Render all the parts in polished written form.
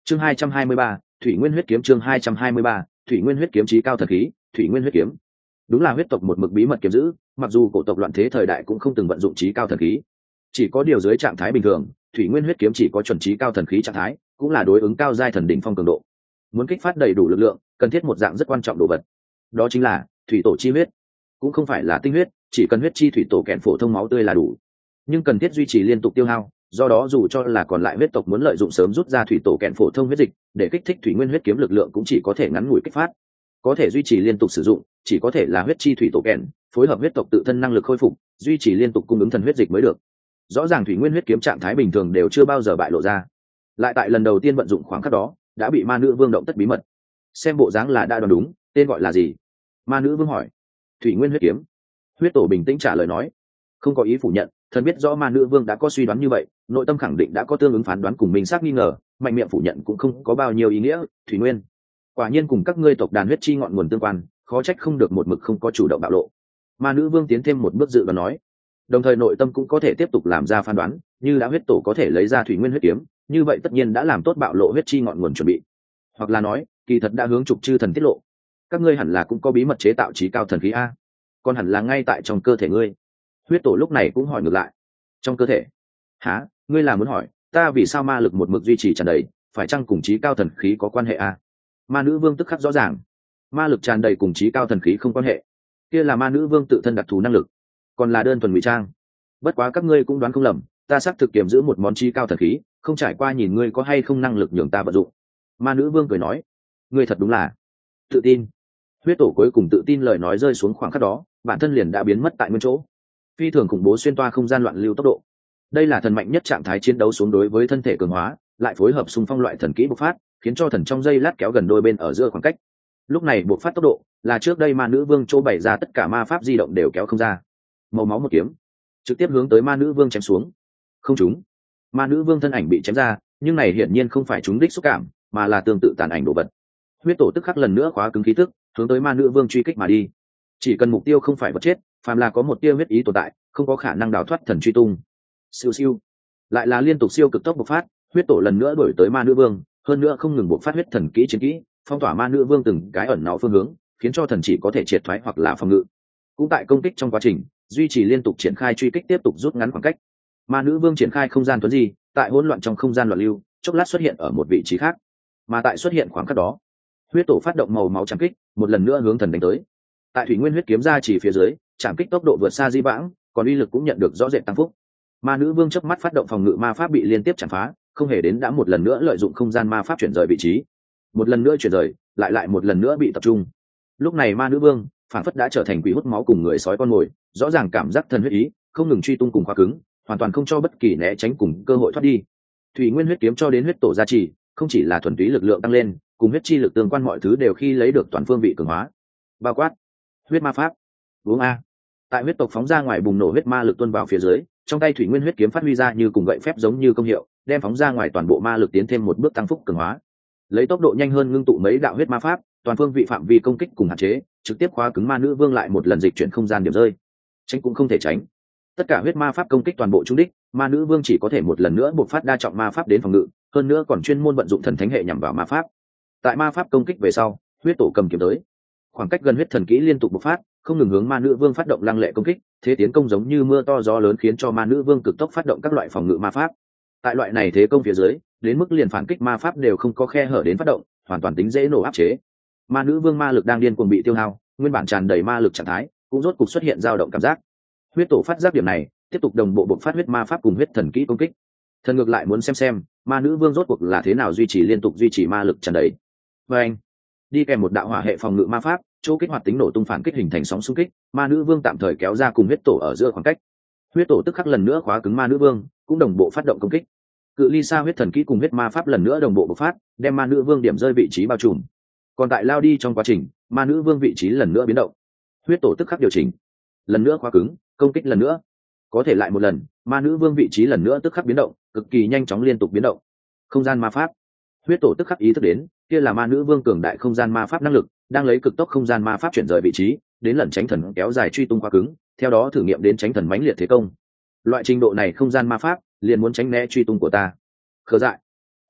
chương 223, thủy nguyên huyết kiếm. chương 223, thủy nguyên huyết kiếm chí cao thần khí. Thủy nguyên huyết kiếm đúng là huyết tộc một mực bí mật kiếm giữ, mặc dù cổ tộc loạn thế thời đại cũng không từng vận dụng chí cao thần khí. Chỉ có điều dưới trạng thái bình thường, thủy nguyên huyết kiếm chỉ có chuẩn chí cao thần khí trạng thái, cũng là đối ứng cao giai thần đỉnh phong cường độ. Muốn kích phát đầy đủ lực lượng, cần thiết một dạng rất quan trọng đồ vật, đó chính là thủy tổ chi huyết. Cũng không phải là tinh huyết, chỉ cần huyết chi thủy tổ kẹn phổ thông máu tươi là đủ, nhưng cần thiết duy trì liên tục tiêu hao. Do đó dù cho là còn lại huyết tộc muốn lợi dụng sớm rút ra thủy tổ kẹn phổ thông huyết dịch để kích thích thủy nguyên huyết kiếm lực lượng, cũng chỉ có thể ngắn ngủi kích phát. Có thể duy trì liên tục sử dụng chỉ có thể là huyết chi thủy tổ kẹn phối hợp huyết tộc tự thân năng lực khôi phục, duy trì liên tục cung ứng thần huyết dịch mới được. Rõ ràng thủy nguyên huyết kiếm trạng thái bình thường đều chưa bao giờ bại lộ ra, lại tại lần đầu tiên vận dụng khoảng khắc đó đã bị ma nữ vương động tất bí mật. Xem bộ dáng là đã đoán đúng, tên gọi là gì? Ma nữ vương hỏi. Thủy nguyên huyết kiếm. Huyết tổ bình tĩnh trả lời nói, không có ý phủ nhận. Thần biết rõ ma nữ vương đã có suy đoán như vậy, nội tâm khẳng định đã có tương ứng phán đoán cùng minh xác nghi ngờ, mạnh miệng phủ nhận cũng không có bao nhiêu ý nghĩa. Thủy nguyên quả nhiên cùng các ngươi tộc đàn huyết chi ngọn nguồn tương quan, khó trách không được một mực không có chủ động bạo lộ. Ma nữ vương tiến thêm một bước dự đoán nói, đồng thời nội tâm cũng có thể tiếp tục làm ra phán đoán, như đã huyết tổ có thể lấy ra thủy nguyên huyết kiếm, như vậy tất nhiên đã làm tốt bạo lộ huyết chi ngọn nguồn chuẩn bị, hoặc là nói kỳ thật đã hướng trục chư thần tiết lộ. Các ngươi hẳn là cũng có bí mật chế tạo chí cao thần khí a, còn hẳn là ngay tại trong cơ thể ngươi. Huyết tổ lúc này cũng hỏi ngược lại, trong cơ thể? Hả? Ngươi là muốn hỏi ta vì sao ma lực một mực duy trì tràn đầy, phải chăng cùng chí cao thần khí có quan hệ a? Ma nữ vương tức khắc rõ ràng, ma lực tràn đầy cùng chí cao thần khí không quan hệ, kia là ma nữ vương tự thân đặc thù năng lực, còn là đơn thuần ngụy trang. Bất quá các ngươi cũng đoán không lầm, ta xác thực kiềm giữ một món chí cao thần khí, không trải qua nhìn ngươi có hay không năng lực nhường ta vận dụng. Ma nữ vương cười nói, ngươi thật đúng là tự tin. Huyết tổ cuối cùng tự tin lời nói rơi xuống khoảng khắc đó, bản thân liền đã biến mất tại nguyên chỗ, phi thường khủng bố xuyên toa không gian loạn lưu tốc độ. Đây là thần mạnh nhất trạng thái chiến đấu xuống đối với thân thể cường hóa, lại phối hợp xung phong loại thần kỹ bộc phát, khiến cho thần trong giây lát kéo gần đôi bên ở giữa khoảng cách. Lúc này bộc phát tốc độ là trước đây ma nữ vương chỗ bày ra tất cả ma pháp di động đều kéo không ra. Màu máu một kiếm trực tiếp hướng tới ma nữ vương chém xuống. Không trúng. Ma nữ vương thân ảnh bị chém ra, nhưng này hiển nhiên không phải trúng đích xúc cảm, mà là tương tự tàn ảnh đồ vật. Huyết tổ tức khắc lần nữa khóa cứng khí tức, hướng tới ma nữ vương truy kích mà đi. Chỉ cần mục tiêu không phải vật chết, phàm là có một tia huyết ý tồn tại, không có khả năng đào thoát thần truy tung. Siêu siêu, lại là liên tục siêu cực tốc bộc phát. Huyết tổ lần nữa đuổi tới ma nữ vương, hơn nữa không ngừng bộc phát huyết thần kỹ chiến kỹ, phong tỏa ma nữ vương từng cái ẩn náu phương hướng, khiến cho thần chỉ có thể triệt thoái hoặc là phòng ngự. Cũng tại công kích trong quá trình duy trì liên tục triển khai truy kích, tiếp tục rút ngắn khoảng cách. Ma nữ vương triển khai không gian tuấn di, tại hỗn loạn trong không gian loạn lưu, chốc lát xuất hiện ở một vị trí khác. Mà tại xuất hiện khoảng khắc đó, huyết tổ phát động màu máu chạm kích, một lần nữa hướng thần đánh tới. Tại thủy nguyên huyết kiếm ra chỉ phía dưới, chạm kích tốc độ vượt xa di vãng, còn uy lực cũng nhận được rõ rệt tăng phúc. Ma nữ vương chớp mắt phát động phòng ngự ma pháp bị liên tiếp chạm phá, không hề đến đã một lần nữa lợi dụng không gian ma pháp chuyển rời vị trí, một lần nữa chuyển rời, lại một lần nữa bị tập trung. Lúc này ma nữ vương phản phất đã trở thành quỷ hút máu cùng người sói con mồi, rõ ràng cảm giác thần huyết ý không ngừng truy tung cùng khóa cứng, hoàn toàn không cho bất kỳ né tránh cùng cơ hội thoát đi. Thủy nguyên huyết kiếm cho đến huyết tổ gia trì, không chỉ là thuần túy lực lượng tăng lên, cùng huyết chi lực tương quan mọi thứ đều khi lấy được toàn phương vị cường hóa. Bao quát huyết ma pháp. Uống a. Tại huyết tộc phóng ra ngoài bùng nổ huyết ma lực tuôn vào phía dưới, trong tay thủy nguyên huyết kiếm phát huy ra như cùng gậy phép giống như công hiệu, đem phóng ra ngoài toàn bộ ma lực tiến thêm một bước tăng phúc cường hóa. Lấy tốc độ nhanh hơn ngưng tụ mấy đạo huyết ma pháp, toàn phương vị phạm vi công kích cùng hạn chế, trực tiếp khóa cứng ma nữ vương lại một lần dịch chuyển không gian điểm rơi. Tránh cũng không thể tránh. Tất cả huyết ma pháp công kích toàn bộ trúng đích, ma nữ vương chỉ có thể một lần nữa bộc phát đa trọng ma pháp đến phòng ngự, hơn nữa còn chuyên môn vận dụng thần thánh hệ nhằm vào ma pháp. Tại ma pháp công kích về sau, huyết tổ cầm kiếm tới, khoảng cách gần huyết thần kỹ liên tục bộc phát, không ngừng hướng ma nữ vương phát động lăng lệ công kích, thế tiến công giống như mưa to gió lớn, khiến cho ma nữ vương cực tốc phát động các loại phòng ngự ma pháp. Tại loại này thế công phía dưới, đến mức liền phản kích ma pháp đều không có khe hở đến phát động, hoàn toàn tính dễ nổ áp chế. Ma nữ vương ma lực đang điên cuồng bị tiêu hao, nguyên bản tràn đầy ma lực trạng thái cũng rốt cục xuất hiện dao động cảm giác. Huyết tổ phát giác điểm này, tiếp tục đồng bộ bộc phát huyết ma pháp cùng huyết thần kỹ công kích. Thần ngược lại muốn xem ma nữ vương rốt cuộc là thế nào duy trì liên tục duy trì ma lực tràn đầy. Và anh đi kèm một đạo hỏa hệ phòng ngự ma pháp, chỗ kích hoạt tính nổ tung phản kích hình thành sóng xung kích, ma nữ vương tạm thời kéo ra cùng huyết tổ ở giữa khoảng cách. Huyết tổ tức khắc lần nữa khóa cứng ma nữ vương, cũng đồng bộ phát động công kích. Cự ly xa huyết thần kỹ cùng huyết ma pháp lần nữa đồng bộ bộc phát, đem ma nữ vương điểm rơi vị trí bao trùm. Còn tại lao đi trong quá trình, ma nữ vương vị trí lần nữa biến động. Huyết tổ tức khắc điều chỉnh, lần nữa khóa cứng, công kích lần nữa. Có thể lại một lần, ma nữ vương vị trí lần nữa tức khắc biến động, cực kỳ nhanh chóng liên tục biến động. Không gian ma pháp. Huyết tổ tức khắc ý thức đến, kia là ma nữ vương cường đại không gian ma pháp năng lực, đang lấy cực tốc không gian ma pháp chuyển rời vị trí, đến lẩn tránh thần kéo dài truy tung khóa cứng, theo đó thử nghiệm đến tránh thần mãnh liệt thế công. Loại trình độ này không gian ma pháp, liền muốn tránh né truy tung của ta. Khờ dại.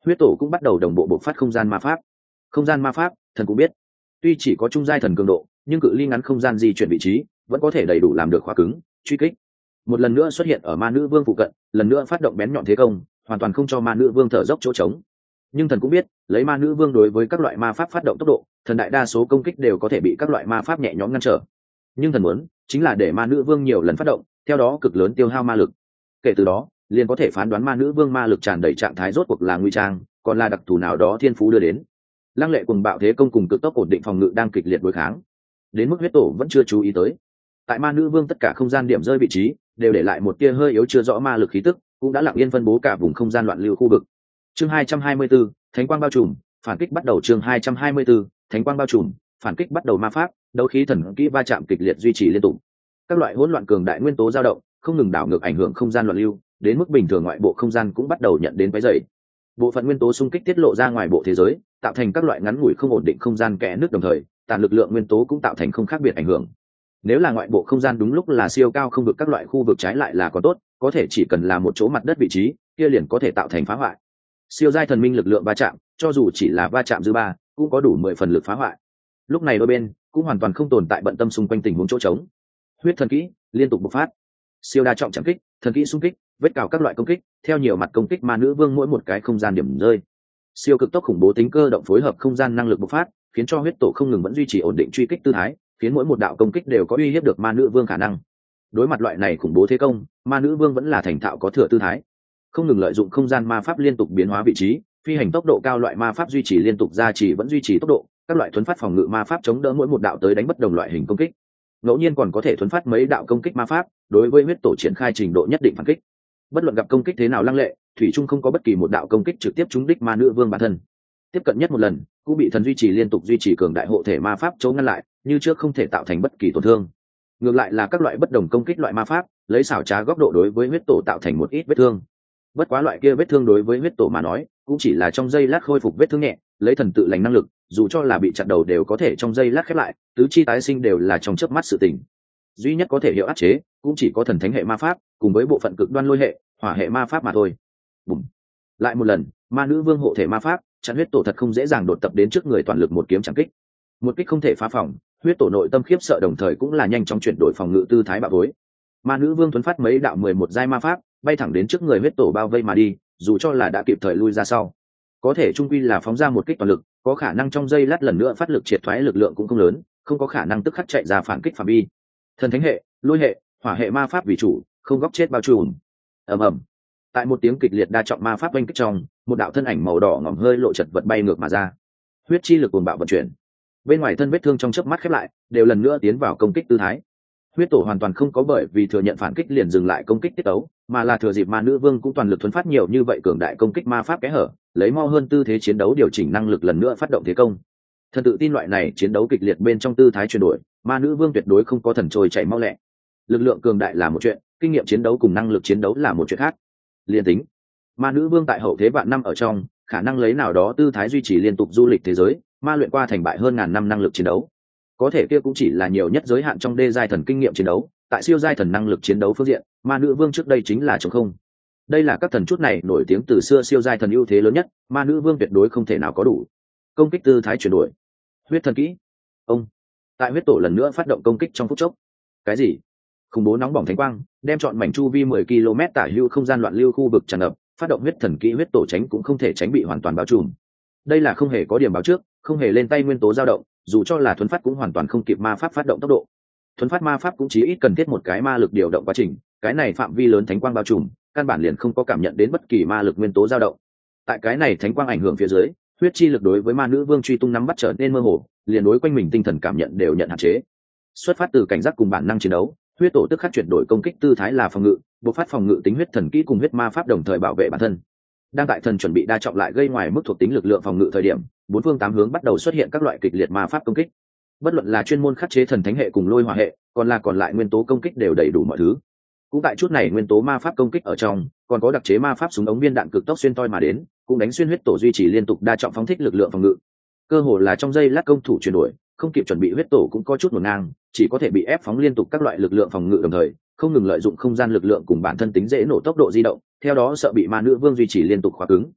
huyết tổ cũng bắt đầu đồng bộ bộc phát không gian ma pháp. Không gian ma pháp, thần cũng biết, tuy chỉ có trung giai thần cường độ, nhưng cự ly ngắn không gian di chuyển vị trí vẫn có thể đầy đủ làm được khóa cứng truy kích. Một lần nữa xuất hiện ở ma nữ vương phụ cận, lần nữa phát động bén nhọn thế công, hoàn toàn không cho ma nữ vương thở dốc chỗ trống. Nhưng thần cũng biết, lấy ma nữ vương đối với các loại ma pháp phát động tốc độ, thần đại đa số công kích đều có thể bị các loại ma pháp nhẹ nhõm ngăn trở. Nhưng thần muốn chính là để ma nữ vương nhiều lần phát động, theo đó cực lớn tiêu hao ma lực. Kể từ đó liền có thể phán đoán ma nữ vương ma lực tràn đầy trạng thái rốt cuộc là nguy trang, còn là đặc thù nào đó thiên phú đưa đến. Lăng lệ cùng bạo thế công cùng cực tốc ổn định phòng ngự đang kịch liệt đối kháng, đến mức huyết tổ vẫn chưa chú ý tới, tại ma nữ vương tất cả không gian điểm rơi vị trí đều để lại một tia hơi yếu chưa rõ ma lực khí tức, cũng đã lặng yên phân bố cả vùng không gian loạn lưu khu vực. Chương 224, Thánh quang bao trùm, phản kích bắt đầu. Chương 224, Thánh quang bao trùm, phản kích bắt đầu. Ma pháp, đấu khí thần kỹ va chạm kịch liệt duy trì liên tục. Các loại hỗn loạn cường đại nguyên tố dao động, không ngừng đảo ngược ảnh hưởng không gian loạn lưu, đến mức bình thường ngoại bộ không gian cũng bắt đầu nhận đến quấy rầy. Bộ phận nguyên tố xung kích tiết lộ ra ngoài bộ thế giới, tạo thành các loại ngắn ngủi không ổn định không gian kẽ nước, đồng thời tản lực lượng nguyên tố cũng tạo thành không khác biệt ảnh hưởng. Nếu là ngoại bộ không gian đúng lúc là siêu cao không vực các loại khu vực trái lại là có tốt, có thể chỉ cần là một chỗ mặt đất vị trí kia liền có thể tạo thành phá hoại. Siêu giai thần minh lực lượng va chạm, cho dù chỉ là va chạm dư ba cũng có đủ 10 phần lực phá hoại. Lúc này đôi bên cũng hoàn toàn không tồn tại bận tâm xung quanh tình huống chỗ trống. Huyết thần kỹ liên tục bộc phát, siêu đa trọng chạm kích, thần kỹ xung kích, vết cào các loại công kích, theo nhiều mặt công kích ma nữ vương mỗi một cái không gian điểm rơi. Siêu cực tốc khủng bố tính cơ động phối hợp không gian năng lực bộc phát, khiến cho huyết tổ không ngừng vẫn duy trì ổn định truy kích tư thái, khiến mỗi một đạo công kích đều có uy hiếp được ma nữ vương khả năng. Đối mặt loại này khủng bố thế công, ma nữ vương vẫn là thành thạo có thừa tư thái, không ngừng lợi dụng không gian ma pháp liên tục biến hóa vị trí, phi hành tốc độ cao loại ma pháp duy trì liên tục gia trì vẫn duy trì tốc độ, các loại thuấn phát phòng ngự ma pháp chống đỡ mỗi một đạo tới đánh bất đồng loại hình công kích. Ngẫu nhiên còn có thể thuấn phát mấy đạo công kích ma pháp, đối với huyết tổ triển khai trình độ nhất định phản kích. Bất luận gặp công kích thế nào lăng lệ, thủy trung không có bất kỳ một đạo công kích trực tiếp trúng đích ma nữ vương bản thân. Tiếp cận nhất một lần cũng bị thần duy trì liên tục duy trì cường đại hộ thể ma pháp chống ngăn lại, như trước không thể tạo thành bất kỳ tổn thương. Ngược lại là các loại bất đồng công kích loại ma pháp lấy xảo trá góc độ đối với huyết tổ tạo thành một ít vết thương. Bất quá loại kia vết thương đối với huyết tổ mà nói cũng chỉ là trong giây lát khôi phục vết thương nhẹ, lấy thần tự lành năng lực, dù cho là bị chặt đầu đều có thể trong giây lát khép lại, tứ chi tái sinh đều là trong chớp mắt sự tình. Duy nhất có thể hiệu áp chế cũng chỉ có thần thánh hệ ma pháp cùng với bộ phận cực đoan lôi hệ, hỏa hệ ma pháp mà thôi. Bùm. Lại một lần, ma nữ vương hộ thể ma pháp chặn huyết tổ thật không dễ dàng đột tập đến trước người, toàn lực một kiếm chạm kích. Một kích không thể phá phòng, huyết tổ nội tâm khiếp sợ đồng thời cũng là nhanh chóng chuyển đổi phòng ngự tư thái bạo vối. Ma nữ vương thuấn phát mấy đạo 11 giai ma pháp bay thẳng đến trước người huyết tổ bao vây mà đi, dù cho là đã kịp thời lui ra sau, có thể trung quy là phóng ra một kích toàn lực, có khả năng trong giây lát lần nữa phát lực triệt thoái lực lượng cũng không lớn, không có khả năng tức khắc chạy ra phản kích phạm vi. Thần thánh hệ, lôi hệ, hỏa hệ ma pháp vì chủ, không góc chết bao trùm. Ầm ầm. Tại một tiếng kịch liệt đa trọng ma pháp oanh kích trong, một đạo thân ảnh màu đỏ ngỏm hơi lộ chật vật bay ngược mà ra. Huyết chi lực cuồng bạo vận chuyển, bên ngoài thân vết thương trong chớp mắt khép lại, đều lần nữa tiến vào công kích tư thái. Huyết tổ hoàn toàn không có bởi vì thừa nhận phản kích liền dừng lại công kích tiết tấu, mà là thừa dịp ma nữ vương cũng toàn lực thuấn phát nhiều như vậy cường đại công kích ma pháp kẽ hở, lấy mau hơn tư thế chiến đấu điều chỉnh năng lực lần nữa phát động thế công. Thần tự tin loại này chiến đấu kịch liệt bên trong tư thái chuyển đổi, ma nữ vương tuyệt đối không có thần trôi chạy mau lẹ. Lực lượng cường đại là một chuyện, kinh nghiệm chiến đấu cùng năng lực chiến đấu là một chuyện khác. Liên tính ma nữ vương tại hậu thế vạn năm ở trong, khả năng lấy nào đó tư thái duy trì liên tục du lịch thế giới, ma luyện qua thành bại hơn ngàn năm năng lực chiến đấu, có thể kia cũng chỉ là nhiều nhất giới hạn trong đê giai thần kinh nghiệm chiến đấu. Tại siêu giai thần năng lực chiến đấu phương diện, ma nữ vương trước đây chính là trống không. Đây là các thần chút này nổi tiếng từ xưa siêu giai thần ưu thế lớn nhất, ma nữ vương tuyệt đối không thể nào có đủ. Công kích tư thái chuyển đổi, huyết thần kỹ. Ông tại huyết tổ lần nữa phát động công kích trong phút chốc. Cái gì? Khủng bố nóng bỏng thánh quang đem chọn mảnh chu vi 10 km tả hữu không gian loạn lưu khu vực tràn ngập, phát động huyết thần kỹ, huyết tổ tránh cũng không thể tránh bị hoàn toàn bao trùm. Đây là không hề có điểm báo trước, không hề lên tay nguyên tố dao động, dù cho là thuấn phát cũng hoàn toàn không kịp ma pháp phát động tốc độ. Thuấn phát ma pháp cũng chỉ ít cần thiết một cái ma lực điều động quá trình, cái này phạm vi lớn thánh quang bao trùm, căn bản liền không có cảm nhận đến bất kỳ ma lực nguyên tố dao động. Tại cái này thánh quang ảnh hưởng phía dưới, huyết chi lực đối với ma nữ vương truy tung nắm bắt trở nên mơ hồ, liền đối quanh mình tinh thần cảm nhận đều nhận hạn chế. Xuất phát từ cảnh giác cùng bản năng chiến đấu, huyết tổ tức khắc chuyển đổi công kích tư thái là phòng ngự, bộc phát phòng ngự tính huyết thần kỹ cùng huyết ma pháp đồng thời bảo vệ bản thân. Đang tại thần chuẩn bị đa trọng lại gây ngoài mức thuộc tính lực lượng phòng ngự thời điểm, bốn phương tám hướng bắt đầu xuất hiện các loại kịch liệt ma pháp công kích. Bất luận là chuyên môn khắc chế thần thánh hệ cùng lôi hỏa hệ, còn lại nguyên tố công kích đều đầy đủ mọi thứ. Cũng tại chút này nguyên tố ma pháp công kích ở trong, còn có đặc chế ma pháp súng ống viên đạn cực tốc xuyên toi mà đến, cũng đánh xuyên huyết tổ duy trì liên tục đa trọng phóng thích lực lượng phòng ngự. Cơ hồ là trong giây lát công thủ chuyển đổi, không kịp chuẩn bị huyết tổ cũng có chút hỗn ngang, chỉ có thể bị ép phóng liên tục các loại lực lượng phòng ngự đồng thời, không ngừng lợi dụng không gian lực lượng cùng bản thân tính dễ nổ tốc độ di động, theo đó sợ bị ma nữ vương duy trì liên tục khóa cứng.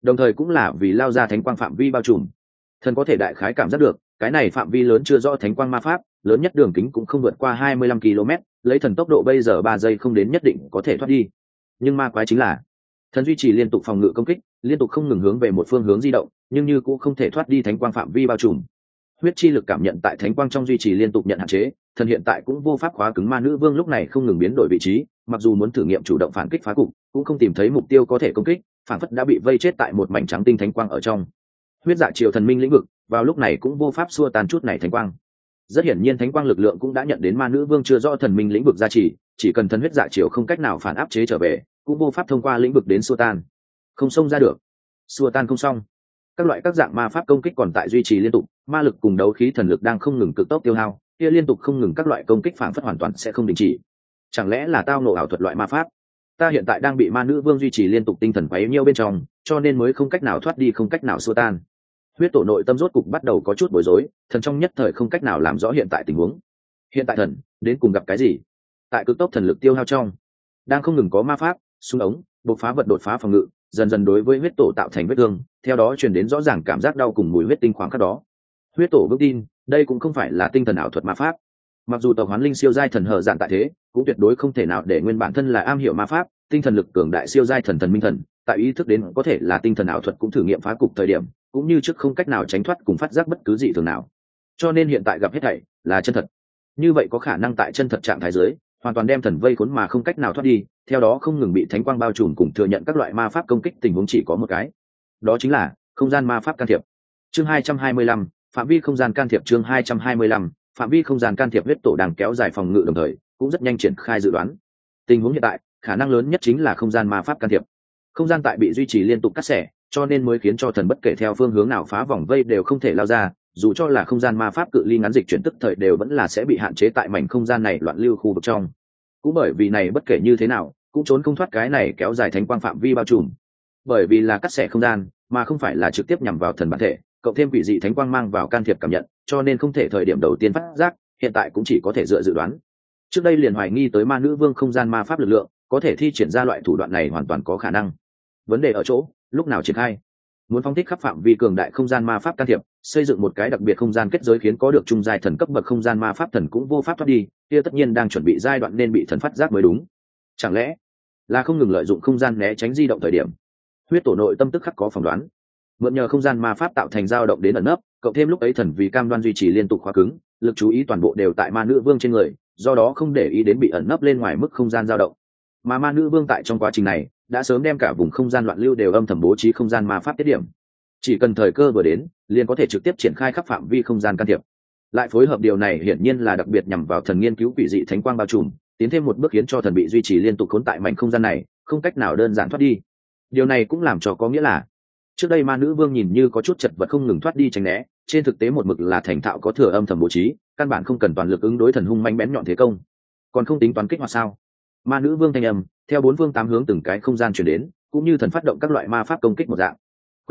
đồng thời cũng là vì lao ra thánh quang phạm vi bao trùm. Thần có thể đại khái cảm giác được cái này phạm vi lớn chưa rõ thánh quang ma pháp, lớn nhất đường kính cũng không vượt qua 25 km, lấy thần tốc độ bây giờ 3 giây không đến nhất định có thể thoát đi. Nhưng ma quái chính là thần duy trì liên tục phòng ngự công kích, liên tục không ngừng hướng về một phương hướng di động, nhưng như cũng không thể thoát đi thánh quang phạm vi bao trùm. Huyết chi lực cảm nhận tại thánh quang trong duy trì liên tục nhận hạn chế, thần hiện tại cũng vô pháp khóa cứng ma nữ vương lúc này không ngừng biến đổi vị trí, mặc dù muốn thử nghiệm chủ động phản kích phá cục, cũng không tìm thấy mục tiêu có thể công kích, phản phất đã bị vây chết tại một mảnh trắng tinh thánh quang ở trong. Huyết dạ triều thần minh lĩnh vực, vào lúc này cũng vô pháp xua tan chút này thánh quang. Rất hiển nhiên thánh quang lực lượng cũng đã nhận đến ma nữ vương chưa rõ thần minh lĩnh vực gia trì, chỉ cần thần huyết dạ triều không cách nào phản áp chế trở về, cũng vô pháp thông qua lĩnh vực đến xua tan. Không xông ra được, xua tan không xong. Các loại các dạng ma pháp công kích còn tại duy trì liên tục, ma lực cùng đấu khí thần lực đang không ngừng cực tốc tiêu hao, kia liên tục không ngừng các loại công kích phản phất hoàn toàn sẽ không đình chỉ. Chẳng lẽ là tao nộ ảo thuật loại ma pháp? Ta hiện tại đang bị ma nữ vương duy trì liên tục tinh thần quấy nhiễu bên trong, cho nên mới không cách nào thoát đi, không cách nào xua tan. Huyết tổ nội tâm rốt cục bắt đầu có chút bối rối, thần trong nhất thời không cách nào làm rõ hiện tại tình huống. Hiện tại thần đến cùng gặp cái gì? Tại cực tốc thần lực tiêu hao trong, đang không ngừng có ma pháp súng ống bộc phá vật đột phá phòng ngự, dần dần đối với huyết tổ tạo thành vết thương, theo đó truyền đến rõ ràng cảm giác đau cùng mùi huyết tinh khoảng khắc đó. Huyết tổ vững tin đây cũng không phải là tinh thần ảo thuật ma pháp, mặc dù tộc hoán linh siêu giai thần hở dạn tại thế, cũng tuyệt đối không thể nào để nguyên bản thân là am hiểu ma pháp tinh thần lực cường đại siêu giai thần thần minh thần tại ý thức đến có thể là tinh thần ảo thuật cũng thử nghiệm phá cục thời điểm, cũng như trước không cách nào tránh thoát cùng phát giác bất cứ gì thường nào. Cho nên hiện tại gặp hết thảy là chân thật. Như vậy có khả năng tại chân thật trạng thái dưới hoàn toàn đem thần vây khốn mà không cách nào thoát đi, theo đó không ngừng bị thánh quang bao trùm cùng thừa nhận các loại ma pháp công kích, tình huống chỉ có một cái, đó chính là không gian ma pháp can thiệp. Chương 225, phạm vi không gian can thiệp. Chương 225, phạm vi không gian can thiệp. Huyết tổ đang kéo dài phòng ngự đồng thời cũng rất nhanh triển khai dự đoán. Tình huống hiện tại khả năng lớn nhất chính là không gian ma pháp can thiệp. Không gian tại bị duy trì liên tục cắt xẻ, cho nên mới khiến cho thần bất kể theo phương hướng nào phá vòng vây đều không thể lao ra, dù cho là không gian ma pháp cự ly ngắn dịch chuyển tức thời đều vẫn là sẽ bị hạn chế tại mảnh không gian này loạn lưu khu vực trong. Cũng bởi vì này bất kể như thế nào cũng trốn không thoát cái này kéo dài thánh quang phạm vi bao trùm, bởi vì là cắt xẻ không gian mà không phải là trực tiếp nhằm vào thần bản thể, cộng thêm quỷ dị thánh quang mang vào can thiệp cảm nhận, cho nên không thể thời điểm đầu tiên phát giác, hiện tại cũng chỉ có thể dựa dự đoán. Trước đây liền hoài nghi tới ma nữ vương không gian ma pháp lực lượng có thể thi triển ra loại thủ đoạn này hoàn toàn có khả năng. Vấn đề ở chỗ lúc nào triển khai. Muốn phóng thích khắp phạm vi cường đại không gian ma pháp can thiệp, xây dựng một cái đặc biệt không gian kết giới khiến có được trung giai thần cấp bậc không gian ma pháp thần cũng vô pháp thoát đi, kia tất nhiên đang chuẩn bị giai đoạn nên bị thần phát giác mới đúng. Chẳng lẽ là không ngừng lợi dụng không gian né tránh di động thời điểm? Huyết tổ nội tâm tức khắc có phỏng đoán. Mượn nhờ không gian ma pháp tạo thành dao động đến ẩn nấp, cộng thêm lúc ấy thần vì cam đoan duy trì liên tục khóa cứng, lực chú ý toàn bộ đều tại ma nữ vương trên người, do đó không để ý đến bị ẩn nấp lên ngoài mức không gian dao động. Mà ma nữ vương tại trong quá trình này đã sớm đem cả vùng không gian loạn lưu đều âm thầm bố trí không gian ma pháp tiết điểm, chỉ cần thời cơ vừa đến liền có thể trực tiếp triển khai khắp phạm vi không gian can thiệp. Lại phối hợp điều này hiển nhiên là đặc biệt nhằm vào thần nghiên cứu quỷ dị thánh quang bao trùm, tiến thêm một bước khiến cho thần bị duy trì liên tục khốn tại mảnh không gian này, không cách nào đơn giản thoát đi. Điều này cũng làm cho có nghĩa là trước đây ma nữ vương nhìn như có chút chật vật không ngừng thoát đi tránh né, trên thực tế một mực là thành thạo có thừa âm thầm bố trí, căn bản không cần toàn lực ứng đối thần hung manh bén nhọn thế công. Còn không tính toán kích hoạt sao? Ma nữ vương thanh âm theo bốn phương tám hướng từng cái không gian chuyển đến, cũng như thần phát động các loại ma pháp công kích một dạng.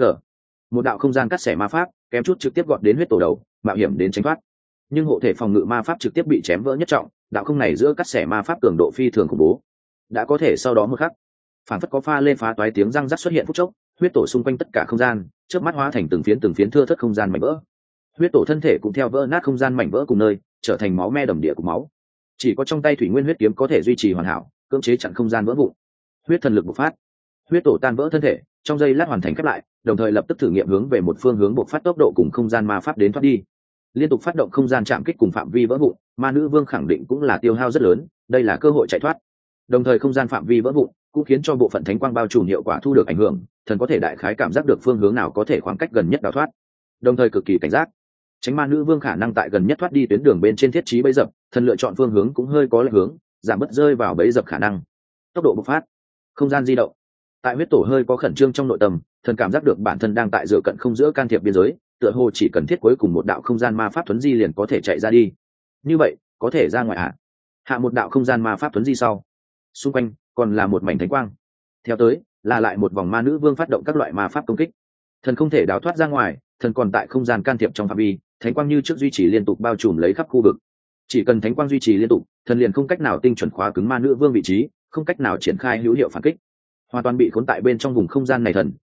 Một đạo không gian cắt xẻ ma pháp kém chút trực tiếp gọt đến huyết tổ đầu, mạo hiểm đến tránh thoát, nhưng hộ thể phòng ngự ma pháp trực tiếp bị chém vỡ nhất trọng, đạo không này giữa cắt xẻ ma pháp cường độ phi thường khủng bố. Đã có thể sau đó một khắc, phản phất có pha lê phá toái tiếng răng rắc xuất hiện phút chốc, huyết tổ xung quanh tất cả không gian trước mắt hóa thành từng phiến thưa thớt không gian mảnh vỡ. Huyết tổ thân thể cũng theo vỡ nát không gian mảnh vỡ cùng nơi, trở thành máu me đầm địa của máu. Chỉ có trong tay thủy nguyên huyết kiếm có thể duy trì hoàn hảo, cưỡng chế chặn không gian vỡ vụn. Huyết thần lực bộc phát, huyết tổ tan vỡ thân thể, trong giây lát hoàn thành khép lại, đồng thời lập tức thử nghiệm hướng về một phương hướng bộc phát tốc độ cùng không gian ma pháp đến thoát đi. Liên tục phát động không gian chạm kích cùng phạm vi vỡ vụn, ma nữ vương khẳng định cũng là tiêu hao rất lớn, đây là cơ hội chạy thoát. Đồng thời không gian phạm vi vỡ vụn cũng khiến cho bộ phận thánh quang bao trùm hiệu quả thu được ảnh hưởng, thần có thể đại khái cảm giác được phương hướng nào có thể khoảng cách gần nhất đào thoát, đồng thời cực kỳ cảnh giác, tránh ma nữ vương khả năng tại gần nhất thoát đi tuyến đường bên trên thiết trí bẫy dập, thần lựa chọn phương hướng cũng hơi có lệch hướng, giảm bớt rơi vào bẫy dập khả năng. Tốc độ bộc phát, không gian di động. Tại huyết tổ hơi có khẩn trương trong nội tâm, thần cảm giác được bản thân đang tại giữa cận không giữa can thiệp biên giới, tựa hồ chỉ cần thiết cuối cùng một đạo không gian ma pháp thuấn di liền có thể chạy ra đi. Như vậy có thể ra ngoài hạ một đạo không gian ma pháp thuấn di sau, xung quanh còn là một mảnh thánh quang, theo tới là lại một vòng ma nữ vương phát động các loại ma pháp công kích. Thần không thể đào thoát ra ngoài, thần còn tại không gian can thiệp trong phạm vi, thánh quang như trước duy trì liên tục bao trùm lấy khắp khu vực. Chỉ cần thánh quang duy trì liên tục, thần liền không cách nào tinh chuẩn khóa cứng ma nữ vương vị trí, không cách nào triển khai hữu hiệu phản kích. Hoàn toàn bị khốn tại bên trong vùng không gian này thần,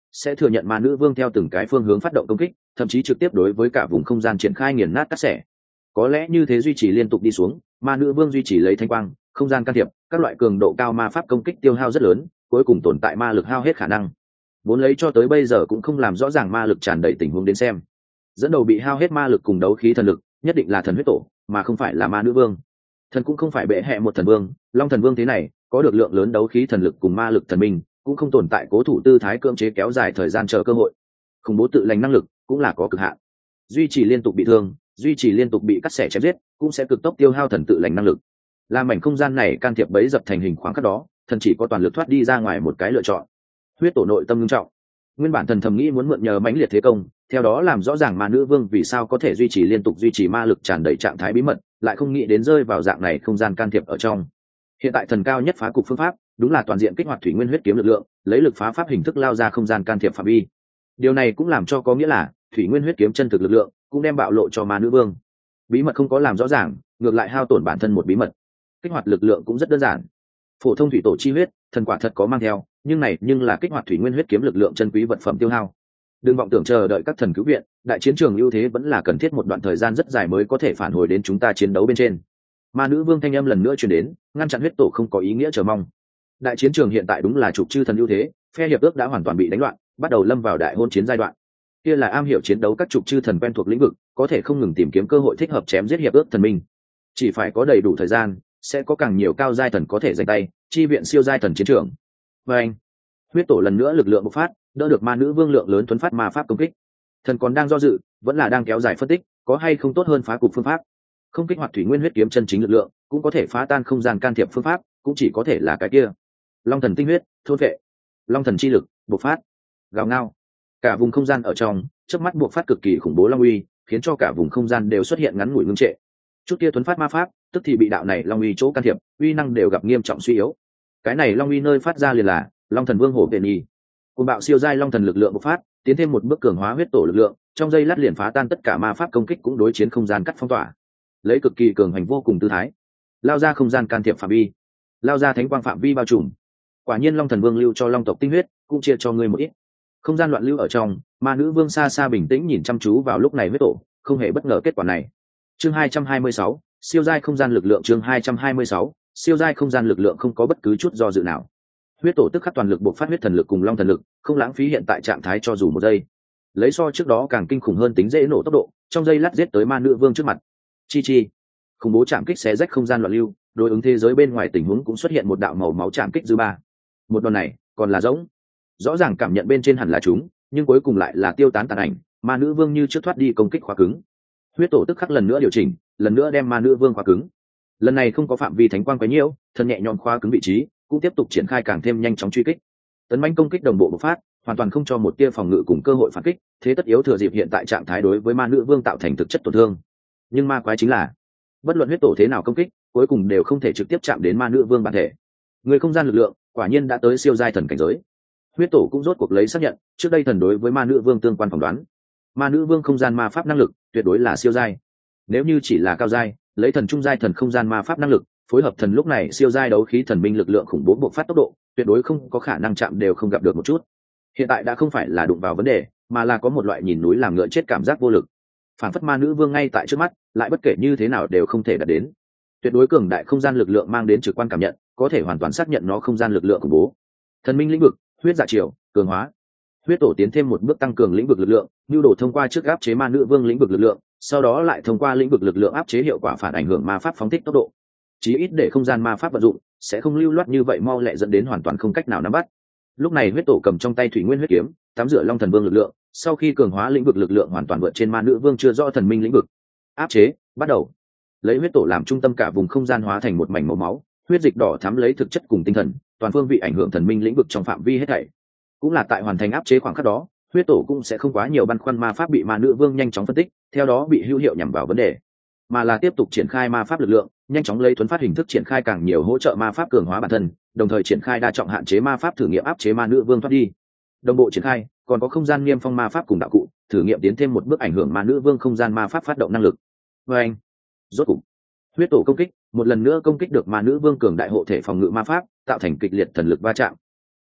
sẽ thừa nhận ma nữ vương theo từng cái phương hướng phát động công kích, thậm chí trực tiếp đối với cả vùng không gian triển khai nghiền nát cắt xẻ. Có lẽ như thế duy trì liên tục đi xuống, ma nữ vương duy trì lấy thanh quang, không gian can thiệp, các loại cường độ cao ma pháp công kích tiêu hao rất lớn, cuối cùng tồn tại ma lực hao hết khả năng. Vốn lấy cho tới bây giờ cũng không làm rõ ràng ma lực tràn đầy tình huống đến xem. Dẫn đầu bị hao hết ma lực cùng đấu khí thần lực, nhất định là thần huyết tổ, mà không phải là ma nữ vương. Thần cũng không phải bệ hệ một thần vương, long thần vương thế này, có được lượng lớn đấu khí thần lực cùng ma lực thần minh, cũng không tồn tại cố thủ tư thái cưỡng chế kéo dài thời gian chờ cơ hội. Khủng bố tự lành năng lực cũng là có cực hạn. Duy trì liên tục bị thương, duy trì liên tục bị cắt xẻ chém giết, cũng sẽ cực tốc tiêu hao thần tự lành năng lực. Làm mảnh không gian này can thiệp bấy dập thành hình khoảng khắc đó, thần chỉ có toàn lực thoát đi ra ngoài một cái lựa chọn. Huyết tổ nội tâm nghiêm trọng. Nguyên bản thần thầm nghĩ muốn mượn nhờ mãnh liệt thế công, theo đó làm rõ ràng ma nữ vương vì sao có thể duy trì liên tục duy trì ma lực tràn đầy trạng thái bí mật, lại không nghĩ đến rơi vào dạng này không gian can thiệp ở trong. Hiện tại thần cao nhất phá cục phương pháp, đúng là toàn diện kích hoạt thủy nguyên huyết kiếm lực lượng, lấy lực phá pháp hình thức lao ra không gian can thiệp phạm vi. Điều này cũng làm cho có nghĩa là thủy nguyên huyết kiếm chân thực lực lượng cũng đem bạo lộ cho ma nữ vương. Bí mật không có làm rõ ràng, ngược lại hao tổn bản thân một bí mật. Kích hoạt lực lượng cũng rất đơn giản. Phổ thông thủy tổ chi huyết, thần quả thật có mang theo, nhưng là kích hoạt thủy nguyên huyết kiếm lực lượng chân quý vật phẩm tiêu hao. Đừng vọng tưởng chờ đợi các thần cứu viện, đại chiến trường ưu thế vẫn là cần thiết một đoạn thời gian rất dài mới có thể phản hồi đến chúng ta chiến đấu bên trên. Ma nữ vương thanh âm lần nữa truyền đến, ngăn chặn huyết tổ không có ý nghĩa chờ mong. Đại chiến trường hiện tại đúng là trục chư thần ưu thế, phe hiệp ước đã hoàn toàn bị đánh loạn, bắt đầu lâm vào đại hôn chiến giai đoạn. Kia là am hiểu chiến đấu các trục chư thần quen thuộc lĩnh vực, có thể không ngừng tìm kiếm cơ hội thích hợp chém giết hiệp ước thần minh. Chỉ phải có đầy đủ thời gian, sẽ có càng nhiều cao giai thần có thể giành tay, chi viện siêu giai thần chiến trường. Và anh, huyết tổ lần nữa lực lượng bộc phát, đỡ được ma nữ vương lượng lớn thuấn phát ma pháp công kích. Thần còn đang do dự, vẫn là đang kéo dài phân tích, có hay không tốt hơn phá cục phương pháp. Không kích hoạt thủy nguyên huyết kiếm chân chính lực lượng, cũng có thể phá tan không gian can thiệp phương pháp, cũng chỉ có thể là cái kia. Long thần tinh huyết, thôn vệ. Long thần chi lực, bộc phát. Gào ngao. Cả vùng không gian ở trong, chớp mắt bộc phát cực kỳ khủng bố long uy, khiến cho cả vùng không gian đều xuất hiện ngắn ngủi ngưng trệ. Chút kia thuấn phát ma pháp, tức thì bị đạo này long uy chỗ can thiệp, uy năng đều gặp nghiêm trọng suy yếu. Cái này long uy nơi phát ra liền là long thần vương hổ vệ nhi. Cùng bạo siêu giai long thần lực lượng bộc phát, tiến thêm một bước cường hóa huyết tổ lực lượng, trong giây lát liền phá tan tất cả ma pháp công kích cũng đối chiến không gian cắt phong tỏa. Lấy cực kỳ cường hành vô cùng tư thái, lao ra không gian can thiệp phạm vi, lao ra thánh quang phạm vi bao trùm. Quả nhiên long thần vương lưu cho long tộc tinh huyết, cũng chia cho ngươi một ít. Không gian loạn lưu ở trong, ma nữ vương xa xa bình tĩnh nhìn chăm chú vào lúc này huyết tổ, không hề bất ngờ kết quả này. Chương 226, siêu giai không gian lực lượng. Chương 226, siêu giai không gian lực lượng không có bất cứ chút do dự nào. Huyết tổ tức khắc toàn lực buộc phát huyết thần lực cùng long thần lực, không lãng phí hiện tại trạng thái cho dù một giây. Lấy so trước đó càng kinh khủng hơn tính dễ nổ tốc độ, trong giây lát giết tới ma nữ vương trước mặt. Chi khủng bố chạm kích xé rách không gian loạn lưu, đối ứng thế giới bên ngoài tình huống cũng xuất hiện một đạo màu máu chạm kích dư ba. Một đòn này còn là giống, rõ ràng cảm nhận bên trên hẳn là chúng, nhưng cuối cùng lại là tiêu tán tàn ảnh. Ma nữ vương như trước thoát đi công kích khóa cứng. Huyết tổ tức khắc lần nữa điều chỉnh, lần nữa đem ma nữ vương khóa cứng. Lần này không có phạm vi thánh quang quấy nhiễu, thân nhẹ nhõm khóa cứng vị trí, cũng tiếp tục triển khai càng thêm nhanh chóng truy kích. Tấn mãnh công kích đồng bộ bộc phát, hoàn toàn không cho một tia phòng ngự cùng cơ hội phản kích, thế tất yếu thừa dịp hiện tại trạng thái đối với ma nữ vương tạo thành thực chất tổn thương. Nhưng ma quái chính là, bất luận huyết tổ thế nào công kích, cuối cùng đều không thể trực tiếp chạm đến ma nữ vương bản thể. Người không gian lực lượng, quả nhiên đã tới siêu giai thần cảnh giới. Huyết tổ cũng rốt cuộc lấy xác nhận, trước đây thần đối với ma nữ vương tương quan phỏng đoán. Ma nữ vương không gian ma pháp năng lực, tuyệt đối là siêu giai. Nếu như chỉ là cao giai, lấy thần trung giai thần không gian ma pháp năng lực, phối hợp thần lúc này siêu giai đấu khí thần minh lực lượng khủng bố bộc phát tốc độ, tuyệt đối không có khả năng chạm đều không gặp được một chút. Hiện tại đã không phải là đụng vào vấn đề, mà là có một loại nhìn núi làm ngựa chết cảm giác vô lực. Phản phất ma nữ vương ngay tại trước mắt, lại bất kể như thế nào đều không thể đạt đến. Tuyệt đối cường đại không gian lực lượng mang đến trực quan cảm nhận, có thể hoàn toàn xác nhận nó không gian lực lượng khủng bố. Thần minh lĩnh vực, huyết dạ triều, cường hóa. Huyết tổ tiến thêm một bước tăng cường lĩnh vực lực lượng, nhu đồ thông qua trước áp chế ma nữ vương lĩnh vực lực lượng, sau đó lại thông qua lĩnh vực lực lượng áp chế hiệu quả phản ảnh hưởng ma pháp phóng thích tốc độ. Chí ít để không gian ma pháp vận dụng sẽ không lưu loát như vậy mau lẹ dẫn đến hoàn toàn không cách nào nắm bắt. Lúc này huyết tổ cầm trong tay thủy nguyên huyết kiếm, tắm rửa long thần vương lực lượng, sau khi cường hóa lĩnh vực lực lượng hoàn toàn vượt trên ma nữ vương chưa rõ thần minh lĩnh vực. Áp chế, bắt đầu. Lấy huyết tổ làm trung tâm cả vùng không gian hóa thành một mảnh màu máu, huyết dịch đỏ thắm lấy thực chất cùng tinh thần, toàn phương vị ảnh hưởng thần minh lĩnh vực trong phạm vi hết thảy. Cũng là tại hoàn thành áp chế khoảng khắc đó, huyết tổ cũng sẽ không quá nhiều băn khoăn ma pháp bị ma nữ vương nhanh chóng phân tích, theo đó bị hữu hiệu nhằm vào vấn đề, mà là tiếp tục triển khai ma pháp lực lượng, nhanh chóng lấy thuấn phát hình thức triển khai càng nhiều hỗ trợ ma pháp cường hóa bản thân, đồng thời triển khai đa trọng hạn chế ma pháp thử nghiệm áp chế ma nữ vương thoát đi. Đồng bộ triển khai, còn có không gian niêm phong ma pháp cùng đạo cụ, thử nghiệm tiến thêm một bước ảnh hưởng ma nữ vương không gian ma pháp phát động năng lực. Và anh, rốt cục, huyết tổ công kích, một lần nữa công kích được ma nữ vương cường đại hộ thể phòng ngự ma pháp, tạo thành kịch liệt thần lực va chạm.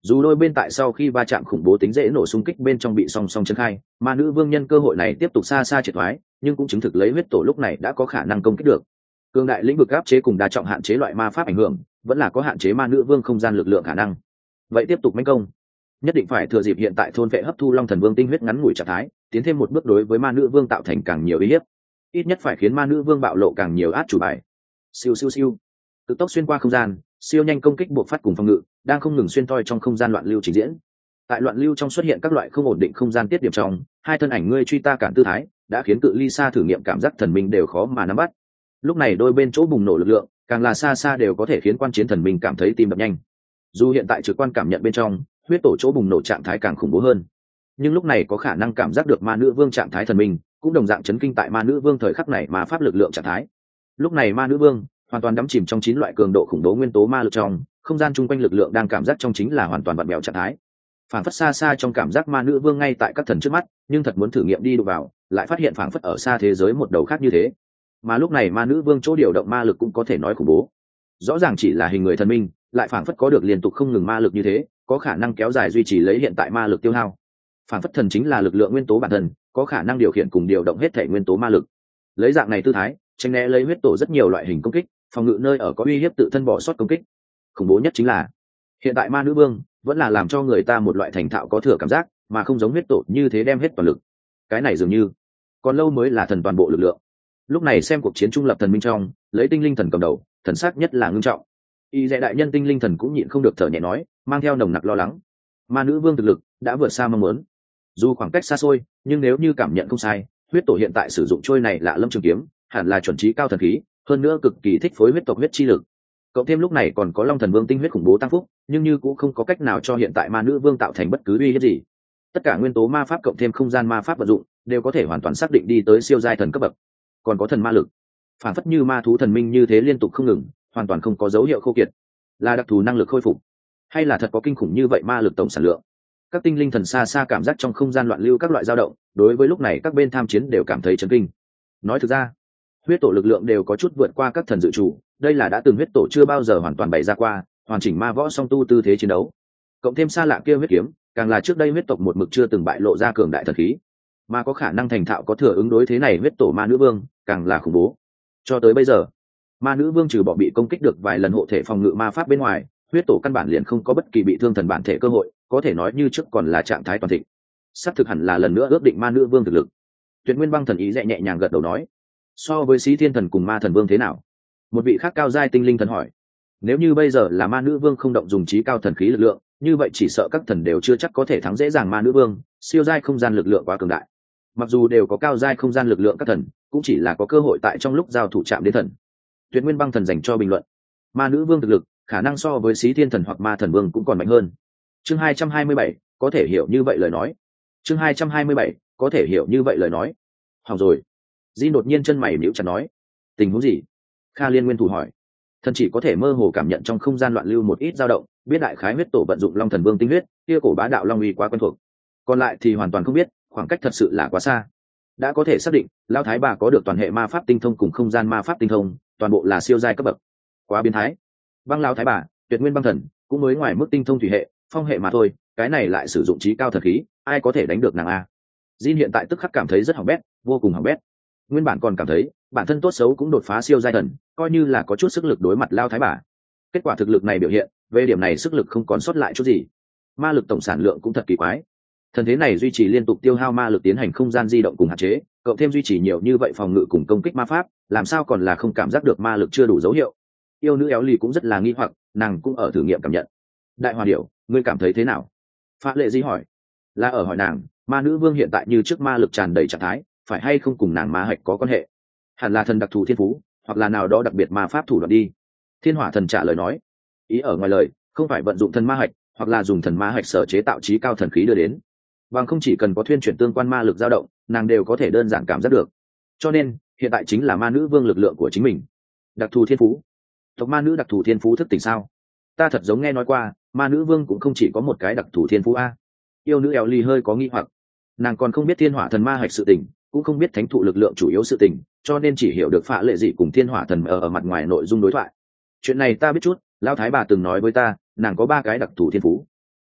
Dù đôi bên tại sau khi va chạm khủng bố tính dễ nổ xung kích bên trong bị song song chân khai, ma nữ vương nhân cơ hội này tiếp tục xa xa triệt thoái, nhưng cũng chứng thực lấy huyết tổ lúc này đã có khả năng công kích được. Cường đại lĩnh vực áp chế cùng đa trọng hạn chế loại ma pháp ảnh hưởng, vẫn là có hạn chế ma nữ vương không gian lực lượng khả năng. Vậy tiếp tục mãnh công, nhất định phải thừa dịp hiện tại thôn vệ hấp thu long thần vương tinh huyết ngắn ngủi trạng thái, tiến thêm một bước đối với ma nữ vương tạo thành càng nhiều uy hiếp. Ít nhất phải khiến ma nữ vương bạo lộ càng nhiều át chủ bài. Siêu siêu siêu, cực tốc xuyên qua không gian, siêu nhanh công kích buộc phát cùng phòng ngự, đang không ngừng xuyên toi trong không gian loạn lưu trình diễn. Tại loạn lưu trong xuất hiện các loại không ổn định không gian tiết điểm trong, hai thân ảnh ngươi truy ta cản tư thái, đã khiến cự ly xa thử nghiệm cảm giác thần minh đều khó mà nắm bắt. Lúc này đôi bên chỗ bùng nổ lực lượng, càng là xa xa đều có thể khiến quan chiến thần minh cảm thấy tim đập nhanh. Dù hiện tại trực quan cảm nhận bên trong, huyết tổ chỗ bùng nổ trạng thái càng khủng bố hơn, nhưng lúc này có khả năng cảm giác được ma nữ vương trạng thái thần minh, cũng đồng dạng chấn kinh tại ma nữ vương thời khắc này mà pháp lực lượng trạng thái. Lúc này ma nữ vương hoàn toàn đắm chìm trong 9 loại cường độ khủng bố nguyên tố ma lực trong, không gian chung quanh lực lượng đang cảm giác trong chính là hoàn toàn vặn vẹo trạng thái. Phảng phất xa xa trong cảm giác ma nữ vương ngay tại các thần trước mắt, nhưng thật muốn thử nghiệm đi đụng vào, lại phát hiện phảng phất ở xa thế giới một đầu khác như thế. Mà lúc này ma nữ vương chỗ điều động ma lực cũng có thể nói khủng bố. Rõ ràng chỉ là hình người thần minh, lại phảng phất có được liên tục không ngừng ma lực như thế, có khả năng kéo dài duy trì lấy hiện tại ma lực tiêu hao. Phảng phất thần chính là lực lượng nguyên tố bản thân, có khả năng điều khiển cùng điều động hết thể nguyên tố ma lực. Lấy dạng này tư thái, tránh né lấy huyết tổ rất nhiều loại hình công kích, phòng ngự nơi ở có uy hiếp tự thân bỏ sót công kích. Khủng bố nhất chính là hiện tại ma nữ vương vẫn là làm cho người ta một loại thành thạo có thừa cảm giác, mà không giống huyết tổ như thế đem hết toàn lực. Cái này dường như còn lâu mới là thần toàn bộ lực lượng. Lúc này xem cuộc chiến trung lập thần minh trong, lấy tinh linh thần cầm đầu, thần sắc nhất là ngưng trọng. Y dạy đại nhân tinh linh thần cũng nhịn không được thở nhẹ nói, mang theo nồng nặc lo lắng. Ma nữ vương thực lực đã vượt xa mong muốn. Dù khoảng cách xa xôi, nhưng nếu như cảm nhận không sai, huyết tổ hiện tại sử dụng trôi này lạ lâm trường kiếm, hẳn là chuẩn trí cao thần khí, hơn nữa cực kỳ thích phối huyết tộc huyết chi lực. Cộng thêm lúc này còn có long thần vương tinh huyết khủng bố tăng phúc, nhưng như cũng không có cách nào cho hiện tại ma nữ vương tạo thành bất cứ uy hiếp gì. Tất cả nguyên tố ma pháp cộng thêm không gian ma pháp vận dụng, đều có thể hoàn toàn xác định đi tới siêu giai thần cấp bậc. Còn có thần ma lực, phản phất như ma thú thần minh như thế liên tục không ngừng, hoàn toàn không có dấu hiệu khô kiệt. Là đặc thù năng lực khôi phục, hay là thật có kinh khủng như vậy ma lực tổng sản lượng? Các tinh linh thần xa xa cảm giác trong không gian loạn lưu các loại dao động, đối với lúc này các bên tham chiến đều cảm thấy chấn kinh. Nói thực ra, huyết tổ lực lượng đều có chút vượt qua các thần dự chủ, đây là đã từng huyết tổ chưa bao giờ hoàn toàn bày ra qua, hoàn chỉnh ma võ song tu tư thế chiến đấu. Cộng thêm xa lạ kia huyết kiếm, càng là trước đây huyết tộc một mực chưa từng bại lộ ra cường đại thần khí, mà có khả năng thành thạo có thừa ứng đối thế này huyết tổ ma nữ vương, càng là khủng bố. Cho tới bây giờ, ma nữ vương trừ bỏ bị công kích được vài lần hộ thể phòng ngự ma pháp bên ngoài, huyết tổ căn bản liền không có bất kỳ bị thương thần bản thể cơ hội, có thể nói như trước còn là trạng thái toàn thịnh. Sắp thực hẳn là lần nữa ước định ma nữ vương thực lực. Tuyệt Nguyên Băng thần ý nhẹ nhàng gật đầu nói, so với Xí Thiên thần cùng ma thần vương thế nào? Một vị khác cao giai tinh linh thần hỏi. Nếu như bây giờ là ma nữ vương không động dùng trí cao thần khí lực lượng, như vậy chỉ sợ các thần đều chưa chắc có thể thắng dễ dàng ma nữ vương, siêu giai không gian lực lượng quá cường đại. Mặc dù đều có cao giai không gian lực lượng các thần, cũng chỉ là có cơ hội tại trong lúc giao thủ chạm đến thần. Tuyệt Nguyên Băng thần dành cho bình luận, ma nữ vương thực lực khả năng so với Xí Thiên thần hoặc ma thần vương cũng còn mạnh hơn. Chương 227, có thể hiểu như vậy lời nói. Chương 227, có thể hiểu như vậy lời nói. Hỏng rồi. Di đột nhiên chân mày nhíu chặt nói, tình huống gì? Kha Liên Nguyên thủ hỏi. Thần chỉ có thể mơ hồ cảm nhận trong không gian loạn lưu một ít dao động, biết đại khái huyết tổ vận dụng long thần vương tinh huyết, kia cổ bá đạo long uy quá quen thuộc. Còn lại thì hoàn toàn không biết, khoảng cách thật sự là quá xa. Đã có thể xác định, Lão Thái bà có được toàn hệ ma pháp tinh thông cùng không gian ma pháp tinh thông, toàn bộ là siêu giai cấp bậc. Quá biến thái. Băng Lão Thái bà, Tuyệt Nguyên Băng thần, cũng mới ngoài mức tinh thông thủy hệ, phong hệ mà thôi, cái này lại sử dụng trí cao thần khí, ai có thể đánh được nàng a? Jin hiện tại tức khắc cảm thấy rất hỏng bét, vô cùng hỏng bét. Nguyên bản còn cảm thấy bản thân tốt xấu cũng đột phá siêu giai thần, coi như là có chút sức lực đối mặt Lao Thái bà. Kết quả thực lực này biểu hiện, về điểm này sức lực không còn sót lại chút gì. Ma lực tổng sản lượng cũng thật kỳ quái. Thần thế này duy trì liên tục tiêu hao ma lực tiến hành không gian di động cùng hạn chế, cộng thêm duy trì nhiều như vậy phòng ngự cùng công kích ma pháp, làm sao còn là không cảm giác được ma lực chưa đủ dấu hiệu. Yêu nữ éo lì cũng rất là nghi hoặc, nàng cũng ở thử nghiệm cảm nhận. Đại Hòa Điểu, ngươi cảm thấy thế nào? Phá Lệ Di hỏi. Là ở hỏi nàng, ma nữ vương hiện tại như trước ma lực tràn đầy trạng thái, phải hay không cùng nàng ma hạch có quan hệ? Hẳn là thần đặc thù thiên phú, hoặc là nào đó đặc biệt ma pháp thủ đoạn đi. Thiên Hỏa thần trả lời nói, ý ở ngoài lời không phải vận dụng thần ma hạch, hoặc là dùng thần ma hạch sở chế tạo trí cao thần khí đưa đến, bằng không chỉ cần có thuyên chuyển tương quan ma lực dao động, nàng đều có thể đơn giản cảm giác được. Cho nên hiện tại chính là ma nữ vương lực lượng của chính mình. Đặc thù thiên phú, tộc ma nữ đặc thù thiên phú thức tỉnh sao? Ta thật giống nghe nói qua, ma nữ vương cũng không chỉ có một cái đặc thù thiên phú a. Yêu nữ eo ly hơi có nghi hoặc, nàng còn không biết Thiên Hỏa thần ma hạch sự tình, cũng không biết thánh thụ lực lượng chủ yếu sự tình, cho nên chỉ hiểu được Phá Lệ Dị cùng Thiên Hỏa thần ở mặt ngoài nội dung đối thoại. Chuyện này ta biết chút, Lão Thái bà từng nói với ta, nàng có 3 cái đặc thù thiên phú.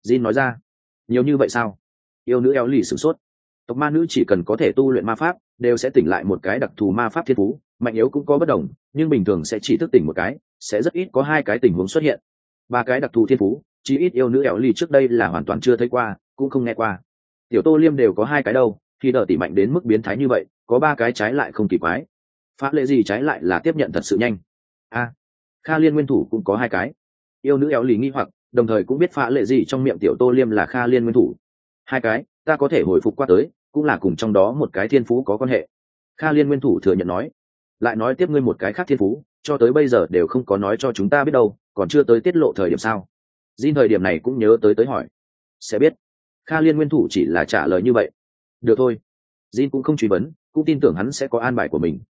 Jin nói ra. Nhiều như vậy sao? Yêu nữ éo lì sửng sốt. Tộc ma nữ chỉ cần có thể tu luyện ma pháp đều sẽ tỉnh lại một cái đặc thù ma pháp thiên phú, mạnh yếu cũng có bất đồng, nhưng bình thường sẽ chỉ thức tỉnh một cái, sẽ rất ít có hai cái tình huống xuất hiện. Ba cái đặc thù thiên phú chí ít yêu nữ éo lì trước đây là hoàn toàn chưa thấy qua, cũng không nghe qua. Tiểu Tô Liêm đều có hai cái đâu, khi đỡ tỷ mạnh đến mức biến thái như vậy, có ba cái trái lại không kỳ quái. Phá lệ gì trái lại là tiếp nhận thật sự nhanh. Kha Liên nguyên thủ cũng có hai cái. Yêu nữ éo lì nghi hoặc, đồng thời cũng biết phá lệ gì trong miệng Tiểu Tô Liêm là Kha Liên nguyên thủ. Hai cái, ta có thể hồi phục qua tới, cũng là cùng trong đó một cái thiên phú có quan hệ. Kha Liên nguyên thủ thừa nhận nói. Lại nói tiếp ngươi một cái khác thiên phú, cho tới bây giờ đều không có nói cho chúng ta biết đâu, còn chưa tới tiết lộ thời điểm sao? Jin thời điểm này cũng nhớ tới hỏi. Sẽ biết. Kha Liên nguyên thủ chỉ là trả lời như vậy. Được thôi. Jin cũng không truy vấn, cũng tin tưởng hắn sẽ có an bài của mình.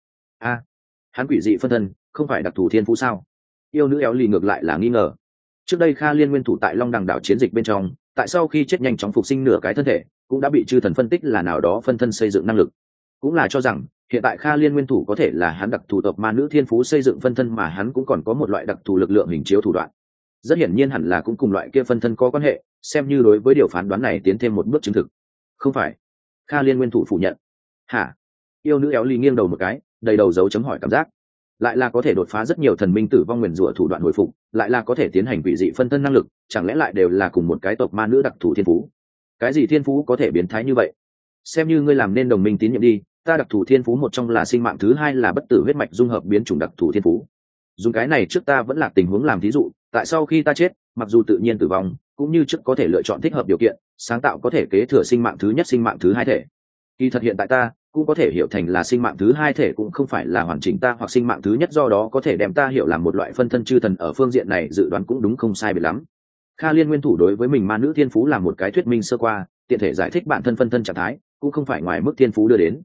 Hắn quỷ dị phân thân, không phải đặc thù thiên phú sao? Yêu nữ éo lì ngược lại là nghi ngờ. Trước đây Kha Liên nguyên thủ tại Long Đằng đảo chiến dịch bên trong, tại sau khi chết nhanh chóng phục sinh nửa cái thân thể, cũng đã bị chư thần phân tích là nào đó phân thân xây dựng năng lực. Cũng là cho rằng hiện tại Kha Liên nguyên thủ có thể là hắn đặc thù tộc ma nữ thiên phú xây dựng phân thân, mà hắn cũng còn có một loại đặc thù lực lượng hình chiếu thủ đoạn. Rất hiển nhiên hẳn là cũng cùng loại kia phân thân có quan hệ, xem như đối với điều phán đoán này tiến thêm một bước chứng thực. Không phải. Kha Liên nguyên thủ phủ nhận. Hả? Yêu nữ éo lì nghiêng đầu một cái, đầy đầu dấu chấm hỏi cảm giác. Lại là có thể đột phá rất nhiều thần minh tử vong nguyền rủa thủ đoạn hồi phục, lại là có thể tiến hành quỷ dị phân thân năng lực, chẳng lẽ lại đều là cùng một cái tộc ma nữ đặc thù thiên phú? Cái gì thiên phú có thể biến thái như vậy? Xem như ngươi làm nên đồng minh tín nhiệm đi, ta đặc thù thiên phú một trong là sinh mạng, thứ hai là bất tử huyết mạch dung hợp biến chủng đặc thù thiên phú. Dùng cái này trước ta vẫn là tình huống làm thí dụ, tại sau khi ta chết, mặc dù tự nhiên tử vong, cũng như trước có thể lựa chọn thích hợp điều kiện, sáng tạo có thể kế thừa sinh mạng thứ nhất sinh mạng thứ hai thể. Kỳ thật hiện tại ta cũng có thể hiểu thành là sinh mạng thứ hai thể cũng không phải là hoàn chỉnh ta, hoặc sinh mạng thứ nhất, do đó có thể đem ta hiểu làm một loại phân thân chư thần, ở phương diện này dự đoán cũng đúng không sai biệt lắm. Kha Liên nguyên thủ đối với mình ma nữ thiên phú là một cái thuyết minh sơ qua, tiện thể giải thích bản thân phân thân trạng thái, cũng không phải ngoài mức thiên phú đưa đến.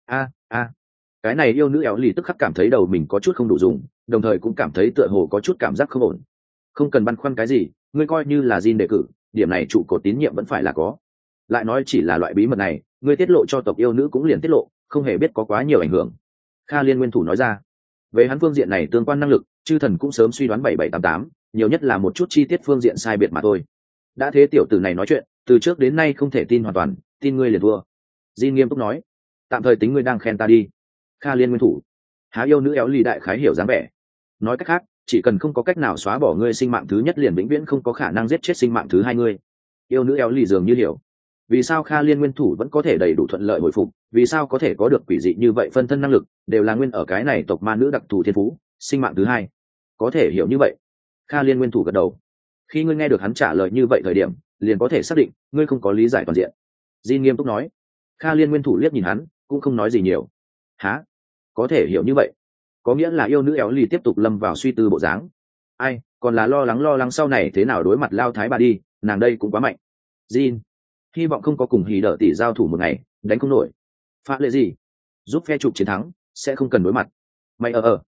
Cái này yêu nữ éo lì tức khắc cảm thấy đầu mình có chút không đủ dùng, đồng thời cũng cảm thấy tựa hồ có chút cảm giác không ổn. Không cần băn khoăn cái gì, ngươi coi như là Jin đề cử, điểm này trụ cột tín nhiệm vẫn phải là có. Lại nói chỉ là loại bí mật này, ngươi tiết lộ cho tộc yêu nữ cũng liền tiết lộ, không hề biết có quá nhiều ảnh hưởng. Kha Liên nguyên thủ nói ra. Về hắn phương diện này tương quan năng lực, chư thần cũng sớm suy đoán 7788, nhiều nhất là một chút chi tiết phương diện sai biệt mà thôi. Đã thế tiểu tử này nói chuyện, từ trước đến nay không thể tin hoàn toàn, tin ngươi liền thua. Jin nghiêm túc nói. Tạm thời tính ngươi đang khen ta đi. Kha Liên nguyên thủ. Há yêu nữ éo lì đại khái hiểu dáng vẻ. Nói cách khác, chỉ cần không có cách nào xóa bỏ ngươi sinh mạng thứ nhất, liền vĩnh viễn không có khả năng giết chết sinh mạng thứ hai ngươi. Yêu nữ éo lì dường như hiểu. Vì sao Kha Liên nguyên thủ vẫn có thể đầy đủ thuận lợi hồi phục, vì sao có thể có được quỷ dị như vậy phân thân năng lực, đều là nguyên ở cái này tộc ma nữ đặc thù thiên phú, sinh mạng thứ hai. Có thể hiểu như vậy. Kha Liên nguyên thủ gật đầu. Khi ngươi nghe được hắn trả lời như vậy thời điểm, liền có thể xác định ngươi không có lý giải toàn diện. Jin nghiêm túc nói. Kha Liên nguyên thủ liếc nhìn hắn, cũng không nói gì nhiều. Hả? Có thể hiểu như vậy? Có nghĩa là yêu nữ éo lì tiếp tục lâm vào suy tư bộ dáng. Ai, còn là lo lắng sau này thế nào đối mặt Lao Thái bà đi, nàng đây cũng quá mạnh. Jin, hy vọng không có cùng hỉ đỡ tỷ giao thủ một ngày, đánh không nổi. Phá lệ gì? Giúp phe chụp chiến thắng, sẽ không cần đối mặt. Mày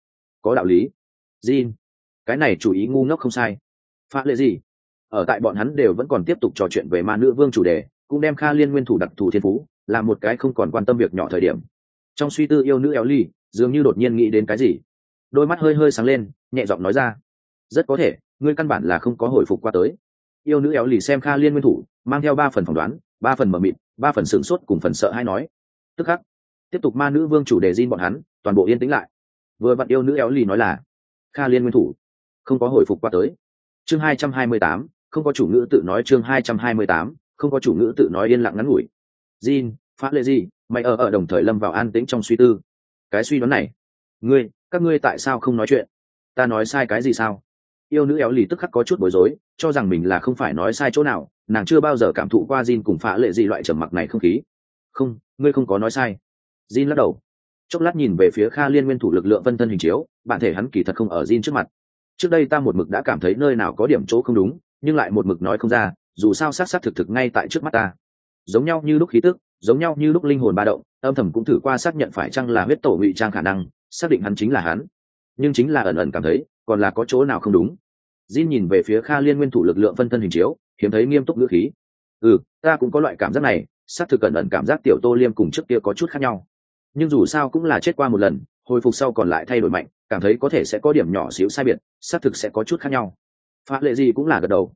có đạo lý. Jin, cái này chủ ý ngu ngốc không sai. Phá lệ gì? Ở tại bọn hắn đều vẫn còn tiếp tục trò chuyện về ma nữ vương chủ đề, cũng đem Kha Liên nguyên thủ đặc thù thiên phú là một cái không còn quan tâm việc nhỏ thời điểm. Trong suy tư yêu nữ éo ly dường như đột nhiên nghĩ đến cái gì, đôi mắt hơi sáng lên, nhẹ giọng nói ra. Rất có thể ngươi căn bản là không có hồi phục qua tới. Yêu nữ éo lì xem Kha Liên nguyên thủ mang theo 3 phần phỏng đoán, 3 phần mờ mịt, 3 phần sửng sốt cùng phần sợ hay nói. Tức khắc tiếp tục ma nữ vương chủ đề Jin bọn hắn toàn bộ yên tĩnh lại. Vừa vặn yêu nữ éo lì nói là Kha Liên nguyên thủ không có hồi phục qua tới. Chương 228, không có chủ ngữ tự nói. Chương 228, không có chủ ngữ tự nói. Yên lặng ngắn ngủi. Jin, Phá lệ gì? Mày ở đồng thời lâm vào an tĩnh trong suy tư. Cái suy đoán này, các ngươi tại sao không nói chuyện? Ta nói sai cái gì sao? Yêu nữ éo lì tức khắc có chút bối rối, cho rằng mình là không phải nói sai chỗ nào, nàng chưa bao giờ cảm thụ qua Jin cùng Phá lệ gì loại trầm mặc này không khí. Không, ngươi không có nói sai. Jin lắc đầu, chốc lát nhìn về phía Kha Liên nguyên thủ lực lượng phân thân hình chiếu, bản thể hắn kỳ thật không ở Jin trước mặt. Trước đây ta một mực đã cảm thấy nơi nào có điểm chỗ không đúng, nhưng lại một mực nói không ra, dù sao xác thực ngay tại trước mắt ta. Giống nhau như lúc khí tức, giống nhau như lúc linh hồn ba động, âm thầm cũng thử qua xác nhận phải chăng là huyết tổ ngụy trang khả năng, xác định hắn chính là hắn, nhưng chính là ẩn ẩn cảm thấy còn là có chỗ nào không đúng. Jin nhìn về phía Kha Liên nguyên thủ lực lượng phân thân hình chiếu, hiếm thấy nghiêm túc ngữ khí. Ta cũng có loại cảm giác này, xác thực ẩn ẩn cảm giác Tiểu Tô Liêm cùng trước kia có chút khác nhau, nhưng dù sao cũng là chết qua một lần, hồi phục sau còn lại thay đổi mạnh, cảm thấy có thể sẽ có điểm nhỏ xíu sai biệt, xác thực sẽ có chút khác nhau. Phá lệ gì cũng là gật đầu.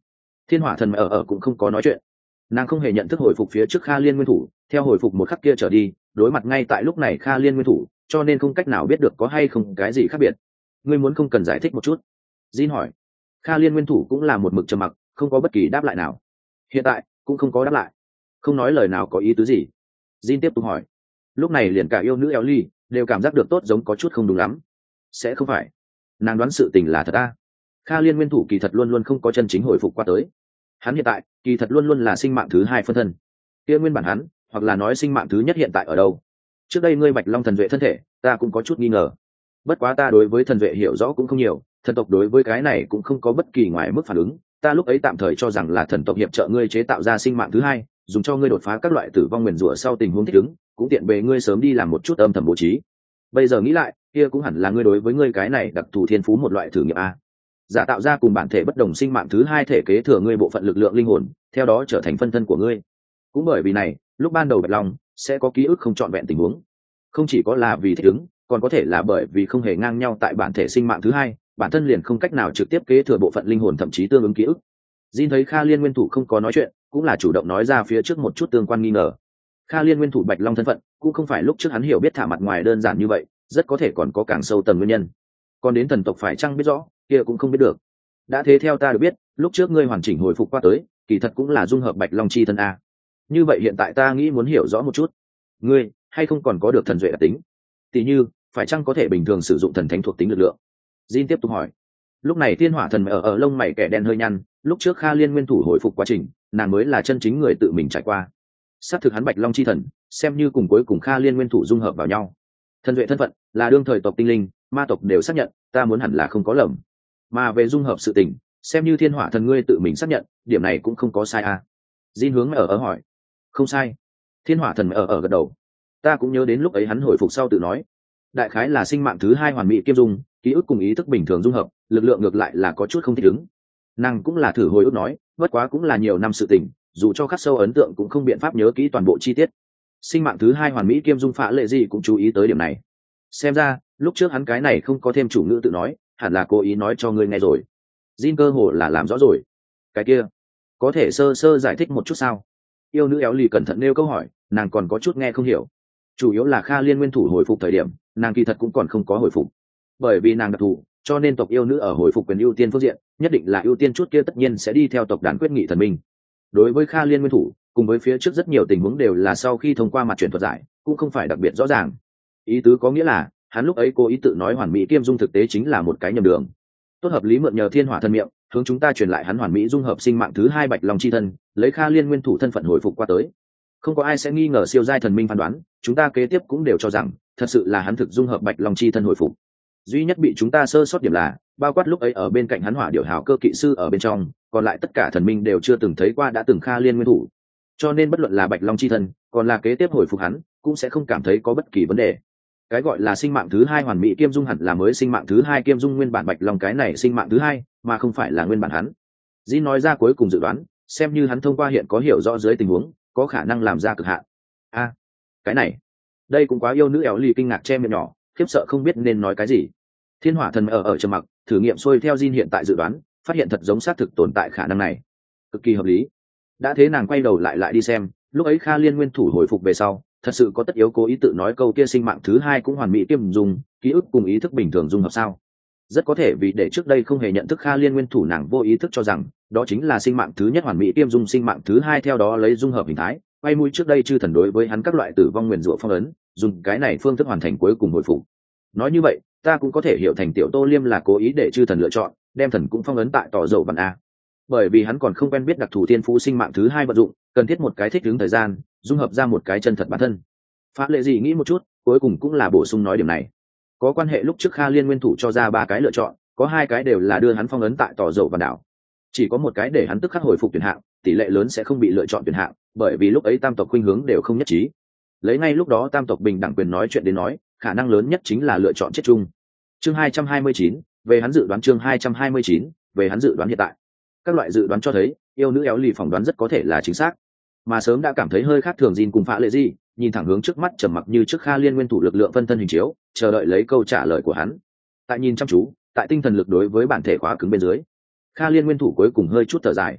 Thiên hỏa thần ở cũng không có nói chuyện, nàng không hề nhận thức hồi phục phía trước Kha Liên nguyên thủ, theo hồi phục một khắc kia trở đi đối mặt ngay tại lúc này Kha Liên nguyên thủ, cho nên không cách nào biết được có hay không cái gì khác biệt. Ngươi muốn không cần giải thích một chút? Jin hỏi. Kha Liên nguyên thủ cũng là một mực trầm mặc, không có bất kỳ đáp lại nào. Hiện tại cũng không có đáp lại, không nói lời nào có ý tứ gì. Jin tiếp tục hỏi. Lúc này liền cả yêu nữ éo ly đều cảm giác được tốt giống có chút không đúng lắm. Sẽ không phải nàng đoán sự tình là thật à? Kha Liên nguyên thủ kỳ thật luôn luôn không có chân chính hồi phục qua tới. Hắn hiện tại kỳ thật luôn luôn là sinh mạng thứ hai phân thân. Kia nguyên bản hắn, hoặc là nói sinh mạng thứ nhất hiện tại ở đâu? Trước đây ngươi Bạch Long thần vệ thân thể, ta cũng có chút nghi ngờ. Bất quá ta đối với thần vệ hiểu rõ cũng không nhiều, thần tộc đối với cái này cũng không có bất kỳ ngoài mức phản ứng. Ta lúc ấy tạm thời cho rằng là thần tộc hiệp trợ ngươi chế tạo ra sinh mạng thứ hai, dùng cho ngươi đột phá các loại tử vong nguyền rủa sau tình huống thích ứng, cũng tiện bề ngươi sớm đi làm một chút âm thầm bố trí. Bây giờ nghĩ lại, kia cũng hẳn là ngươi đối với ngươi cái này đặc thù thiên phú một loại thử nghiệm a. Giả tạo ra cùng bản thể bất đồng sinh mạng thứ hai thể kế thừa ngươi bộ phận lực lượng linh hồn, theo đó trở thành phân thân của ngươi. Cũng bởi vì này, lúc ban đầu Bạch Long sẽ có ký ức không trọn vẹn tình huống, không chỉ có là vì thích ứng, còn có thể là bởi vì không hề ngang nhau tại bản thể sinh mạng thứ hai, bản thân liền không cách nào trực tiếp kế thừa bộ phận linh hồn thậm chí tương ứng ký ức. Jin thấy Kha Liên nguyên thủ không có nói chuyện, cũng là chủ động nói ra phía trước một chút tương quan nghi ngờ. Kha Liên nguyên thủ Bạch Long thân phận, cũng không phải lúc trước hắn hiểu biết thả mặt ngoài đơn giản như vậy, rất có thể còn có càng sâu tầng nguyên nhân. Còn đến thần tộc phải chăng biết rõ, kia cũng không biết được. Đã thế theo ta được biết, lúc trước ngươi hoàn chỉnh hồi phục qua tới, kỳ thật cũng là dung hợp Bạch Long chi thân a. Như vậy hiện tại ta nghĩ muốn hiểu rõ một chút, ngươi hay không còn có được thần duệ đặc tính, tỷ như phải chăng có thể bình thường sử dụng thần thánh thuộc tính lực lượng? Jin tiếp tục hỏi. Lúc này thiên hỏa thần ở lông mày kẻ đen hơi nhăn, lúc trước Kha Liên nguyên thủ hồi phục quá trình, nàng mới là chân chính người tự mình trải qua. Xác thực hắn Bạch Long chi thần, xem như cùng cuối cùng Kha Liên nguyên thủ dung hợp vào nhau. Thần duệ thân phận là đương thời tộc tinh linh, ma tộc đều xác nhận, ta muốn hẳn là không có lầm. Mà về dung hợp sự tình, xem như thiên hỏa thần ngươi tự mình xác nhận, điểm này cũng không có sai à? Jin hướng ở hỏi. Không sai. Thiên hỏa thần ở gật đầu. Ta cũng nhớ đến lúc ấy hắn hồi phục sau tự nói, đại khái là sinh mạng thứ hai hoàn mỹ kiêm dung, ký ức cùng ý thức bình thường dung hợp, lực lượng ngược lại là có chút không thích ứng. Nàng cũng là thử hồi ức nói, bất quá cũng là nhiều năm sự tình, dù cho khắc sâu ấn tượng cũng không biện pháp nhớ kỹ toàn bộ chi tiết. Sinh mạng thứ hai hoàn mỹ kiêm dung phá lệ gì cũng chú ý tới điểm này. Xem ra lúc trước hắn cái này không có thêm chủ ngữ tự nói, hẳn là cố ý nói cho ngươi nghe rồi. Jin cơ hồ là làm rõ rồi. Cái kia có thể sơ sơ giải thích một chút sao? Yêu nữ éo lì cẩn thận nêu câu hỏi, nàng còn có chút nghe không hiểu. Chủ yếu là Kha Liên nguyên thủ hồi phục thời điểm, nàng kỳ thật cũng còn không có hồi phục. Bởi vì nàng đặc thù, cho nên tộc yêu nữ ở hồi phục quyền ưu tiên phương diện, nhất định là ưu tiên chút kia tất nhiên sẽ đi theo tộc đàn quyết nghị thần minh. Đối với Kha Liên nguyên thủ, cùng với phía trước rất nhiều tình huống đều là sau khi thông qua mặt truyền thuật giải, cũng không phải đặc biệt rõ ràng. Ý tứ có nghĩa là, hắn lúc ấy cố ý tự nói hoàn mỹ kiêm dung thực tế chính là một cái nhầm đường. Tốt hợp lý mượn nhờ thiên hỏa thân miệng, hướng chúng ta truyền lại hắn hoàn mỹ dung hợp sinh mạng thứ hai Bạch Long chi thân, lấy Kha Liên nguyên thủ thân phận hồi phục qua tới. Không có ai sẽ nghi ngờ siêu giai thần minh phán đoán, chúng ta kế tiếp cũng đều cho rằng thật sự là hắn thực dung hợp Bạch Long chi thân hồi phục. Duy nhất bị chúng ta sơ sót điểm là, bao quát lúc ấy ở bên cạnh hắn hỏa điểu hào cơ kỵ sư ở bên trong, còn lại tất cả thần minh đều chưa từng thấy qua đã từng Kha Liên nguyên thủ. Cho nên bất luận là Bạch Long chi thân, còn là kế tiếp hồi phục hắn, cũng sẽ không cảm thấy có bất kỳ vấn đề. Cái gọi là sinh mạng thứ hai hoàn mỹ kiêm dung hẳn là mới sinh mạng thứ hai kiêm dung nguyên bản Bạch Long cái này sinh mạng thứ hai, mà không phải là nguyên bản hắn. Jin nói ra cuối cùng dự đoán, xem như hắn thông qua hiện có hiểu rõ dưới tình huống, có khả năng làm ra cực hạn. A, cái này, đây cũng quá yêu nữ éo lì kinh ngạc che miệng nhỏ, khiếp sợ không biết nên nói cái gì. Thiên hỏa thần ở trầm mặc, thử nghiệm xuôi theo Jin hiện tại dự đoán, phát hiện thật giống xác thực tồn tại khả năng này, cực kỳ hợp lý. Đã thế nàng quay đầu lại đi xem, lúc ấy Kha Liên nguyên thủ hồi phục về sau, thật sự có tất yếu cố ý tự nói câu kia sinh mạng thứ hai cũng hoàn mỹ kiêm dung, ký ức cùng ý thức bình thường dung hợp sao? Rất có thể vì để trước đây không hề nhận thức Kha Liên nguyên thủ nàng vô ý thức cho rằng đó chính là sinh mạng thứ nhất hoàn mỹ kiêm dung sinh mạng thứ hai, theo đó lấy dung hợp hình thái quay mũi trước đây chư thần đối với hắn các loại tử vong nguyền rủa phong ấn, dùng cái này phương thức hoàn thành cuối cùng hồi phục. Nói như vậy ta cũng có thể hiểu thành tiểu Tô Liêm là cố ý để chư thần lựa chọn đem thần cũng phong ấn tại tỏ dầu vạn a, bởi vì hắn còn không quen biết đặc thù thiên phú sinh mạng thứ hai vận dụng, cần thiết một cái thích ứng thời gian dung hợp ra một cái chân thật bản thân. Phá lệ gì nghĩ một chút, cuối cùng cũng là bổ sung nói điểm này. Có quan hệ lúc trước Kha Liên nguyên thủ cho ra 3 cái lựa chọn, có 2 cái đều là đưa hắn phong ấn tại tỏ dầu vạn đảo, chỉ có một cái để hắn tức khắc hồi phục tuyển hạng, tỷ lệ lớn sẽ không bị lựa chọn tuyển hạng, bởi vì lúc ấy tam tộc khuynh hướng đều không nhất trí. Lấy ngay lúc đó tam tộc bình đẳng quyền nói chuyện đến nói, khả năng lớn nhất chính là lựa chọn chết chung. Chương 229, về hắn dự đoán. Chương 229, về hắn dự đoán hiện tại. Các loại dự đoán cho thấy, yêu nữ éo lì phỏng đoán rất có thể là chính xác, mà sớm đã cảm thấy hơi khác thường Jin cùng Phá Lệ gì, nhìn thẳng hướng trước mắt trầm mặc như trước Kha Liên nguyên thủ lực lượng phân thân hình chiếu, chờ đợi lấy câu trả lời của hắn. Tại nhìn chăm chú, tại tinh thần lực đối với bản thể khóa cứng bên dưới, Kha Liên nguyên thủ cuối cùng hơi chút thở dài.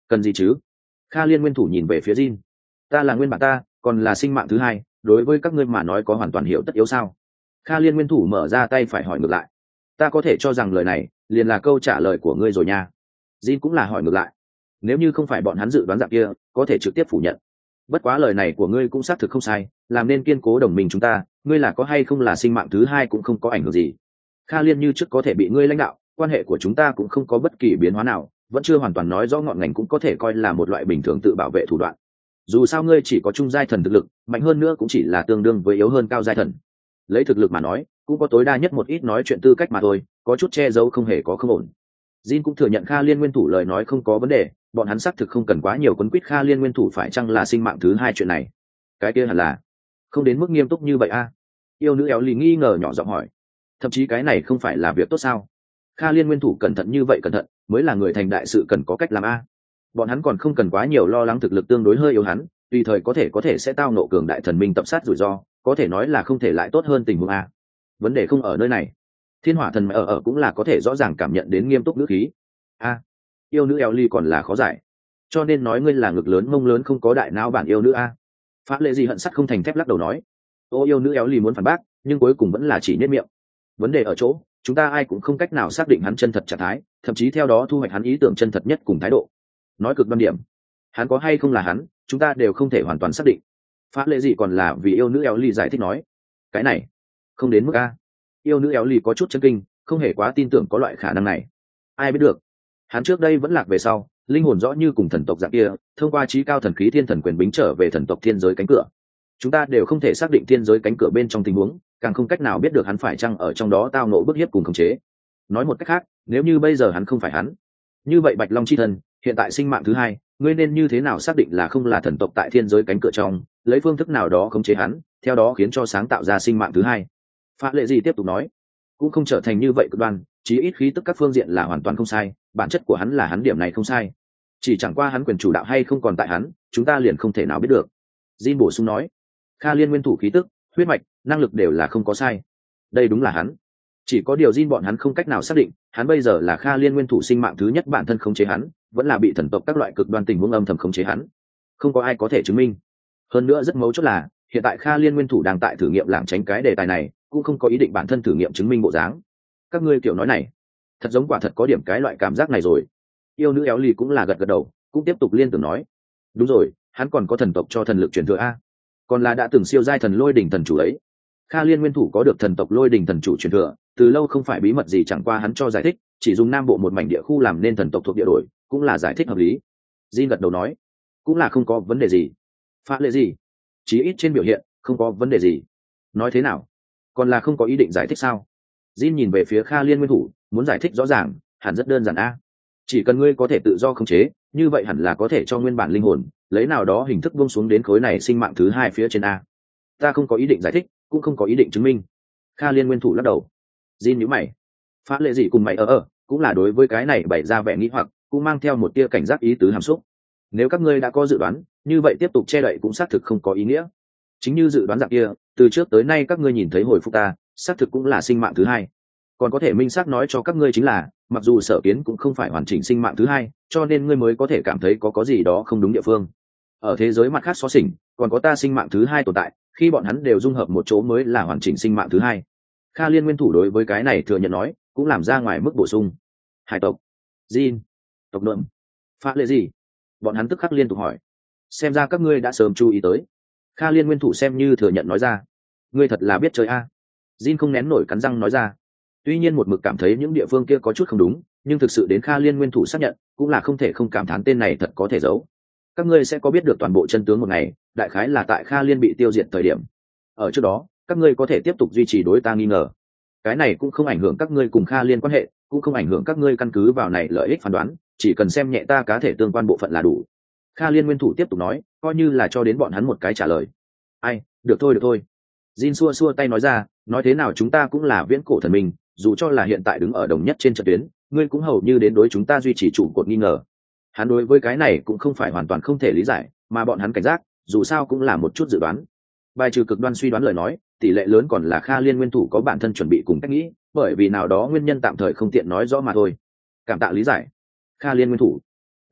Cần gì chứ? Kha Liên nguyên thủ nhìn về phía Jin. Ta là nguyên bản ta, còn là sinh mạng thứ hai, đối với các ngươi mà nói có hoàn toàn hiểu tất yếu sao? Kha Liên nguyên thủ mở ra tay phải hỏi ngược lại. Ta có thể cho rằng lời này liền là câu trả lời của ngươi rồi nha. Jin cũng là hỏi ngược lại. Nếu như không phải bọn hắn dự đoán dạng kia, có thể trực tiếp phủ nhận. Bất quá lời này của ngươi cũng xác thực không sai, làm nên kiên cố đồng minh chúng ta, ngươi là có hay không là sinh mạng thứ hai cũng không có ảnh hưởng gì. Kha Liên như trước có thể bị ngươi lãnh đạo, quan hệ của chúng ta cũng không có bất kỳ biến hóa nào, vẫn chưa hoàn toàn nói rõ ngọn ngành cũng có thể coi là một loại bình thường tự bảo vệ thủ đoạn. Dù sao ngươi chỉ có trung giai thần thực lực, mạnh hơn nữa cũng chỉ là tương đương với yếu hơn cao giai thần. Lấy thực lực mà nói, cũng có tối đa nhất một ít nói chuyện tư cách mà thôi, có chút che giấu không hề có không ổn. Jin cũng thừa nhận Kha Liên nguyên thủ lời nói không có vấn đề, bọn hắn xác thực không cần quá nhiều quấn quýt Kha Liên nguyên thủ phải chăng là sinh mạng thứ hai chuyện này. Cái kia hẳn là không đến mức nghiêm túc như vậy a. Yêu nữ éo lì nghi ngờ nhỏ giọng hỏi. Thậm chí cái này không phải là việc tốt sao? Kha Liên nguyên thủ cẩn thận như vậy cẩn thận, mới là người thành đại sự cần có cách làm a. Bọn hắn còn không cần quá nhiều lo lắng thực lực tương đối hơi yếu hắn, tùy thời có thể sẽ tao nộ cường đại thần minh tập sát rủi ro, có thể nói là không thể lại tốt hơn tình huống a. Vấn đề không ở nơi này. Thiên hỏa thần ở cũng là có thể rõ ràng cảm nhận đến nghiêm túc ngữ khí. A, yêu nữ eo ly còn là khó giải, cho nên nói ngươi là ngực lớn mông lớn không có đại não bản yêu nữ a. Phá lệ gì hận sắt không thành thép lắc đầu nói. Ô yêu nữ eo ly muốn phản bác, nhưng cuối cùng vẫn là chỉ nhếch miệng. Vấn đề ở chỗ, chúng ta ai cũng không cách nào xác định hắn chân thật trạng thái, thậm chí theo đó thu hoạch hắn ý tưởng chân thật nhất cùng thái độ. Nói cực đoan điểm, hắn có hay không là hắn, chúng ta đều không thể hoàn toàn xác định. Phá lệ gì còn là vì yêu nữ eo ly giải thích nói. Cái này không đến mức a. Yêu nữ éo lì có chút chấn kinh, không hề quá tin tưởng có loại khả năng này. Ai biết được, hắn trước đây vẫn lạc về sau, linh hồn rõ như cùng thần tộc dạng kia, thông qua trí cao thần khí thiên thần quyền bính trở về thần tộc thiên giới cánh cửa. Chúng ta đều không thể xác định thiên giới cánh cửa bên trong tình huống, càng không cách nào biết được hắn phải chăng ở trong đó tao nộ bức hiếp cùng khống chế. Nói một cách khác, nếu như bây giờ hắn không phải hắn, như vậy Bạch Long chi thần hiện tại sinh mạng thứ hai, ngươi nên như thế nào xác định là không là thần tộc tại thiên giới cánh cửa trong, lấy phương thức nào đó khống chế hắn, theo đó khiến cho sáng tạo ra sinh mạng thứ hai. Phá lệ gì tiếp tục nói, cũng không trở thành như vậy cực đoan, chí ít khí tức các phương diện là hoàn toàn không sai, bản chất của hắn là hắn điểm này không sai, chỉ chẳng qua hắn quyền chủ đạo hay không còn tại hắn, chúng ta liền không thể nào biết được. Jin bổ sung nói, Kha Liên nguyên thủ khí tức, huyết mạch, năng lực đều là không có sai, đây đúng là hắn. Chỉ có điều Jin bọn hắn không cách nào xác định, hắn bây giờ là Kha Liên nguyên thủ sinh mạng thứ nhất bản thân khống chế hắn, vẫn là bị thần tộc các loại cực đoan tình huống âm thầm khống chế hắn, không có ai có thể chứng minh. Hơn nữa rất mấu chốt là, hiện tại Kha Liên nguyên thủ đang tại thử nghiệm lảng tránh cái đề tài này, cũng không có ý định bản thân thử nghiệm chứng minh bộ dáng. Các ngươi kiểu nói này thật giống quả thật có điểm cái loại cảm giác này rồi. Yêu nữ éo lì cũng là gật gật đầu, cũng tiếp tục liên tưởng nói, đúng rồi, hắn còn có thần tộc cho thần lực truyền thừa a, còn là đã từng siêu giai thần lôi đỉnh thần chủ ấy. Kha Liên nguyên thủ có được thần tộc lôi đỉnh thần chủ truyền thừa, từ lâu không phải bí mật gì, chẳng qua hắn cho giải thích, chỉ dùng nam bộ một mảnh địa khu làm nên thần tộc thuộc địa đổi, cũng là giải thích hợp lý. Jin gật đầu nói, cũng là không có vấn đề gì. Phá lệ gì, chí ít trên biểu hiện không có vấn đề gì. Nói thế nào, còn là không có ý định giải thích sao? Jin nhìn về phía Kha Liên nguyên thủ, muốn giải thích rõ ràng, hẳn rất đơn giản a. Chỉ cần ngươi có thể tự do khống chế, như vậy hẳn là có thể cho nguyên bản linh hồn lấy nào đó hình thức buông xuống đến khối này sinh mạng thứ hai phía trên a. Ta không có ý định giải thích, cũng không có ý định chứng minh. Kha Liên nguyên thủ lắc đầu. Jin nhíu mày. Phá lệ gì cùng mày cũng là đối với cái này bày ra vẻ nghĩ hoặc, cũng mang theo một tia cảnh giác ý tứ hàm xúc. Nếu các ngươi đã có dự đoán, như vậy tiếp tục che đậy cũng xác thực không có ý nghĩa. Chính như dự đoán dạng kia, từ trước tới nay các ngươi nhìn thấy hồi phục ta, xác thực cũng là sinh mạng thứ hai. Còn có thể minh xác nói cho các ngươi chính là, mặc dù sở kiến cũng không phải hoàn chỉnh sinh mạng thứ hai, cho nên ngươi mới có thể cảm thấy có gì đó không đúng địa phương. Ở thế giới mặt khác xó xỉnh, còn có ta sinh mạng thứ hai tồn tại, khi bọn hắn đều dung hợp một chỗ mới là hoàn chỉnh sinh mạng thứ hai. Kha Liên nguyên thủ đối với cái này thừa nhận nói, cũng làm ra ngoài mức bổ sung. Hải tộc, Jin, tộc lượm, Phá lệ gì? Bọn hắn tức khắc liên tục hỏi. Xem ra các ngươi đã sớm chú ý tới. Kha Liên nguyên thủ xem như thừa nhận nói ra. Ngươi thật là biết chơi a. Jin không nén nổi cắn răng nói ra. Tuy nhiên một mực cảm thấy những địa phương kia có chút không đúng, nhưng thực sự đến Kha Liên nguyên thủ xác nhận, cũng là không thể không cảm thán tên này thật có thể giấu. Các ngươi sẽ có biết được toàn bộ chân tướng một ngày, đại khái là tại Kha Liên bị tiêu diệt thời điểm. Ở trước đó, các ngươi có thể tiếp tục duy trì đối ta nghi ngờ. Cái này cũng không ảnh hưởng các ngươi cùng Kha Liên quan hệ, cũng không ảnh hưởng các ngươi căn cứ vào này lợi ích phán đoán, chỉ cần xem nhẹ ta cá thể tương quan bộ phận là đủ. Kha Liên nguyên thủ tiếp tục nói, coi như là cho đến bọn hắn một cái trả lời. Ai, được thôi. Jin xua xua tay nói ra, nói thế nào chúng ta cũng là viễn cổ thần minh, dù cho là hiện tại đứng ở đồng nhất trên trận tuyến, ngươi cũng hầu như đến đối chúng ta duy trì trụ cột nghi ngờ. Hắn đối với cái này cũng không phải hoàn toàn không thể lý giải, mà bọn hắn cảnh giác, dù sao cũng là một chút dự đoán. Bài trừ cực đoan suy đoán lời nói, tỷ lệ lớn còn là Kha Liên nguyên thủ có bản thân chuẩn bị cùng cách nghĩ, bởi vì nào đó nguyên nhân tạm thời không tiện nói rõ mà thôi. Cảm tạ lý giải. Kha Liên nguyên thủ.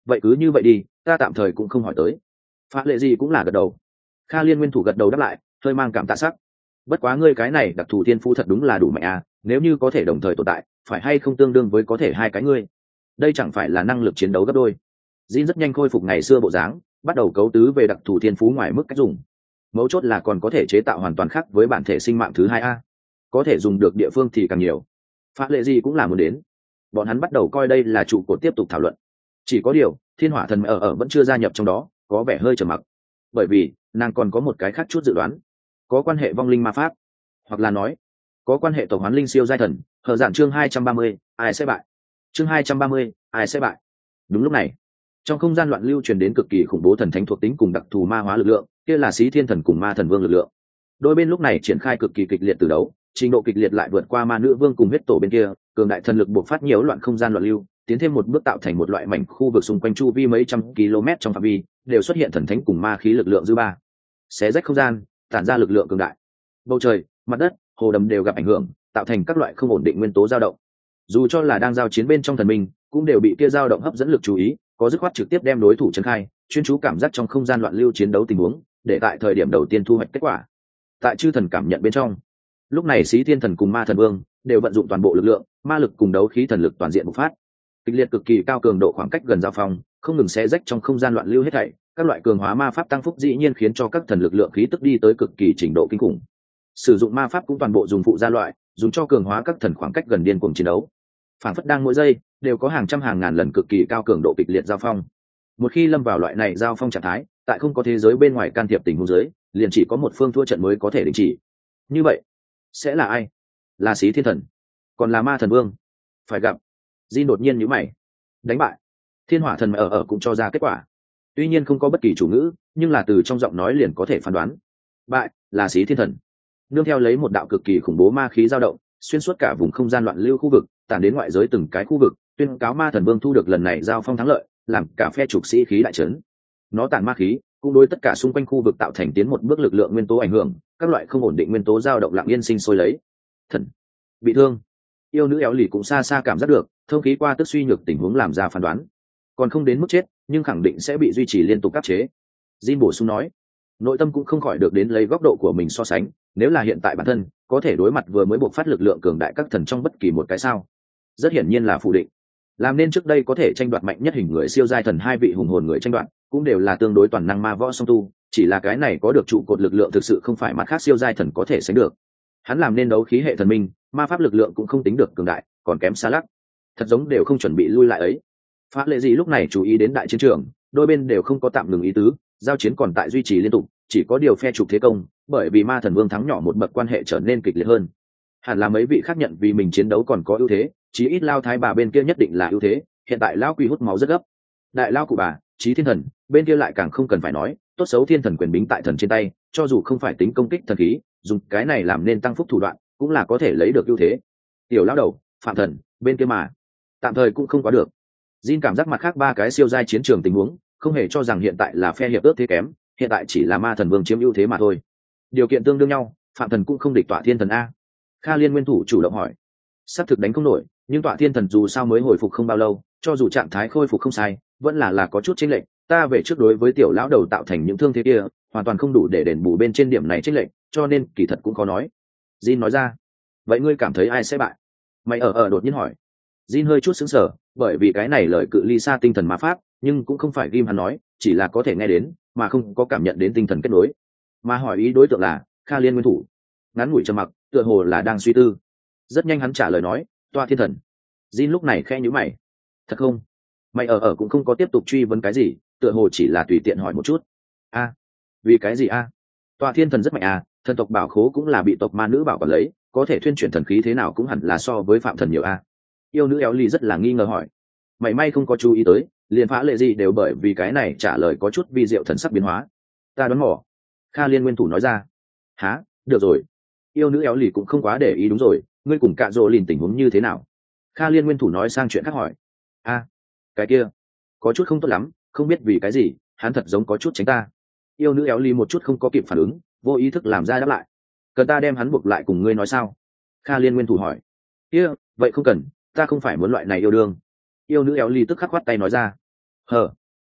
vậy cứ như vậy đi, ta tạm thời cũng không hỏi tới. Phá lệ gì cũng là gật đầu. Kha Liên nguyên thủ gật đầu đáp lại, hơi mang cảm tạ sắc. Bất quá ngươi cái này đặc thù thiên phú thật đúng là đủ mạnh à, nếu như có thể đồng thời tồn tại, phải hay không tương đương với có thể hai cái ngươi. Đây chẳng phải là năng lực chiến đấu gấp đôi. Jin rất nhanh khôi phục ngày xưa bộ dáng, bắt đầu cấu tứ về đặc thù thiên phú ngoài mức cách dùng. Mấu chốt là còn có thể chế tạo hoàn toàn khác với bản thể sinh mạng thứ hai a, có thể dùng được địa phương thì càng nhiều. Phá lệ gì cũng là muốn đến. Bọn hắn bắt đầu coi đây là trụ cột tiếp tục thảo luận. Chỉ có điều, thiên hỏa thần ở vẫn chưa gia nhập trong đó, có vẻ hơi trầm mặc. Bởi vì nàng còn có một cái khác chút dự đoán, có quan hệ vong linh ma pháp, hoặc là nói có quan hệ tổng hoán linh siêu giai thần. Hở giản chương 230, ai sẽ bại? Chương 230, ai sẽ bại? Đúng lúc này, trong không gian loạn lưu truyền đến cực kỳ khủng bố thần thánh thuộc tính cùng đặc thù ma hóa lực lượng, kia là Xí Thiên Thần cùng Ma Thần Vương lực lượng. Đôi bên lúc này triển khai cực kỳ kịch liệt từ đấu, trình độ kịch liệt lại vượt qua Ma Nữ Vương cùng huyết tổ bên kia, cường đại thần lực buộc phát nhiễu loạn không gian loạn lưu, tiến thêm một bước tạo thành một loại mảnh khu vực xung quanh chu vi mấy trăm km trong phạm vi, đều xuất hiện thần thánh cùng ma khí lực lượng dư ba, xé rách không gian, tản ra lực lượng cường đại. Bầu trời, mặt đất, hồ đầm đều gặp ảnh hưởng, tạo thành các loại không ổn định nguyên tố dao động. Dù cho là đang giao chiến bên trong thần minh, cũng đều bị kia dao động hấp dẫn lực chú ý, có dứt khoát trực tiếp đem đối thủ trấn khai, chuyên chú cảm giác trong không gian loạn lưu chiến đấu tình huống, để tại thời điểm đầu tiên thu hoạch kết quả. Tại chư thần cảm nhận bên trong, lúc này Xí Thiên Thần cùng Ma Thần Vương đều vận dụng toàn bộ lực lượng, ma lực cùng đấu khí thần lực toàn diện bộc phát. Kịch liệt cực kỳ cao cường độ khoảng cách gần giao phong, không ngừng xé rách trong không gian loạn lưu hết thảy, các loại cường hóa ma pháp tăng phúc dĩ nhiên khiến cho các thần lực lượng khí tức đi tới cực kỳ trình độ kinh khủng. Sử dụng ma pháp cũng toàn bộ dùng phụ gia loại, dùng cho cường hóa các thần khoảng cách gần điên cuồng chiến đấu. Phản phất đang mỗi giây đều có hàng trăm hàng ngàn lần cực kỳ cao cường độ kịch liệt giao phong. Một khi lâm vào loại này giao phong trạng thái, tại không có thế giới bên ngoài can thiệp tình huống dưới, liền chỉ có một phương thua trận mới có thể đình chỉ. Như vậy, sẽ là ai? Là Xí Thiên Thần, còn là Ma Thần Vương? Phải gặp. Jin đột nhiên nhíu mày. Đánh bại. Thiên Hỏa Thần ở cũng cho ra kết quả. Tuy nhiên không có bất kỳ chủ ngữ, nhưng là từ trong giọng nói liền có thể phán đoán. Bại là Xí Thiên Thần. Nương theo lấy một đạo cực kỳ khủng bố ma khí dao động, xuyên suốt cả vùng không gian loạn lưu khu vực, tản đến ngoại giới từng cái khu vực, tuyên cáo Ma Thần Vương thu được lần này giao phong thắng lợi, làm cả phe trục sĩ khí đại trấn. Nó tản ma khí, cũng đối tất cả xung quanh khu vực tạo thành tiến một bước lực lượng nguyên tố ảnh hưởng, các loại không ổn định nguyên tố dao động lặng yên sinh sôi lấy. Thần bị thương. Yêu nữ éo lì cũng xa xa cảm giác được, thông khí qua tức suy nhược tình huống làm ra phán đoán. Còn không đến mức chết, nhưng khẳng định sẽ bị duy trì liên tục áp chế. Jin bổ sung nói, nội tâm cũng không khỏi được đến lấy góc độ của mình so sánh, nếu là hiện tại bản thân có thể đối mặt vừa mới buộc phát lực lượng cường đại các thần trong bất kỳ một cái sao, rất hiển nhiên là phủ định. Làm nên trước đây có thể tranh đoạt mạnh nhất hình người siêu giai thần hai vị hùng hồn người tranh đoạt, cũng đều là tương đối toàn năng ma võ song tu, chỉ là cái này có được trụ cột lực lượng thực sự không phải mặt khác siêu giai thần có thể sánh được. Hắn làm nên đấu khí hệ thần minh, ma pháp lực lượng cũng không tính được cường đại, còn kém xa lắc, thật giống đều không chuẩn bị lui lại ấy. Phá lệ gì lúc này chú ý đến đại chiến trường, đôi bên đều không có tạm ngừng ý tứ, giao chiến còn tại duy trì liên tục, chỉ có điều phe trục thế công, bởi vì Ma Thần Vương thắng nhỏ một bậc quan hệ trở nên kịch liệt hơn. Hẳn là mấy vị khác nhận vì mình chiến đấu còn có ưu thế, chí ít Lao Thái bà bên kia nhất định là ưu thế, hiện tại Lao Quỷ hút máu rất gấp. Đại Lao cụ bà, Chí Thiên Thần, bên kia lại càng không cần phải nói, tốt xấu thiên thần quyền bính tại thần trên tay, cho dù không phải tính công kích thần khí, dùng cái này làm nên tăng phúc thủ đoạn, cũng là có thể lấy được ưu thế. Tiểu Lão đầu, Phạm Thần, bên kia mà tạm thời cũng không quá được. Jin cảm giác mặt khác ba cái siêu giai chiến trường tình huống, không hề cho rằng hiện tại là phe hiệp ước thế kém, hiện tại chỉ là Ma Thần Vương chiếm ưu thế mà thôi. Điều kiện tương đương nhau, Phạm Thần cũng không địch Tọa Thiên Thần a. Kha Liên nguyên thủ chủ động hỏi. Sắp thực đánh không nổi, nhưng Tọa Thiên Thần dù sao mới hồi phục không bao lâu, cho dù trạng thái khôi phục không sai, vẫn là có chút chênh lệch. Ta về trước đối với tiểu lão đầu tạo thành những thương thế kia, hoàn toàn không đủ để đền bù bên trên điểm này chênh lệch, cho nên kỳ thật cũng khó nói. Jin nói ra. Vậy ngươi cảm thấy ai sẽ bại? Mày đột nhiên hỏi. Jin hơi chút sững sờ, bởi vì cái này lời cự ly xa tinh thần ma pháp, nhưng cũng không phải ghim hắn nói, chỉ là có thể nghe đến, mà không có cảm nhận đến tinh thần kết nối. Mà hỏi ý đối tượng là Kha Liên nguyên thủ. Ngắn ngủi trầm mặc, tựa hồ là đang suy tư. Rất nhanh hắn trả lời nói, Tọa Thiên Thần. Jin lúc này khẽ nhíu mày. Thật không? Mày cũng không có tiếp tục truy vấn cái gì, tựa hồ chỉ là tùy tiện hỏi một chút. A, vì cái gì a? Tọa Thiên Thần rất mạnh a, thần tộc bảo khố cũng là bị tộc ma nữ bảo quản lấy, có thể thuyên chuyển thần khí thế nào cũng hẳn là so với Phạm Thần nhiều a. Yêu nữ éo ly rất là nghi ngờ hỏi. Mày may không có chú ý tới, liền Phá lệ gì đều bởi vì cái này trả lời có chút vi diệu thần sắc biến hóa. Ta đoán mò. Kha Liên nguyên thủ nói ra. Hả, được rồi. Yêu nữ éo lì cũng không quá để ý đúng rồi, ngươi cùng Cạ Dỗ Lìn tình huống như thế nào? Kha Liên nguyên thủ nói sang chuyện khác hỏi. A, cái kia có chút không tốt lắm, không biết vì cái gì, hắn thật giống có chút tránh ta. Yêu nữ éo lì một chút không có kịp phản ứng, vô ý thức làm ra đáp lại. Cần ta đem hắn buộc lại cùng ngươi nói sao? Kha Liên nguyên thủ hỏi. Vậy không cần, ta không phải muốn loại này yêu đương. Yêu nữ éo lì tức khắc khoát tay nói ra.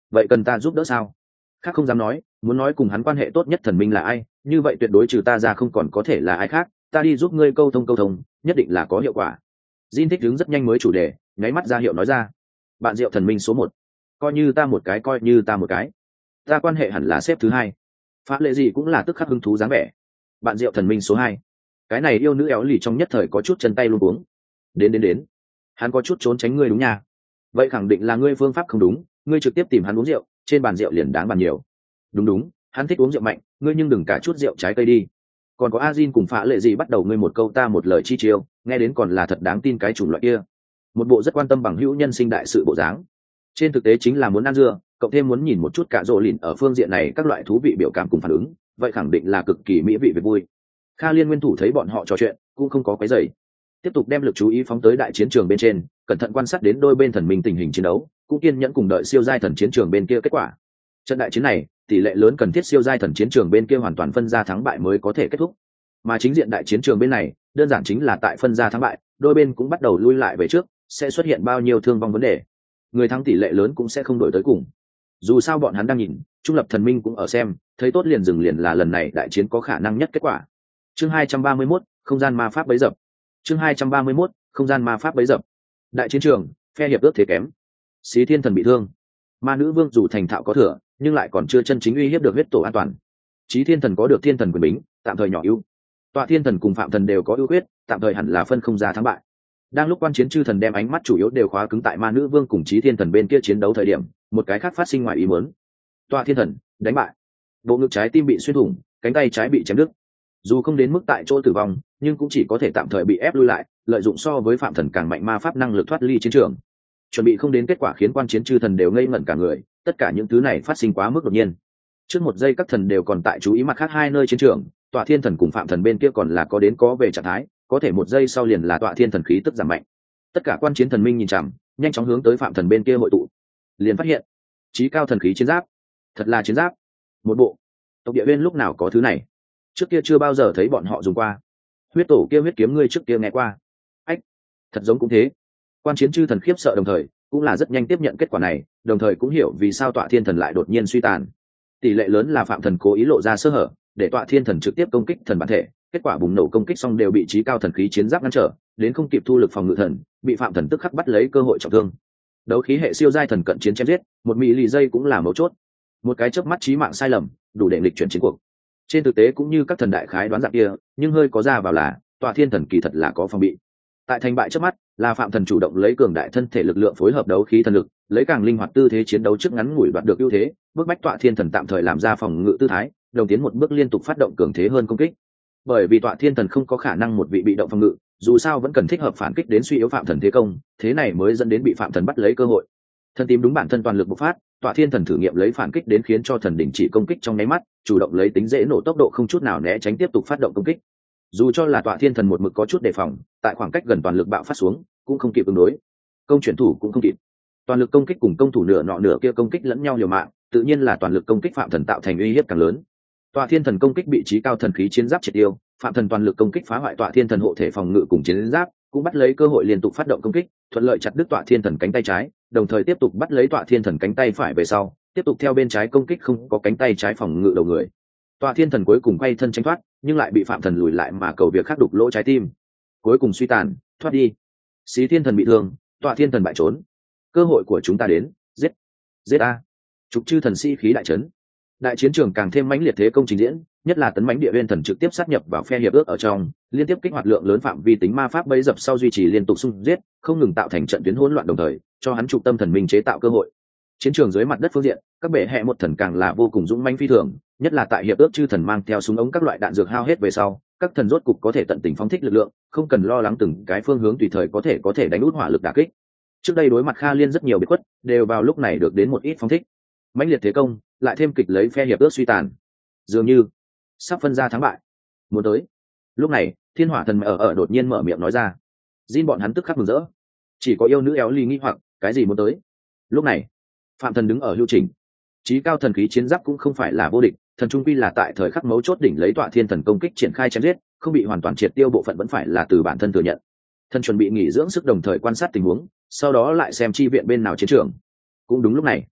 vậy cần ta giúp đỡ sao? Khác không dám nói, muốn nói cùng hắn quan hệ tốt nhất thần minh là ai, như vậy tuyệt đối trừ ta ra không còn có thể là ai khác, ta đi giúp ngươi câu thông, nhất định là có hiệu quả. Jin thích đứng rất nhanh mới chủ đề, nháy mắt ra hiệu nói ra. Bạn Diệu thần minh số 1, coi như ta một cái, ta quan hệ hẳn là xếp thứ 2. Phá lệ gì cũng là tức khắc hứng thú dáng vẻ. Bạn Diệu thần minh số 2, cái này yêu nữ éo lì trong nhất thời có chút chân tay luống cuống. Đến, hắn có chút trốn tránh ngươi đúng nha. Vậy khẳng định là ngươi phương pháp không đúng, ngươi trực tiếp tìm hắn uống rượu, trên bàn rượu liền đáng bàn nhiều. Đúng, hắn thích uống rượu mạnh, ngươi nhưng đừng cả chút rượu trái cây đi. Còn có Ajin cùng Phá lệ gì bắt đầu ngươi một câu ta một lời chi chiêu, nghe đến còn là thật đáng tin cái chủng loại kia. Một bộ rất quan tâm bằng hữu nhân sinh đại sự bộ dáng. Trên thực tế chính là muốn ăn dưa, cộng thêm muốn nhìn một chút cả rộ lìn ở phương diện này các loại thú vị biểu cảm cùng phản ứng, vậy khẳng định là cực kỳ mỹ vị về vui. Kha Liên nguyên thủ thấy bọn họ trò chuyện, cũng không có cái giày, tiếp tục đem lực chú ý phóng tới đại chiến trường bên trên, cẩn thận quan sát đến đôi bên thần minh tình hình chiến đấu, cũng kiên nhẫn cùng đợi siêu giai thần chiến trường bên kia kết quả. Trận đại chiến này, tỷ lệ lớn cần thiết siêu giai thần chiến trường bên kia hoàn toàn phân ra thắng bại mới có thể kết thúc. Mà chính diện đại chiến trường bên này, đơn giản chính là tại phân ra thắng bại, đôi bên cũng bắt đầu lui lại về trước, sẽ xuất hiện bao nhiêu thương vong vấn đề. Người thắng tỷ lệ lớn cũng sẽ không đổi tới cùng. Dù sao bọn hắn đang nhìn, trung lập thần minh cũng ở xem, thấy tốt liền dừng liền là lần này đại chiến có khả năng nhất kết quả. Chương 231, không gian ma pháp bấy dập. Chương 231, không gian ma pháp bấy dập. Đại chiến trường, phe hiệp ước thế kém. Xí Thiên Thần bị thương. Ma Nữ Vương dù thành thạo có thừa, nhưng lại còn chưa chân chính uy hiếp được huyết tổ an toàn. Chí Thiên Thần có được Thiên Thần quyền bính, tạm thời nhỏ ưu. Tọa Thiên Thần cùng Phạm Thần đều có ưu quyết, tạm thời hẳn là phân không ra thắng bại. Đang lúc quan chiến chư thần đem ánh mắt chủ yếu đều khóa cứng tại Ma Nữ Vương cùng Chí Thiên Thần bên kia chiến đấu thời điểm, một cái khác phát sinh ngoài ý muốn. Tọa Thiên Thần đánh bại, bộ ngực trái tim bị xuyên thủng, cánh tay trái bị chém đứt. Dù không đến mức tại chỗ tử vong, nhưng cũng chỉ có thể tạm thời bị ép lui lại, lợi dụng so với Phạm Thần càng mạnh ma pháp năng lực thoát ly chiến trường. Chuẩn bị không đến kết quả khiến quan chiến chư thần đều ngây ngẩn cả người, tất cả những thứ này phát sinh quá mức đột nhiên. Trước một giây các thần đều còn tại chú ý mặt khác hai nơi chiến trường, Tọa Thiên Thần cùng Phạm Thần bên kia còn là có đến có về trạng thái, có thể một giây sau liền là Tọa Thiên Thần khí tức giảm mạnh. Tất cả quan chiến thần minh nhìn chằm, nhanh chóng hướng tới Phạm Thần bên kia hội tụ. Liền phát hiện, chí cao thần khí chiến giáp, thật là chiến giáp. Một bộ. Tộc Địa Uyên lúc nào có thứ này? Trước kia chưa bao giờ thấy bọn họ dùng qua. Huyết tổ kia huyết kiếm ngươi trước kia nghe qua. Ách, thật giống cũng thế. Quan chiến chư thần khiếp sợ đồng thời, cũng là rất nhanh tiếp nhận kết quả này, đồng thời cũng hiểu vì sao Tọa Thiên Thần lại đột nhiên suy tàn. Tỷ lệ lớn là Phạm Thần cố ý lộ ra sơ hở, để Tọa Thiên Thần trực tiếp công kích thần bản thể, kết quả bùng nổ công kích xong đều bị chí cao thần khí chiến giáp ngăn trở, đến không kịp thu lực phòng ngự thần, bị Phạm Thần tức khắc bắt lấy cơ hội trọng thương. Đấu khí hệ siêu giai thần cận chiến chém giết, một mỹ lì giây cũng là mấu chốt. Một cái chớp mắt chí mạng sai lầm, đủ để nghịch chuyển chiến cuộc. Trên thực tế cũng như các thần đại khái đoán dạng kia, nhưng hơi có ra vào là Tọa Thiên Thần kỳ thật là có phòng bị. Tại thành bại trước mắt, là Phạm Thần chủ động lấy cường đại thân thể lực lượng phối hợp đấu khí thần lực, lấy càng linh hoạt tư thế chiến đấu trước ngắn ngủi đoạt được ưu thế, bước bách Tọa Thiên Thần tạm thời làm ra phòng ngự tư thái, đồng tiến một bước liên tục phát động cường thế hơn công kích. Bởi vì Tọa Thiên Thần không có khả năng một vị bị động phòng ngự, dù sao vẫn cần thích hợp phản kích đến suy yếu Phạm Thần thế công, thế này mới dẫn đến bị Phạm Thần bắt lấy cơ hội. Thần tìm đúng bản thân toàn lực bộc phát, Tọa Thiên Thần thử nghiệm lấy phản kích đến khiến cho thần đình chỉ công kích trong nháy mắt, chủ động lấy tính dễ nổ tốc độ không chút nào né tránh tiếp tục phát động công kích. Dù cho là Tọa Thiên Thần một mực có chút đề phòng, tại khoảng cách gần toàn lực bạo phát xuống, cũng không kịp ứng đối. Công chuyển thủ cũng không kịp. Toàn lực công kích cùng công thủ nửa nọ nửa kia công kích lẫn nhau liều mạng, tự nhiên là toàn lực công kích Phạm Thần tạo thành uy hiếp càng lớn. Tọa Thiên Thần công kích bị chí cao thần khí chiến giáp triệt tiêu, Phạm Thần toàn lực công kích phá hoại Tọa Thiên Thần hộ thể phòng ngự cùng chiến giáp, cũng bắt lấy cơ hội liên tục phát động công kích, thuận lợi chặt đứt Tọa Thiên Thần cánh tay trái, đồng thời tiếp tục bắt lấy Tọa Thiên Thần cánh tay phải về sau, tiếp tục theo bên trái công kích không có cánh tay trái phòng ngự đầu người. Tọa Thiên Thần cuối cùng quay thân tránh thoát, nhưng lại bị Phạm Thần lùi lại mà cầu việc khắc đục lỗ trái tim, cuối cùng suy tàn, thoát đi. Xí Thiên Thần bị thương, Tọa Thiên Thần bại trốn. Cơ hội của chúng ta đến, giết a! Trục chư thần sĩ khí đại trấn. Đại chiến trường càng thêm mãnh liệt thế công trình diễn, nhất là tấn mãnh địa uyên thần trực tiếp sát nhập vào phe hiệp ước ở trong, liên tiếp kích hoạt lượng lớn phạm vi tính ma pháp bấy dập sau duy trì liên tục xung giết, không ngừng tạo thành trận tuyến hỗn loạn đồng thời, cho hắn trục tâm thần minh chế tạo cơ hội. Chiến trường dưới mặt đất phương diện, các bệ hệ một thần càng là vô cùng dũng mãnh phi thường, nhất là tại hiệp ước chư thần mang theo súng ống các loại đạn dược hao hết về sau, các thần rốt cục có thể tận tình phóng thích lực lượng, không cần lo lắng từng cái phương hướng tùy thời có thể đánh út hỏa lực đả kích. Trước đây đối mặt Kha Liên rất nhiều biệt khuất, đều vào lúc này được đến một ít phóng thích. Mãnh liệt thế công, lại thêm kịch lấy phe hiệp ước suy tàn, dường như sắp phân ra thắng bại. Muốn tới. Lúc này, Thiên Hỏa Thần ở đột nhiên mở miệng nói ra. Jin bọn hắn tức khắc mừng rỡ. Chỉ có yêu nữ éo ly nghi hoặc, cái gì muốn tới? Lúc này, Phạm Thần đứng ở lưu trình. Chí cao thần khí chiến giáp cũng không phải là vô địch, thần trung quy là tại thời khắc mấu chốt đỉnh lấy Tọa Thiên Thần công kích triển khai chém giết, không bị hoàn toàn triệt tiêu bộ phận vẫn phải là từ bản thân thừa nhận. Thần chuẩn bị nghỉ dưỡng sức đồng thời quan sát tình huống, sau đó lại xem chi viện bên nào chiến trường. Cũng đúng lúc này,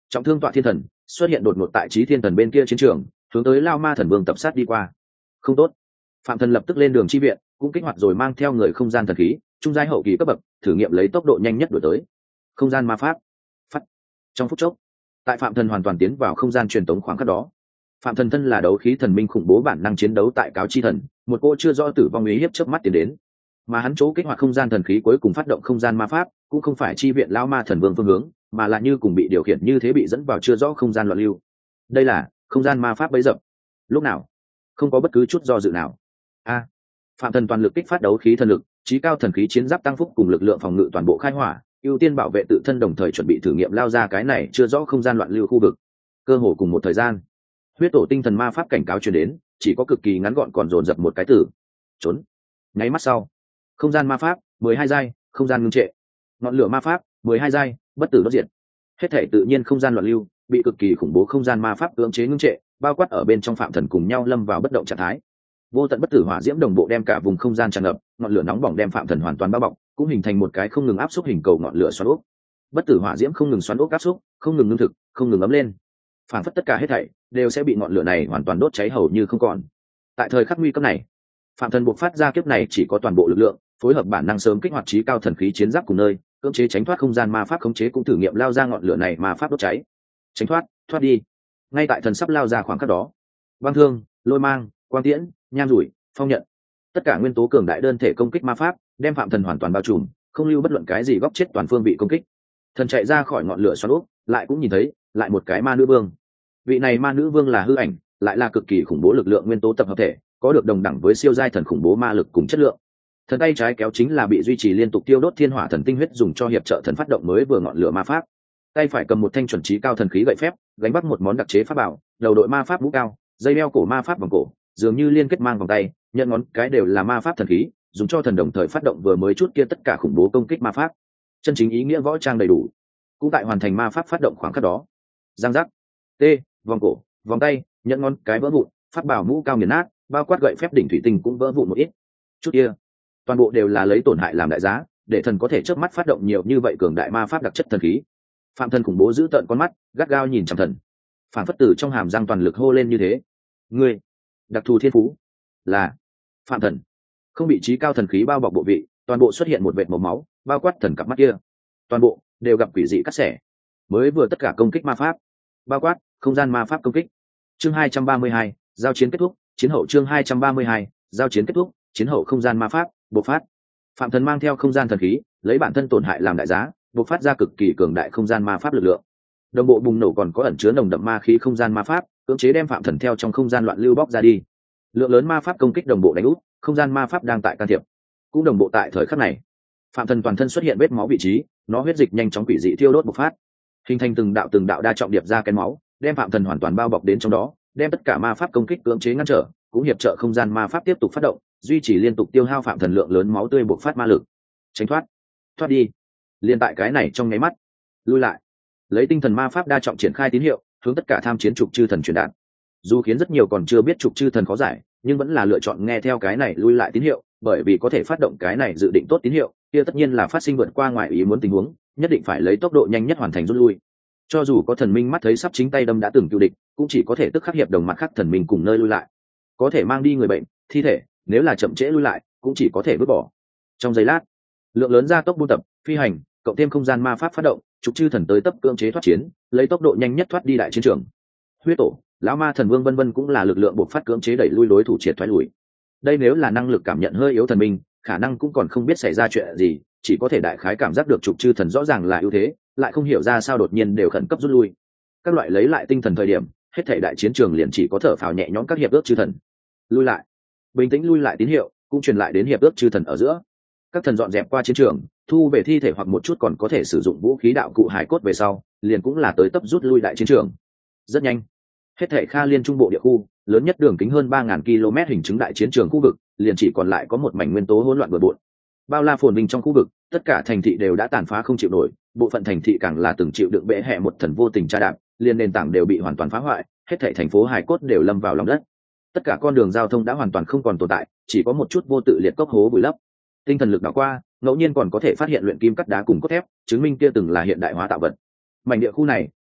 trọng thương tọa thiên thần xuất hiện đột ngột tại trí thiên thần bên kia chiến trường, hướng tới Lao Ma Thần Vương tập sát đi qua. Không tốt. Phạm Thần lập tức lên đường chi viện, cũng kích hoạt rồi mang theo người không gian thần khí trung giai hậu kỳ cấp bậc, thử nghiệm lấy tốc độ nhanh nhất đuổi tới. Không gian ma pháp phát. Trong phút chốc, tại Phạm Thần hoàn toàn tiến vào không gian truyền tống khoảng khắc đó, Phạm Thần thân là đấu khí thần minh khủng bố bản năng chiến đấu tại cáo chi thần, một cô chưa rõ tử vong ý hiếp chớp mắt tiến đến, mà hắn chỗ kích hoạt không gian thần khí cuối cùng phát động không gian ma pháp, cũng không phải chi viện Lão Ma Thần Vương phương hướng, mà là như cùng bị điều khiển như thế bị dẫn vào chưa rõ không gian loạn lưu. Đây là không gian ma pháp bấy dập. Lúc nào không có bất cứ chút do dự nào. Phạm Thần toàn lực kích phát đấu khí thần lực, trí cao thần khí chiến giáp tăng phúc cùng lực lượng phòng ngự toàn bộ khai hỏa, ưu tiên bảo vệ tự thân, đồng thời chuẩn bị thử nghiệm lao ra cái này chưa rõ không gian loạn lưu khu vực. Cơ hồ cùng một thời gian, huyết tổ tinh thần ma pháp cảnh cáo truyền đến, chỉ có cực kỳ ngắn gọn còn dồn dập một cái từ: trốn. Nháy mắt sau, không gian ma pháp 12 giai, không gian ngưng trệ. Ngọn lửa ma pháp 12 giai, bất tử bất diệt. Hết thể tự nhiên không gian loạn lưu bị cực kỳ khủng bố không gian ma pháp cưỡng chế ngưng trệ, bao quát ở bên trong Phạm Thần cùng nhau lâm vào bất động trạng thái. Vô tận bất tử hỏa diễm đồng bộ đem cả vùng không gian tràn ngập, ngọn lửa nóng bỏng đem Phạm Thần hoàn toàn bao bọc, cũng hình thành một cái không ngừng áp xúc hình cầu ngọn lửa xoắn ốc. Bất tử hỏa diễm không ngừng xoắn ốc áp xúc, không ngừng ngưng thực, không ngừng ấm lên, phản phất tất cả hết thảy đều sẽ bị ngọn lửa này hoàn toàn đốt cháy hầu như không còn. Tại thời khắc nguy cấp này, Phạm Thần buộc phát ra kiếp này chỉ có toàn bộ lực lượng, phối hợp bản năng sớm kích hoạt trí cao thần khí chiến giáp cùng nơi cưỡng chế tránh thoát không gian ma pháp khống chế, cũng thử nghiệm lao ra ngọn lửa này ma pháp đốt cháy. Tránh thoát, thoát đi. Ngay tại thần sắp lao ra khoảng khắc đó, băng thương, lôi mang, quang tiễn, nham rủi, phong nhận, tất cả nguyên tố cường đại đơn thể công kích ma pháp đem Phạm Thần hoàn toàn bao trùm, không lưu bất luận cái gì góc chết, toàn phương bị công kích. Thần chạy ra khỏi ngọn lửa xoắn ốc, lại cũng nhìn thấy lại một cái ma nữ vương. Vị này ma nữ vương là hư ảnh, lại là cực kỳ khủng bố lực lượng nguyên tố tập hợp thể, có được đồng đẳng với siêu giai thần khủng bố ma lực cùng chất lượng. Thần tay trái kéo chính là bị duy trì liên tục tiêu đốt thiên hỏa thần tinh huyết dùng cho hiệp trợ thần phát động mới vừa ngọn lửa ma pháp. Tay phải cầm một thanh chuẩn trí cao thần khí gậy phép, gánh vác một món đặc chế pháp bảo, đầu đội ma pháp mũ cao, dây đeo cổ ma pháp vòng cổ, dường như liên kết mang vòng tay, nhận ngón cái đều là ma pháp thần khí, dùng cho thần đồng thời phát động vừa mới chút kia tất cả khủng bố công kích ma pháp. Chân chính ý nghĩa võ trang đầy đủ. Cũng tại hoàn thành ma pháp phát động khoảng khắc đó, giang giác, vòng cổ, vòng tay, nhận ngón cái vỡ vụn, pháp bảo mũ cao nghiền nát, bao quát gậy phép đỉnh thủy tinh cũng vỡ vụn một ít. Chút kia, toàn bộ đều là lấy tổn hại làm đại giá, để thần có thể chớp mắt phát động nhiều như vậy cường đại ma pháp đặc chất thần khí. Phạm Thần khủng bố giữ tợn con mắt, gắt gao nhìn chằm thần, phản phất tử trong hàm răng toàn lực hô lên như thế: ngươi đặc thù thiên phú là Phạm Thần. Không bị trí cao thần khí bao bọc bộ vị, toàn bộ xuất hiện một vệt màu máu, bao quát thần cặp mắt kia, toàn bộ đều gặp quỷ dị cắt xẻ. Mới vừa tất cả công kích ma pháp, bao quát không gian ma pháp công kích. Chương 232, giao chiến kết thúc. Chiến hậu. Chương 232, giao chiến kết thúc. Chiến hậu. Không gian ma pháp bộc phát. Phạm Thần mang theo không gian thần khí, lấy bản thân tổn hại làm đại giá, bộc phát ra cực kỳ cường đại không gian ma pháp lực lượng. Đồng bộ bùng nổ còn có ẩn chứa nồng đậm ma khí không gian ma pháp, cưỡng chế đem Phạm Thần theo trong không gian loạn lưu bóc ra đi. Lượng lớn ma pháp công kích đồng bộ đánh úp, không gian ma pháp đang tại can thiệp. Cũng đồng bộ tại thời khắc này, Phạm Thần toàn thân xuất hiện vết máu vị trí, nó huyết dịch nhanh chóng quỷ dị thiêu đốt bộc phát, hình thành từng đạo đa trọng điệp ra kén máu, đem Phạm Thần hoàn toàn bao bọc đến trong đó, đem tất cả ma pháp công kích cưỡng chế ngăn trở, cũng hiệp trợ không gian ma pháp tiếp tục phát động, duy trì liên tục tiêu hao Phạm Thần lượng lớn máu tươi bộc phát ma lực. Tránh thoát, thoát đi. Liên tại cái này trong nháy mắt, lui lại, lấy tinh thần ma pháp đa trọng triển khai tín hiệu, hướng tất cả tham chiến trục chư thần truyền đạt. Dù khiến rất nhiều còn chưa biết trục chư thần khó giải, nhưng vẫn là lựa chọn nghe theo cái này lui lại tín hiệu, bởi vì có thể phát động cái này dự định tốt tín hiệu, kia tất nhiên là phát sinh vượt qua ngoài ý muốn tình huống, nhất định phải lấy tốc độ nhanh nhất hoàn thành rút lui. Cho dù có thần minh mắt thấy sắp chính tay đâm đã từng cựu địch, cũng chỉ có thể tức khắc hiệp đồng mặt khác thần minh cùng nơi lui lại. Có thể mang đi người bệnh, thi thể, nếu là chậm trễ lui lại, cũng chỉ có thể vứt bỏ. Trong giây lát, lượng lớn gia tốc buôn tập, phi hành, cộng thêm không gian ma pháp phát động, trục chư thần tới tấp cưỡng chế thoát chiến, lấy tốc độ nhanh nhất thoát đi đại chiến trường. Huyết tổ, lão ma thần vương vân vân cũng là lực lượng buộc phát cưỡng chế đẩy lui đối thủ triệt thoái lùi. Đây nếu là năng lực cảm nhận hơi yếu thần minh, khả năng cũng còn không biết xảy ra chuyện gì, chỉ có thể đại khái cảm giác được trục chư thần rõ ràng là ưu thế, lại không hiểu ra sao đột nhiên đều khẩn cấp rút lui. Các loại lấy lại tinh thần thời điểm, hết thảy đại chiến trường liền chỉ có thở phào nhẹ nhõm các hiệp ước chư thần. Lui lại, bình tĩnh lui lại tín hiệu cũng truyền lại đến hiệp ước chư thần ở giữa. Các thần dọn dẹp qua chiến trường, thu về thi thể hoặc một chút còn có thể sử dụng vũ khí đạo cụ hải cốt về sau, liền cũng là tới tấp rút lui đại chiến trường. Rất nhanh, hết thảy Kha Liên trung bộ địa khu, lớn nhất đường kính hơn 3000 km hình chứng đại chiến trường khu vực, liền chỉ còn lại có một mảnh nguyên tố hỗn loạn bừa bộn. Bao la phồn vinh trong khu vực, tất cả thành thị đều đã tàn phá không chịu nổi, bộ phận thành thị càng là từng chịu đựng bệ hệ một thần vô tình tra đạp, liền nền tảng đều bị hoàn toàn phá hoại, hết thảy thành phố hải cốt đều lâm vào lòng đất. Tất cả con đường giao thông đã hoàn toàn không còn tồn tại, chỉ có một chút vô tự liệt cốc hố vùi lấp. Tinh thần lực đảo qua, ngẫu nhiên còn có thể phát hiện luyện kim cắt đá cùng cốt thép, chứng minh kia từng là hiện đại hóa tạo vật. Mảnh địa khu này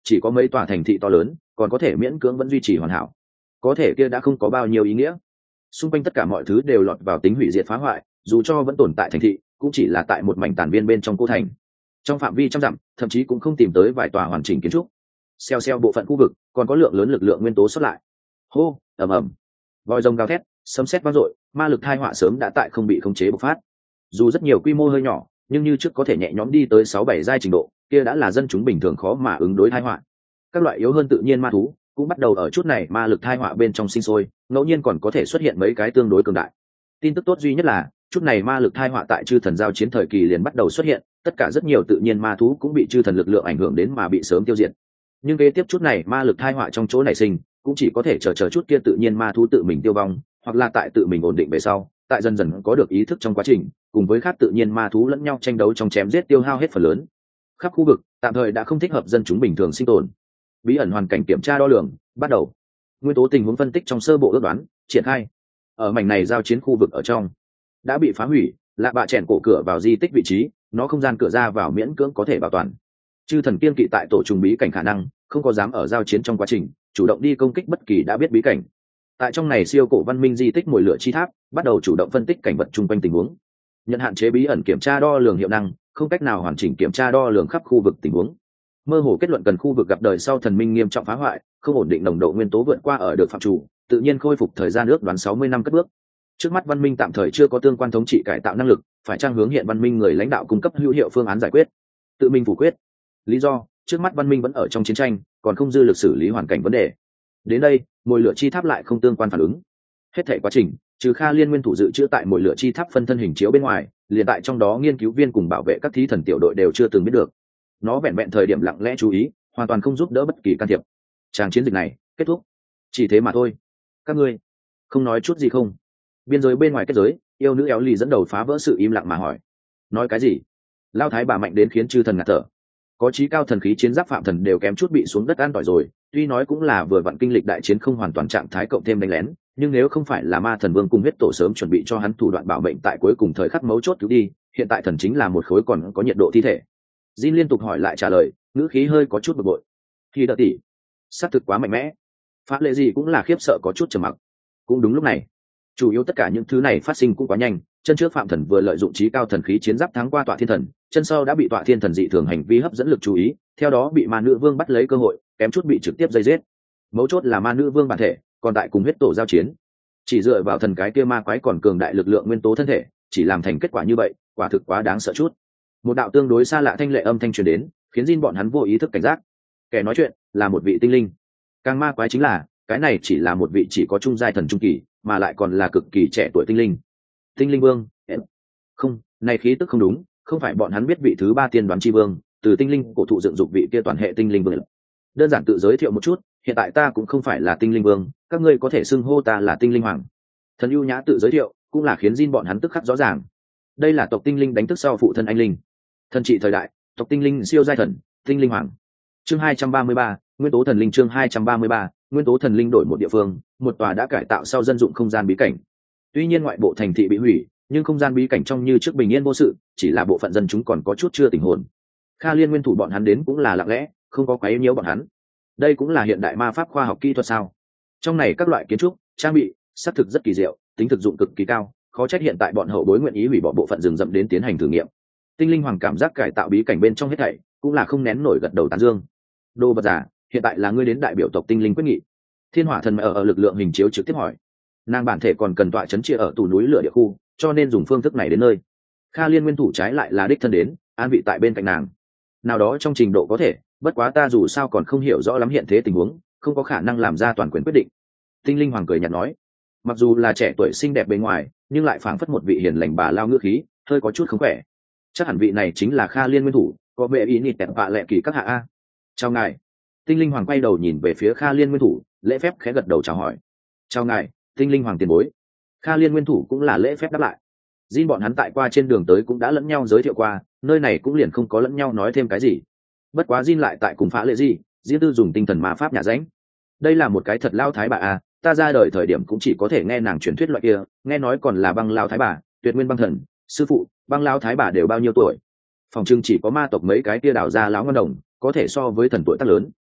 chỉ có mấy tòa thành thị to lớn còn có thể miễn cưỡng vẫn duy trì hoàn hảo, có thể kia đã không có bao nhiêu ý nghĩa. Xung quanh tất cả mọi thứ đều lọt vào tính hủy diệt phá hoại, dù cho vẫn tồn tại thành thị cũng chỉ là tại một mảnh tàn viên bên trong cô thành, trong phạm vi trăm dặm thậm chí cũng không tìm tới vài tòa hoàn chỉnh kiến trúc. Xeo xeo bộ phận khu vực còn có lượng lớn lực lượng nguyên tố xuất lại. Hô, ầm ầm, vòi rồng gào thét, sấm sét vang dội, ma lực thai họa sớm đã tại không bị khống chế bộc phát. Dù rất nhiều quy mô hơi nhỏ, nhưng như trước có thể nhẹ nhõm đi tới 6-7 giai trình độ, kia đã là dân chúng bình thường khó mà ứng đối thai họa. Các loại yếu hơn tự nhiên ma thú cũng bắt đầu ở chút này ma lực thai họa bên trong sinh sôi, ngẫu nhiên còn có thể xuất hiện mấy cái tương đối cường đại. Tin tức tốt duy nhất là chút này ma lực thai họa tại chư thần giao chiến thời kỳ liền bắt đầu xuất hiện, tất cả rất nhiều tự nhiên ma thú cũng bị chư thần lực lượng ảnh hưởng đến mà bị sớm tiêu diệt. Nhưng kế tiếp chút này ma lực thai họa trong chỗ nảy sinh cũng chỉ có thể chờ chút kia tự nhiên ma thú tự mình tiêu vong, hoặc là tại tự mình ổn định về sau, tại dần dần có được ý thức trong quá trình, cùng với khác tự nhiên ma thú lẫn nhau tranh đấu trong chém giết tiêu hao hết phần lớn. Khắp khu vực tạm thời đã không thích hợp dân chúng bình thường sinh tồn. Bí ẩn hoàn cảnh kiểm tra đo lường bắt đầu, nguyên tố tình huống phân tích trong sơ bộ ước đoán triển khai. Ở mảnh này giao chiến khu vực ở trong đã bị phá hủy, lạ bạ chèn cổ cửa vào di tích vị trí, nó không gian cửa ra vào miễn cưỡng có thể bảo toàn. Chư thần kiên kỵ tại tổ trùng bí cảnh khả năng không có dám ở giao chiến trong quá trình chủ động đi công kích bất kỳ đã biết bí cảnh. Tại trong này siêu cổ văn minh di tích mồi lửa chi tháp bắt đầu chủ động phân tích cảnh vật chung quanh tình huống, nhận hạn chế bí ẩn kiểm tra đo lường hiệu năng, không cách nào hoàn chỉnh kiểm tra đo lường khắp khu vực tình huống. Mơ hồ kết luận cần khu vực gặp đời sau thần minh nghiêm trọng phá hoại, không ổn định nồng độ nguyên tố vượt qua ở được phạm chủ, tự nhiên khôi phục thời gian ước đoán 60 năm cất bước. Trước mắt văn minh tạm thời chưa có tương quan thống trị cải tạo năng lực, phải trang hướng hiện văn minh người lãnh đạo cung cấp hữu hiệu phương án giải quyết. Tự mình phủ quyết. Lý do, trước mắt văn minh vẫn ở trong chiến tranh, còn không dư lực xử lý hoàn cảnh vấn đề. Đến đây, mồi lửa chi tháp lại không tương quan phản ứng. Hết thảy quá trình, trừ Kha Liên nguyên thủ dự trữ tại mồi lửa chi tháp phân thân hình chiếu bên ngoài, liền tại trong đó nghiên cứu viên cùng bảo vệ các thí thần tiểu đội đều chưa từng biết được. Nó vẹn vẹn thời điểm lặng lẽ chú ý, hoàn toàn không giúp đỡ bất kỳ can thiệp. Tràng chiến dịch này kết thúc, chỉ thế mà thôi. Các ngươi không nói chút gì không? Biên giới bên ngoài kết giới, yêu nữ éo lì dẫn đầu phá vỡ sự im lặng mà hỏi. Nói cái gì? Lao thái bà mạnh đến khiến chư thần ngạt thở. Có chí cao thần khí chiến giáp phạm thần đều kém chút bị xuống đất an tỏi rồi, tuy nói cũng là vừa vặn kinh lịch đại chiến không hoàn toàn trạng thái cộng thêm đánh lén, nhưng nếu không phải là ma thần vương cùng huyết tổ sớm chuẩn bị cho hắn thủ đoạn bảo mệnh tại cuối cùng thời khắc mấu chốt cứu đi, hiện tại thần chính là một khối còn có nhiệt độ thi thể. Jin liên tục hỏi lại trả lời, ngữ khí hơi có chút bực bội. Khi đợi tỷ, xác thực quá mạnh mẽ. Pháp lệ gì cũng là khiếp sợ có chút trầm mặc. Cũng đúng lúc này, chủ yếu tất cả những thứ này phát sinh cũng quá nhanh, chân trước phạm thần vừa lợi dụng chí cao thần khí chiến giáp thắng qua tọa thiên thần, chân sau đã bị tọa thiên thần dị thường hành vi hấp dẫn lực chú ý, theo đó bị ma nữ vương bắt lấy cơ hội, kém chút bị trực tiếp dây giết. Mấu chốt là ma nữ vương bản thể còn tại cùng huyết tổ giao chiến, chỉ dựa vào thần cái kia ma quái còn cường đại lực lượng nguyên tố thân thể, chỉ làm thành kết quả như vậy, quả thực quá đáng sợ chút. Một đạo tương đối xa lạ thanh lệ âm thanh truyền đến, khiến Jin bọn hắn vô ý thức cảnh giác. Kẻ nói chuyện là một vị tinh linh. Càng ma quái chính là, cái này chỉ là một vị chỉ có trung giai thần trung kỳ, mà lại còn là cực kỳ trẻ tuổi tinh linh. Tinh linh vương? Không, này khí tức không đúng, không phải bọn hắn biết vị thứ ba tiên đoán chi vương, từ tinh linh cổ thụ dựng dục vị kia toàn hệ tinh linh vương. Đơn giản tự giới thiệu một chút, hiện tại ta cũng không phải là tinh linh vương, các ngươi có thể xưng hô ta là tinh linh hoàng. Thần ưu nhã tự giới thiệu, cũng là khiến Jin bọn hắn tức khắc rõ ràng. Đây là tộc tinh linh đánh thức sau phụ thân anh linh. Thần trị thời đại, tộc tinh linh siêu giai thần, tinh linh hoàng. Chương 233, nguyên tố thần linh. Chương 233, nguyên tố thần linh đổi một địa phương, một tòa đã cải tạo sau dân dụng không gian bí cảnh. Tuy nhiên ngoại bộ thành thị bị hủy, nhưng không gian bí cảnh trong như trước bình yên vô sự, chỉ là bộ phận dân chúng còn có chút chưa tỉnh hồn. Kha Liên nguyên thủ bọn hắn đến cũng là lặng lẽ, không có quấy nhiễu bọn hắn. Đây cũng là hiện đại ma pháp khoa học kỹ thuật sao? Trong này các loại kiến trúc, trang bị, xác thực rất kỳ diệu, tính thực dụng cực kỳ cao, khó trách hiện tại bọn hậu bối nguyện ý hủy bỏ bộ phận rừng rậm đến tiến hành thử nghiệm. Tinh linh hoàng cảm giác cải tạo bí cảnh bên trong hết thảy, cũng là không nén nổi gật đầu tán dương. Đô vật giả, hiện tại là ngươi đến đại biểu tộc tinh linh quyết nghị. Thiên hỏa thần ở lực lượng hình chiếu trực tiếp hỏi. Nàng bản thể còn cần tọa chấn chia ở tủ núi lửa địa khu, cho nên dùng phương thức này đến nơi. Kha Liên nguyên thủ trái lại là đích thân đến, an vị tại bên cạnh nàng. Nào đó trong trình độ có thể, bất quá ta dù sao còn không hiểu rõ lắm hiện thế tình huống, không có khả năng làm ra toàn quyền quyết định. Tinh linh hoàng cười nhạt nói, mặc dù là trẻ tuổi xinh đẹp bề ngoài, nhưng lại phảng phất một vị hiền lành bà lao ngữ khí, hơi có chút không khỏe. Chắc hẳn vị này chính là Kha Liên nguyên thủ, có vẻ ý nhịt tẹt vạ lẹ kỳ các hạ a. Chào ngài. Tinh linh hoàng quay đầu nhìn về phía Kha Liên nguyên thủ, lễ phép khẽ gật đầu chào hỏi. Chào ngài, tinh linh hoàng tiền bối. Kha Liên nguyên thủ cũng là lễ phép đáp lại. Jin bọn hắn tại qua trên đường tới cũng đã lẫn nhau giới thiệu qua, nơi này cũng liền không có lẫn nhau nói thêm cái gì. Bất quá Jin lại tại cùng phá lệ gì, Diên Tư dùng tinh thần ma pháp nhà ránh. Đây là một cái thật lao thái bà a, ta ra đời thời điểm cũng chỉ có thể nghe nàng truyền thuyết loại kia, nghe nói còn là băng lao thái bà, tuyệt nguyên băng thần, sư phụ, băng lao thái bà đều bao nhiêu tuổi? Phòng trưng chỉ có ma tộc mấy cái kia đào ra láo ngon đồng, có thể so với thần tuổi tác lớn.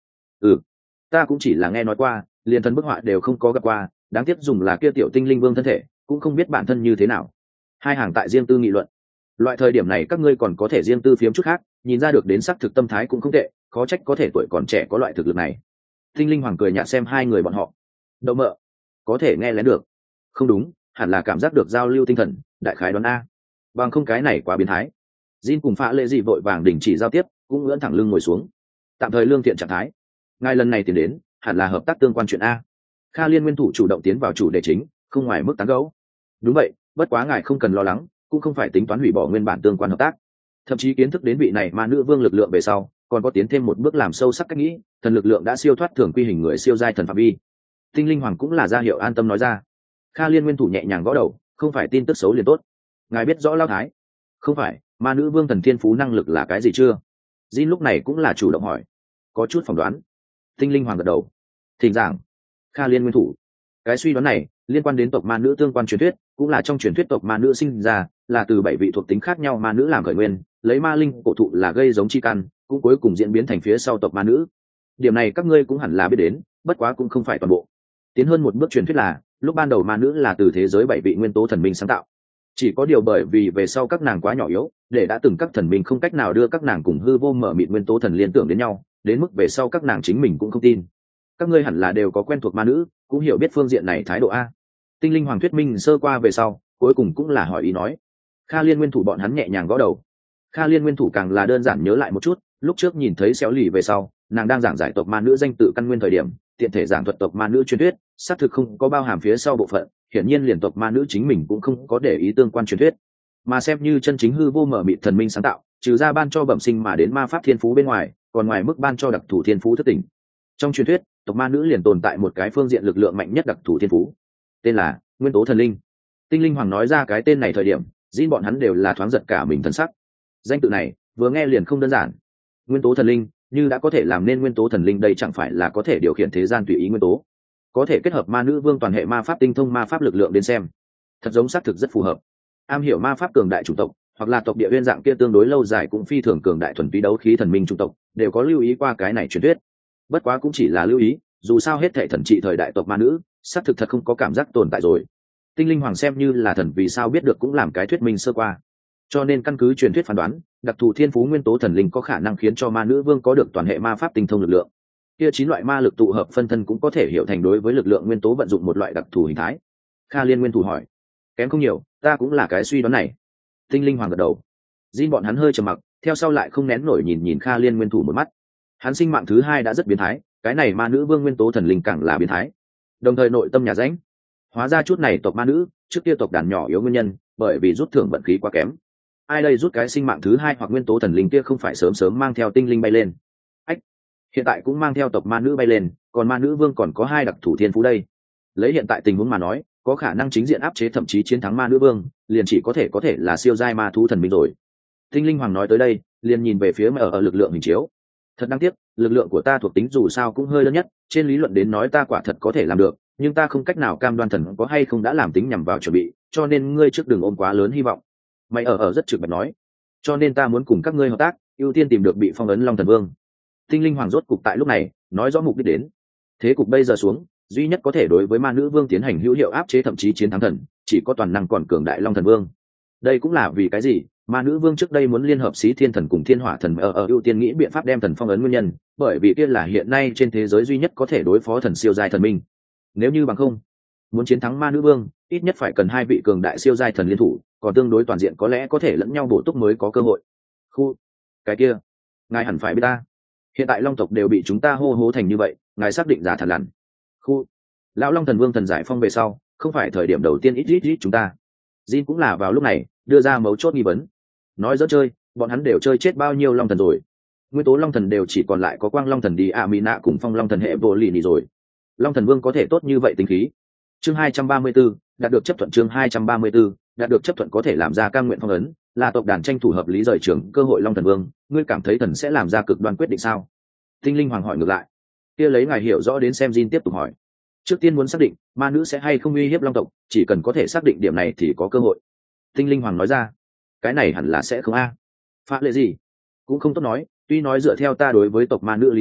Ừ, ta cũng chỉ là nghe nói qua, liền thân bức họa đều không có gặp qua, đáng tiếc dùng là kia tiểu tinh linh vương thân thể, cũng không biết bản thân như thế nào. Hai hàng tại riêng tư nghị luận. Loại thời điểm này các ngươi còn có thể riêng tư phiếm chút khác, nhìn ra được đến sắc thực tâm thái cũng không tệ, khó trách có thể tuổi còn trẻ có loại thực lực này. Tinh linh hoàng cười nhạt xem hai người bọn họ. Đậu mợ, có thể nghe lén được. Không đúng, hẳn là cảm giác được giao lưu tinh thần, đại khái đoán a. Bằng không cái này quá biến thái. Jin cùng Phạ Lệ Dị vội vàng đình chỉ giao tiếp, cũng ưỡn thẳng lưng ngồi xuống. Tạm thời lương thiện trạng thái. Ngài lần này tiến đến, hẳn là hợp tác tương quan chuyện a. Kha Liên nguyên thủ chủ động tiến vào chủ đề chính, không ngoài mức tán gẫu. Đúng vậy, bất quá ngài không cần lo lắng, cũng không phải tính toán hủy bỏ nguyên bản tương quan hợp tác. Thậm chí kiến thức đến vị này ma nữ vương lực lượng về sau, còn có tiến thêm một bước làm sâu sắc cách nghĩ, thần lực lượng đã siêu thoát thường quy hình người siêu giai thần phạm vi. Tinh linh hoàng cũng là ra hiệu an tâm nói ra. Kha Liên nguyên thủ nhẹ nhàng gõ đầu, không phải tin tức xấu liền tốt. Ngài biết rõ lao thái. Không phải, ma nữ vương thần thiên phú năng lực là cái gì chưa? Jin lúc này cũng là chủ động hỏi. Có chút phỏng đoán. Tinh linh hoàng gật đầu. Thỉnh giảng. Kha Liên nguyên thủ. Cái suy đoán này liên quan đến tộc ma nữ tương quan truyền thuyết, cũng là trong truyền thuyết tộc ma nữ sinh ra là từ 7 vị thuộc tính khác nhau ma nữ làm khởi nguyên, lấy ma linh cổ thụ là gây giống chi căn, cũng cuối cùng diễn biến thành phía sau tộc ma nữ. Điểm này các ngươi cũng hẳn là biết đến, bất quá cũng không phải toàn bộ. Tiến hơn một bước truyền thuyết là, lúc ban đầu ma nữ là từ thế giới 7 vị nguyên tố thần minh sáng tạo. Chỉ có điều bởi vì về sau các nàng quá nhỏ yếu, để đã từng các thần minh không cách nào đưa các nàng cùng hư vô mở mịt nguyên tố thần liên tưởng đến nhau, đến mức về sau các nàng chính mình cũng không tin. Các ngươi hẳn là đều có quen thuộc ma nữ, cũng hiểu biết phương diện này thái độ a. Tinh linh hoàng thuyết minh sơ qua về sau, cuối cùng cũng là hỏi ý nói. Kha Liên nguyên thủ bọn hắn nhẹ nhàng gõ đầu. Kha Liên nguyên thủ càng là đơn giản nhớ lại một chút, lúc trước nhìn thấy xéo lì về sau, nàng đang giảng giải tộc ma nữ danh tự căn nguyên thời điểm, tiện thể giảng thuật tộc ma nữ truyền thuyết, xác thực không có bao hàm phía sau bộ phận, hiển nhiên liền tộc ma nữ chính mình cũng không có để ý tương quan truyền thuyết, mà xem như chân chính hư vô mở mịt thần minh sáng tạo, trừ ra ban cho bẩm sinh mà đến ma pháp thiên phú bên ngoài, còn ngoài mức ban cho đặc thù thiên phú thất tỉnh. Trong truyền thuyết, tộc ma nữ liền tồn tại một cái phương diện lực lượng mạnh nhất đặc thù thiên phú, tên là nguyên tố thần linh. Tinh linh hoàng nói ra cái tên này thời điểm, Jin bọn hắn đều là thoáng giật cả mình thân sắc. Danh tự này vừa nghe liền không đơn giản. Nguyên tố thần linh, như đã có thể làm nên nguyên tố thần linh, đây chẳng phải là có thể điều khiển thế gian tùy ý nguyên tố, có thể kết hợp ma nữ vương toàn hệ ma pháp tinh thông ma pháp lực lượng đến xem, thật giống xác thực rất phù hợp. Am hiểu ma pháp cường đại chủng tộc, hoặc là tộc địa nguyên dạng kia tương đối lâu dài cũng phi thường cường đại thuần túy đấu khí thần minh chủng tộc, đều có lưu ý qua cái này truyền thuyết. Bất quá cũng chỉ là lưu ý, dù sao hết thảy thần trị thời đại tộc ma nữ, xác thực thật không có cảm giác tồn tại rồi. Tinh linh hoàng xem như là thần vì sao biết được cũng làm cái thuyết minh sơ qua, cho nên căn cứ truyền thuyết phán đoán, đặc thù thiên phú nguyên tố thần linh có khả năng khiến cho ma nữ vương có được toàn hệ ma pháp tinh thông lực lượng. Kia 9 loại ma lực tụ hợp phân thân cũng có thể hiểu thành đối với lực lượng nguyên tố vận dụng một loại đặc thù hình thái. Kha Liên nguyên thủ hỏi. Kém không nhiều, ta cũng là cái suy đoán này. Tinh linh hoàng gật đầu. Jin bọn hắn hơi trầm mặc, theo sau lại không nén nổi nhìn Kha Liên nguyên thủ một mắt. Hắn sinh mạng thứ hai đã rất biến thái, cái này ma nữ vương nguyên tố thần linh càng là biến thái. Đồng thời nội tâm nhà rãnh. Hóa ra chút này tộc ma nữ, trước kia tộc đàn nhỏ yếu nguyên nhân, bởi vì rút thưởng vận khí quá kém. Ai đây rút cái sinh mạng thứ hai hoặc nguyên tố thần linh kia không phải sớm sớm mang theo tinh linh bay lên. Ách, hiện tại cũng mang theo tộc ma nữ bay lên, còn ma nữ vương còn có 2 đặc thủ thiên phú đây. Lấy hiện tại tình huống mà nói, có khả năng chính diện áp chế thậm chí chiến thắng ma nữ vương, liền chỉ có thể là siêu giai ma thú thần minh rồi. Tinh linh hoàng nói tới đây, liền nhìn về phía mà ở lực lượng hình chiếu. Thật đáng tiếc, lực lượng của ta thuộc tính dù sao cũng hơi lớn nhất, trên lý luận đến nói ta quả thật có thể làm được, nhưng ta không cách nào cam đoan thần có hay không đã làm tính nhằm vào chuẩn bị, cho nên ngươi trước đừng ôm quá lớn hy vọng. Mày ở rất trực bạch nói, cho nên ta muốn cùng các ngươi hợp tác, ưu tiên tìm được bị phong ấn Long Thần Vương. Tinh linh hoàng rốt cục tại lúc này nói rõ mục đích đến. Thế cục bây giờ xuống, duy nhất có thể đối với ma nữ vương tiến hành hữu hiệu áp chế thậm chí chiến thắng thần, chỉ có toàn năng còn cường đại Long Thần Vương. Đây cũng là vì cái gì ma nữ vương trước đây muốn liên hợp Xí Thiên Thần cùng Thiên Hỏa Thần ở ưu tiên nghĩ biện pháp đem thần phong ấn nguyên nhân, bởi vì kia là hiện nay trên thế giới duy nhất có thể đối phó thần siêu giai thần minh. Nếu như bằng không, muốn chiến thắng ma nữ vương, ít nhất phải cần 2 vị cường đại siêu giai thần liên thủ, còn tương đối toàn diện có lẽ có thể lẫn nhau bổ túc mới có cơ hội. Khu, cái kia, ngài hẳn phải biết ta. Hiện tại Long tộc đều bị chúng ta hô hố thành như vậy, ngài xác định giả thật lằn. Khu, lão Long Thần Vương thần giải phong về sau, không phải thời điểm đầu tiên ít chúng ta. Jin cũng là vào lúc này đưa ra mấu chốt nghi vấn. Nói dỡ chơi, bọn hắn đều chơi chết bao nhiêu Long Thần rồi? Nguyên tố Long Thần đều chỉ còn lại có Quang Long Thần đi Amina cùng Phong Long Thần hệ vô lì rồi. Long Thần Vương có thể tốt như vậy tính khí. Chương 234, đạt được chấp thuận. Chương 234, đạt được chấp thuận có thể làm ra cam nguyện phong ấn, là tộc đàn tranh thủ hợp lý rời trưởng cơ hội Long Thần Vương, ngươi cảm thấy thần sẽ làm ra cực đoan quyết định sao? Tinh linh hoàng hỏi ngược lại. Kia lấy ngài hiểu rõ đến xem. Jin tiếp tục hỏi. Trước tiên muốn xác định ma nữ sẽ hay không uy hiếp Long tộc, chỉ cần có thể xác định điểm này thì có cơ hội. Tinh linh hoàng nói ra. Cái này hẳn là sẽ không a. Phá lệ gì? Cũng không tốt nói, tuy nói dựa theo ta đối với tộc ma nữ lý giải,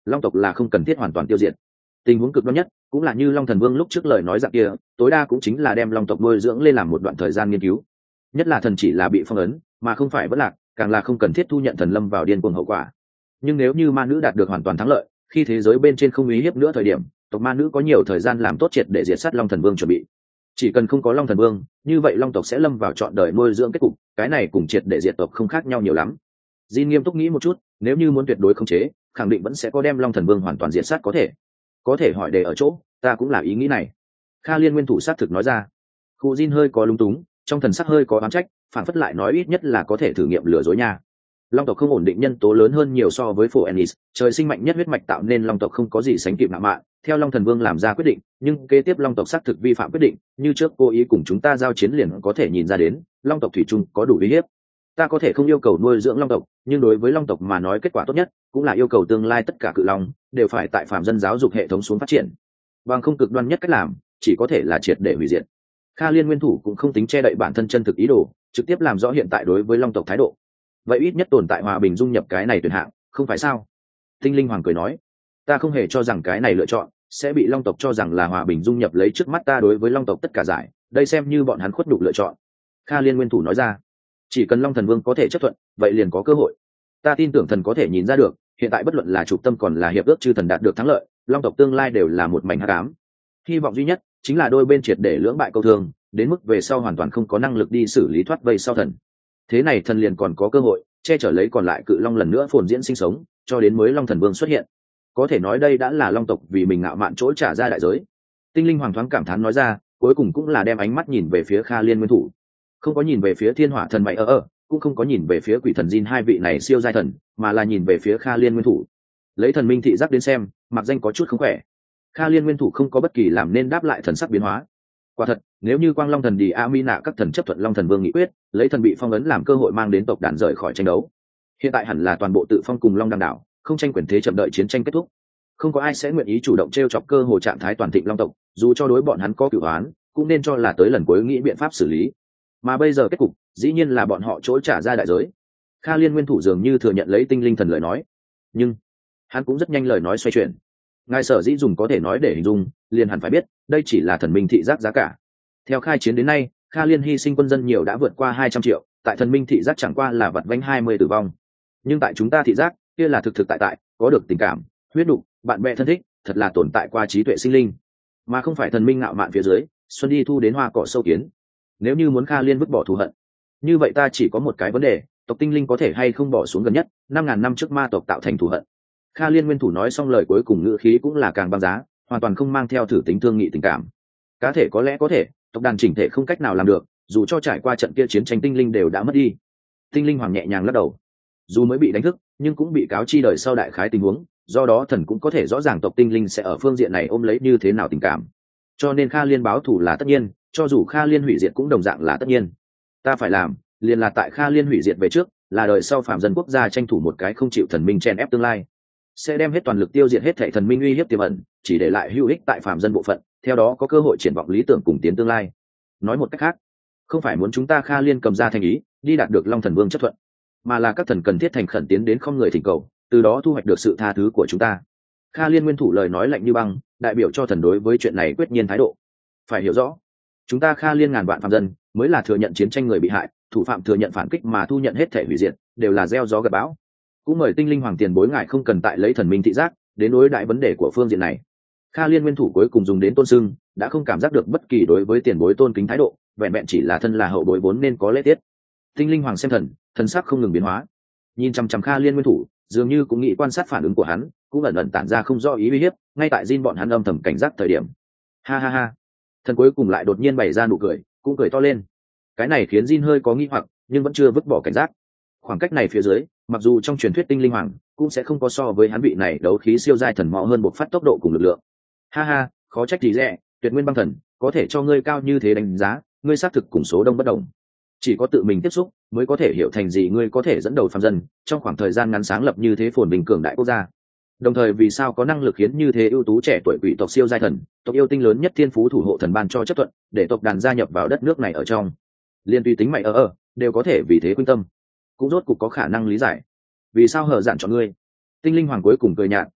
long tộc là không cần thiết hoàn toàn tiêu diệt. Tình huống cực đoan nhất cũng là như long thần vương lúc trước lời nói dạng kia, tối đa cũng chính là đem long tộc nuôi dưỡng lên làm một đoạn thời gian nghiên cứu. Nhất là thần chỉ là bị phong ấn mà không phải vất lạc, càng là không cần thiết thu nhận thần lâm vào điên cuồng hậu quả. Nhưng nếu như ma nữ đạt được hoàn toàn thắng lợi, khi thế giới bên trên không uy hiếp nữa thời điểm, tộc ma nữ có nhiều thời gian làm tốt triệt để diệt sát long thần vương chuẩn bị. Chỉ cần không có long thần vương, như vậy long tộc sẽ lâm vào trọn đời nuôi dưỡng kết cục, cái này cùng triệt để diệt tộc không khác nhau nhiều lắm. Jin nghiêm túc nghĩ một chút, nếu như muốn tuyệt đối khống chế, khẳng định vẫn sẽ có đem long thần vương hoàn toàn diệt sát có thể hỏi đề ở chỗ, ta cũng là ý nghĩ này. Kha Liên nguyên thủ sát thực nói ra. Khu Jin hơi có lúng túng, trong thần sắc hơi có oán trách, phản phất lại nói ít nhất là có thể thử nghiệm lừa dối nha. Long tộc không ổn định nhân tố lớn hơn nhiều so với phổ Ennis, trời sinh mạnh nhất huyết mạch tạo nên long tộc không có gì sánh kịp ngạo mạn, theo long thần vương làm ra quyết định, nhưng kế tiếp long tộc xác thực vi phạm quyết định, như trước cố ý cùng chúng ta giao chiến liền có thể nhìn ra đến, long tộc thủy chung có đủ uy hiếp. Ta có thể không yêu cầu nuôi dưỡng long tộc, nhưng đối với long tộc mà nói kết quả tốt nhất cũng là yêu cầu tương lai tất cả cự long đều phải tại phàm dân giáo dục hệ thống xuống phát triển. Bằng không cực đoan nhất cách làm, chỉ có thể là triệt để hủy diệt. Kha Liên nguyên thủ cũng không tính che đậy bản thân chân thực ý đồ, trực tiếp làm rõ hiện tại đối với long tộc thái độ. Vậy ít nhất tồn tại hòa bình dung nhập cái này tuyển hạng, không phải sao? Tinh linh hoàng cười nói, ta không hề cho rằng cái này lựa chọn sẽ bị long tộc cho rằng là hòa bình dung nhập lấy trước mắt ta đối với long tộc tất cả giải, đây xem như bọn hắn khuất nhục lựa chọn. Kha Liên nguyên thủ nói ra, chỉ cần long thần vương có thể chấp thuận, vậy liền có cơ hội. Ta tin tưởng thần có thể nhìn ra được, hiện tại bất luận là trục tâm còn là hiệp ước chư thần đạt được thắng lợi, long tộc tương lai đều là một mảnh hắc ám. Hy vọng duy nhất chính là đôi bên triệt để lưỡng bại câu thương, đến mức về sau hoàn toàn không có năng lực đi xử lý thoát vây sau thần. Thế này thần liền còn có cơ hội che chở lấy còn lại cự long lần nữa phồn diễn sinh sống, cho đến mới long thần vương xuất hiện. Có thể nói đây đã là long tộc vì mình ngạo mạn chỗ trả ra đại giới. Tinh linh hoàng thoáng cảm thán nói ra, cuối cùng cũng là đem ánh mắt nhìn về phía Kha Liên nguyên thủ, không có nhìn về phía thiên hỏa thần mày cũng không có nhìn về phía quỷ thần Jin hai vị này siêu giai thần, mà là nhìn về phía Kha Liên nguyên thủ. Lấy thần minh thị giác đến xem, mặc danh có chút không khỏe. Kha Liên nguyên thủ không có bất kỳ làm nên đáp lại thần sắc biến hóa. Quả thật, nếu như quang long thần đi Amina các thần chấp thuận long thần vương nghị quyết, lấy thần bị phong ấn làm cơ hội mang đến tộc đàn rời khỏi tranh đấu, hiện tại hẳn là toàn bộ tự phong cùng long đăng đảo, không tranh quyền thế chậm đợi chiến tranh kết thúc. Không có ai sẽ nguyện ý chủ động trêu chọc cơ hội trạng thái toàn thịnh long tộc, dù cho đối bọn hắn có cửu oán, cũng nên cho là tới lần cuối nghĩ biện pháp xử lý. Mà bây giờ kết cục dĩ nhiên là bọn họ chỗ trả ra đại giới. Kha Liên nguyên thủ dường như thừa nhận lấy tinh linh thần lời nói, nhưng hắn cũng rất nhanh lời nói xoay chuyển. Ngài sở dĩ dùng có thể nói để hình dung, liền hẳn phải biết đây chỉ là thần minh thị giác giá cả. Theo khai chiến đến nay, Kha Liên hy sinh quân dân nhiều đã vượt qua 200 triệu, tại thần minh thị giác chẳng qua là vặt vãnh 20 tử vong. Nhưng tại chúng ta thị giác, kia là thực thực tại, có được tình cảm, huyết đục, bạn bè thân thích, thật là tồn tại qua trí tuệ sinh linh, mà không phải thần minh ngạo mạn phía dưới, xuân đi thu đến hoa cỏ sâu kiến. Nếu như muốn Kha Liên vứt bỏ thù hận, như vậy ta chỉ có một cái vấn đề, tộc tinh linh có thể hay không bỏ xuống gần nhất 5.000 năm trước ma tộc tạo thành thù hận. Kha Liên nguyên thủ nói xong lời cuối cùng ngữ khí cũng là càng băng giá, hoàn toàn không mang theo thử tính thương nghị tình cảm. Cá thể có lẽ có thể, tộc đàn chỉnh thể không cách nào làm được, dù cho trải qua trận kia chiến tranh tinh linh đều đã mất đi. Tinh linh hoàng nhẹ nhàng lắc đầu, dù mới bị đánh thức nhưng cũng bị cáo chi đời sau đại khái tình huống, do đó thần cũng có thể rõ ràng tộc tinh linh sẽ ở phương diện này ôm lấy như thế nào tình cảm. Cho nên Kha Liên báo thù là tất nhiên, cho dù Kha Liên hủy diệt cũng đồng dạng là tất nhiên. Ta phải làm liền là tại Kha Liên hủy diệt về trước, là đời sau phạm dân quốc gia tranh thủ một cái không chịu thần minh chen ép tương lai, sẽ đem hết toàn lực tiêu diệt hết thảy thần minh uy hiếp tiềm ẩn, chỉ để lại hữu ích tại phạm dân bộ phận, theo đó có cơ hội triển vọng lý tưởng cùng tiến tương lai. Nói một cách khác, không phải muốn chúng ta Kha Liên cầm ra thành ý đi đạt được long thần vương chấp thuận, mà là các thần cần thiết thành khẩn tiến đến không người thỉnh cầu, từ đó thu hoạch được sự tha thứ của chúng ta. Kha Liên nguyên thủ lời nói lạnh như băng, đại biểu cho thần đối với chuyện này quyết nhiên thái độ. Phải hiểu rõ, chúng ta Kha Liên ngàn vạn phạm dân mới là thừa nhận chiến tranh người bị hại, thủ phạm thừa nhận phản kích mà thu nhận hết thể hủy diệt, đều là gieo gió gặt bão. Cũng mời tinh linh hoàng tiền bối ngại không cần tại lấy thần minh thị giác đến đối đại vấn đề của phương diện này. Kha Liên nguyên thủ cuối cùng dùng đến tôn sưng, đã không cảm giác được bất kỳ đối với tiền bối tôn kính thái độ, vẹn vẹn chỉ là thân là hậu bối vốn nên có lễ tiết. Tinh linh hoàng xem thần sắc không ngừng biến hóa, nhìn chằm chằm Kha Liên nguyên thủ, dường như cũng nghĩ quan sát phản ứng của hắn, cũng ẩn ẩn tản ra không rõ ý uy hiếp, ngay tại Jin bọn hắn âm thầm cảnh giác thời điểm. Ha ha ha, thần cuối cùng lại đột nhiên bày ra nụ cười, cũng cười to lên. Cái này khiến Jin hơi có nghi hoặc, nhưng vẫn chưa vứt bỏ cảnh giác. Khoảng cách này phía dưới, mặc dù trong truyền thuyết tinh linh hoàng cũng sẽ không có so với hắn vị này đấu khí siêu giai thần mõ hơn một phát tốc độ cùng lực lượng. Ha ha, khó trách gì rẻ, tuyệt nguyên băng thần có thể cho ngươi cao như thế đánh giá, ngươi xác thực cùng số đông bất đồng. Chỉ có tự mình tiếp xúc mới có thể hiểu thành gì ngươi có thể dẫn đầu phàm dân trong khoảng thời gian ngắn sáng lập như thế phồn bình cường đại quốc gia. Đồng thời vì sao có năng lực khiến như thế ưu tú trẻ tuổi quỷ tộc siêu giai thần, tộc yêu tinh lớn nhất thiên phú thủ hộ thần ban cho chấp thuận, để tộc đàn gia nhập vào đất nước này ở trong. Liên tùy tính mày đều có thể vì thế quynh tâm. Cũng rốt cục có khả năng lý giải vì sao hờ dạn chọn ngươi. Tinh linh hoàng cuối cùng cười nhạt,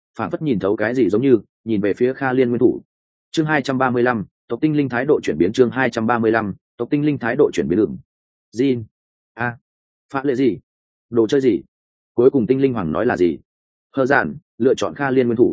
phản phất nhìn thấu cái gì giống như nhìn về phía Kha Liên nguyên thủ. Chương 235, tộc tinh linh thái độ chuyển biến. Chương 235, tộc tinh linh thái độ chuyển biến. Lượng Jin a phá lệ gì, đồ chơi gì? Cuối cùng tinh linh hoàng nói là gì? Hờ dạn lựa chọn Kha Liên nguyên thủ.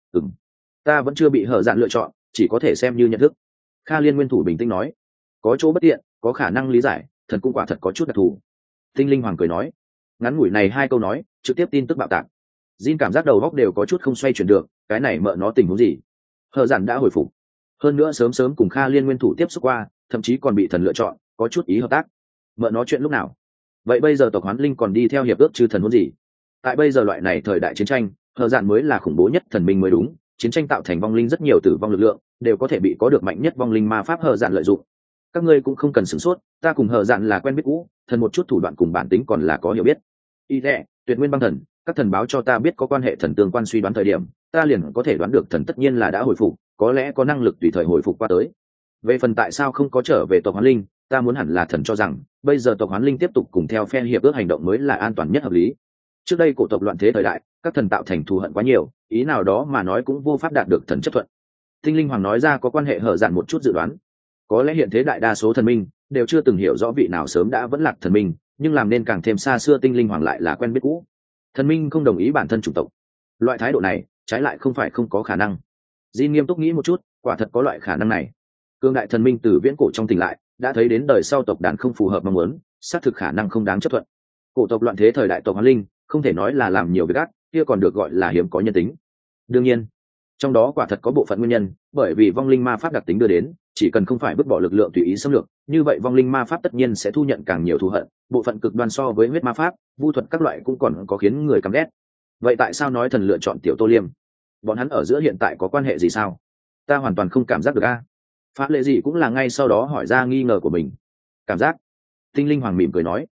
Ta vẫn chưa bị hờ dạn lựa chọn, chỉ có thể xem như nhận thức. Kha Liên nguyên thủ bình tĩnh nói. Có chỗ bất tiện, có khả năng lý giải, thần cũng quả thật có chút đặc thù. Tinh linh hoàng cười nói. Ngắn ngủi này hai câu nói trực tiếp tin tức bạo tạc. Jin cảm giác đầu góc đều có chút không xoay chuyển được, cái này mợ nó tình huống gì? Hờ dạn đã hồi phục, hơn nữa sớm sớm cùng Kha Liên nguyên thủ tiếp xúc qua, thậm chí còn bị thần lựa chọn, có chút ý hợp tác. Mợ nó chuyện lúc nào? Vậy bây giờ tộc Hoán Linh còn đi theo hiệp ước chư thần huống gì? Tại bây giờ loại này thời đại chiến tranh, hờ dạn mới là khủng bố nhất thần minh mới đúng. Chiến tranh tạo thành vong linh rất nhiều tử vong lực lượng, đều có thể bị có được mạnh nhất vong linh ma pháp hờ dạn lợi dụng. Các ngươi cũng không cần sửng sốt, ta cùng hờ dạn là quen biết cũ, thần một chút thủ đoạn cùng bản tính còn là có hiểu biết. Y lệ, tuyệt nguyên băng thần, các thần báo cho ta biết có quan hệ thần tương quan suy đoán thời điểm, ta liền có thể đoán được thần tất nhiên là đã hồi phục, có lẽ có năng lực tùy thời hồi phục qua tới. Về phần tại sao không có trở về tộc Hoán Linh, ta muốn hẳn là thần cho rằng bây giờ tộc Hoán Linh tiếp tục cùng theo phe hiệp ước hành động mới là an toàn nhất hợp lý. Trước đây cổ tộc loạn thế thời đại, các thần tạo thành thù hận quá nhiều, ý nào đó mà nói cũng vô pháp đạt được thần chấp thuận. Tinh linh hoàng nói ra có quan hệ hở dạn một chút dự đoán. Có lẽ hiện thế đại đa số thần minh đều chưa từng hiểu rõ vị nào sớm đã vẫn lạc thần minh, nhưng làm nên càng thêm xa xưa tinh linh hoàng lại là quen biết cũ. Thần minh không đồng ý bản thân chủng tộc, loại thái độ này trái lại không phải không có khả năng. Jin nghiêm túc nghĩ một chút, quả thật có loại khả năng này. Cương đại thần minh từ viễn cổ trong tỉnh lại, đã thấy đến đời sau tộc đàn không phù hợp mong muốn, xác thực khả năng không đáng chấp thuận. Cổ tộc loạn thế thời đại tộc Hoán Linh không thể nói là làm nhiều việc ác, kia còn được gọi là hiếm có nhân tính. Đương nhiên, trong đó quả thật có bộ phận nguyên nhân, bởi vì vong linh ma pháp đặc tính đưa đến, chỉ cần không phải vứt bỏ lực lượng tùy ý xâm lược, như vậy vong linh ma pháp tất nhiên sẽ thu nhận càng nhiều thù hận, bộ phận cực đoan so với huyết ma pháp, vu thuật các loại cũng còn có khiến người căm ghét. Vậy tại sao nói thần lựa chọn Tiểu Tô Liêm? Bọn hắn ở giữa hiện tại có quan hệ gì sao? Ta hoàn toàn không cảm giác được a. Pháp lệ gì cũng là ngay sau đó hỏi ra nghi ngờ của mình. Cảm giác? Tinh linh hoàng mỉm cười nói.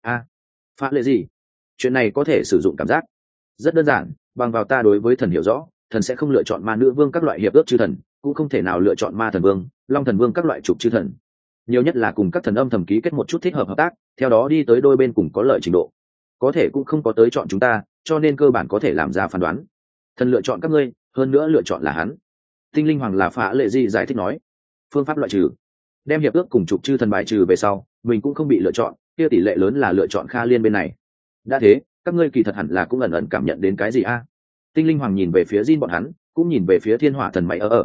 Pháp lệ gì? Chuyện này có thể sử dụng cảm giác. Rất đơn giản, bằng vào ta đối với thần hiểu rõ, thần sẽ không lựa chọn ma nữ vương các loại hiệp ước chư thần, cũng không thể nào lựa chọn ma thần vương, long thần vương các loại trục chư thần. Nhiều nhất là cùng các thần âm thầm ký kết một chút thích hợp tác, theo đó đi tới đôi bên cùng có lợi trình độ. Có thể cũng không có tới chọn chúng ta, cho nên cơ bản có thể làm ra phán đoán. Thần lựa chọn các ngươi, hơn nữa lựa chọn là hắn. Tinh linh hoàng là Phá Lệ Di giải thích nói. Phương pháp loại trừ, đem hiệp ước cùng trục chư thần bài trừ về sau, mình cũng không bị lựa chọn, kia tỷ lệ lớn là lựa chọn Kha Liên bên này. Đã thế, các ngươi kỳ thật hẳn là cũng ẩn ẩn cảm nhận đến cái gì a? Tinh linh hoàng nhìn về phía Jin bọn hắn, cũng nhìn về phía thiên hỏa thần mày ở.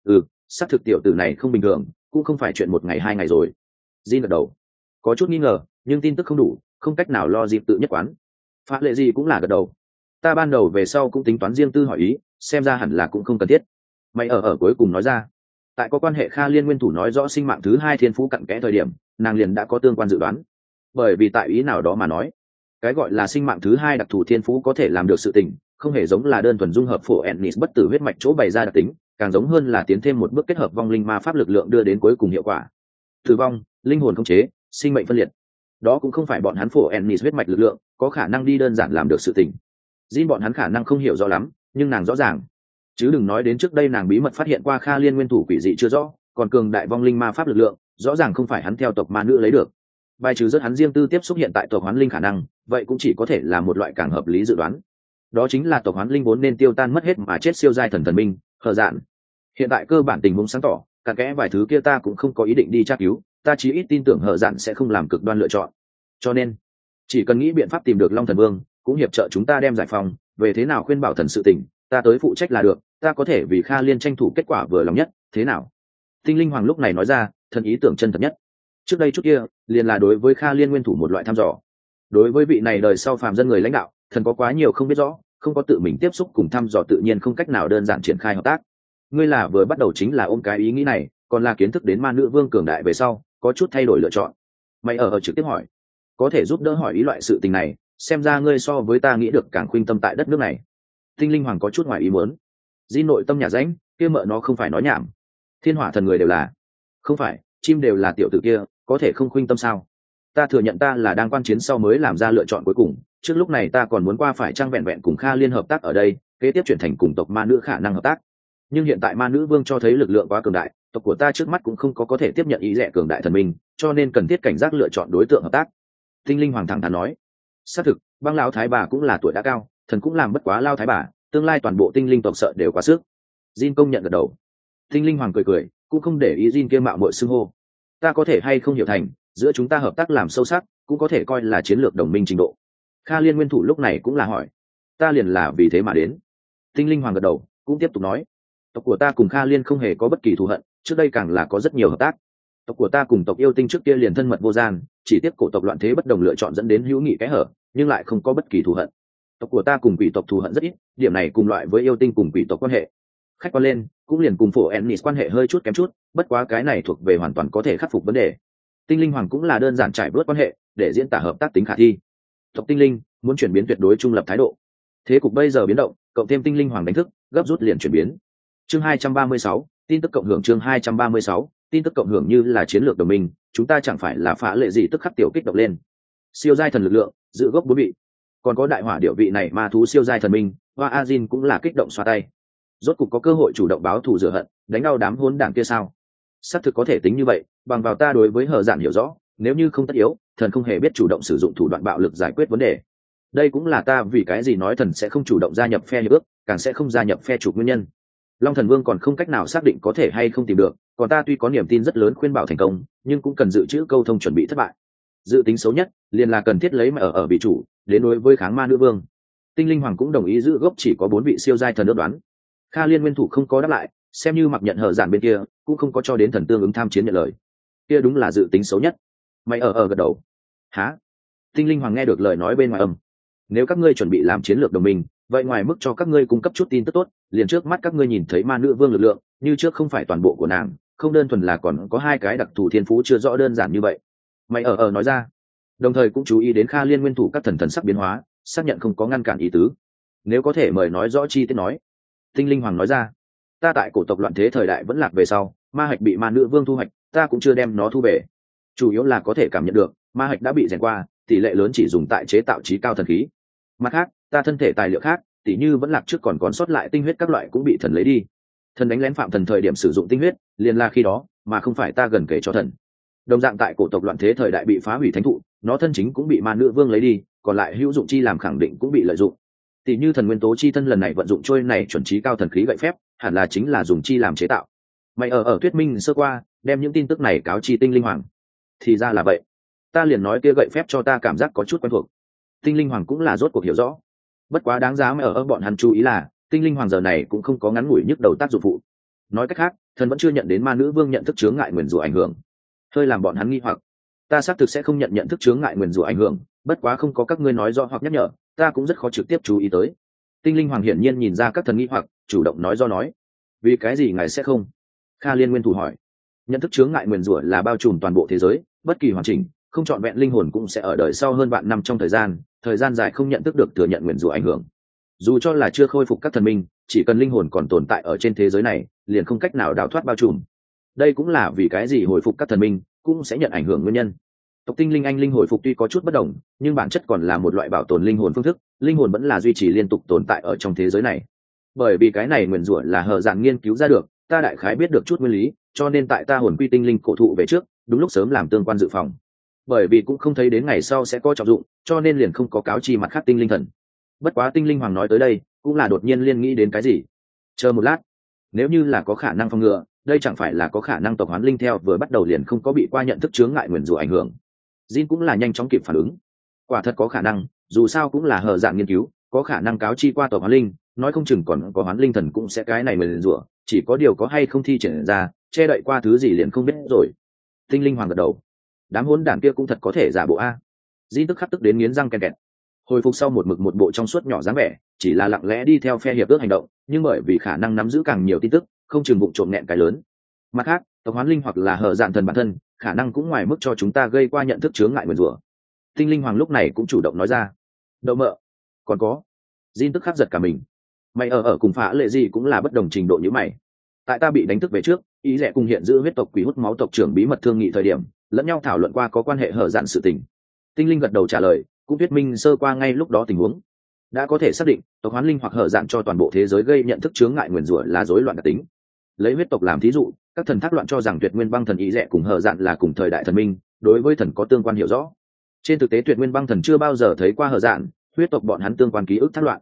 Xác thực tiểu tử này không bình thường, cũng không phải chuyện một ngày hai ngày rồi. Jin gật đầu, có chút nghi ngờ, nhưng tin tức không đủ, không cách nào lo dịp tự nhất quán. Phá Lệ gì cũng là gật đầu. Ta ban đầu về sau cũng tính toán riêng tư hỏi ý, xem ra hẳn là cũng không cần thiết. Mày ở cuối cùng nói ra, tại có quan hệ Kha Liên nguyên thủ nói rõ sinh mạng thứ hai thiên phú cặn kẽ thời điểm, nàng liền đã có tương quan dự đoán. Bởi vì tại ý nào đó mà nói, cái gọi là sinh mạng thứ hai đặc thù thiên phú có thể làm được sự tình, không hề giống là đơn thuần dung hợp phổ ennis bất tử huyết mạch chỗ bày ra đặc tính, càng giống hơn là tiến thêm một bước kết hợp vong linh ma pháp lực lượng đưa đến cuối cùng hiệu quả. Tử vong, linh hồn khống chế, sinh mệnh phân liệt, đó cũng không phải bọn hắn phổ ennis huyết mạch lực lượng có khả năng đi đơn giản làm được sự tình. Jin bọn hắn khả năng không hiểu rõ lắm, nhưng nàng rõ ràng. Chứ đừng nói đến trước đây nàng bí mật phát hiện qua Kha Liên nguyên thủ quỷ dị chưa rõ, còn cường đại vong linh ma pháp lực lượng, rõ ràng không phải hắn theo tộc ma nữ lấy được. Bài trừ rất hắn riêng tư tiếp xúc hiện tại tộc Hoán Linh khả năng, vậy cũng chỉ có thể là một loại càng hợp lý dự đoán. Đó chính là tộc Hoán Linh vốn nên tiêu tan mất hết mà chết siêu giai thần minh, hờ dạn. Hiện tại cơ bản tình huống sáng tỏ, cặn kẽ vài thứ kia ta cũng không có ý định đi tra cứu, ta chí ít tin tưởng hờ dạn sẽ không làm cực đoan lựa chọn. Cho nên, chỉ cần nghĩ biện pháp tìm được Long Thần Vương, cũng hiệp trợ chúng ta đem giải phòng, về thế nào khuyên bảo thần sự tình, ta tới phụ trách là được, ta có thể vì Kha Liên tranh thủ kết quả vừa lòng nhất, thế nào? Tinh linh hoàng lúc này nói ra, thần ý tưởng chân thật nhất. Trước đây chút kia, liền là đối với Kha Liên nguyên thủ một loại thăm dò. Đối với vị này đời sau phàm dân người lãnh đạo, thần có quá nhiều không biết rõ, không có tự mình tiếp xúc cùng thăm dò tự nhiên không cách nào đơn giản triển khai hợp tác. Ngươi là vừa bắt đầu chính là ôm cái ý nghĩ này, còn là kiến thức đến ma nữ vương cường đại về sau, có chút thay đổi lựa chọn. Mày ở trực tiếp hỏi, có thể giúp đỡ hỏi ý loại sự tình này, xem ra ngươi so với ta nghĩ được càng khuynh tâm tại đất nước này. Tinh linh hoàng có chút ngoài ý muốn. Di nội tâm nhà rãnh, kia mợ nó không phải nói nhảm. Thiên hỏa thần người đều là, không phải, chim đều là tiểu tử kia, có thể không khuynh tâm sao? Ta thừa nhận ta là đang quan chiến sau mới làm ra lựa chọn cuối cùng, trước lúc này ta còn muốn qua phải trang vẹn vẹn cùng Kha Liên hợp tác ở đây, kế tiếp chuyển thành cùng tộc ma nữ khả năng hợp tác. Nhưng hiện tại ma nữ vương cho thấy lực lượng quá cường đại, tộc của ta trước mắt cũng không có thể tiếp nhận ý rẻ cường đại thần minh, cho nên cần thiết cảnh giác lựa chọn đối tượng hợp tác. Tinh linh hoàng thẳng thắn nói, xác thực, băng lão thái bà cũng là tuổi đã cao, thần cũng làm bất quá lao thái bà, tương lai toàn bộ tinh linh tộc sợ đều quá sức. Jin công nhận gật đầu. Tinh linh hoàng cười cười, cũng không để ý Jin kia mạo muội xưng hô. Ta có thể hay không hiểu thành, giữa chúng ta hợp tác làm sâu sắc, cũng có thể coi là chiến lược đồng minh trình độ. Kha Liên nguyên thủ lúc này cũng là hỏi, ta liền là vì thế mà đến. Tinh linh hoàng gật đầu, cũng tiếp tục nói, tộc của ta cùng Kha Liên không hề có bất kỳ thù hận, trước đây càng là có rất nhiều hợp tác. Tộc của ta cùng tộc yêu tinh trước kia liền thân mật vô gian, chỉ tiếc cổ tộc loạn thế bất đồng lựa chọn dẫn đến hữu nghị kẽ hở, nhưng lại không có bất kỳ thù hận. Tộc của ta cùng quỷ tộc thù hận rất ít, điểm này cùng loại với yêu tinh cùng quỷ tộc quan hệ. Khách quan lên, cũng liền cùng phổ Ennis quan hệ hơi chút kém chút, bất quá cái này thuộc về hoàn toàn có thể khắc phục vấn đề. Tinh linh hoàng cũng là đơn giản trải bớt quan hệ, để diễn tả hợp tác tính khả thi. Tộc tinh linh muốn chuyển biến tuyệt đối trung lập thái độ. Thế cục bây giờ biến động, cộng thêm tinh linh hoàng đánh thức, gấp rút liền chuyển biến. Chương 236, tin tức cộng hưởng chương 236, tin tức cộng hưởng như là chiến lược đồng minh, chúng ta chẳng phải là phá lệ gì tức khắc tiểu kích động lên. Siêu giai thần lực lượng, giữ gốc 4 vị. Còn có đại hỏa điệu vị này ma thú siêu giai thần minh, và Azin cũng là kích động xoa tay. Rốt cục có cơ hội chủ động báo thù rửa hận, đánh đau đám hỗn đảng kia sao? Xác thực có thể tính như vậy, bằng vào ta đối với Hở Dạn hiểu rõ, nếu như không tất yếu, thần không hề biết chủ động sử dụng thủ đoạn bạo lực giải quyết vấn đề. Đây cũng là ta vì cái gì nói thần sẽ không chủ động gia nhập phe hiệp ước, càng sẽ không gia nhập phe chủ nguyên nhân. Long Thần Vương còn không cách nào xác định có thể hay không tìm được, còn ta tuy có niềm tin rất lớn khuyên bảo thành công, nhưng cũng cần dự trữ câu thông chuẩn bị thất bại. Dự tính xấu nhất, liền là cần thiết lấy mà ở bị chủ, đến đối với kháng ma nữ vương. Tinh linh hoàng cũng đồng ý giữ gốc chỉ có 4 vị siêu giai thần ước đoán. Kha Liên nguyên thủ không có đáp lại, xem như mặc nhận Hở Dạn bên kia, cũng không có cho đến thần tương ứng tham chiến nhận lời. Kia đúng là dự tính xấu nhất. Mày ở gật đầu. Hả? Tinh linh hoàng nghe được lời nói bên ngoài âm. Nếu các ngươi chuẩn bị làm chiến lược đồng minh, vậy ngoài mức cho các ngươi cung cấp chút tin tức tốt, liền trước mắt các ngươi nhìn thấy ma nữ vương lực lượng, như trước không phải toàn bộ của nàng, không đơn thuần là còn có 2 cái đặc thù thiên phú chưa rõ đơn giản như vậy. Mày ở nói ra. Đồng thời cũng chú ý đến Kha Liên nguyên thủ các thần sắc biến hóa, xác nhận không có ngăn cản ý tứ. Nếu có thể mời nói rõ chi tiết nói. Tinh linh hoàng nói ra, ta tại cổ tộc loạn thế thời đại vẫn lạc về sau, ma hạch bị ma nữ vương thu hoạch, ta cũng chưa đem nó thu về. Chủ yếu là có thể cảm nhận được ma hạch đã bị rèn qua, tỷ lệ lớn chỉ dùng tại chế tạo trí cao thần khí. Mặt khác, ta thân thể tài liệu khác, tỷ như vẫn lạc trước còn sót lại tinh huyết các loại cũng bị thần lấy đi. Thần đánh lén phạm thần thời điểm sử dụng tinh huyết, liền là khi đó, mà không phải ta gần kể cho thần. Đồng dạng tại cổ tộc loạn thế thời đại bị phá hủy thánh thụ, nó thân chính cũng bị ma nữ vương lấy đi, còn lại hữu dụng chi làm khẳng định cũng bị lợi dụng. Tỷ như thần nguyên tố chi thân lần này vận dụng trôi này chuẩn trí cao thần khí gậy phép, hẳn là chính là dùng chi làm chế tạo. Mày ở thuyết minh sơ qua, đem những tin tức này cáo chi tinh linh hoàng. Thì ra là vậy. Ta liền nói kia gậy phép cho ta cảm giác có chút quen thuộc. Tinh linh hoàng cũng là rốt cuộc hiểu rõ. Bất quá đáng giá mày ở bọn hắn chú ý là, tinh linh hoàng giờ này cũng không có ngắn ngủi nhức đầu tác dụng phụ. Nói cách khác, thần vẫn chưa nhận đến ma nữ vương nhận thức chướng ngại nguyền rủa ảnh hưởng. Hơi làm bọn hắn nghi hoặc. Ta xác thực sẽ không nhận thức chướng ngại nguyền rủa ảnh hưởng, bất quá không có các ngươi nói rõ hoặc nhắc nhở, ta cũng rất khó trực tiếp chú ý tới. Tinh linh hoàng hiển nhiên nhìn ra các thần nghi hoặc, chủ động nói do nói. Vì cái gì ngài sẽ không? Kha Liên nguyên thủ hỏi. Nhận thức chướng ngại nguyền rủa là bao trùm toàn bộ thế giới, bất kỳ hoàn chỉnh, không trọn vẹn linh hồn cũng sẽ ở đời sau hơn vạn năm trong thời gian dài không nhận thức được thừa nhận nguyền rủa ảnh hưởng. Dù cho là chưa khôi phục các thần minh, chỉ cần linh hồn còn tồn tại ở trên thế giới này, liền không cách nào đào thoát bao trùm. Đây cũng là vì cái gì hồi phục các thần minh cũng sẽ nhận ảnh hưởng nguyên nhân. Tộc tinh linh anh linh hồi phục tuy có chút bất đồng, nhưng bản chất còn là một loại bảo tồn linh hồn phương thức, linh hồn vẫn là duy trì liên tục tồn tại ở trong thế giới này. Bởi vì cái này nguyền rủa là Hở Dạn nghiên cứu ra được, ta đại khái biết được chút nguyên lý, cho nên tại ta hồn quy tinh linh cổ thụ về trước, đúng lúc sớm làm tương quan dự phòng. Bởi vì cũng không thấy đến ngày sau sẽ có trọng dụng, cho nên liền không có cáo chi mặt khác tinh linh thần. Bất quá tinh linh hoàng nói tới đây, cũng là đột nhiên liên nghĩ đến cái gì. Chờ một lát, nếu như là có khả năng phòng ngừa, đây chẳng phải là có khả năng tộc hoán linh theo vừa bắt đầu liền không có bị qua nhận thức chướng ngại nguyền rủa ảnh hưởng. Jin cũng là nhanh chóng kịp phản ứng. Quả thật có khả năng, dù sao cũng là Hở Dạn nghiên cứu, có khả năng cáo chi qua tộc hoán linh, nói không chừng còn có hoán linh thần cũng sẽ cái này nguyền rủa, chỉ có điều có hay không thi triển ra, che đậy qua thứ gì liền không biết rồi. Tinh linh hoàng gật đầu. Đám hỗn đản kia cũng thật có thể giả bộ a. Jin tức khắc tức đến nghiến răng ken kẹt. Hồi phục sau một bộ trong suốt nhỏ dáng vẻ, chỉ là lặng lẽ đi theo phe hiệp ước hành động, nhưng bởi vì khả năng nắm giữ càng nhiều tin tức, không chừng bụng trộm nẹn cái lớn. Mặt khác, tộc hoán linh hoặc là Hở Dạn thần bản thân, khả năng cũng ngoài mức cho chúng ta gây qua nhận thức chướng ngại nguyền rủa. Tinh linh hoàng lúc này cũng chủ động nói ra. Đậu mợ, còn có. Jin tức khắc giật cả mình. Mày ở cùng phá lệ gì cũng là bất đồng trình độ như mày. Tại ta bị đánh thức về trước, ý lệ cùng hiện giữ huyết tộc quỷ hút máu tộc trưởng bí mật thương nghị thời điểm, lẫn nhau thảo luận qua có quan hệ Hở Dạn sự tình. Tinh linh gật đầu trả lời, cũng thuyết minh sơ qua ngay lúc đó tình huống. Đã có thể xác định, tộc hoán linh hoặc Hở Dạn cho toàn bộ thế giới gây nhận thức chướng ngại nguyền rủa là rối loạn đặc tính. Lấy huyết tộc làm thí dụ, các thần thác loạn cho rằng Tuyệt Nguyên Băng Thần ý rẻ cùng Hở Dạn là cùng thời đại thần minh, đối với thần có tương quan hiểu rõ. Trên thực tế Tuyệt Nguyên Băng Thần chưa bao giờ thấy qua Hở Dạn, huyết tộc bọn hắn tương quan ký ức thác loạn.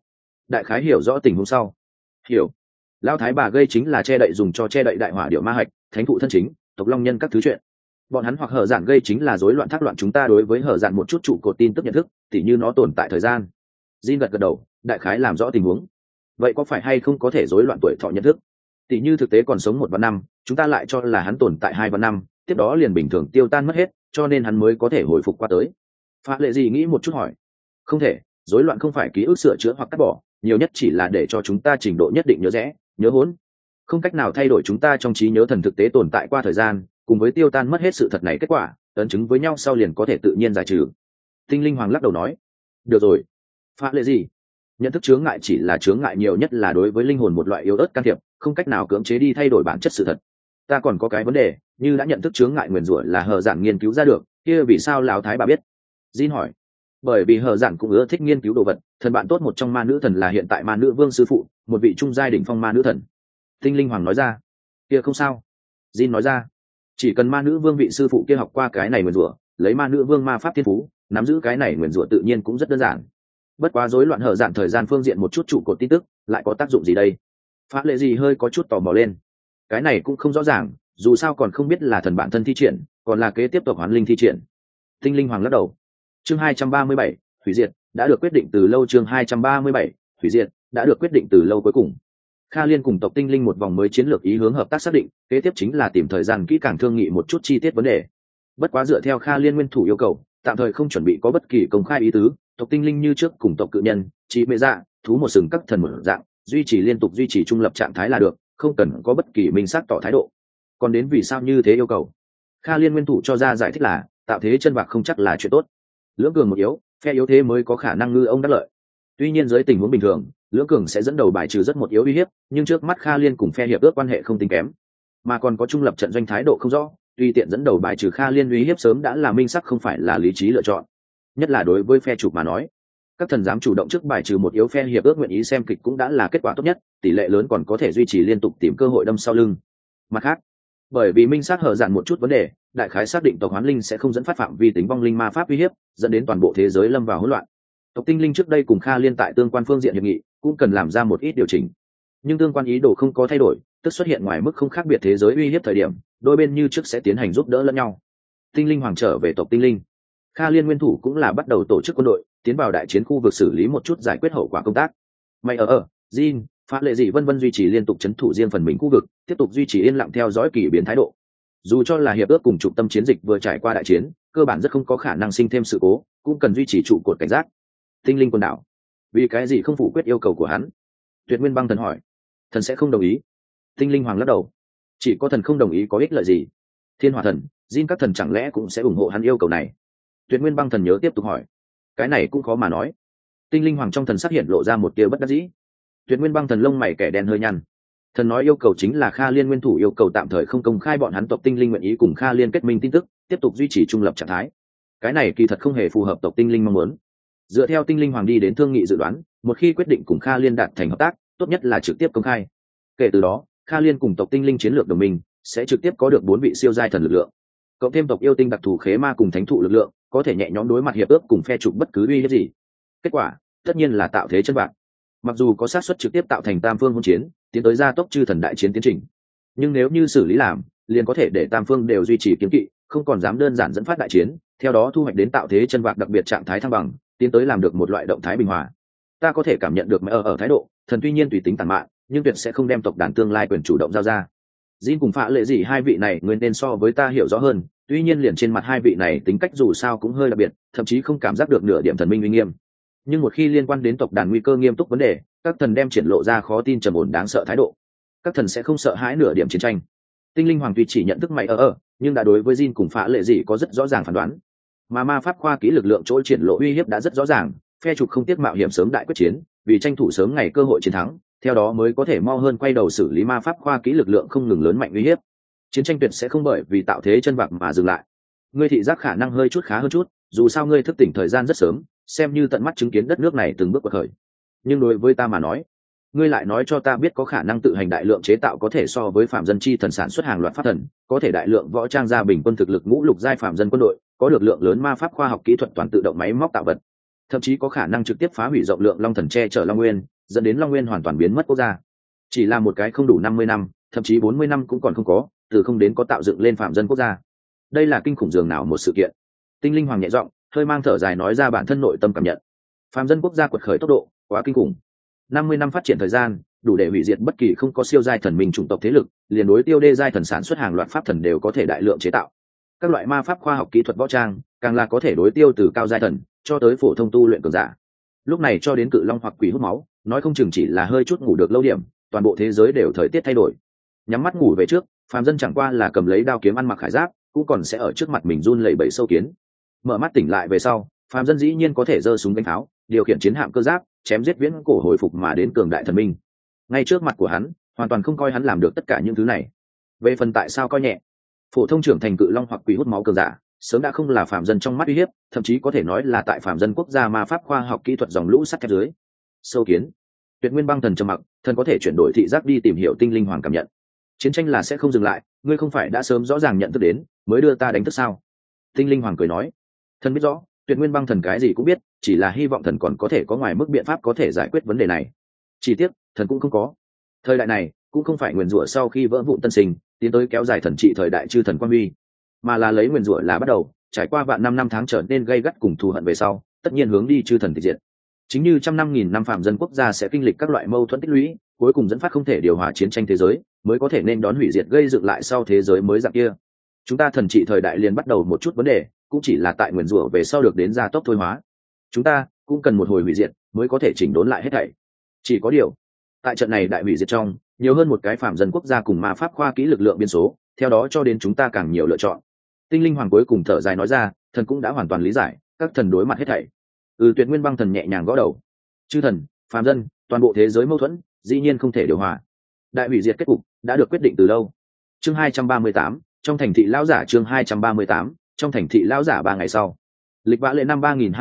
đại khái hiểu rõ tình huống sau. Hiểu. Lão thái bà gây chính là che đậy dùng cho che đậy đại hỏa điệu ma hạch, thánh thụ thân chính, tộc long nhân các thứ chuyện. Bọn hắn hoặc hở dạn gây chính là rối loạn thác loạn chúng ta đối với hở dạn một chút trụ cột tin tức nhận thức, tỉ như nó tồn tại thời gian. Jin gật đầu, đại khái làm rõ tình huống. Vậy có phải hay không có thể rối loạn tuổi thọ nhận thức? Tỉ như thực tế còn sống 1 vạn năm, chúng ta lại cho là hắn tồn tại 2 vạn năm, tiếp đó liền bình thường tiêu tan mất hết, cho nên hắn mới có thể hồi phục qua tới. Phá lệ gì nghĩ một chút hỏi. Không thể, rối loạn không phải ký ức sửa chữa hoặc cắt bỏ, nhiều nhất chỉ là để cho chúng ta trình độ nhất định nhớ rẽ, nhớ hỗn. Không cách nào thay đổi chúng ta trong trí nhớ thần thực tế tồn tại qua thời gian, cùng với tiêu tan mất hết sự thật này kết quả, ấn chứng với nhau sau liền có thể tự nhiên giải trừ. Tinh linh hoàng lắc đầu nói. Được rồi. Phá lệ gì? Nhận thức chướng ngại chỉ là chướng ngại nhiều nhất là đối với linh hồn một loại yếu ớt can thiệp, không cách nào cưỡng chế đi thay đổi bản chất sự thật. Ta còn có cái vấn đề, như đã nhận thức chướng ngại nguyền rủa là hờ giản nghiên cứu ra được, kia vì sao lão thái bà biết? Jin hỏi. Bởi vì hờ giản cũng ưa thích nghiên cứu đồ vật, thần bạn tốt một trong ma nữ thần là hiện tại ma nữ vương sư phụ, một vị trung giai đỉnh phong ma nữ thần. Tinh linh hoàng nói ra. Kia không sao. Jin nói ra. Chỉ cần ma nữ vương vị sư phụ kia học qua cái này nguyền rủa, lấy ma nữ vương ma pháp thiên phú, nắm giữ cái này nguyền rủa tự nhiên cũng rất đơn giản. Bất quá rối loạn hở dạn thời gian phương diện một chút trụ cột tin tức lại có tác dụng gì đây? Phá lệ gì hơi có chút tò mò lên. Cái này cũng không rõ ràng, dù sao còn không biết là thần bản thân thi triển, còn là kế tiếp tục hoán linh thi triển. Tinh linh hoàng lắc đầu. Chương 237, hủy diệt đã được quyết định từ lâu. Chương 237, hủy diệt đã được quyết định từ lâu. Cuối cùng Kha Liên cùng tộc tinh linh một vòng mới chiến lược ý hướng hợp tác xác định, kế tiếp chính là tìm thời gian kỹ càng thương nghị một chút chi tiết vấn đề. Bất quá dựa theo Kha Liên nguyên thủ yêu cầu, tạm thời không chuẩn bị có bất kỳ công khai ý tứ, tộc tinh linh như trước cùng tộc cự nhân, trí mệ dạ, thú một sừng các thần một dạng, duy trì liên tục duy trì trung lập trạng thái là được, không cần có bất kỳ minh xác tỏ thái độ. Còn đến vì sao như thế yêu cầu, Kha Liên nguyên thủ cho ra giải thích là tạo thế chân bạc không chắc là chuyện tốt, lưỡng cường một yếu, phe yếu thế mới có khả năng ngư ông đắc lợi. Tuy nhiên dưới tình huống bình thường, lưỡng cường sẽ dẫn đầu bài trừ rất một yếu uy hiếp, nhưng trước mắt Kha Liên cùng phe hiệp ước quan hệ không tính kém, mà còn có trung lập trận doanh thái độ không rõ, tuy tiện dẫn đầu bài trừ Kha Liên uy hiếp sớm đã là minh sắc không phải là lý trí lựa chọn. Nhất là đối với phe chủ mà nói, các thần dám chủ động trước bài trừ một yếu phe hiệp ước nguyện ý xem kịch cũng đã là kết quả tốt nhất, tỷ lệ lớn còn có thể duy trì liên tục tìm cơ hội đâm sau lưng. Mặt khác, bởi vì minh xác hở dạn một chút vấn đề, đại khái xác định tộc hoán linh sẽ không dẫn phát phạm vi tính vong linh ma pháp uy hiếp, dẫn đến toàn bộ thế giới lâm vào hỗn loạn. Tộc tinh linh trước đây cùng Kha Liên tại tương quan phương diện hiệp nghị cũng cần làm ra một ít điều chỉnh, nhưng tương quan ý đồ không có thay đổi, tức xuất hiện ngoài mức không khác biệt thế giới uy hiếp thời điểm, đôi bên như trước sẽ tiến hành giúp đỡ lẫn nhau. Tinh linh hoàng trở về tộc tinh linh, Kha Liên nguyên thủ cũng là bắt đầu tổ chức quân đội tiến vào đại chiến khu vực xử lý một chút giải quyết hậu quả công tác. Mày Jin, Phá lệ gì vân vân duy trì liên tục chấn thủ riêng phần mình khu vực, tiếp tục duy trì yên lặng theo dõi kỳ biến thái độ. Dù cho là hiệp ước cùng trục tâm chiến dịch vừa trải qua đại chiến, cơ bản rất không có khả năng sinh thêm sự cố, cũng cần duy trì trụ cột cảnh giác. Tinh linh quần đảo, vì cái gì không phủ quyết yêu cầu của hắn? Tuyệt Nguyên băng thần hỏi. Thần sẽ không đồng ý. Tinh linh hoàng lắc đầu. Chỉ có thần không đồng ý có ích lợi gì? Thiên hỏa thần, Jin các thần chẳng lẽ cũng sẽ ủng hộ hắn yêu cầu này? Tuyệt Nguyên băng thần nhớ tiếp tục hỏi. Cái này cũng khó mà nói. Tinh linh hoàng trong thần sắc hiện lộ ra một tia bất đắc dĩ. Tuyệt Nguyên băng thần lông mày kẻ đen hơi nhăn. Thần nói yêu cầu chính là Kha Liên nguyên thủ yêu cầu tạm thời không công khai bọn hắn tộc tinh linh nguyện ý cùng Kha Liên kết minh tin tức, tiếp tục duy trì trung lập trạng thái. Cái này kỳ thật không hề phù hợp tộc tinh linh mong muốn. Dựa theo tinh linh hoàng đi đến thương nghị dự đoán, một khi quyết định cùng Kha Liên đạt thành hợp tác, tốt nhất là trực tiếp công khai. Kể từ đó, Kha Liên cùng tộc tinh linh chiến lược đồng minh sẽ trực tiếp có được 4 vị siêu giai thần lực lượng, cộng thêm tộc yêu tinh đặc thù khế ma cùng thánh thụ lực lượng, có thể nhẹ nhõm đối mặt hiệp ước cùng phe trục bất cứ uy hiếp gì. Kết quả, tất nhiên là tạo thế chân vạc. Mặc dù có xác suất trực tiếp tạo thành tam phương hỗn chiến, tiến tới gia tốc chư thần đại chiến tiến trình, nhưng nếu như xử lý làm, liền có thể để tam phương đều duy trì kiếm kỵ, không còn dám đơn giản dẫn phát đại chiến, theo đó thu hoạch đến tạo thế chân vạc đặc biệt trạng thái thăng bằng, tiến tới làm được một loại động thái bình hòa. Ta có thể cảm nhận được ở thái độ, thần tuy nhiên tùy tính tàn mạn, nhưng tuyệt sẽ không đem tộc đàn tương lai quyền chủ động giao ra. Jin cùng Phạ lệ gì hai vị này nguyên nên so với ta hiểu rõ hơn, tuy nhiên liền trên mặt hai vị này tính cách dù sao cũng hơi đặc biệt, thậm chí không cảm giác được nửa điểm thần minh uy nghiêm. Nhưng một khi liên quan đến tộc đàn nguy cơ nghiêm túc vấn đề, các thần đem triển lộ ra khó tin trầm ổn đáng sợ thái độ. Các thần sẽ không sợ hãi nửa điểm chiến tranh. Tinh linh hoàng tuy chỉ nhận thức nhưng đã đối với Jin cùng Phạ lệ gì có rất rõ ràng phán đoán. Mà ma pháp khoa kỹ lực lượng chỗ triển lộ uy hiếp đã rất rõ ràng, phe trục không tiếc mạo hiểm sớm đại quyết chiến, vì tranh thủ sớm ngày cơ hội chiến thắng, theo đó mới có thể mau hơn quay đầu xử lý ma pháp khoa kỹ lực lượng không ngừng lớn mạnh uy hiếp. Chiến tranh tuyệt sẽ không bởi vì tạo thế chân vạc mà dừng lại. Ngươi thị giác khả năng hơi chút khá hơn chút, dù sao ngươi thức tỉnh thời gian rất sớm, xem như tận mắt chứng kiến đất nước này từng bước quật khởi. Nhưng đối với ta mà nói, ngươi lại nói cho ta biết có khả năng tự hành đại lượng chế tạo có thể so với phạm dân chi thần sản xuất hàng loạt pháp thần, có thể đại lượng võ trang gia bình quân thực lực ngũ lục giai phạm dân quân đội, có được lượng lớn ma pháp khoa học kỹ thuật toàn tự động máy móc tạo vật, thậm chí có khả năng trực tiếp phá hủy rộng lượng long thần che chở long nguyên, dẫn đến Long Nguyên hoàn toàn biến mất quốc gia. Chỉ là một cái không đủ 50 năm, thậm chí 40 năm cũng còn không có, từ không đến có tạo dựng lên phạm dân quốc gia. Đây là kinh khủng dường nào một sự kiện. Tinh Linh Hoàng nhẹ giọng, hơi mang thở dài nói ra bản thân nội tâm cảm nhận. Phạm dân quốc gia quật khởi tốc độ quá kinh khủng. 50 năm phát triển thời gian, đủ để hủy diệt bất kỳ không có siêu giai thần minh chủng tộc thế lực, liền đối tiêu đê giai thần sản xuất hàng loạt pháp thần đều có thể đại lượng chế tạo. Các loại ma pháp khoa học kỹ thuật võ trang, càng là có thể đối tiêu từ cao giai thần cho tới phổ thông tu luyện cường giả. Lúc này cho đến cự long hoặc quỷ hút máu, nói không chừng chỉ là hơi chút ngủ được lâu điểm, toàn bộ thế giới đều thời tiết thay đổi. Nhắm mắt ngủ về trước, phàm dân chẳng qua là cầm lấy đao kiếm ăn mặc khải giáp, cũng còn sẽ ở trước mặt mình run lẩy bẩy sâu kiến. Mở mắt tỉnh lại về sau, phàm dân dĩ nhiên có thể giơ súng đánh tháo, điều khiển chiến hạm cơ giáp, chém giết viễn cổ hồi phục mà đến cường đại thần minh. Ngay trước mặt của hắn, hoàn toàn không coi hắn làm được tất cả những thứ này. Về phần tại sao coi nhẹ, phổ thông trưởng thành cự long hoặc quỷ hút máu cường giả, sớm đã không là phàm dân trong mắt uy hiếp, thậm chí có thể nói là tại phàm dân quốc gia ma pháp khoa học kỹ thuật dòng lũ sắt thép dưới. Sâu kiến. Tuyệt Nguyên Băng Thần trầm mặc, thần có thể chuyển đổi thị giác đi tìm hiểu Tinh Linh Hoàng cảm nhận. Chiến tranh là sẽ không dừng lại, ngươi không phải đã sớm rõ ràng nhận thức đến, mới đưa ta đánh thức sao? Tinh Linh Hoàng cười nói, thần biết rõ, Tuyệt Nguyên Băng Thần cái gì cũng biết, chỉ là hy vọng thần còn có thể có ngoài mức biện pháp có thể giải quyết vấn đề này. Chỉ tiếc, thần cũng không có. Thời đại này cũng không phải nguyền rủa sau khi vỡ vụn tân sinh, tiến tới kéo dài thần trị thời đại chư thần quan huy, mà là lấy nguyền rủa là bắt đầu, trải qua vạn năm tháng trở nên gây gắt cùng thù hận về sau, tất nhiên hướng đi chư thần tịch diệt. Chính như trăm năm nghìn năm phạm dân quốc gia sẽ kinh lịch các loại mâu thuẫn tích lũy, cuối cùng dẫn phát không thể điều hòa chiến tranh thế giới, mới có thể nên đón hủy diệt gây dựng lại sau thế giới mới dạng kia. Chúng ta thần trị thời đại liền bắt đầu một chút vấn đề, cũng chỉ là tại nguyền rủa về sau được đến gia tốc thôi hóa. Chúng ta cũng cần một hồi hủy diệt mới có thể chỉnh đốn lại hết thảy. Chỉ có điều, tại trận này đại hủy diệt trong, nhiều hơn một cái phạm dân quốc gia cùng ma pháp khoa kỹ lực lượng biên số, theo đó cho đến chúng ta càng nhiều lựa chọn. Tinh Linh Hoàng cuối cùng thở dài nói ra, thần cũng đã hoàn toàn lý giải, các thần đối mặt hết thảy. Tuyệt Nguyên Băng Thần nhẹ nhàng gõ đầu. Chư thần, phàm dân, toàn bộ thế giới mâu thuẫn, dĩ nhiên không thể điều hòa. Đại hủy diệt kết cục đã được quyết định từ lâu. Chương 238, trong thành thị lão giả. Chương 238, trong thành thị lão giả. 3 ngày sau, lịch vã lệ năm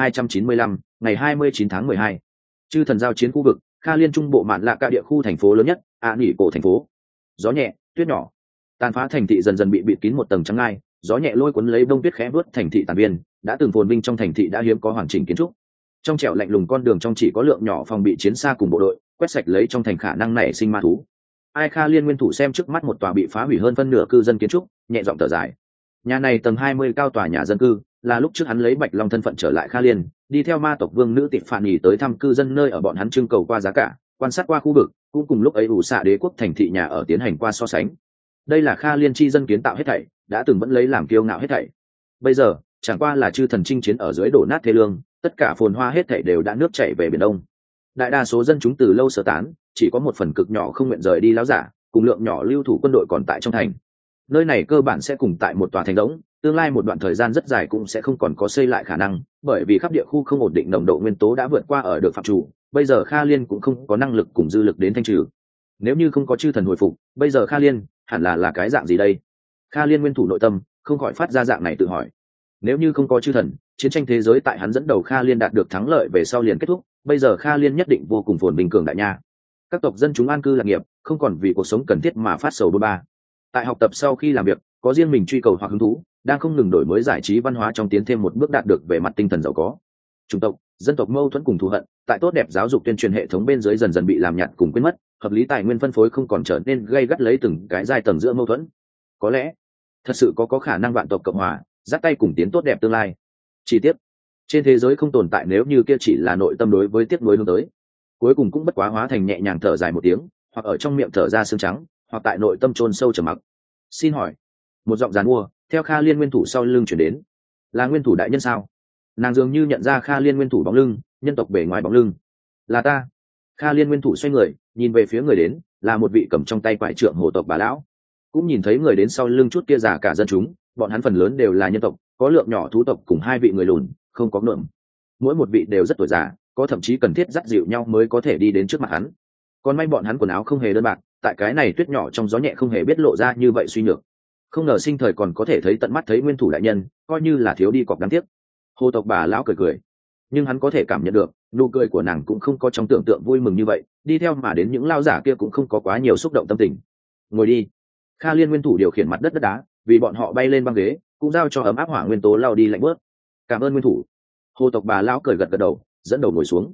3295, ngày 29 tháng 12. Chư thần giao chiến khu vực, Kha Liên trung bộ mạn lạ cả địa khu thành phố lớn nhất, Nỉ cổ thành phố. Gió nhẹ, tuyết nhỏ, tàn phá thành thị dần dần bị bịt kín một tầng trắng ngai, gió nhẹ lôi cuốn lấy bông tuyết khẽ vớt thành thị tàn viên, đã từng phồn vinh trong thành thị đã hiếm có hoàn chỉnh kiến trúc. Trong trẻo lạnh lùng con đường trong chỉ có lượng nhỏ phòng bị chiến xa cùng bộ đội quét sạch lấy trong thành khả năng nảy sinh ma thú. Ai Kha Liên nguyên thủ xem trước mắt một tòa bị phá hủy hơn phân nửa cư dân kiến trúc, nhẹ giọng thở dài. Nhà này tầng 20 cao tòa nhà dân cư, là lúc trước hắn lấy Bạch Long thân phận trở lại Kha Liên, đi theo ma tộc vương nữ Tịch Phạn Nhì tới thăm cư dân nơi ở bọn hắn trưng cầu qua giá cả, quan sát qua khu vực, cũng cùng lúc ấy ủ xạ đế quốc thành thị nhà ở tiến hành qua so sánh. Đây là Kha Liên chi dân kiến tạo hết thảy, đã từng vẫn lấy làm kiêu ngạo hết thảy. Bây giờ, chẳng qua là chư thần chinh chiến ở dưới đổ nát thê lương, tất cả phồn hoa hết thảy đều đã nước chảy về biển đông. Đại đa số dân chúng từ lâu sơ tán, chỉ có một phần cực nhỏ không nguyện rời đi láo giả, cùng lượng nhỏ lưu thủ quân đội còn tại trong thành. Nơi này cơ bản sẽ cùng tại một tòa thành đống, tương lai một đoạn thời gian rất dài cũng sẽ không còn có xây lại khả năng, bởi vì khắp địa khu không ổn định nồng độ nguyên tố đã vượt qua ở được phạm chủ, bây giờ Kha Liên cũng không có năng lực cùng dư lực đến thanh trừ. Nếu như không có chư thần hồi phục, bây giờ Kha Liên hẳn là cái dạng gì đây? Kha Liên nguyên thủ nội tâm không khỏi phát ra dạng này tự hỏi. Nếu như không có chư thần, chiến tranh thế giới tại hắn dẫn đầu Kha Liên đạt được thắng lợi về sau liền kết thúc, bây giờ Kha Liên nhất định vô cùng phồn bình cường đại nha. Các tộc dân chúng an cư lạc nghiệp, không còn vì cuộc sống cần thiết mà phát sầu bôn ba. Tại học tập sau khi làm việc, có riêng mình truy cầu hoặc hứng thú, đang không ngừng đổi mới giải trí văn hóa trong tiến thêm một bước đạt được về mặt tinh thần giàu có. Chủng tộc, dân tộc mâu thuẫn cùng thù hận, tại tốt đẹp giáo dục tuyên truyền hệ thống bên dưới dần dần bị làm nhạt cùng quên mất, hợp lý tài nguyên phân phối không còn trở nên gây gắt lấy từng cái giai tầng giữa mâu thuẫn. Có lẽ, thật sự có khả năng vạn tộc cộng hòa, dắt tay cùng tiến tốt đẹp tương lai. Chi tiết, trên thế giới không tồn tại nếu như kia chỉ là nội tâm đối với tiếc nuối hướng tới. Cuối cùng cũng bất quá hóa thành nhẹ nhàng thở dài một tiếng, hoặc ở trong miệng thở ra sương trắng, hoặc tại nội tâm chôn sâu trầm mặc. Xin hỏi, một giọng giàn mua theo Kha Liên nguyên thủ sau lưng chuyển đến. Là nguyên thủ đại nhân sao? Nàng dường như nhận ra Kha Liên nguyên thủ bóng lưng, nhân tộc bề ngoài bóng lưng. Là ta. Kha Liên nguyên thủ xoay người, nhìn về phía người đến, là một vị cầm trong tay quải trượng hồ tộc bà lão. Cũng nhìn thấy người đến sau lưng chút kia già cả dân chúng, bọn hắn phần lớn đều là nhân tộc, có lượng nhỏ thú tộc cùng 2 vị người lùn, không có ngượng. Mỗi một vị đều rất tuổi già, có thậm chí cần thiết dắt dịu nhau mới có thể đi đến trước mặt hắn. Còn may bọn hắn quần áo không hề đơn bạc, tại cái này tuyết nhỏ trong gió nhẹ không hề biết lộ ra như vậy suy nhược. Không ngờ sinh thời còn có thể thấy tận mắt thấy nguyên thủ đại nhân, coi như là thiếu đi cọc đáng tiếc. Hồ tộc bà lão cười cười, nhưng hắn có thể cảm nhận được nụ cười của nàng cũng không có trong tưởng tượng vui mừng như vậy, đi theo mà đến những lao giả kia cũng không có quá nhiều xúc động tâm tình. Ngồi đi. Kha Liên nguyên thủ điều khiển mặt đất đất đá, vì bọn họ bay lên băng ghế, cũng giao cho ấm áp hỏa nguyên tố lao đi lạnh bớt. Cảm ơn nguyên thủ. Hồ tộc bà lão cười gật gật đầu, dẫn đầu ngồi xuống.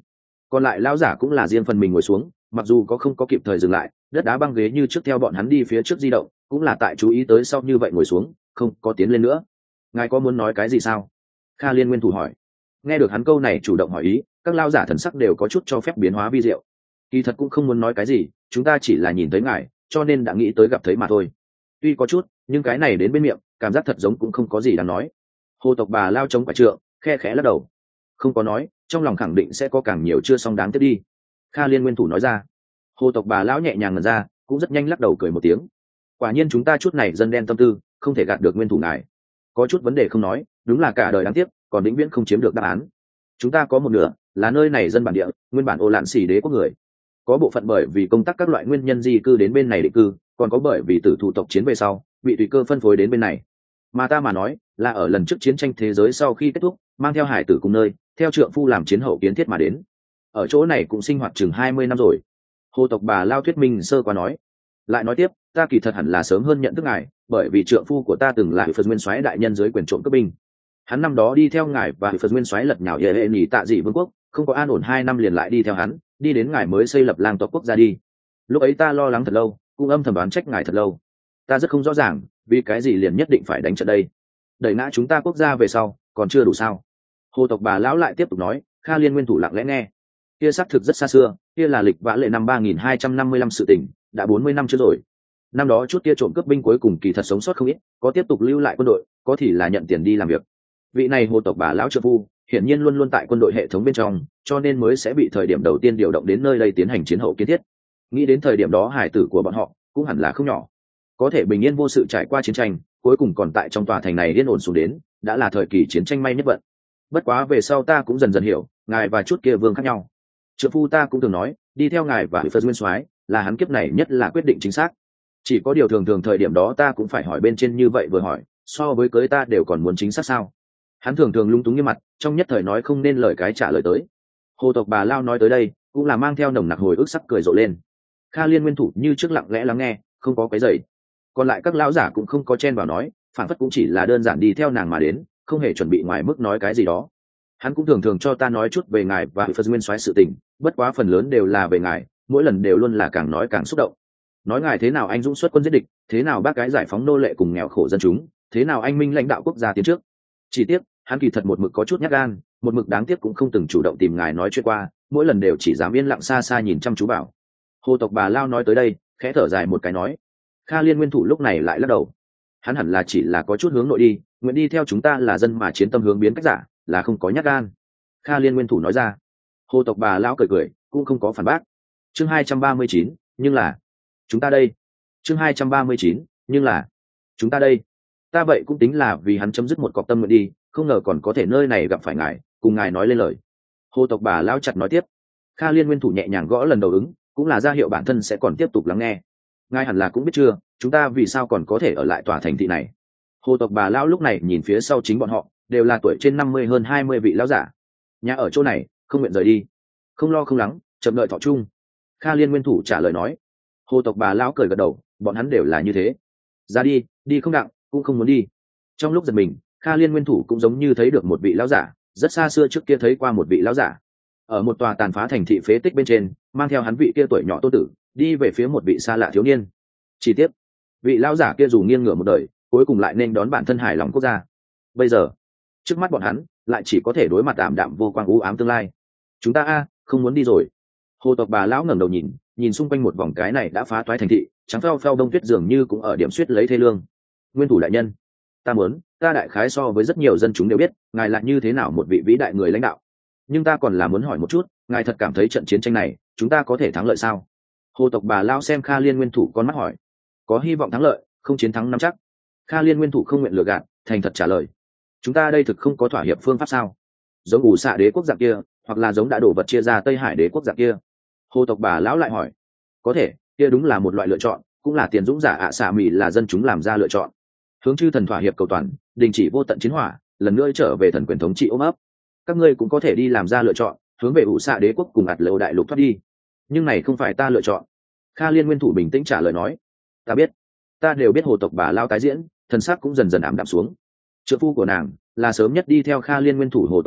Còn lại lão giả cũng là riêng phần mình ngồi xuống, mặc dù có không có kịp thời dừng lại, đất đá băng ghế như trước theo bọn hắn đi phía trước di động, cũng là tại chú ý tới sau như vậy ngồi xuống, không có tiến lên nữa. Ngài có muốn nói cái gì sao? Kha Liên Nguyên Thủ hỏi. Nghe được hắn câu này chủ động hỏi ý, các lão giả thần sắc đều có chút cho phép biến hóa vi diệu. Kỳ thật cũng không muốn nói cái gì, chúng ta chỉ là nhìn thấy ngài, cho nên đã nghĩ tới gặp thấy mà thôi. Tuy có chút, nhưng cái này đến bên miệng, cảm giác thật giống cũng không có gì đáng nói. Hồ tộc bà lao chống quả trượng, khe khẽ lắc đầu. Không có nói, trong lòng khẳng định sẽ có càng nhiều chưa xong đáng tiếp đi. Kha Liên Nguyên Thủ nói ra. Hồ tộc bà lão nhẹ nhàng ngẩn ra, cũng rất nhanh lắc đầu cười một tiếng. Quả nhiên chúng ta chút này dân đen tâm tư, không thể gạt được Nguyên Thủ ngài. Có chút vấn đề không nói, đúng là cả đời đáng tiếc, còn vĩnh viễn không chiếm được đáp án. Chúng ta có một nửa là nơi này dân bản địa, nguyên bản Ô Lạn Xỉ đế quốc người. Có bộ phận bởi vì công tác các loại nguyên nhân di cư đến bên này định cư, còn có bởi vì tử thủ tộc chiến về sau, bị tùy cơ phân phối đến bên này. Mà ta mà nói, là ở lần trước chiến tranh thế giới sau khi kết thúc, mang theo hải tử cùng nơi, theo trượng phu làm chiến hậu kiến thiết mà đến. Ở chỗ này cũng sinh hoạt chừng 20 năm rồi. Hồ tộc bà lao thuyết minh sơ qua nói. Lại nói tiếp, ta kỳ thật hẳn là sớm hơn nhận thức ngài, bởi vì trượng phu của ta từng là Phật Nguyên Soái đại nhân dưới quyền trộm cướp binh. Hắn năm đó đi theo ngài và Phật Nguyên Soái lật nhào hệ hệ nhì tạ dị vương quốc, không có an ổn 2 năm liền lại đi theo hắn, đi đến ngài mới xây lập lang tộc quốc gia đi. Lúc ấy ta lo lắng thật lâu, cũng âm thầm đoán trách ngài thật lâu. Ta rất không rõ ràng, vì cái gì liền nhất định phải đánh trận đây. Đẩy ngã chúng ta quốc gia về sau, còn chưa đủ sao? Hồ tộc bà lão lại tiếp tục nói. Kha Liên Nguyên Thủ lặng lẽ nghe. Kia xác thực rất xa xưa, kia là lịch vã lệ năm 3255 sự tình, đã 40 năm trước rồi. Năm đó chút kia trộm cướp binh cuối cùng kỳ thật sống sót không ít, có tiếp tục lưu lại quân đội, có thì là nhận tiền đi làm việc. Vị này hồ tộc bà lão trợ phu, hiển nhiên luôn luôn tại quân đội hệ thống bên trong, cho nên mới sẽ bị thời điểm đầu tiên điều động đến nơi đây tiến hành chiến hậu kiến thiết. Nghĩ đến thời điểm đó hải tử của bọn họ cũng hẳn là không nhỏ, có thể bình yên vô sự trải qua chiến tranh, cuối cùng còn tại trong tòa thành này yên ổn xuống đến, đã là thời kỳ chiến tranh may nhất vận. Bất quá về sau ta cũng dần dần hiểu, ngài và chút kia vương khác nhau. Trượng phu ta cũng từng nói, đi theo ngài và Phật Nguyên Soái là hắn kiếp này nhất là quyết định chính xác. Chỉ có điều thường thường thời điểm đó ta cũng phải hỏi bên trên như vậy vừa hỏi, so với cưới ta đều còn muốn chính xác sao? Hắn thường thường lung túng như mặt, trong nhất thời nói không nên lời cái trả lời tới. Hồ tộc bà lao nói tới đây, cũng là mang theo nồng nặc hồi ức sắc cười rộ lên. Kha Liên Nguyên Thủ như trước lặng lẽ lắng nghe, không có cái dậy. Còn lại các lão giả cũng không có chen vào nói, phản phất cũng chỉ là đơn giản đi theo nàng mà đến, không hề chuẩn bị ngoài mức nói cái gì đó. Hắn cũng thường thường cho ta nói chút về ngài và Phật Nguyên Soái sự tình, bất quá phần lớn đều là về ngài, mỗi lần đều luôn là càng nói càng xúc động. Nói ngài thế nào anh dũng xuất quân giết địch, thế nào bác gái giải phóng nô lệ cùng nghèo khổ dân chúng, thế nào anh minh lãnh đạo quốc gia tiến trước. Chỉ tiếc, hắn kỳ thật một mực có chút nhát gan, một mực đáng tiếc cũng không từng chủ động tìm ngài nói chuyện qua, mỗi lần đều chỉ dám yên lặng xa xa nhìn chăm chú vào. Hồ tộc bà lao nói tới đây, khẽ thở dài một cái nói. Kha Liên Nguyên Thủ lúc này lại lắc đầu. Hắn hẳn là chỉ là có chút hướng nội đi, nguyện đi theo chúng ta là dân mà chiến tâm hướng biến cách giả, là không có nhát gan. Kha Liên Nguyên Thủ nói ra. Hồ tộc bà lão cười cười, cũng không có phản bác. Chương 239, nhưng là chúng ta đây. Chương 239, nhưng là chúng ta đây. Ta vậy cũng tính là vì hắn chấm dứt một cọc tâm nguyện đi, không ngờ còn có thể nơi này gặp phải ngài, cùng ngài nói lên lời. Hồ tộc bà lão chặt nói tiếp. Kha Liên Nguyên Thủ nhẹ nhàng gõ lần đầu ứng, cũng là ra hiệu bản thân sẽ còn tiếp tục lắng nghe. Ngài hẳn là cũng biết chưa, chúng ta vì sao còn có thể ở lại tòa thành thị này. Hồ tộc bà lão lúc này nhìn phía sau chính bọn họ, đều là tuổi trên 50 hơn 20 vị lão giả. Nhà ở chỗ này, không nguyện rời đi, không lo không lắng, chậm đợi thọ chung. Kha Liên Nguyên Thủ trả lời nói. Hồ tộc bà lão cười gật đầu, bọn hắn đều là như thế. Ra đi, đi không đặng, cũng không muốn đi. Trong lúc giật mình, Kha Liên Nguyên Thủ cũng giống như thấy được một vị lão giả, rất xa xưa trước kia thấy qua một vị lão giả. Ở một tòa tàn phá thành thị phế tích bên trên, mang theo hắn vị kia tuổi nhỏ tôn tử, đi về phía một vị xa lạ thiếu niên. Chi tiết, vị lão giả kia dù nghiêng ngửa một đời, cuối cùng lại nên đón bản thân hài lòng quốc gia. Bây giờ, trước mắt bọn hắn lại chỉ có thể đối mặt tạm đạm vô quang u ám tương lai. Chúng ta không muốn đi rồi. Hồ tộc bà lão ngẩng đầu nhìn, nhìn xung quanh một vòng cái này đã phá toái thành thị, trắng phao phao đông tuyết dường như cũng ở điểm suýt lấy thê lương. Nguyên Thủ đại nhân, ta đại khái so với rất nhiều dân chúng đều biết, ngài là như thế nào một vị vĩ đại người lãnh đạo. Nhưng ta còn là muốn hỏi một chút, ngài thật cảm thấy trận chiến tranh này chúng ta có thể thắng lợi sao? Hồ tộc bà lao xem Kha Liên Nguyên Thủ con mắt hỏi. Có hy vọng thắng lợi, không chiến thắng nắm chắc. Kha Liên Nguyên Thủ không nguyện lừa gạt, thành thật trả lời. Chúng ta đây thực không có thỏa hiệp phương pháp sao? Giống ủ xạ đế quốc dạng kia, hoặc là giống đã đổ vật chia ra Tây Hải đế quốc dạng kia. Hồ tộc bà lão lại hỏi. Có thể, kia đúng là một loại lựa chọn, cũng là tiền dũng giả xạ mỹ là dân chúng làm ra lựa chọn. Hướng chư thần thỏa hiệp cầu toàn, đình chỉ vô tận chiến hỏa, lần nữa trở về thần quyền thống trị ôm ấp. Các ngươi cũng có thể đi làm ra lựa chọn, hướng về ủ xạ đế quốc cùng ạt lầu đại lục thoát đi. Nhưng này không phải ta lựa chọn. Kha Liên Nguyên Thủ bình tĩnh trả lời nói. Ta biết, ta đều biết. Hồ tộc bà lao tái diễn, thần sắc cũng dần dần ảm đạm xuống. Trợ phu của nàng là sớm nhất đi theo Kha Liên Nguyên Thủ hồ tộc binh,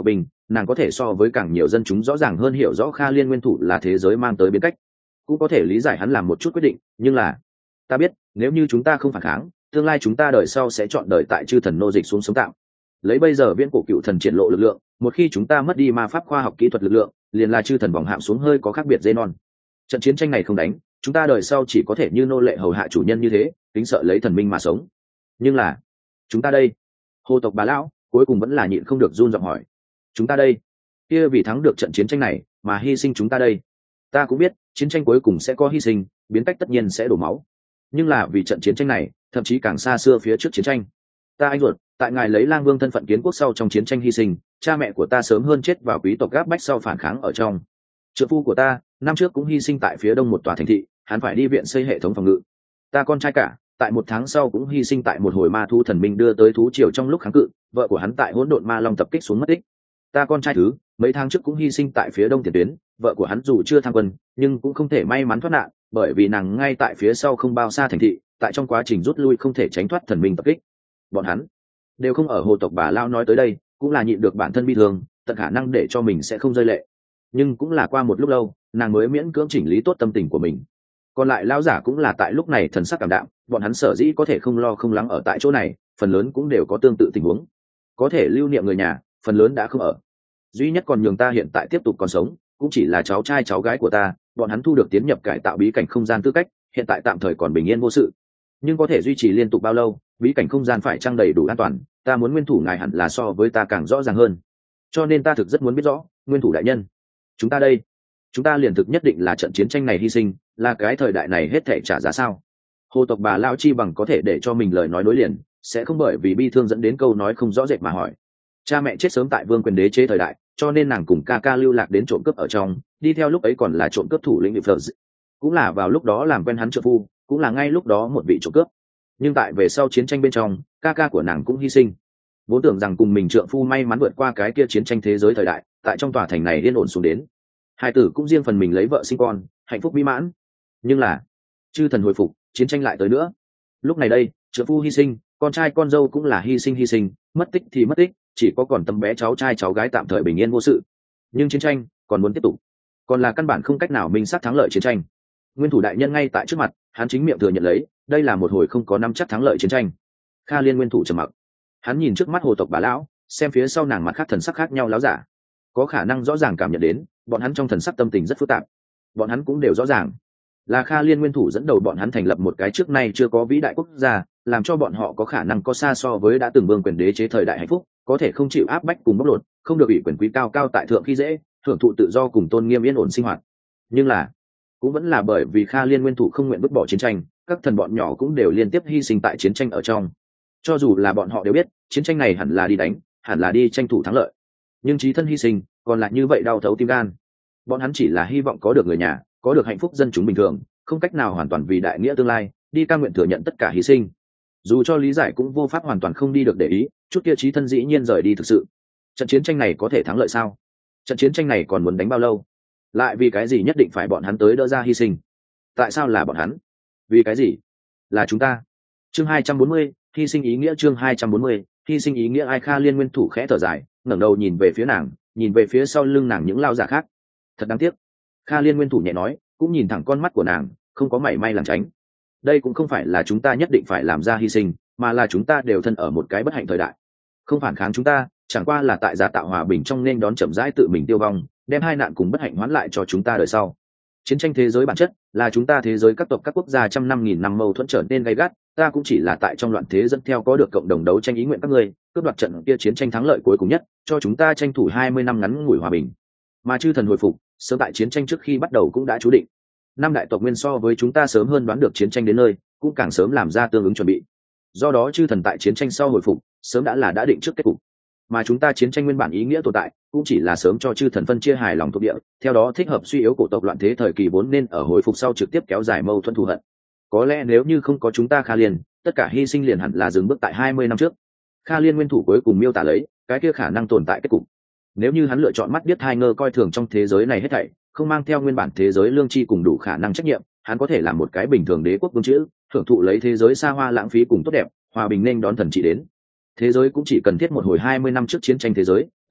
nàng có thể so với càng nhiều dân chúng rõ ràng hơn hiểu rõ Kha Liên nguyên thủ là thế giới mang tới biến cách, cũng có thể lý giải hắn làm một chút quyết định. Nhưng là ta biết nếu như chúng ta không phản kháng, tương lai chúng ta đời sau sẽ chọn đời tại chư thần nô dịch xuống sống tạm. Lấy bây giờ viễn cổ cựu thần triển lộ lực lượng, một khi chúng ta mất đi ma pháp khoa học kỹ thuật lực lượng, liền là chư thần vòng hạm xuống hơi có khác biệt dây non. Trận chiến tranh này không đánh, chúng ta đời sau chỉ có thể như nô lệ hầu hạ chủ nhân như thế, kính sợ lấy thần minh mà sống. Nhưng là chúng ta đây, hồ tộc bà lão cuối cùng vẫn là nhịn không được run giọng hỏi, chúng ta đây, kia vì thắng được trận chiến tranh này mà hy sinh chúng ta đây. Ta cũng biết chiến tranh cuối cùng sẽ có hy sinh, biến cách tất nhiên sẽ đổ máu, nhưng là vì trận chiến tranh này, thậm chí càng xa xưa phía trước chiến tranh, ta anh ruột tại ngài lấy lang vương thân phận kiến quốc sau trong chiến tranh hy sinh, cha mẹ của ta sớm hơn chết vào quý tộc gáp bách sau phản kháng ở trong. Trợ phu của ta năm trước cũng hy sinh tại phía đông một tòa thành thị, hắn phải đi viện xây hệ thống phòng ngự. Ta con trai cả tại 1 tháng sau cũng hy sinh tại một hồi ma thu thần minh đưa tới thú triều trong lúc kháng cự, vợ của hắn tại hỗn độn ma long tập kích xuống mất tích. Ta con trai thứ mấy tháng trước cũng hy sinh tại phía đông tiền tuyến, vợ của hắn dù chưa thăng quân nhưng cũng không thể may mắn thoát nạn, bởi vì nàng ngay tại phía sau không bao xa thành thị, tại trong quá trình rút lui không thể tránh thoát thần minh tập kích. Bọn hắn đều không ở hồ tộc bà lao nói tới đây cũng là nhịn được bản thân bi thương, tận khả năng để cho mình sẽ không rơi lệ. Nhưng cũng là qua một lúc lâu, nàng mới miễn cưỡng chỉnh lý tốt tâm tình của mình. Còn lại lão giả cũng là tại lúc này thần sắc cảm đạm, bọn hắn sở dĩ có thể không lo không lắng ở tại chỗ này, phần lớn cũng đều có tương tự tình huống. Có thể lưu niệm người nhà, phần lớn đã không ở. Duy nhất còn nhường ta hiện tại tiếp tục còn sống, cũng chỉ là cháu trai cháu gái của ta, bọn hắn thu được tiến nhập cải tạo bí cảnh không gian tư cách, hiện tại tạm thời còn bình yên vô sự. Nhưng có thể duy trì liên tục bao lâu, bí cảnh không gian phải trang đầy đủ an toàn, ta muốn nguyên thủ ngài hẳn là so với ta càng rõ ràng hơn. Cho nên ta thực rất muốn biết rõ, nguyên thủ đại nhân, chúng ta đây, chúng ta liền thực nhất định là trận chiến tranh này hy sinh, là cái thời đại này hết thảy trả giá sao? Hồ tộc bà lao chi bằng có thể để cho mình lời nói nối liền, sẽ không bởi vì bi thương dẫn đến câu nói không rõ rệt mà hỏi. Cha mẹ chết sớm tại vương quyền đế chế thời đại, cho nên nàng cùng ca ca lưu lạc đến trộm cướp ở trong, đi theo lúc ấy còn là trộm cướp thủ lĩnh Phật, cũng là vào lúc đó làm quen hắn trợ phu, cũng là ngay lúc đó một vị trộm cướp. Nhưng tại về sau chiến tranh bên trong, ca ca của nàng cũng hy sinh. Vốn tưởng rằng cùng mình trượng phu may mắn vượt qua cái kia chiến tranh thế giới thời đại, tại trong tòa thành này yên ổn xuống đến, hai tử cũng riêng phần mình lấy vợ sinh con, hạnh phúc mỹ mãn. Nhưng là chư thần hồi phục, chiến tranh lại tới nữa. Lúc này đây, trượng phu hy sinh, con trai con dâu cũng là hy sinh, mất tích thì mất tích, chỉ có còn tấm bé cháu trai cháu gái tạm thời bình yên vô sự. Nhưng chiến tranh còn muốn tiếp tục, còn là căn bản không cách nào minh xác thắng lợi chiến tranh. Nguyên thủ đại nhân ngay tại trước mặt, hắn chính miệng thừa nhận lấy, đây là một hồi không có nắm chắc thắng lợi chiến tranh. Kha Liên nguyên thủ trầm mặc, hắn nhìn trước mắt hồ tộc bà lão, xem phía sau nàng mặt khác thần sắc khác nhau láo giả, có khả năng rõ ràng cảm nhận đến bọn hắn trong thần sắc tâm tình rất phức tạp. Bọn hắn cũng đều rõ ràng là Kha Liên nguyên thủ dẫn đầu bọn hắn thành lập một cái trước nay chưa có vĩ đại quốc gia, làm cho bọn họ có khả năng có xa so với đã từng vương quyền đế chế thời đại hạnh phúc, có thể không chịu áp bách cùng bóc lột, không được ủy quyền quý cao cao tại thượng khi dễ, hưởng thụ tự do cùng tôn nghiêm yên ổn sinh hoạt. Nhưng là cũng vẫn là bởi vì Kha Liên nguyên thủ không nguyện vứt bỏ chiến tranh, các thần bọn nhỏ cũng đều liên tiếp hy sinh tại chiến tranh ở trong. Cho dù là bọn họ đều biết chiến tranh này hẳn là đi đánh, hẳn là đi tranh thủ thắng lợi, nhưng chí thân hy sinh còn lại như vậy đau thấu tim gan. Bọn hắn chỉ là hy vọng có được người nhà, có được hạnh phúc dân chúng bình thường, không cách nào hoàn toàn vì đại nghĩa tương lai đi cam nguyện thừa nhận tất cả hy sinh. Dù cho lý giải cũng vô pháp hoàn toàn không đi được để ý, chút kia chí thân dĩ nhiên rời đi thực sự. Trận chiến tranh này có thể thắng lợi sao? Trận chiến tranh này còn muốn đánh bao lâu? Lại vì cái gì nhất định phải bọn hắn tới đỡ ra hy sinh? Tại sao là bọn hắn? Vì cái gì? Là chúng ta. Chương 240, hy sinh ý nghĩa. Chương 240, hy sinh ý nghĩa. Ai? Kha Liên nguyên thủ khẽ thở dài, ngẩng đầu nhìn về phía nàng, nhìn về phía sau lưng nàng những lao giả khác. Thật đáng tiếc. Kha Liên nguyên thủ nhẹ nói, cũng nhìn thẳng con mắt của nàng, không có mảy may lảng tránh. Đây cũng không phải là chúng ta nhất định phải làm ra hy sinh, mà là chúng ta đều thân ở một cái bất hạnh thời đại. Không phản kháng chúng ta, chẳng qua là tại gia tạo hòa bình trong nên đón chậm rãi tự mình tiêu vong, đem hai nạn cùng bất hạnh hoán lại cho chúng ta đời sau. Chiến tranh thế giới bản chất là chúng ta thế giới các tộc các quốc gia trăm năm nghìn năm mâu thuẫn trở nên gay gắt, ta cũng chỉ là tại trong loạn thế dẫn theo có được cộng đồng đấu tranh ý nguyện các ngươi, cướp đoạt trận kia chiến tranh thắng lợi cuối cùng nhất, cho chúng ta tranh thủ 20 năm ngắn ngủi hòa bình. Mà chư thần hồi phục, sớm tại chiến tranh trước khi bắt đầu cũng đã chú định. Năm đại tộc nguyên so với chúng ta sớm hơn đoán được chiến tranh đến nơi, cũng càng sớm làm ra tương ứng chuẩn bị. Do đó chư thần tại chiến tranh sau hồi phục, sớm đã định trước kết cục. Mà chúng ta chiến tranh nguyên bản ý nghĩa tồn tại, cũng chỉ là sớm cho chư thần phân chia hài lòng thuộc địa, theo đó thích hợp suy yếu cổ tộc loạn thế thời kỳ vốn nên ở hồi phục sau trực tiếp kéo dài mâu thuẫn thù hận. Có lẽ nếu như không có chúng ta Kha Liên, tất cả hy sinh liền hẳn là dừng bước tại 20 năm trước. Kha Liên nguyên thủ cuối cùng miêu tả lấy cái kia khả năng tồn tại kết cục. Nếu như hắn lựa chọn mắt biết hai ngơ coi thường trong thế giới này hết thảy, không mang theo nguyên bản thế giới lương tri cùng đủ khả năng trách nhiệm, hắn có thể làm một cái bình thường đế quốc vương chữ, hưởng thụ lấy thế giới xa hoa lãng phí cùng tốt đẹp, hòa bình nên đón thần trị đến. Thế giới cũng chỉ cần thiết một hồi 20 năm trước chiến tranh thế giới,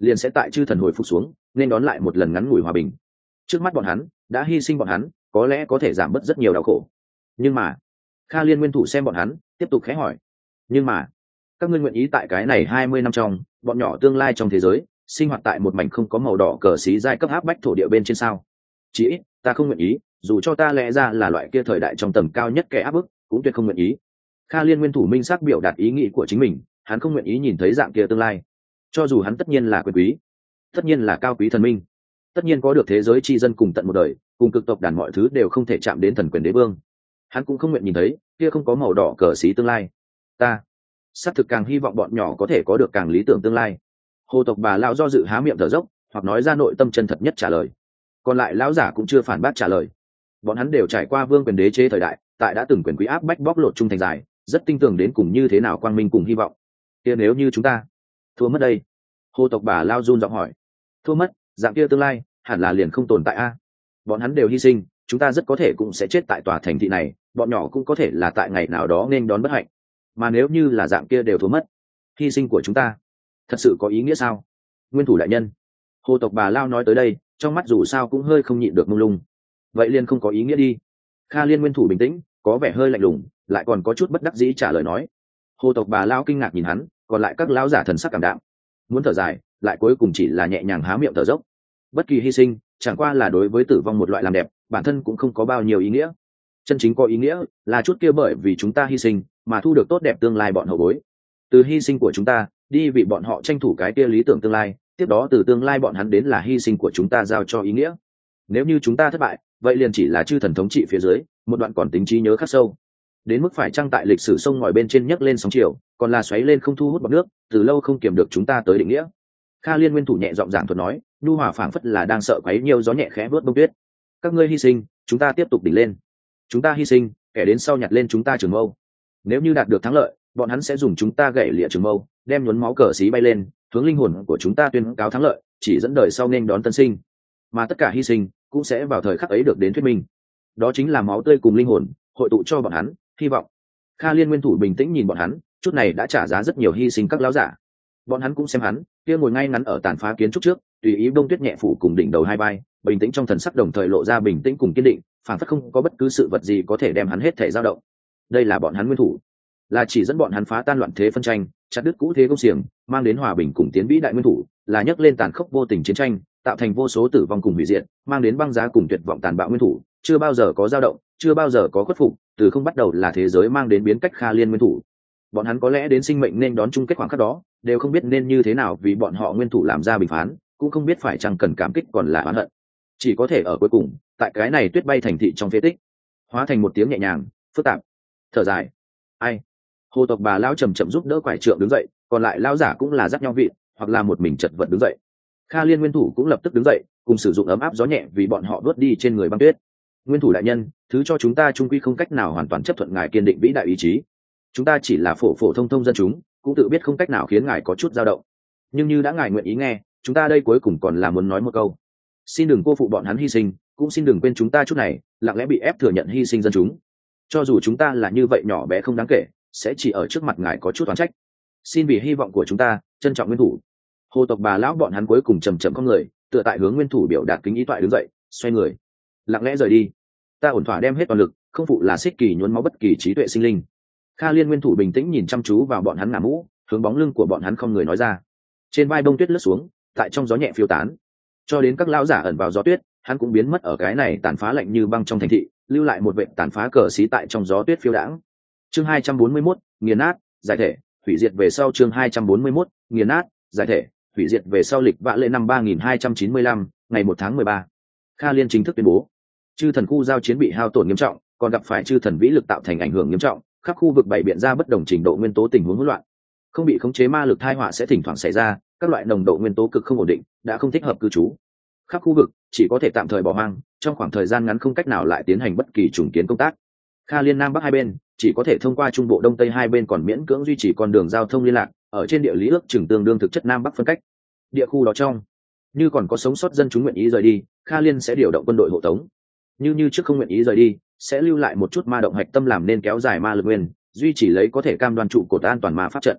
liền sẽ tại chư thần hồi phục xuống nên đón lại một lần ngắn ngủi hòa bình. Trước mắt bọn hắn đã hy sinh bọn hắn có lẽ có thể giảm bớt rất nhiều đau khổ, nhưng mà Kha Liên nguyên thủ xem bọn hắn tiếp tục khẽ hỏi, nhưng mà các ngươi nguyện ý tại cái này 20 năm trong bọn nhỏ tương lai trong thế giới sinh hoạt tại một mảnh không có màu đỏ cờ xí giai cấp áp bách thổ địa bên trên sao? Chỉ ít ta không nguyện ý, dù cho ta lẽ ra là loại kia thời đại trong tầm cao nhất kẻ áp bức cũng tuyệt không nguyện ý. Kha Liên nguyên thủ minh xác biểu đạt ý nghĩ của chính mình, hắn không nguyện ý nhìn thấy dạng kia tương lai. Cho dù hắn tất nhiên là quyền quý, tất nhiên là cao quý thần minh, tất nhiên có được thế giới tri dân cùng tận một đời, cùng cực tộc đàn mọi thứ đều không thể chạm đến thần quyền đế vương, hắn cũng không nguyện nhìn thấy kia không có màu đỏ cờ xí tương lai. Ta xác thực càng hy vọng bọn nhỏ có thể có được càng lý tưởng tương lai. Hồ tộc bà lão do dự há miệng thở dốc, hoặc nói ra nội tâm chân thật nhất trả lời. Còn lại lão giả cũng chưa phản bác trả lời. Bọn hắn đều trải qua vương quyền đế chế thời đại, tại đã từng quyền quý áp bách bóc lột trung thành dài, rất tin tưởng đến cùng như thế nào quang minh cùng hy vọng. Kia nếu như chúng ta thua mất đây? Hồ tộc bà lao run giọng hỏi. Thua mất, dạng kia tương lai hẳn là liền không tồn tại a. Bọn hắn đều hy sinh, chúng ta rất có thể cũng sẽ chết tại tòa thành thị này, bọn nhỏ cũng có thể là tại ngày nào đó nên đón bất hạnh. Mà nếu như là dạng kia đều thua mất, hy sinh của chúng ta thật sự có ý nghĩa sao? Nguyên thủ đại nhân, hồ tộc bà lao nói tới đây, trong mắt dù sao cũng hơi không nhịn được mông lung. Vậy liền không có ý nghĩa đi. Kha Liên nguyên thủ bình tĩnh, có vẻ hơi lạnh lùng, lại còn có chút bất đắc dĩ trả lời nói. Hồ tộc bà lao kinh ngạc nhìn hắn, còn lại các lão giả thần sắc cảm đạm, muốn thở dài lại cuối cùng chỉ là nhẹ nhàng há miệng thở dốc. Bất kỳ hy sinh chẳng qua là đối với tử vong một loại làm đẹp, bản thân cũng không có bao nhiêu ý nghĩa. Chân chính có ý nghĩa là chút kia bởi vì chúng ta hy sinh mà thu được tốt đẹp tương lai bọn hậu bối. Từ hy sinh của chúng ta đi vì bọn họ tranh thủ cái kia lý tưởng tương lai, tiếp đó từ tương lai bọn hắn đến là hy sinh của chúng ta giao cho ý nghĩa. Nếu như chúng ta thất bại, vậy liền chỉ là chư thần thống trị phía dưới một đoạn còn tính trí nhớ khắc sâu, đến mức phải chăng tại lịch sử sông ngòi bên trên nhấc lên sóng chiều, còn là xoáy lên không thu hút bọt nước, từ lâu không kiềm được chúng ta tới định nghĩa. Kha Liên nguyên thủ nhẹ giọng giảng thuật nói, nhu hòa phảng phất là đang sợ quấy nhiều gió nhẹ khẽ vớt bông tuyết. Các ngươi hy sinh, chúng ta tiếp tục đỉnh lên. Chúng ta hy sinh, kẻ đến sau nhặt lên chúng ta trường mâu. Nếu như đạt được thắng lợi, bọn hắn sẽ dùng chúng ta gậy lịa trường mâu, đem nhuốm máu cờ xí bay lên, hướng linh hồn của chúng ta tuyên cáo thắng lợi, chỉ dẫn đời sau nên đón tân sinh. Mà tất cả hy sinh cũng sẽ vào thời khắc ấy được đến thuyết minh. Đó chính là máu tươi cùng linh hồn hội tụ cho bọn hắn hy vọng. Kha Liên nguyên thủ bình tĩnh nhìn bọn hắn, chút này đã trả giá rất nhiều hy sinh các lão giả. Bọn hắn cũng xem hắn kia ngồi ngay ngắn ở tàn phá kiến trúc trước, tùy ý bông tuyết nhẹ phủ cùng đỉnh đầu hai vai, bình tĩnh trong thần sắc đồng thời lộ ra bình tĩnh cùng kiên định, phản phất không có bất cứ sự vật gì có thể đem hắn hết thể dao động. Đây là bọn hắn nguyên thủ, là chỉ dẫn bọn hắn phá tan loạn thế phân tranh, chặt đứt cũ thế công xiềng, mang đến hòa bình cùng tiến vĩ đại nguyên thủ, là nhấc lên tàn khốc vô tình chiến tranh, tạo thành vô số tử vong cùng hủy diệt, mang đến băng giá cùng tuyệt vọng tàn bạo nguyên thủ, chưa bao giờ có dao động, chưa bao giờ có khuất phục, từ không bắt đầu là thế giới mang đến biến cách Kha Liên nguyên thủ. Bọn hắn có lẽ đến sinh mệnh nên đón chung kết khoảng khắc đó, đều không biết nên như thế nào vì bọn họ nguyên thủ làm ra bình phán, cũng không biết phải chăng cần cảm kích còn là oán hận. Chỉ có thể ở cuối cùng, tại cái này tuyết bay thành thị trong phế tích, hóa thành một tiếng nhẹ nhàng, phức tạp, thở dài. Ai? Hồ tộc bà lão chậm chậm giúp đỡ quải trượng đứng dậy, còn lại lão giả cũng là dắt nhau vị, hoặc là một mình chật vật đứng dậy. Kha Liên nguyên thủ cũng lập tức đứng dậy, cùng sử dụng ấm áp gió nhẹ vì bọn họ vớt đi trên người băng tuyết. Nguyên thủ đại nhân, thứ cho chúng ta trung quy không cách nào hoàn toàn chấp thuận ngài kiên định vĩ đại ý chí. Chúng ta chỉ là phổ phổ thông thông dân chúng, cũng tự biết không cách nào khiến ngài có chút dao động. Nhưng như đã ngài nguyện ý nghe, chúng ta đây cuối cùng còn là muốn nói một câu. Xin đừng cô phụ bọn hắn hy sinh, cũng xin đừng quên chúng ta chút này, lặng lẽ bị ép thừa nhận hy sinh dân chúng. Cho dù chúng ta là như vậy nhỏ bé không đáng kể, sẽ chỉ ở trước mặt ngài có chút oán trách. Xin vì hy vọng của chúng ta, trân trọng nguyên thủ. Hồ tộc bà lão bọn hắn cuối cùng chầm chậm con người, tựa tại hướng nguyên thủ biểu đạt kính ý toại đứng dậy, xoay người, lặng lẽ rời đi. Ta ổn thỏa đem hết toàn lực, không phụ là xích kỳ nhuốm máu bất kỳ trí tuệ sinh linh. Kha Liên nguyên thủ bình tĩnh nhìn chăm chú vào bọn hắn ngả mũ, hướng bóng lưng của bọn hắn không người nói ra. Trên vai bông tuyết lướt xuống, tại trong gió nhẹ phiêu tán, cho đến các lão giả ẩn vào gió tuyết, hắn cũng biến mất ở cái này tàn phá lạnh như băng trong thành thị, lưu lại một vệt tàn phá cờ xí tại trong gió tuyết phiêu đãng. Chương 241, nghiền nát, giải thể, hủy diệt về sau. Chương 241, nghiền nát, giải thể, hủy diệt về sau. Lịch vã lệ năm 3295, ngày 1 tháng 13. Kha Liên chính thức tuyên bố, chư thần khu giao chiến bị hao tổn nghiêm trọng, còn gặp phải chư thần vĩ lực tạo thành ảnh hưởng nghiêm trọng, khắp khu vực bày biện ra bất đồng trình độ nguyên tố tình huống hỗn loạn, không bị khống chế ma lực tai họa sẽ thỉnh thoảng xảy ra, các loại nồng độ nguyên tố cực không ổn định, đã không thích hợp cư trú. Khắp khu vực chỉ có thể tạm thời bỏ hoang, trong khoảng thời gian ngắn không cách nào lại tiến hành bất kỳ trùng kiến công tác. Kha Liên nam bắc hai bên chỉ có thể thông qua trung bộ đông tây hai bên còn miễn cưỡng duy trì con đường giao thông liên lạc, ở trên địa lý ước chừng tương đương thực chất nam bắc phân cách. Địa khu đó trong, như còn có sống sót dân chúng nguyện ý rời đi, Kha Liên sẽ điều động quân đội hộ tống. Như trước không nguyện ý rời đi, sẽ lưu lại một chút ma động hạch tâm làm nên kéo dài ma lực nguyên, duy trì lấy có thể cam đoan trụ cột an toàn ma pháp trận.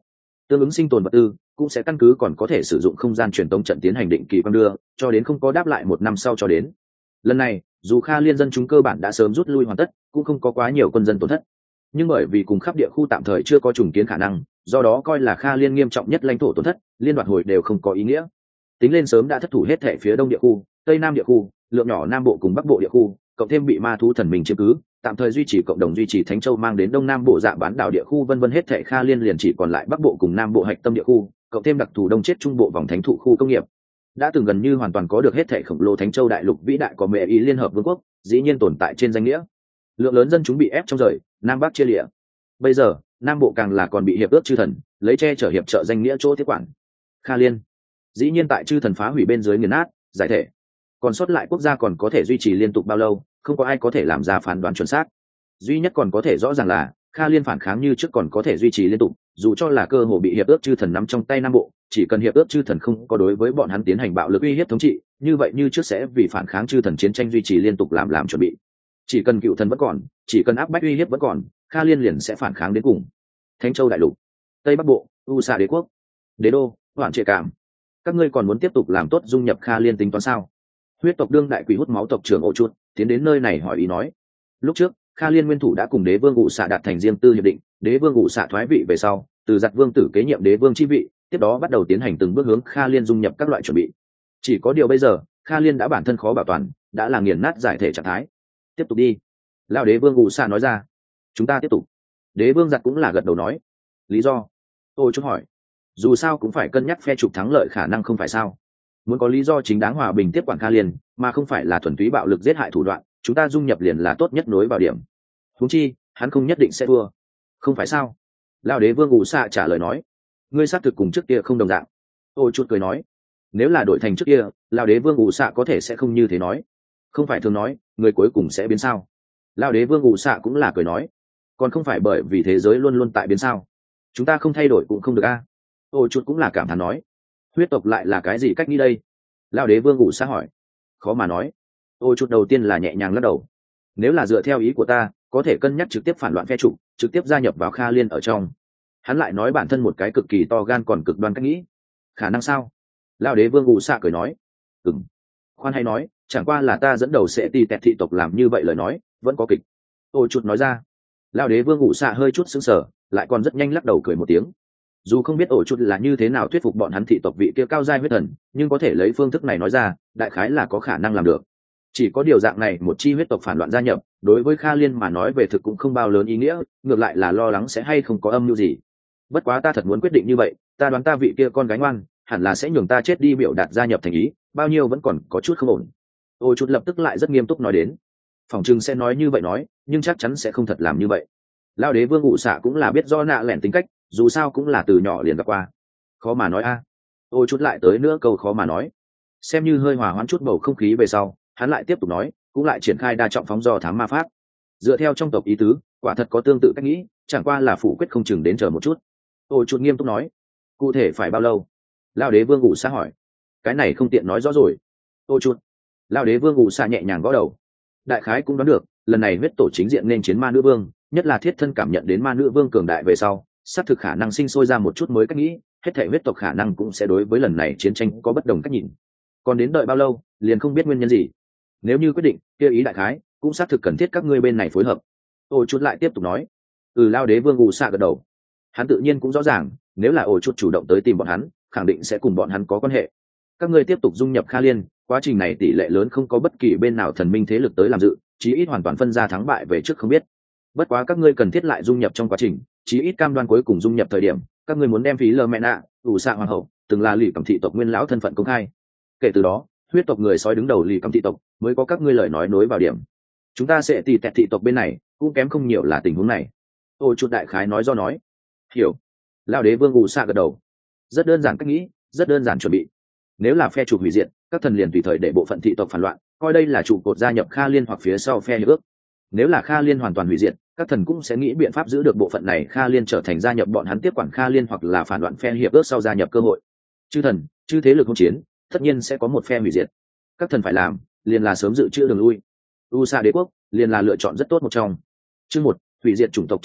tương ứng sinh tồn vật tư cũng sẽ căn cứ còn có thể sử dụng không gian truyền tống trận tiến hành định kỳ quang đưa, cho đến không có đáp lại 1 năm sau cho đến. Lần này dù Kha Liên dân chúng cơ bản đã sớm rút lui hoàn tất, cũng không có quá nhiều quân dân tổn thất, nhưng bởi vì cùng khắp địa khu tạm thời chưa có trùng kiến khả năng, do đó coi là Kha Liên nghiêm trọng nhất lãnh thổ tổn thất, liên đoạt hồi đều không có ý nghĩa. Tính lên sớm đã thất thủ hết thể phía đông địa khu, tây nam địa khu, lượng nhỏ nam bộ cùng bắc bộ địa khu, cộng thêm bị ma thú thần mình chiếm cứ, tạm thời duy trì cộng đồng duy trì Thánh Châu mang đến đông nam bộ dạ bán đảo địa khu vân vân, hết thể Kha Liên liền chỉ còn lại bắc bộ cùng nam bộ hạch tâm địa khu, cộng thêm đặc thù đông chết trung bộ vòng thánh thụ khu công nghiệp. Đã từng gần như hoàn toàn có được hết thể khổng lồ Thánh Châu đại lục vĩ đại có mẹ ý liên hợp vương quốc, dĩ nhiên tồn tại trên danh nghĩa. Lượng lớn dân chúng bị ép trong rời, nam bắc chia lìa. Bây giờ, nam bộ càng là còn bị hiệp ước chư thần lấy che chở hiệp trợ danh nghĩa chỗ tiếp quản. Kha Liên dĩ nhiên tại chư thần phá hủy bên dưới nghiền nát, giải thể. Còn sót lại quốc gia còn có thể duy trì liên tục bao lâu, không có ai có thể làm ra phán đoán chuẩn xác. Duy nhất còn có thể rõ ràng là Kha Liên phản kháng như trước còn có thể duy trì liên tục, dù cho là cơ hội bị hiệp ước chư thần nắm trong tay nam bộ, chỉ cần hiệp ước chư thần không có đối với bọn hắn tiến hành bạo lực uy hiếp thống trị, như vậy như trước sẽ vì phản kháng chư thần chiến tranh duy trì liên tục làm chuẩn bị. Chỉ cần cựu thần vẫn còn, chỉ cần áp bách uy hiếp vẫn còn, Kha Liên liền sẽ phản kháng đến cùng. Thánh Châu đại lục, Tây Bắc Bộ, U Sa đế quốc, Đế đô, Hoạn Trệ Cảm, các ngươi còn muốn tiếp tục làm tốt dung nhập Kha Liên tính toán sao? Huyết tộc đương đại quỷ hút máu tộc trưởng Ô Chuột tiến đến nơi này hỏi ý nói. Lúc trước Kha Liên nguyên thủ đã cùng đế vương ủ xạ đạt thành riêng tư hiệp định, đế vương ủ xạ thoái vị về sau, từ giặc vương tử kế nhiệm đế vương chi vị, tiếp đó bắt đầu tiến hành từng bước hướng Kha Liên dung nhập các loại chuẩn bị. Chỉ có điều bây giờ Kha Liên đã bản thân khó bảo toàn, đã là nghiền nát giải thể trạng thái. Tiếp tục đi, lão đế vương ủ xạ nói ra. Chúng ta tiếp tục. Đế vương giặc cũng là gật đầu nói. Lý do? Ô Chuột hỏi. Dù sao cũng phải cân nhắc phe trục thắng lợi khả năng không phải sao? Muốn có lý do chính đáng hòa bình tiếp quản Kha Liên, mà không phải là thuần túy bạo lực giết hại thủ đoạn, chúng ta dung nhập liền là tốt nhất nối vào điểm. Huống chi hắn không nhất định sẽ thua, không phải sao? Lão đế vương ủ xạ trả lời nói. Ngươi xác thực cùng trước kia không đồng dạng. Ôi chút cười nói. Nếu là đổi thành trước kia, lão đế vương ủ xạ có thể sẽ không như thế nói. Không phải thường nói người cuối cùng sẽ biến sao? Lão đế vương ủ xạ cũng là cười nói. Còn không phải bởi vì thế giới luôn luôn tại biến sao? Chúng ta không thay đổi cũng không được a. Ôi chút cũng là cảm thán nói. Huyết tộc lại là cái gì cách nghĩ đây? Lão đế vương ủ xạ hỏi. Khó mà nói. Ôi chút đầu tiên là nhẹ nhàng lắc đầu. Nếu là dựa theo ý của ta, có thể cân nhắc trực tiếp phản loạn phe trục, trực tiếp gia nhập vào Kha Liên ở trong. Hắn lại nói bản thân một cái cực kỳ to gan còn cực đoan cách nghĩ. Khả năng sao? Lão đế vương ủ xạ cười nói. Khoan hay nói, chẳng qua là ta dẫn đầu sẽ tì tẹt thị tộc làm như vậy, lời nói vẫn có kịch. Ôi chút nói ra. Lão đế vương ủ xạ hơi chút sững sờ, lại còn rất nhanh lắc đầu cười một tiếng. Dù không biết ổ chút là như thế nào thuyết phục bọn hắn thị tộc vị kia cao giai huyết thần, nhưng có thể lấy phương thức này nói ra, đại khái là có khả năng làm được. Chỉ có điều dạng này một chi huyết tộc phản loạn gia nhập, đối với Kha Liên mà nói về thực cũng không bao lớn ý nghĩa, ngược lại là lo lắng sẽ hay không có âm mưu gì. Bất quá ta thật muốn quyết định như vậy, ta đoán ta vị kia con gái ngoan hẳn là sẽ nhường ta chết đi biểu đạt gia nhập thành ý, bao nhiêu vẫn còn có chút không ổn. Ôi chút lập tức lại rất nghiêm túc nói đến. Phòng trừng sẽ nói như vậy nói, nhưng chắc chắn sẽ không thật làm như vậy. Lão đế vương ủ xạ cũng là biết do nạ lẻn tính cách, dù sao cũng là từ nhỏ liền gặp qua. Khó mà nói a. Ôi chút lại tới nữa câu khó mà nói. Xem như hơi hòa hoãn chút bầu không khí về sau, hắn lại tiếp tục nói, cũng lại triển khai đa trọng phóng do thám ma pháp. Dựa theo trong tộc ý tứ, quả thật có tương tự cách nghĩ, chẳng qua là phủ quyết không chừng đến chờ một chút. Ôi chút nghiêm túc nói. Cụ thể phải bao lâu? Lão đế vương ủ xạ hỏi. Cái này không tiện nói rõ rồi. Ôi chút. Lão đế vương ủ xạ nhẹ nhàng gõ đầu. Đại khái cũng đoán được, lần này huyết tổ chính diện nên chiến ma nữ vương, nhất là thiết thân cảm nhận đến ma nữ vương cường đại về sau, xác thực khả năng sinh sôi ra một chút mới cách nghĩ, hết thể huyết tộc khả năng cũng sẽ đối với lần này chiến tranh có bất đồng cách nhìn. Còn đến đợi bao lâu, liền không biết nguyên nhân gì. Nếu như quyết định, kia ý đại khái cũng xác thực cần thiết các ngươi bên này phối hợp. Ôi chút lại tiếp tục nói. Lao đế vương ù xạ gật đầu. Hắn tự nhiên cũng rõ ràng, nếu là ôi chút chủ động tới tìm bọn hắn, khẳng định sẽ cùng bọn hắn có quan hệ. Các ngươi tiếp tục dung nhập Kha Liên, quá trình này tỷ lệ lớn không có bất kỳ bên nào thần minh thế lực tới làm dự, chí ít hoàn toàn phân ra thắng bại về trước không biết. Bất quá các ngươi cần thiết lại dung nhập trong quá trình, chí ít cam đoan cuối cùng dung nhập thời điểm, các ngươi muốn đem phí lơ mẹ nạ, ủ xạ hoàng hậu, từng là lì cầm thị tộc nguyên lão thân phận công khai. Kể từ đó, huyết tộc người sói đứng đầu lì cầm thị tộc mới có các ngươi lời nói nối vào điểm. Chúng ta sẽ tì tẹt thị tộc bên này cũng kém không nhiều là tình huống này. Ôi chút đại khái nói do nói. Hiểu. Lão đế vương ủ xạ gật đầu. Rất đơn giản cách nghĩ, rất đơn giản chuẩn bị. Nếu là phe chủ hủy diệt, các thần liền tùy thời để bộ phận thị tộc phản loạn, coi đây là trụ cột gia nhập Kha Liên hoặc phía sau phe hiệp ước. Nếu là Kha Liên hoàn toàn hủy diệt, các thần cũng sẽ nghĩ biện pháp giữ được bộ phận này Kha Liên trở thành gia nhập bọn hắn tiếp quản Kha Liên hoặc là phản loạn phe hiệp ước sau gia nhập cơ hội. Chư thần, chư thế lực hỗn chiến, tất nhiên sẽ có một phe hủy diệt. Các thần phải làm, liền là sớm dự trữ đường lui. U Sa đế quốc, liền là lựa chọn rất tốt một trong. Chương 1, hủy diệt chủng tộc chương 1,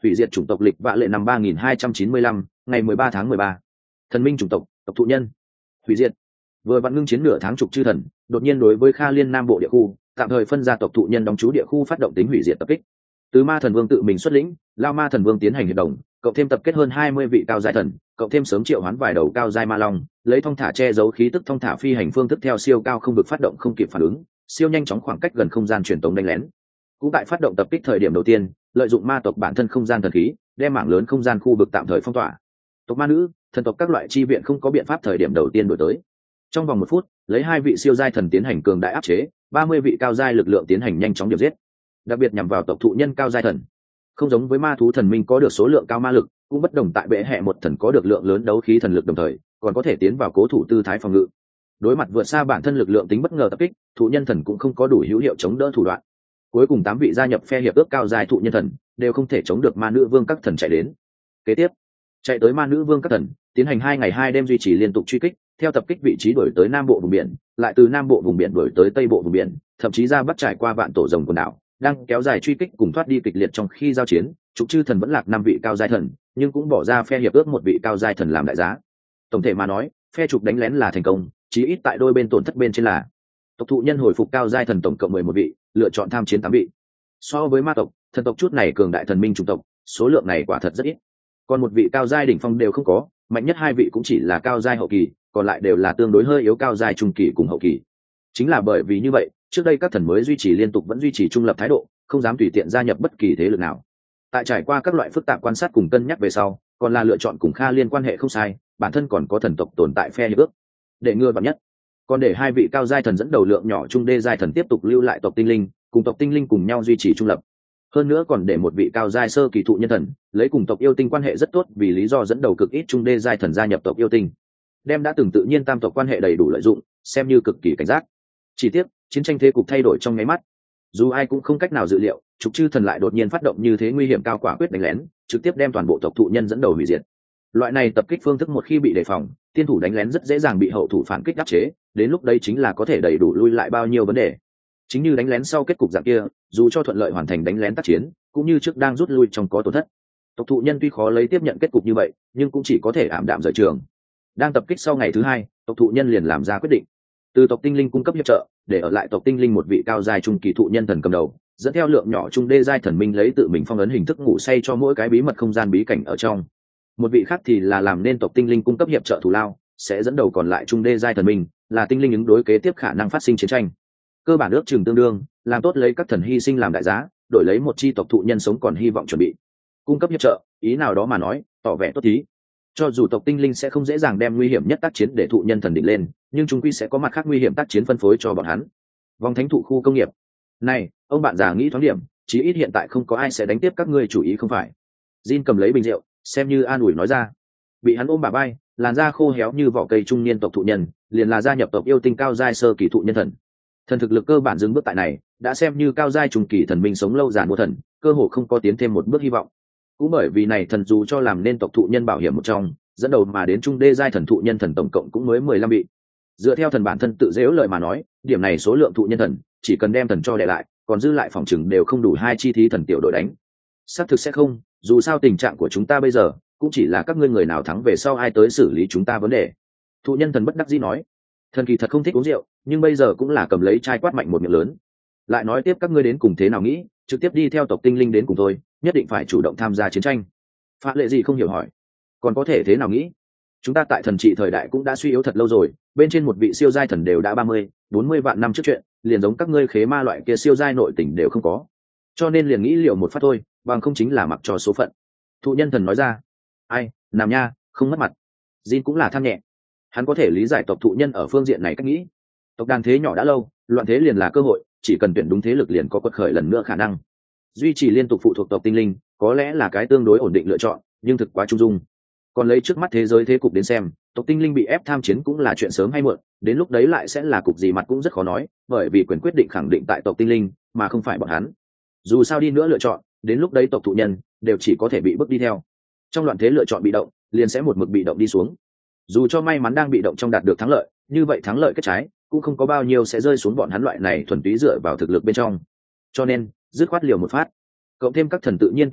hủy diệt chủng tộc lịch vạ lệ năm 3295, ngày 13 tháng 13. Thần minh chủng tộc, tộc thụ nhân. Hủy diệt. Vừa vặn ngưng chiến nửa tháng trục chư thần, đột nhiên đối với Kha Liên Nam bộ địa khu, tạm thời phân ra tộc thụ nhân đóng trú địa khu phát động tính hủy diệt tập kích. Từ Ma Thần Vương tự mình xuất lĩnh, Lao Ma Thần Vương tiến hành hiệp đồng, cộng thêm tập kết hơn 20 vị cao giai thần, cộng thêm sớm triệu hoán vài đầu cao giai ma long, lấy thong thả che giấu khí tức thong thả phi hành phương thức theo siêu cao không vực phát động không kịp phản ứng, siêu nhanh chóng khoảng cách gần không gian truyền tống đánh lén. Cũng tại phát động tập kích thời điểm đầu tiên, lợi dụng ma tộc bản thân không gian thần khí, đem mảng lớn không gian khu vực tạm thời phong tỏa. Tộc ma nữ, thần tộc các loại chi viện không có biện pháp thời điểm đầu tiên đổi tới. Trong vòng 1 phút, lấy 2 vị siêu giai thần tiến hành cường đại áp chế, 30 vị cao giai lực lượng tiến hành nhanh chóng điểm giết. Đặc biệt nhằm vào tộc thụ nhân cao giai thần. Không giống với ma thú thần minh có được số lượng cao ma lực, cũng bất đồng tại bệ hệ một thần có được lượng lớn đấu khí thần lực đồng thời, còn có thể tiến vào cố thủ tư thái phòng ngự. Đối mặt vượt xa bản thân lực lượng tính bất ngờ tập kích, thụ nhân thần cũng không có đủ hữu hiệu chống đỡ thủ đoạn. Cuối cùng 8 vị gia nhập phe hiệp ước cao giai thụ nhân thần đều không thể chống được ma nữ vương các thần chạy đến. Kế tiếp, chạy tới ma nữ vương các thần, tiến hành 2 ngày 2 đêm duy trì liên tục truy kích, theo tập kích vị trí đổi tới nam bộ vùng biển, lại từ nam bộ vùng biển đổi tới tây bộ vùng biển, thậm chí ra bắt trải qua vạn tổ rồng quần đảo, đang kéo dài truy kích cùng thoát đi kịch liệt trong khi giao chiến. Trục chư thần vẫn lạc 5 vị cao giai thần, nhưng cũng bỏ ra phe hiệp ước 1 vị cao giai thần làm đại giá. Tổng thể mà nói, phe trục đánh lén là thành công, chí ít tại đôi bên tổn thất bên trên là tộc thụ nhân hồi phục cao giai thần tổng cộng 11 vị, lựa chọn tham chiến 8 vị. So với ma tộc, thần tộc chút này cường đại thần minh chủng tộc, số lượng này quả thật rất ít. Còn 1 vị cao giai đỉnh phong đều không có, mạnh nhất 2 vị cũng chỉ là cao giai hậu kỳ, còn lại đều là tương đối hơi yếu cao giai trung kỳ cùng hậu kỳ. Chính là bởi vì như vậy, trước đây các thần mới duy trì liên tục vẫn duy trì trung lập thái độ, không dám tùy tiện gia nhập bất kỳ thế lực nào. Tại trải qua các loại phức tạp quan sát cùng cân nhắc về sau, còn là lựa chọn cùng Kha Liên quan hệ không sai, bản thân còn có thần tộc tồn tại phe hiệp ước, để ngừa vạn nhất. Còn để 2 vị cao giai thần dẫn đầu lượng nhỏ trung đê giai thần tiếp tục lưu lại tộc tinh linh, cùng tộc tinh linh cùng nhau duy trì trung lập. Hơn nữa còn để 1 vị cao giai sơ kỳ thụ nhân thần, lấy cùng tộc yêu tinh quan hệ rất tốt vì lý do dẫn đầu cực ít trung đê giai thần gia nhập tộc yêu tinh, đem đã từng tự nhiên tam tộc quan hệ đầy đủ lợi dụng, xem như cực kỳ cảnh giác. Chỉ tiếc, chiến tranh thế cục thay đổi trong nháy mắt. Dù ai cũng không cách nào dự liệu, trục chư thần lại đột nhiên phát động như thế nguy hiểm cao quả quyết đánh lén, trực tiếp đem toàn bộ tộc thụ nhân dẫn đầu hủy diệt. Loại này tập kích phương thức một khi bị đề phòng, tiên thủ đánh lén rất dễ dàng bị hậu thủ phản kích áp chế, đến lúc đây chính là có thể đầy đủ lui lại bao nhiêu vấn đề. Chính như đánh lén sau kết cục dạng kia, dù cho thuận lợi hoàn thành đánh lén tác chiến, cũng như trước đang rút lui trong có tổn thất. Tộc thụ nhân tuy khó lấy tiếp nhận kết cục như vậy, nhưng cũng chỉ có thể ảm đạm rời trường. Đang tập kích sau ngày thứ 2, tộc thụ nhân liền làm ra quyết định, từ tộc tinh linh cung cấp hiệp trợ, để ở lại tộc tinh linh 1 vị cao giai trung kỳ thụ nhân thần cầm đầu, dẫn theo lượng nhỏ trung đê giai thần minh lấy tự mình phong ấn hình thức ngủ say cho mỗi cái bí mật không gian bí cảnh ở trong. 1 vị khác thì là làm nên tộc tinh linh cung cấp hiệp trợ thù lao, sẽ dẫn đầu còn lại trung đê giai thần minh, là tinh linh ứng đối kế tiếp khả năng phát sinh chiến tranh. Cơ bản ước chừng tương đương, làm tốt lấy các thần hy sinh làm đại giá, đổi lấy một chi tộc thụ nhân sống còn hy vọng chuẩn bị. Cung cấp hiệp trợ, ý nào đó mà nói, tỏ vẻ tốt thí. Cho dù tộc tinh linh sẽ không dễ dàng đem nguy hiểm nhất tác chiến để thụ nhân thần định lên, nhưng chúng quy sẽ có mặt khác nguy hiểm tác chiến phân phối cho bọn hắn. Vòng thánh thụ khu công nghiệp. Này, ông bạn già nghĩ thoáng điểm, chí ít hiện tại không có ai sẽ đánh tiếp các ngươi chủ ý không phải? Jin cầm lấy bình rượu, xem như an ủi nói ra. Bị hắn ôm bả vai, làn da khô héo như vỏ cây trung niên tộc thụ nhân, liền là gia nhập tộc yêu tinh cao giai sơ kỳ thụ nhân thần. Thần thực lực cơ bản dừng bước tại này, đã xem như cao giai trung kỳ thần minh sống lâu giàn vô thần, cơ hồ không có tiến thêm một bước hy vọng. Cũng bởi vì này thần dù cho làm nên tộc thụ nhân bảo hiểm một trong, dẫn đầu mà đến trung đê giai thần thụ nhân thần tổng cộng cũng mới 15 vị. Dựa theo thần bản thân tự dễu lời mà nói, điểm này số lượng thụ nhân thần, chỉ cần đem thần cho đè lại, còn dư lại phòng chừng đều không đủ 2 chi thí thần tiểu đội đánh. Xác thực sẽ không, dù sao tình trạng của chúng ta bây giờ, cũng chỉ là các ngươi người nào thắng về sau ai tới xử lý chúng ta vấn đề. Thụ nhân thần bất đắc dĩ nói, thần kỳ thật không thích uống rượu, nhưng bây giờ cũng là cầm lấy chai quát mạnh một miệng lớn. Lại nói tiếp các ngươi đến cùng thế nào nghĩ, trực tiếp đi theo tộc tinh linh đến cùng tôi, nhất định phải chủ động tham gia chiến tranh. Phá lệ gì không hiểu hỏi, còn có thể thế nào nghĩ? Chúng ta tại thần trị thời đại cũng đã suy yếu thật lâu rồi, bên trên 1 vị siêu giai thần đều đã 30-40 vạn năm trước chuyện, liền giống các ngươi khế ma loại kia siêu giai nội tình đều không có, cho nên liền nghĩ liệu một phát thôi, bằng không chính là mặc cho số phận. Thụ nhân thần nói ra. Ai, làm nha, không mất mặt. Jin cũng là than nhẹ, hắn có thể lý giải tộc thụ nhân ở phương diện này cách nghĩ. Tộc đàn thế nhỏ đã lâu, loạn thế liền là cơ hội, chỉ cần tuyển đúng thế lực liền có quật khởi lần nữa khả năng. Duy trì liên tục phụ thuộc tộc tinh linh, có lẽ là cái tương đối ổn định lựa chọn, nhưng thực quá trung dung. Còn lấy trước mắt thế giới thế cục đến xem, tộc tinh linh bị ép tham chiến cũng là chuyện sớm hay muộn, đến lúc đấy lại sẽ là cục gì mặt cũng rất khó nói, bởi vì quyền quyết định khẳng định tại tộc tinh linh, mà không phải bọn hắn. Dù sao đi nữa lựa chọn, đến lúc đấy tộc thụ nhân đều chỉ có thể bị bước đi theo. Trong loạn thế lựa chọn bị động, liền sẽ một mực bị động đi xuống. Dù cho may mắn đang bị động trong đạt được thắng lợi, như vậy thắng lợi kết trái cũng không có bao nhiêu sẽ rơi xuống bọn hắn loại này thuần túy dựa vào thực lực bên trong. Cho nên, dứt khoát liều một phát. Cộng thêm các thần tự nhiên tam tộc,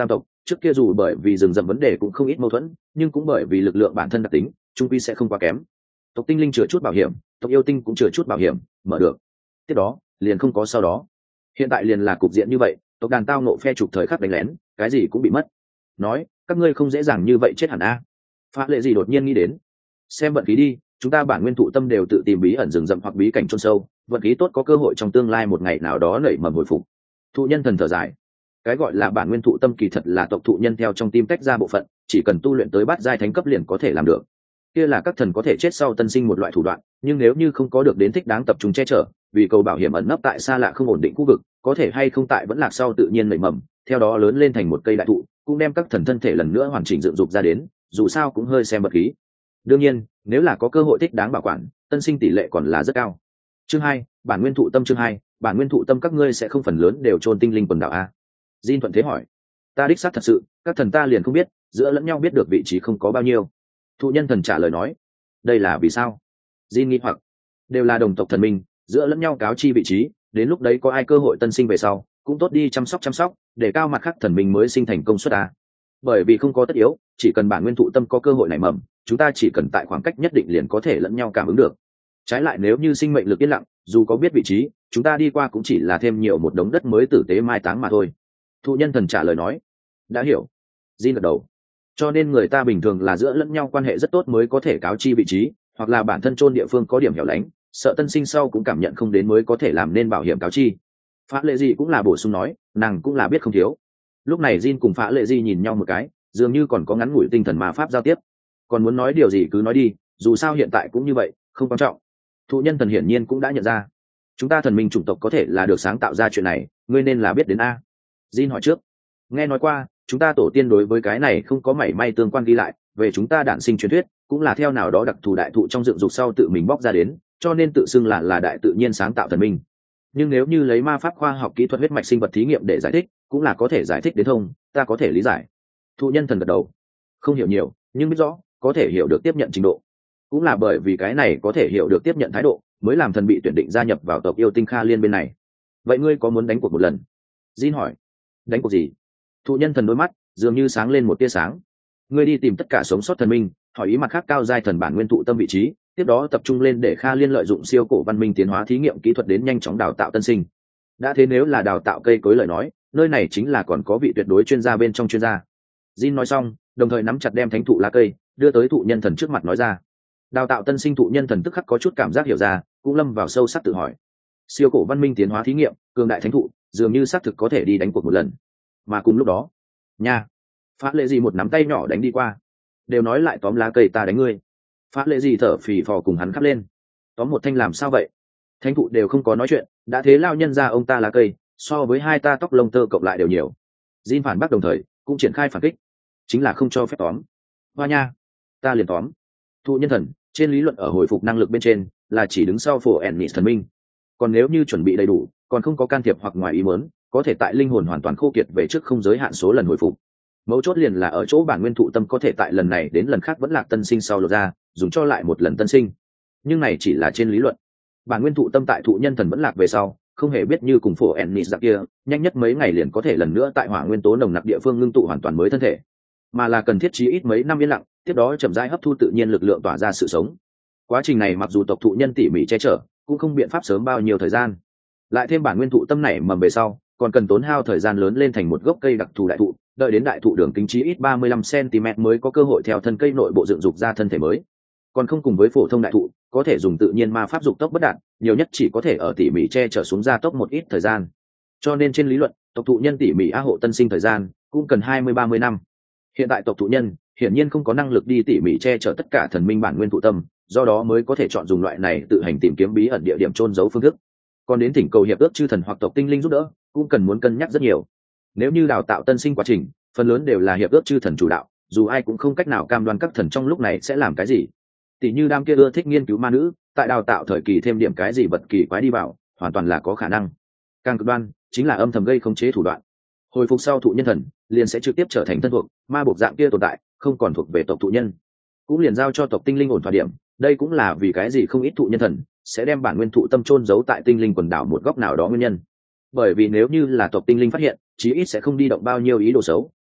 Trước kia dù bởi vì rừng rậm vấn đề cũng không ít mâu thuẫn, nhưng cũng bởi vì lực lượng bản thân đặc tính trung quy sẽ không quá kém. Tộc tinh linh chừa chút bảo hiểm, tộc yêu tinh cũng chừa chút bảo hiểm, mở được tiếp đó liền không có sau đó. Hiện tại liền là cục diện như vậy, tộc đàn tao nộ phe trục thời khắc đánh lén, cái gì cũng bị mất. Nói các ngươi không dễ dàng như vậy chết hẳn a. Phá lệ gì đột nhiên nghĩ đến, xem vận khí đi, chúng ta bản nguyên thụ tâm đều tự tìm bí ẩn rừng rậm hoặc bí cảnh chôn sâu, vận khí tốt có cơ hội trong tương lai một ngày nào đó nảy mầm hồi phục. Thụ nhân thần thở dài, cái gọi là bản nguyên thụ tâm kỳ thật là tộc thụ nhân theo trong tim tách ra bộ phận, chỉ cần tu luyện tới bát giai thánh cấp liền có thể làm được. Kia là các thần có thể chết sau tân sinh một loại thủ đoạn, nhưng nếu như không có được đến thích đáng tập trung che chở, vì cầu bảo hiểm ẩn nấp tại xa lạ không ổn định khu vực, có thể hay không tại vẫn lạc sau tự nhiên nảy mầm, theo đó lớn lên thành một cây đại thụ, cũng đem các thần thân thể lần nữa hoàn chỉnh dựng dục ra đến, dù sao cũng hơi xem vật khí. Đương nhiên, nếu là có cơ hội thích đáng bảo quản, tân sinh tỷ lệ còn là rất cao. Chương 2, bản nguyên thụ tâm. Chương 2, bản nguyên thụ tâm. Các ngươi sẽ không phần lớn đều chôn tinh linh quần đảo a? Jin thuận thế hỏi. Ta đích xác thật sự, các thần ta liền không biết, giữa lẫn nhau biết được vị trí không có bao nhiêu. Thụ nhân thần trả lời nói. Đây là vì sao? Jin nghi hoặc. Đều là đồng tộc thần minh, giữa lẫn nhau cáo chi vị trí, đến lúc đấy có ai cơ hội tân sinh về sau, cũng tốt đi chăm sóc, để cao mặt khác thần minh mới sinh thành công suất a. Bởi vì không có tất yếu, chỉ cần bản nguyên thụ tâm có cơ hội nảy mầm, chúng ta chỉ cần tại khoảng cách nhất định liền có thể lẫn nhau cảm ứng được. Trái lại nếu như sinh mệnh lực yên lặng, dù có biết vị trí, chúng ta đi qua cũng chỉ là thêm nhiều một đống đất mới tử tế mai táng mà thôi. Thụ nhân thần trả lời nói. Đã hiểu. Jin gật đầu. Cho nên người ta bình thường là giữa lẫn nhau quan hệ rất tốt mới có thể cáo chi vị trí, hoặc là bản thân chôn địa phương có điểm hẻo lánh, sợ tân sinh sau cũng cảm nhận không đến mới có thể làm nên bảo hiểm cáo chi. Phá lệ gì cũng là bổ sung nói, nàng cũng là biết không thiếu. Lúc này Jin cùng Phá lệ gì nhìn nhau một cái, dường như còn có ngắn ngủi tinh thần ma pháp giao tiếp. Còn muốn nói điều gì cứ nói đi, dù sao hiện tại cũng như vậy, không quan trọng. Thụ nhân thần hiển nhiên cũng đã nhận ra, chúng ta thần minh chủng tộc có thể là được sáng tạo ra chuyện này, ngươi nên là biết đến a. Jin hỏi trước. Nghe nói qua, chúng ta tổ tiên đối với cái này không có mảy may tương quan ghi lại, về chúng ta đản sinh truyền thuyết, cũng là theo nào đó đặc thù đại thụ trong dựng dục sau tự mình bóc ra đến, cho nên tự xưng là đại tự nhiên sáng tạo thần minh. Nhưng nếu như lấy ma pháp khoa học kỹ thuật huyết mạch sinh vật thí nghiệm để giải thích, cũng là có thể giải thích đến thông, ta có thể lý giải. Thụ nhân thần gật đầu. Không hiểu nhiều, nhưng biết rõ, có thể hiểu được tiếp nhận trình độ. Cũng là bởi vì cái này có thể hiểu được tiếp nhận thái độ, mới làm thần bị tuyển định gia nhập vào tộc yêu tinh Kha Liên bên này. Vậy ngươi có muốn đánh cuộc một lần? Jin hỏi. Đánh cuộc gì? Thụ nhân thần đôi mắt dường như sáng lên một tia sáng. Ngươi đi tìm tất cả sống sót thần minh, hỏi ý mặt khác cao giai thần bản nguyên thụ tâm vị trí, tiếp đó tập trung lên để Kha Liên lợi dụng siêu cổ văn minh tiến hóa thí nghiệm kỹ thuật đến nhanh chóng đào tạo tân sinh. Đã thế nếu là đào tạo cây cối lời nói, nơi này chính là còn có vị tuyệt đối chuyên gia bên trong chuyên gia. Jin nói xong, đồng thời nắm chặt đem thánh thụ lá cây đưa tới thụ nhân thần trước mặt nói ra. Đào tạo tân sinh thụ nhân thần tức khắc có chút cảm giác hiểu ra, cũng lâm vào sâu sắc tự hỏi. Siêu cổ văn minh tiến hóa thí nghiệm, cường đại thánh thụ, dường như xác thực có thể đi đánh cuộc một lần. Mà cùng lúc đó, nha, Phá lệ gì một nắm tay nhỏ đánh đi qua. Đều nói lại tóm lá cây ta đánh ngươi. Phá lệ gì thở phì phò cùng hắn khắp lên. Tóm một thanh làm sao vậy? Thánh thụ đều không có nói chuyện, đã thế lao nhân ra ông ta lá cây, so với hai ta tóc lông tơ cộng lại đều nhiều. Jin phản bác đồng thời, cũng triển khai phản kích. Chính là không cho phép tóm. Hoa nha, ta liền tóm. Thụ nhân thần, trên lý luận ở hồi phục năng lực bên trên, là chỉ đứng sau phổ Ennis thần minh. Còn nếu như chuẩn bị đầy đủ, còn không có can thiệp hoặc ngoài ý muốn, có thể tại linh hồn hoàn toàn khô kiệt về trước không giới hạn số lần hồi phục. Mấu chốt liền là ở chỗ bản nguyên thụ tâm có thể tại lần này đến lần khác vẫn lạc tân sinh sau lột ra, dùng cho lại một lần tân sinh. Nhưng này chỉ là trên lý luận. Bản nguyên thụ tâm tại thụ nhân thần vẫn lạc về sau, không hề biết như cùng phổ Ennis dạng kia, nhanh nhất mấy ngày liền có thể lần nữa tại hỏa nguyên tố nồng nặc địa phương ngưng tụ hoàn toàn mới thân thể, mà là cần thiết chí ít mấy năm yên lặng, tiếp đó chậm rãi hấp thu tự nhiên lực lượng tỏa ra sự sống. Quá trình này mặc dù tộc thụ nhân tỉ mỉ che chở, cũng không biện pháp sớm bao nhiêu thời gian. Lại thêm bản nguyên thụ tâm này mầm về sau, còn cần tốn hao thời gian lớn lên thành một gốc cây đặc thù đại thụ, đợi đến đại thụ đường kính chí ít 35 cm mới có cơ hội theo thân cây nội bộ dựng dục ra thân thể mới. Còn không cùng với phổ thông đại thụ, có thể dùng tự nhiên ma pháp dục tốc bất đạt, nhiều nhất chỉ có thể ở tỉ mỉ che chở xuống gia tốc một ít thời gian. Cho nên trên lý luận, tộc thụ nhân tỉ mỉ á hộ tân sinh thời gian cũng cần 20-30 năm. Hiện tại tộc thụ nhân hiển nhiên không có năng lực đi tỉ mỉ che chở tất cả thần minh bản nguyên thụ tâm, do đó mới có thể chọn dùng loại này tự hành tìm kiếm bí ẩn địa điểm chôn giấu phương thức. Còn đến thỉnh cầu hiệp ước chư thần hoặc tộc tinh linh giúp đỡ, cũng cần muốn cân nhắc rất nhiều. Nếu như đào tạo tân sinh quá trình, phần lớn đều là hiệp ước chư thần chủ đạo, dù ai cũng không cách nào cam đoan các thần trong lúc này sẽ làm cái gì. Tỷ như đám kia ưa thích nghiên cứu ma nữ, tại đào tạo thời kỳ thêm điểm cái gì vật kỳ quái đi vào, hoàn toàn là có khả năng. Càng cực đoan chính là âm thầm gây khống chế thủ đoạn. Hồi phục sau thụ nhân thần liền sẽ trực tiếp trở thành thân thuộc ma buộc dạng kia tồn tại, không còn thuộc về tộc thụ nhân, cũng liền giao cho tộc tinh linh ổn thỏa điểm. Đây cũng là vì cái gì không ít thụ nhân thần sẽ đem bản nguyên thụ tâm chôn giấu tại tinh linh quần đảo một góc nào đó nguyên nhân. Bởi vì nếu như là tộc tinh linh phát hiện, chí ít sẽ không đi động bao nhiêu ý đồ xấu,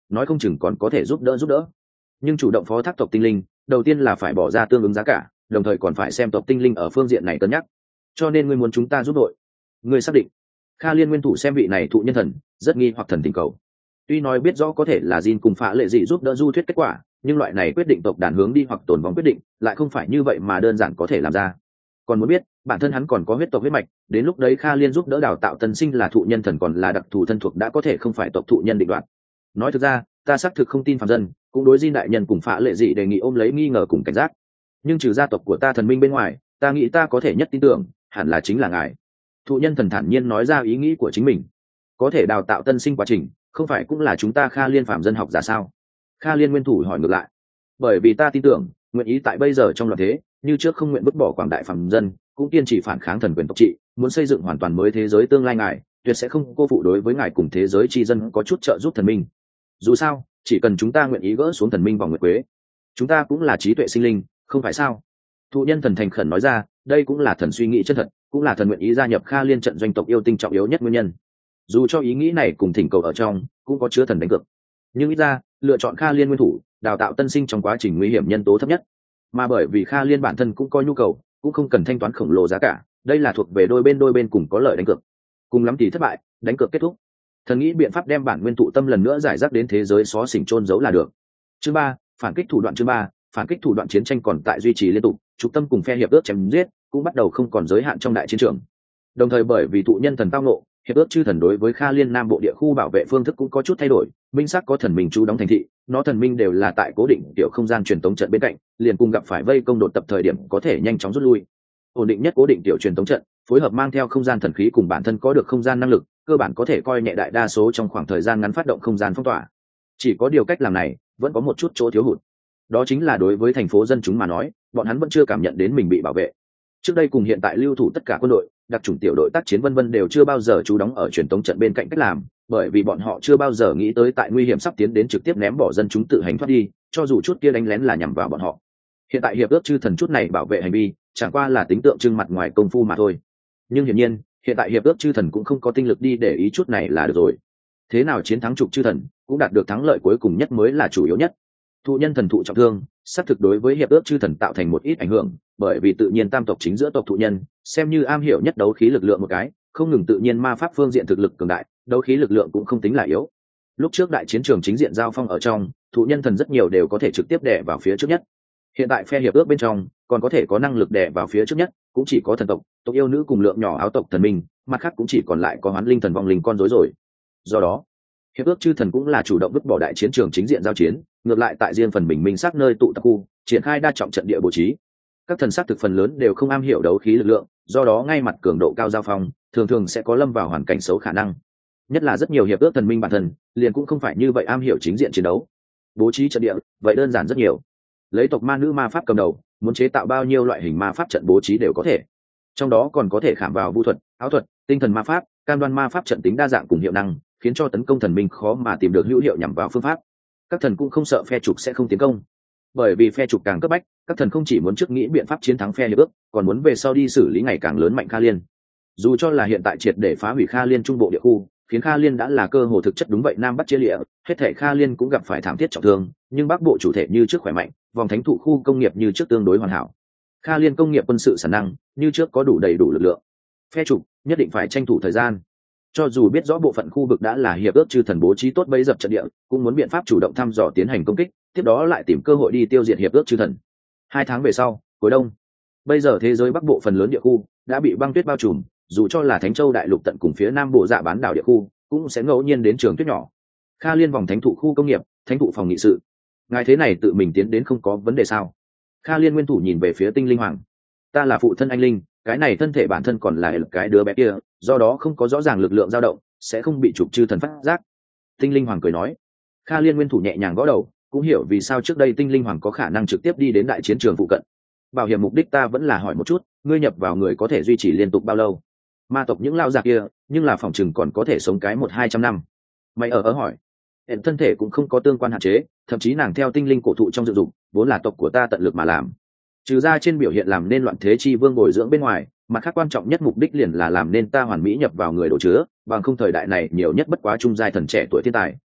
nói không chừng còn có thể giúp đỡ. Nhưng chủ động phó thác tộc tinh linh đầu tiên là phải bỏ ra tương ứng giá cả, đồng thời còn phải xem tộc tinh linh ở phương diện này cân nhắc. Cho nên ngươi muốn chúng ta giúp đội? Ngươi xác định? Kha Liên nguyên thủ xem vị này thụ nhân thần rất nghi hoặc thần tình cầu. Tuy nói biết rõ có thể là Jin cùng Phạ Lệ Dị giúp đỡ du thuyết kết quả, nhưng loại này quyết định tộc đàn hướng đi hoặc tồn vong quyết định lại không phải như vậy mà đơn giản có thể làm ra. Còn muốn biết bản thân hắn còn có huyết tộc huyết mạch, đến lúc đấy Kha Liên giúp đỡ đào tạo tân sinh là thụ nhân thần còn là đặc thù thân thuộc đã có thể không phải tộc thụ nhân định đoạt. Nói thực ra ta xác thực không tin phàm dân, cũng đối Jin đại nhân cùng Phạ Lệ Dị đề nghị ôm lấy nghi ngờ cùng cảnh giác. Nhưng trừ gia tộc của ta thần minh bên ngoài, ta nghĩ ta có thể nhất tin tưởng hẳn là chính là ngài. Thụ nhân thần thản nhiên nói ra ý nghĩ của chính mình. Có thể đào tạo tân sinh quá trình không phải cũng là chúng ta Kha Liên phàm dân học giả sao? Kha Liên nguyên thủ hỏi ngược lại. Bởi vì ta tin tưởng nguyện ý tại bây giờ trong loạn thế như trước không nguyện vứt bỏ quảng đại phàm dân, cũng kiên trì phản kháng thần quyền tộc trị, muốn xây dựng hoàn toàn mới thế giới tương lai ngài tuyệt sẽ không cô phụ đối với ngài cùng thế giới tri dân có chút trợ giúp thần minh. Dù sao chỉ cần chúng ta nguyện ý gỡ xuống thần minh vòng nguyệt quế, chúng ta cũng là trí tuệ sinh linh, không phải sao? Thụ nhân thần thành khẩn nói ra, đây cũng là thần suy nghĩ chân thật, cũng là thần nguyện ý gia nhập Kha Liên trận doanh tộc yêu tinh trọng yếu nhất nguyên nhân. Dù cho ý nghĩ này cùng thỉnh cầu ở trong cũng có chứa thần đánh cược, nhưng ít ra lựa chọn Kha Liên nguyên thủ đào tạo tân sinh trong quá trình nguy hiểm nhân tố thấp nhất, mà bởi vì Kha Liên bản thân cũng có nhu cầu, cũng không cần thanh toán khổng lồ giá cả, đây là thuộc về đôi bên cùng có lợi đánh cược. Cùng lắm thì thất bại, đánh cược kết thúc. Thần nghĩ biện pháp đem bản nguyên tụ tâm lần nữa giải rác đến thế giới xó xỉnh chôn giấu là được. Chương 3, phản kích thủ đoạn. Chương 3, phản kích thủ đoạn. Chiến tranh còn tại duy trì liên tục, trục tâm cùng phe hiệp ước chém giết cũng bắt đầu không còn giới hạn trong đại chiến trường. Đồng thời bởi vì thụ nhân thần tao nộ, hiệp ước chư thần đối với Kha Liên Nam bộ địa khu bảo vệ phương thức cũng có chút thay đổi. Minh sắc có thần minh trú đóng thành thị, nó thần minh đều là tại cố định tiểu không gian truyền tống trận bên cạnh, liền cùng gặp phải vây công đột tập thời điểm có thể nhanh chóng rút lui. Ổn định nhất cố định tiểu truyền tống trận, phối hợp mang theo không gian thần khí cùng bản thân có được không gian năng lực, cơ bản có thể coi nhẹ đại đa số trong khoảng thời gian ngắn phát động không gian phong tỏa. Chỉ có điều cách làm này vẫn có một chút chỗ thiếu hụt, đó chính là đối với thành phố dân chúng mà nói, bọn hắn vẫn chưa cảm nhận đến mình bị bảo vệ. Trước đây cùng hiện tại lưu thủ tất cả quân đội, đặc chủng tiểu đội tác chiến vân vân đều chưa bao giờ trú đóng ở truyền tống trận bên cạnh cách làm, bởi vì bọn họ chưa bao giờ nghĩ tới tại nguy hiểm sắp tiến đến trực tiếp ném bỏ dân chúng tự hành thoát đi, cho dù chút kia đánh lén là nhằm vào bọn họ. Hiện tại hiệp ước chư thần chút này bảo vệ hành vi chẳng qua là tính tượng trưng mặt ngoài công phu mà thôi. Nhưng hiển nhiên hiện tại hiệp ước chư thần cũng không có tinh lực đi để ý chút này là được rồi. Thế nào chiến thắng trục chư thần cũng đạt được thắng lợi cuối cùng nhất mới là chủ yếu nhất. Thụ nhân thần thụ trọng thương xác thực đối với hiệp ước chư thần tạo thành một ít ảnh hưởng, bởi vì tự nhiên tam tộc chính giữa tộc thụ nhân xem như am hiểu nhất đấu khí lực lượng một cái, không ngừng tự nhiên ma pháp phương diện thực lực cường đại, đấu khí lực lượng cũng không tính là yếu. Lúc trước đại chiến trường chính diện giao phong ở trong, thụ nhân thần rất nhiều đều có thể trực tiếp đè vào phía trước nhất. Hiện tại phe hiệp ước bên trong còn có thể có năng lực đè vào phía trước nhất cũng chỉ có thần tộc, tộc yêu nữ cùng lượng nhỏ áo tộc thần minh, mặt khác cũng chỉ còn lại có hoán linh thần vong linh con rối rồi. Do đó hiệp ước chư thần cũng là chủ động vứt bỏ đại chiến trường chính diện giao chiến, ngược lại tại riêng phần mình minh xác nơi tụ tập khu triển khai đa trọng trận địa bố trí. Các thần sắc thực phần lớn đều không am hiểu đấu khí lực lượng, do đó ngay mặt cường độ cao giao phong thường thường sẽ có lâm vào hoàn cảnh xấu khả năng. Nhất là rất nhiều hiệp ước thần minh bản thân liền cũng không phải như vậy am hiểu chính diện chiến đấu. Bố trí trận địa vậy đơn giản rất nhiều, lấy tộc ma nữ ma pháp cầm đầu, muốn chế tạo bao nhiêu loại hình ma pháp trận bố trí đều có thể. Trong đó còn có thể khảm vào vu thuật, áo thuật, tinh thần ma pháp, cam đoan ma pháp trận tính đa dạng cùng hiệu năng, khiến cho tấn công thần minh khó mà tìm được hữu hiệu nhằm vào phương pháp. Các thần cũng không sợ phe trục sẽ không tiến công, bởi vì phe trục càng cấp bách, các thần không chỉ muốn trước nghĩ biện pháp chiến thắng phe hiệp ước, còn muốn về sau đi xử lý ngày càng lớn mạnh Kha Liên. Dù cho là hiện tại triệt để phá hủy Kha Liên trung bộ địa khu, khiến Kha Liên đã là cơ hồ thực chất đúng vậy nam bắc chia lịa, hết thể Kha Liên cũng gặp phải thảm thiết trọng thương, nhưng bắc bộ chủ thể như trước khỏe mạnh, vòng thánh thụ khu công nghiệp như trước tương đối hoàn hảo. Kha Liên công nghiệp quân sự sản năng như trước có đủ đầy đủ lực lượng. Phe trục nhất định phải tranh thủ thời gian, cho dù biết rõ bộ phận khu vực đã là hiệp ước chư thần bố trí tốt bẫy dập trận địa, cũng muốn biện pháp chủ động thăm dò tiến hành công kích, tiếp đó lại tìm cơ hội đi tiêu diệt hiệp ước chư thần. 2 tháng về sau, cuối đông, bây giờ thế giới bắc bộ phần lớn địa khu đã bị băng tuyết bao trùm, dù cho là Thánh Châu đại lục tận cùng phía nam bộ dạ bán đảo địa khu cũng sẽ ngẫu nhiên đến trường tuyết nhỏ. Kha Liên vòng thánh thụ khu công nghiệp, thánh thụ phòng nghị sự, ngài thế này tự mình tiến đến không có vấn đề sao? Kha Liên nguyên thủ nhìn về phía Tinh Linh Hoàng. Ta là phụ thân anh linh, cái này thân thể bản thân còn là cái đứa bé kia, do đó không có rõ ràng lực lượng dao động, sẽ không bị trục chư thần phát giác. Tinh Linh Hoàng cười nói. Kha Liên nguyên thủ nhẹ nhàng gõ đầu, cũng hiểu vì sao trước đây Tinh Linh Hoàng có khả năng trực tiếp đi đến đại chiến trường phụ cận. Bảo hiểm mục đích ta vẫn là hỏi một chút, ngươi nhập vào người có thể duy trì liên tục bao lâu? Ma tộc những lao giặc kia, nhưng là phòng chừng còn có thể sống cái 100-200 năm. Mày ở hỏi. Hiện thân thể cũng không có tương quan hạn chế, thậm chí nàng theo tinh linh cổ thụ trong dự dụng, vốn là tộc của ta tận lực mà làm. Trừ ra trên biểu hiện làm nên loạn thế chi vương bồi dưỡng bên ngoài, mặt khác quan trọng nhất mục đích liền là làm nên ta hoàn mỹ nhập vào người đồ chứa, bằng không thời đại này nhiều nhất bất quá trung giai thần trẻ tuổi thiên tài,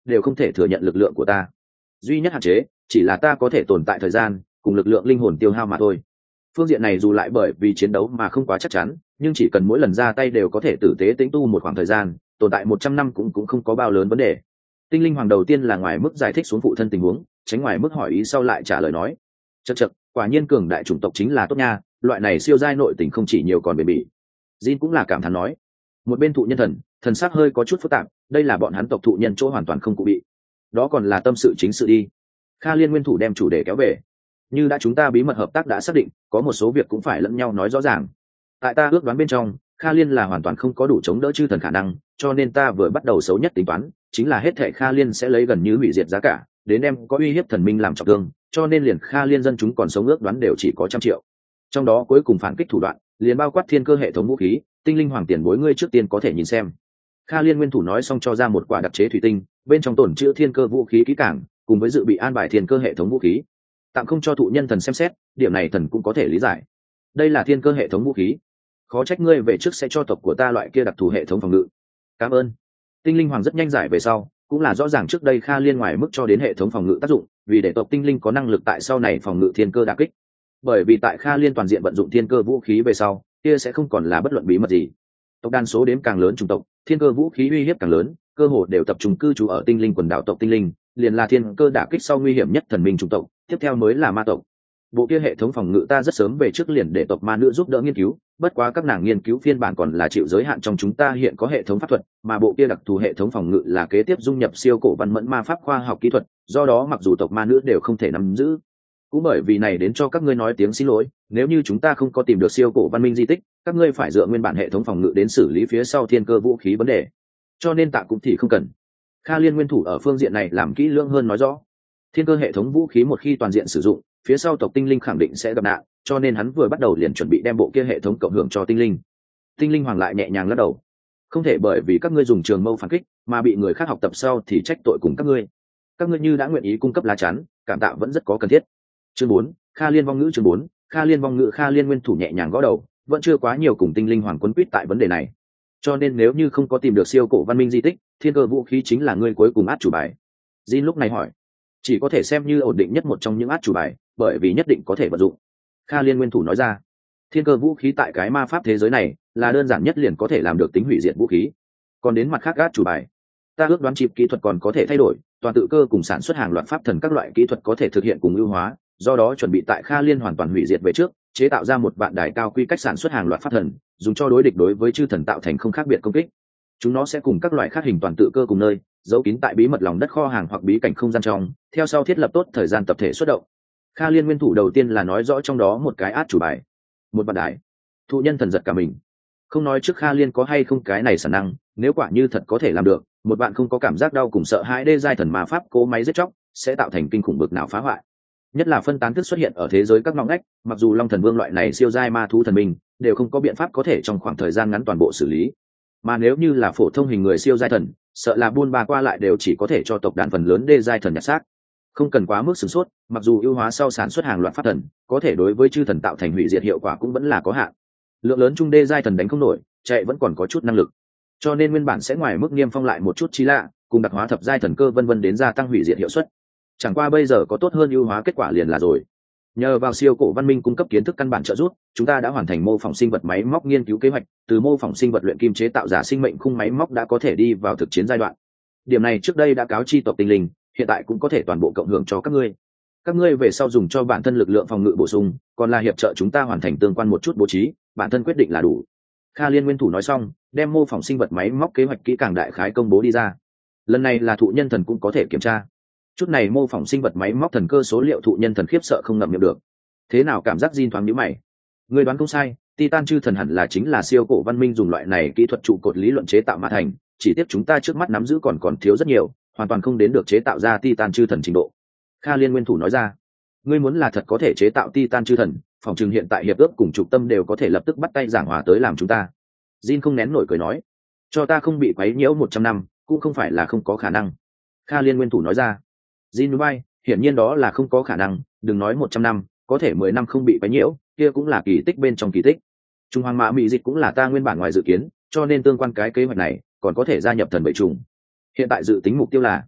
đều không thể thừa nhận lực lượng của ta. Duy nhất hạn chế chỉ là ta có thể tồn tại thời gian cùng lực lượng linh hồn tiêu hao mà thôi. Phương diện này dù lại bởi vì chiến đấu mà không quá chắc chắn, nhưng chỉ cần mỗi lần ra tay đều có thể tử tế tĩnh tu một khoảng thời gian, tồn tại 100 năm cũng không có bao lớn vấn đề. Tinh linh hoàng đầu tiên là ngoài mức giải thích xuống phụ thân tình huống, tránh ngoài mức hỏi ý sau lại trả lời nói: chậc, quả nhiên cường đại chủng tộc chính là tốt nha, loại này siêu giai nội tình không chỉ nhiều còn bền bỉ. Jin cũng là cảm thán nói. Một bên thụ nhân thần sắc hơi có chút phức tạp, đây là bọn hắn tộc thụ nhân chỗ hoàn toàn không cụ bị. Đó còn là tâm sự chính sự đi. Kha Liên nguyên thủ đem chủ đề kéo về. Như đã chúng ta bí mật hợp tác đã xác định, có một số việc cũng phải lẫn nhau nói rõ ràng. Tại ta ước đoán bên trong, Kha Liên là hoàn toàn không có đủ chống đỡ chư thần khả năng, cho nên ta vừa bắt đầu xấu nhất tính toán chính là hết thệ Kha Liên sẽ lấy gần như hủy diệt giá cả đến đem có uy hiếp thần minh làm trọng thương, cho nên liền Kha Liên dân chúng còn sống ước đoán đều chỉ có 100 triệu. Trong đó cuối cùng phản kích thủ đoạn liền bao quát thiên cơ hệ thống vũ khí. Tinh linh hoàng tiền bối ngươi trước tiên có thể nhìn xem. Kha Liên nguyên thủ nói xong cho ra một quả đặc chế thủy tinh, bên trong tổn chứa thiên cơ vũ khí kỹ càng, cùng với dự bị an bài thiên cơ hệ thống vũ khí. Tạm không cho thụ nhân thần xem xét, điểm này thần cũng có thể lý giải. Đây là thiên cơ hệ thống vũ khí, khó trách ngươi về trước sẽ cho tộc của ta loại kia đặc thù hệ thống phòng ngự. Cảm ơn. Tinh linh hoàng rất nhanh giải về sau, cũng là rõ ràng trước đây Kha Liên ngoài mức cho đến hệ thống phòng ngự tác dụng, vì để tộc tinh linh có năng lực tại sau này phòng ngự thiên cơ đả kích. Bởi vì tại Kha Liên toàn diện vận dụng thiên cơ vũ khí về sau, kia sẽ không còn là bất luận bí mật gì. Tộc đàn số đếm càng lớn chủng tộc, thiên cơ vũ khí uy hiếp càng lớn, cơ hồ đều tập trung cư trú ở tinh linh quần đảo tộc tinh linh, liền là thiên cơ đả kích sau nguy hiểm nhất thần minh chủng tộc, tiếp theo mới là ma tộc. Bộ kia hệ thống phòng ngự ta rất sớm về trước liền để tộc ma nữ giúp đỡ nghiên cứu, bất quá các nàng nghiên cứu phiên bản còn là chịu giới hạn trong chúng ta hiện có hệ thống pháp thuật, mà bộ kia đặc thù hệ thống phòng ngự là kế tiếp dung nhập siêu cổ văn mẫn ma pháp khoa học kỹ thuật, do đó mặc dù tộc ma nữ đều không thể nắm giữ. Cũng bởi vì này đến cho các ngươi nói tiếng xin lỗi, nếu như chúng ta không có tìm được siêu cổ văn minh di tích, các ngươi phải dựa nguyên bản hệ thống phòng ngự đến xử lý phía sau thiên cơ vũ khí vấn đề. Cho nên tạ cũng thì không cần. Kha Liên nguyên thủ ở phương diện này làm kỹ lưỡng hơn nói rõ. Thiên cơ hệ thống vũ khí một khi toàn diện sử dụng, phía sau tộc tinh linh khẳng định sẽ gặp nạn, cho nên hắn vừa bắt đầu liền chuẩn bị đem bộ kia hệ thống cộng hưởng cho tinh linh. Tinh linh hoàng lại nhẹ nhàng lắc đầu. Không thể bởi vì các ngươi dùng trường mâu phản kích mà bị người khác học tập sau thì trách tội cùng các ngươi. Các ngươi như đã nguyện ý cung cấp lá chắn, cảm tạ vẫn rất có cần thiết. Chương 4, Kha Liên vong ngữ. Chương 4, Kha Liên vong ngữ. Kha Liên nguyên thủ nhẹ nhàng gõ đầu, vẫn chưa quá nhiều cùng tinh linh hoàng quấn quýt tại vấn đề này. Cho nên nếu như không có tìm được siêu cổ văn minh di tích, thiên cơ vũ khí chính là ngươi cuối cùng át chủ bài. Jin lúc này hỏi. Chỉ có thể xem như ổn định nhất một trong những át chủ bài, bởi vì nhất định có thể vận dụng. Kha Liên nguyên thủ nói ra. Thiên cơ vũ khí tại cái ma pháp thế giới này là đơn giản nhất liền có thể làm được tính hủy diệt vũ khí. Còn đến mặt khác át chủ bài, ta ước đoán chip kỹ thuật còn có thể thay đổi, toàn tự cơ cùng sản xuất hàng loạt pháp thần các loại kỹ thuật có thể thực hiện cùng ưu hóa, do đó chuẩn bị tại Kha Liên hoàn toàn hủy diệt về trước, chế tạo ra một vạn đài cao quy cách sản xuất hàng loạt pháp thần, dùng cho đối địch đối với chư thần tạo thành không khác biệt công kích. Chúng nó sẽ cùng các loại khác hình toàn tự cơ cùng nơi giấu kín tại bí mật lòng đất kho hàng hoặc bí cảnh không gian trong, theo sau thiết lập tốt thời gian tập thể xuất động. Kha Liên nguyên thủ đầu tiên là nói rõ trong đó một cái át chủ bài, một vạn đài. Thụ nhân thần giật cả mình, không nói trước Kha Liên có hay không cái này sản năng, nếu quả như thật có thể làm được, một bạn không có cảm giác đau cùng sợ hãi đê giai thần ma pháp cố máy giết chóc sẽ tạo thành kinh khủng bực nào phá hoại. Nhất là phân tán thức xuất hiện ở thế giới các ngõ ngách, mặc dù Long Thần Vương loại này siêu giai ma thú thần minh đều không có biện pháp có thể trong khoảng thời gian ngắn toàn bộ xử lý, mà nếu như là phổ thông hình người siêu giai thần, sợ là buôn ba qua lại đều chỉ có thể cho tộc đàn phần lớn đê giai thần nhặt xác. Không cần quá mức sửng sốt, mặc dù ưu hóa sau sản xuất hàng loạt pháp thần có thể đối với chư thần tạo thành hủy diệt hiệu quả cũng vẫn là có hạn. Lượng lớn trung đê giai thần đánh không nổi, chạy vẫn còn có chút năng lực, cho nên nguyên bản sẽ ngoài mức niêm phong lại một chút chi lạ, cùng đặc hóa thập giai thần cơ vân vân đến gia tăng hủy diệt hiệu suất. Chẳng qua bây giờ có tốt hơn ưu hóa kết quả liền là rồi. Nhờ vào siêu cổ văn minh cung cấp kiến thức căn bản trợ giúp, chúng ta đã hoàn thành mô phỏng sinh vật máy móc nghiên cứu kế hoạch, từ mô phỏng sinh vật luyện kim chế tạo giả sinh mệnh khung máy móc đã có thể đi vào thực chiến giai đoạn. Điểm này trước đây đã cáo chi tộc tinh linh, hiện tại cũng có thể toàn bộ cộng hưởng cho các ngươi. Các ngươi về sau dùng cho bản thân lực lượng phòng ngự bổ sung, còn là hiệp trợ chúng ta hoàn thành tương quan một chút bố trí, bản thân quyết định là đủ. Kha Liên nguyên thủ nói xong, đem mô phỏng sinh vật máy móc kế hoạch kỹ càng đại khái công bố đi ra. Lần này là thụ nhân thần cũng có thể kiểm tra. Chút này mô phỏng sinh vật máy móc thần cơ số liệu thụ nhân thần khiếp sợ không ngậm miệng được. Thế nào cảm giác Jin thoáng nhíu mày. Người đoán không sai, Titan chư thần hẳn là chính là siêu cổ văn minh dùng loại này kỹ thuật trụ cột lý luận chế tạo mà thành, chỉ tiếc chúng ta trước mắt nắm giữ còn thiếu rất nhiều, hoàn toàn không đến được chế tạo ra Titan chư thần trình độ. Kha Liên nguyên thủ nói ra. Ngươi muốn là thật có thể chế tạo Titan chư thần, phòng trường hiện tại hiệp ước cùng trục tâm đều có thể lập tức bắt tay giảng hòa tới làm chúng ta. Jin không nén nổi cười nói. Cho ta không bị quấy nhiễu 100 năm, cũng không phải là không có khả năng. Kha Liên nguyên thủ nói ra. Jin núi bay, hiển nhiên đó là không có khả năng, đừng nói 100 năm, có thể 10 năm không bị quấy nhiễu, kia cũng là kỳ tích bên trong kỳ tích. Trung Hoàng Mã Mỹ dịch cũng là ta nguyên bản ngoài dự kiến, cho nên tương quan cái kế hoạch này còn có thể gia nhập thần bệ trùng. Hiện tại dự tính mục tiêu là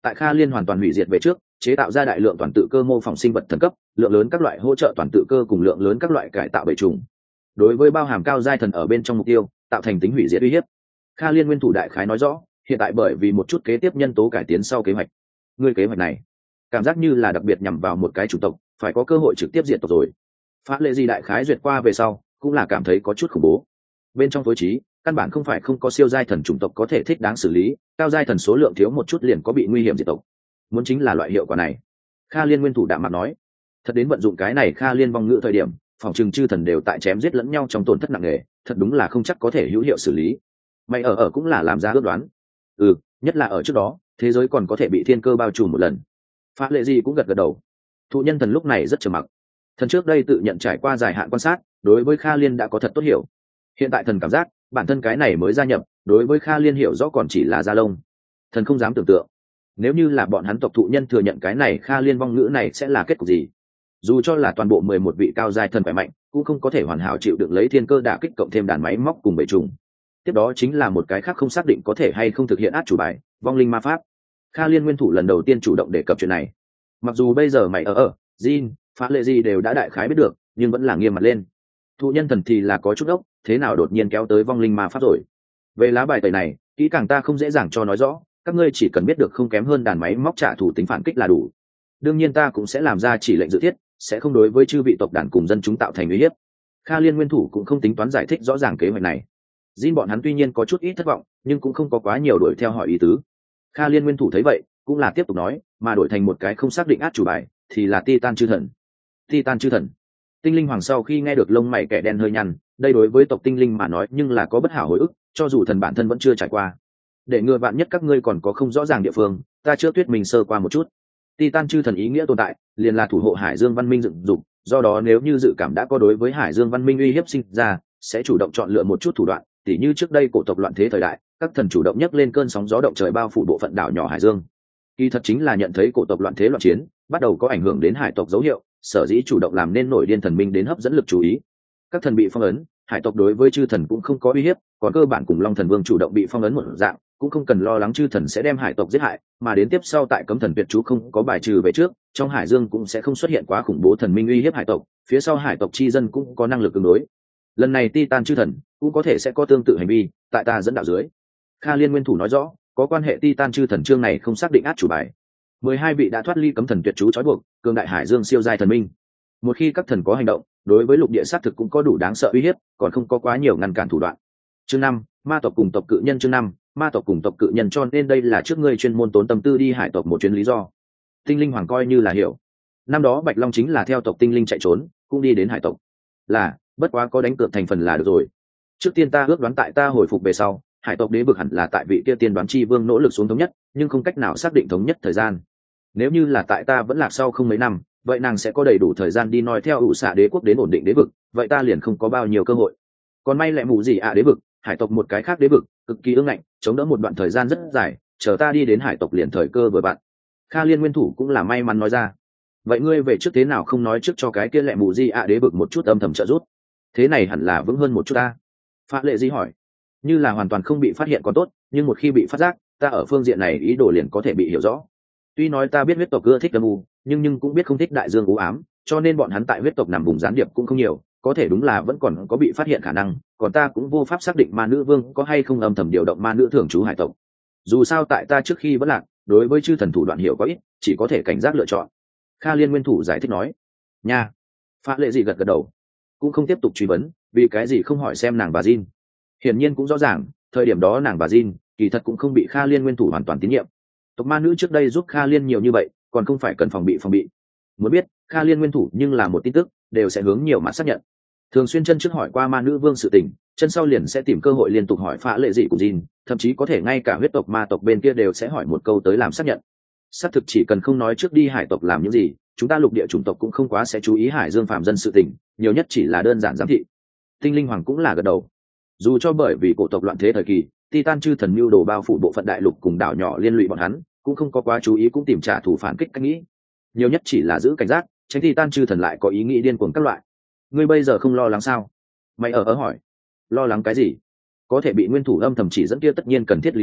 tại Kha Liên hoàn toàn hủy diệt về trước, chế tạo ra đại lượng toàn tự cơ mô phỏng sinh vật thần cấp, lượng lớn các loại hỗ trợ toàn tự cơ cùng lượng lớn các loại cải tạo bầy trùng. Đối với bao hàm cao giai thần ở bên trong mục tiêu, tạo thành tính hủy diệt uy hiếp. Kha Liên nguyên thủ đại khái nói rõ, hiện tại bởi vì một chút kế tiếp nhân tố cải tiến sau kế hoạch. Ngươi kế hoạch này, cảm giác như là đặc biệt nhằm vào một cái chủng tộc, phải có cơ hội trực tiếp diệt tộc rồi. Phát lệ gì đại khái duyệt qua về sau, cũng là cảm thấy có chút khủng bố. Bên trong tối trí, căn bản không phải không có siêu giai thần chủng tộc có thể thích đáng xử lý, cao giai thần số lượng thiếu một chút liền có bị nguy hiểm diệt tộc. Muốn chính là loại hiệu quả này. Kha Liên nguyên thủ đạm mặt nói, thật đến vận dụng cái này Kha Liên vong ngữ thời điểm, phòng trừng chư thần đều tại chém giết lẫn nhau trong tổn thất nặng nề, thật đúng là không chắc có thể hữu hiệu xử lý. Mày ở cũng là làm ra ước đoán. Nhất là ở trước đó, thế giới còn có thể bị thiên cơ bao trùm một lần. Phát lệ gì cũng gật gật đầu. Thụ nhân thần lúc này rất trầm mặc. Thần trước đây tự nhận trải qua dài hạn quan sát, đối với Kha Liên đã có thật tốt hiểu. Hiện tại thần cảm giác, bản thân cái này mới gia nhập, đối với Kha Liên hiểu rõ còn chỉ là da lông. Thần không dám tưởng tượng, nếu như là bọn hắn tộc thụ nhân thừa nhận cái này Kha Liên vong ngữ này sẽ là kết cục gì. Dù cho là toàn bộ 11 vị cao giai thần khỏe mạnh, cũng không có thể hoàn hảo chịu đựng lấy thiên cơ đả kích cộng thêm đàn máy móc cùng bầy trùng. Tiếp đó chính là một cái khác không xác định có thể hay không thực hiện át chủ bài, vong linh ma pháp. Kha Liên nguyên thủ lần đầu tiên chủ động đề cập chuyện này. Mặc dù bây giờ mày Jin, Phá Lệ gì đều đã đại khái biết được, nhưng vẫn là nghiêm mặt lên. Thụ nhân thần thì là có chút ốc, thế nào đột nhiên kéo tới vong linh ma pháp rồi. Về lá bài tẩy này, kỹ càng ta không dễ dàng cho nói rõ, các ngươi chỉ cần biết được không kém hơn đàn máy móc trả thù tính phản kích là đủ. Đương nhiên ta cũng sẽ làm ra chỉ lệnh dự thiết, sẽ không đối với chư vị tộc đàn cùng dân chúng tạo thành uy hiếp. Kha Liên nguyên thủ cũng không tính toán giải thích rõ ràng kế hoạch này. Jin bọn hắn tuy nhiên có chút ít thất vọng, nhưng cũng không có quá nhiều đuổi theo hỏi ý tứ. Kha Liên nguyên thủ thấy vậy, cũng là tiếp tục nói, mà đổi thành một cái không xác định át chủ bài, thì là Titan chư thần. Titan chư thần. Tinh linh hoàng sau khi nghe được lông mày kẻ đen hơi nhăn, đây đối với tộc tinh linh mà nói nhưng là có bất hảo hồi ức, cho dù thần bản thân vẫn chưa trải qua. Để ngừa vạn nhất các ngươi còn có không rõ ràng địa phương, ta chưa tuyết mình sơ qua một chút. Titan chư thần ý nghĩa tồn tại, liền là thủ hộ Hải Dương văn minh dựng dục, do đó nếu như dự cảm đã có đối với Hải Dương văn minh uy hiếp sinh ra, sẽ chủ động chọn lựa một chút thủ đoạn, tỉ như trước đây cổ tộc loạn thế thời đại, các thần chủ động nhấc lên cơn sóng gió động trời bao phủ bộ phận đảo nhỏ Hải Dương. Kỳ thật chính là nhận thấy cổ tộc loạn thế loạn chiến, bắt đầu có ảnh hưởng đến hải tộc dấu hiệu, sở dĩ chủ động làm nên nổi điên thần minh đến hấp dẫn lực chú ý. Các thần bị phong ấn, hải tộc đối với chư thần cũng không có uy hiếp, còn cơ bản cùng Long Thần Vương chủ động bị phong ấn một dạng, cũng không cần lo lắng chư thần sẽ đem hải tộc giết hại, mà đến tiếp sau tại cấm thần tuyệt chú không có bài trừ về trước, trong Hải Dương cũng sẽ không xuất hiện quá khủng bố thần minh uy hiếp hải tộc, phía sau hải tộc chi dân cũng có năng lực ứng đối. Lần này Titan chư thần cũng có thể sẽ có tương tự hành vi, tại ta dẫn đạo dưới. Kha Liên nguyên thủ nói rõ, có quan hệ Titan chư thần chương này không xác định át chủ bài. 12 vị đã thoát ly cấm thần tuyệt chú trói buộc, cường đại Hải Dương siêu giai thần minh. Một khi các thần có hành động, đối với lục địa sát thực cũng có đủ đáng sợ uy hiếp, còn không có quá nhiều ngăn cản thủ đoạn. Chương 5, ma tộc cùng tộc cự nhân. Chương 5, ma tộc cùng tộc cự nhân, cho nên đây là trước ngươi chuyên môn tốn tâm tư đi hải tộc một chuyến lý do. Tinh linh hoàng coi như là hiểu. Năm đó Bạch Long chính là theo tộc tinh linh chạy trốn, cũng đi đến hải tộc. Là, bất quá có đánh cược thành phần là được rồi. Trước tiên ta ước đoán tại ta hồi phục về sau, hải tộc đế vực hẳn là tại vị kia tiên đoán chi vương nỗ lực xuống thống nhất, nhưng không cách nào xác định thống nhất thời gian. Nếu như là tại ta vẫn lạc sau không mấy năm, vậy nàng sẽ có đầy đủ thời gian đi nói theo ủ xạ đế quốc đến ổn định đế vực, vậy ta liền không có bao nhiêu cơ hội. Còn may lại mù gì đế vực, hải tộc một cái khác đế vực, cực kỳ ương ngạnh, chống đỡ một đoạn thời gian rất dài, chờ ta đi đến hải tộc liền thời cơ vừa vặn. Kha Liên nguyên thủ cũng là may mắn nói ra. Vậy ngươi về trước thế nào không nói trước cho cái kia lẹ mù gì đế vực một chút âm thầm trợ giúp? Thế này hẳn là vững hơn một chút ta. Phá Lệ Di hỏi. Như là hoàn toàn không bị phát hiện còn tốt, nhưng một khi bị phát giác, ta ở phương diện này ý đồ liền có thể bị hiểu rõ. Tuy nói ta biết huyết tộc ưa thích âm u, nhưng cũng biết không thích đại dương u ám, cho nên bọn hắn tại huyết tộc nằm vùng gián điệp cũng không nhiều, có thể đúng là vẫn còn có bị phát hiện khả năng, còn ta cũng vô pháp xác định ma nữ vương có hay không âm thầm điều động ma nữ thường trú hải tộc. Dù sao tại ta trước khi vẫn lạc, đối với chư thần thủ đoạn hiểu có ít, chỉ có thể cảnh giác lựa chọn. Kha Liên nguyên thủ giải thích nói. Nha. Phá Lệ Dị gật gật đầu, cũng không tiếp tục truy vấn, vì cái gì không hỏi xem nàng và Jin. Hiển nhiên cũng rõ ràng, thời điểm đó nàng và Jin kỳ thật cũng không bị Kha Liên nguyên thủ hoàn toàn tín nhiệm. Tộc ma nữ trước đây giúp Kha Liên nhiều như vậy, còn không phải cần phòng bị. Muốn biết Kha Liên nguyên thủ nhưng là một tin tức, đều sẽ hướng nhiều mặt xác nhận. Thường xuyên chân trước hỏi qua ma nữ vương sự tình, chân sau liền sẽ tìm cơ hội liên tục hỏi Phá Lệ Dị cùng Jin, thậm chí có thể ngay cả huyết tộc ma tộc bên kia đều sẽ hỏi một câu tới làm xác nhận. Xác thực chỉ cần không nói trước đi hải tộc làm những gì, chúng ta lục địa chủng tộc cũng không quá sẽ chú ý Hải Dương phạm dân sự tình, nhiều nhất chỉ là đơn giản giám thị. Tinh linh hoàng cũng là gật đầu. Dù cho bởi vì cổ tộc loạn thế thời kỳ, Titan chư thần mưu đồ bao phủ bộ phận đại lục cùng đảo nhỏ liên lụy bọn hắn, cũng không có quá chú ý cũng tìm trả thù phản kích cách nghĩ. Nhiều nhất chỉ là giữ cảnh giác, tránh Titan chư thần lại có ý nghĩ điên cuồng các loại. Ngươi bây giờ không lo lắng sao? Mày ở hỏi. Lo lắng cái gì? Có thể bị nguyên thủ âm thầm chỉ dẫn kia tất nhiên cần thiết lý do,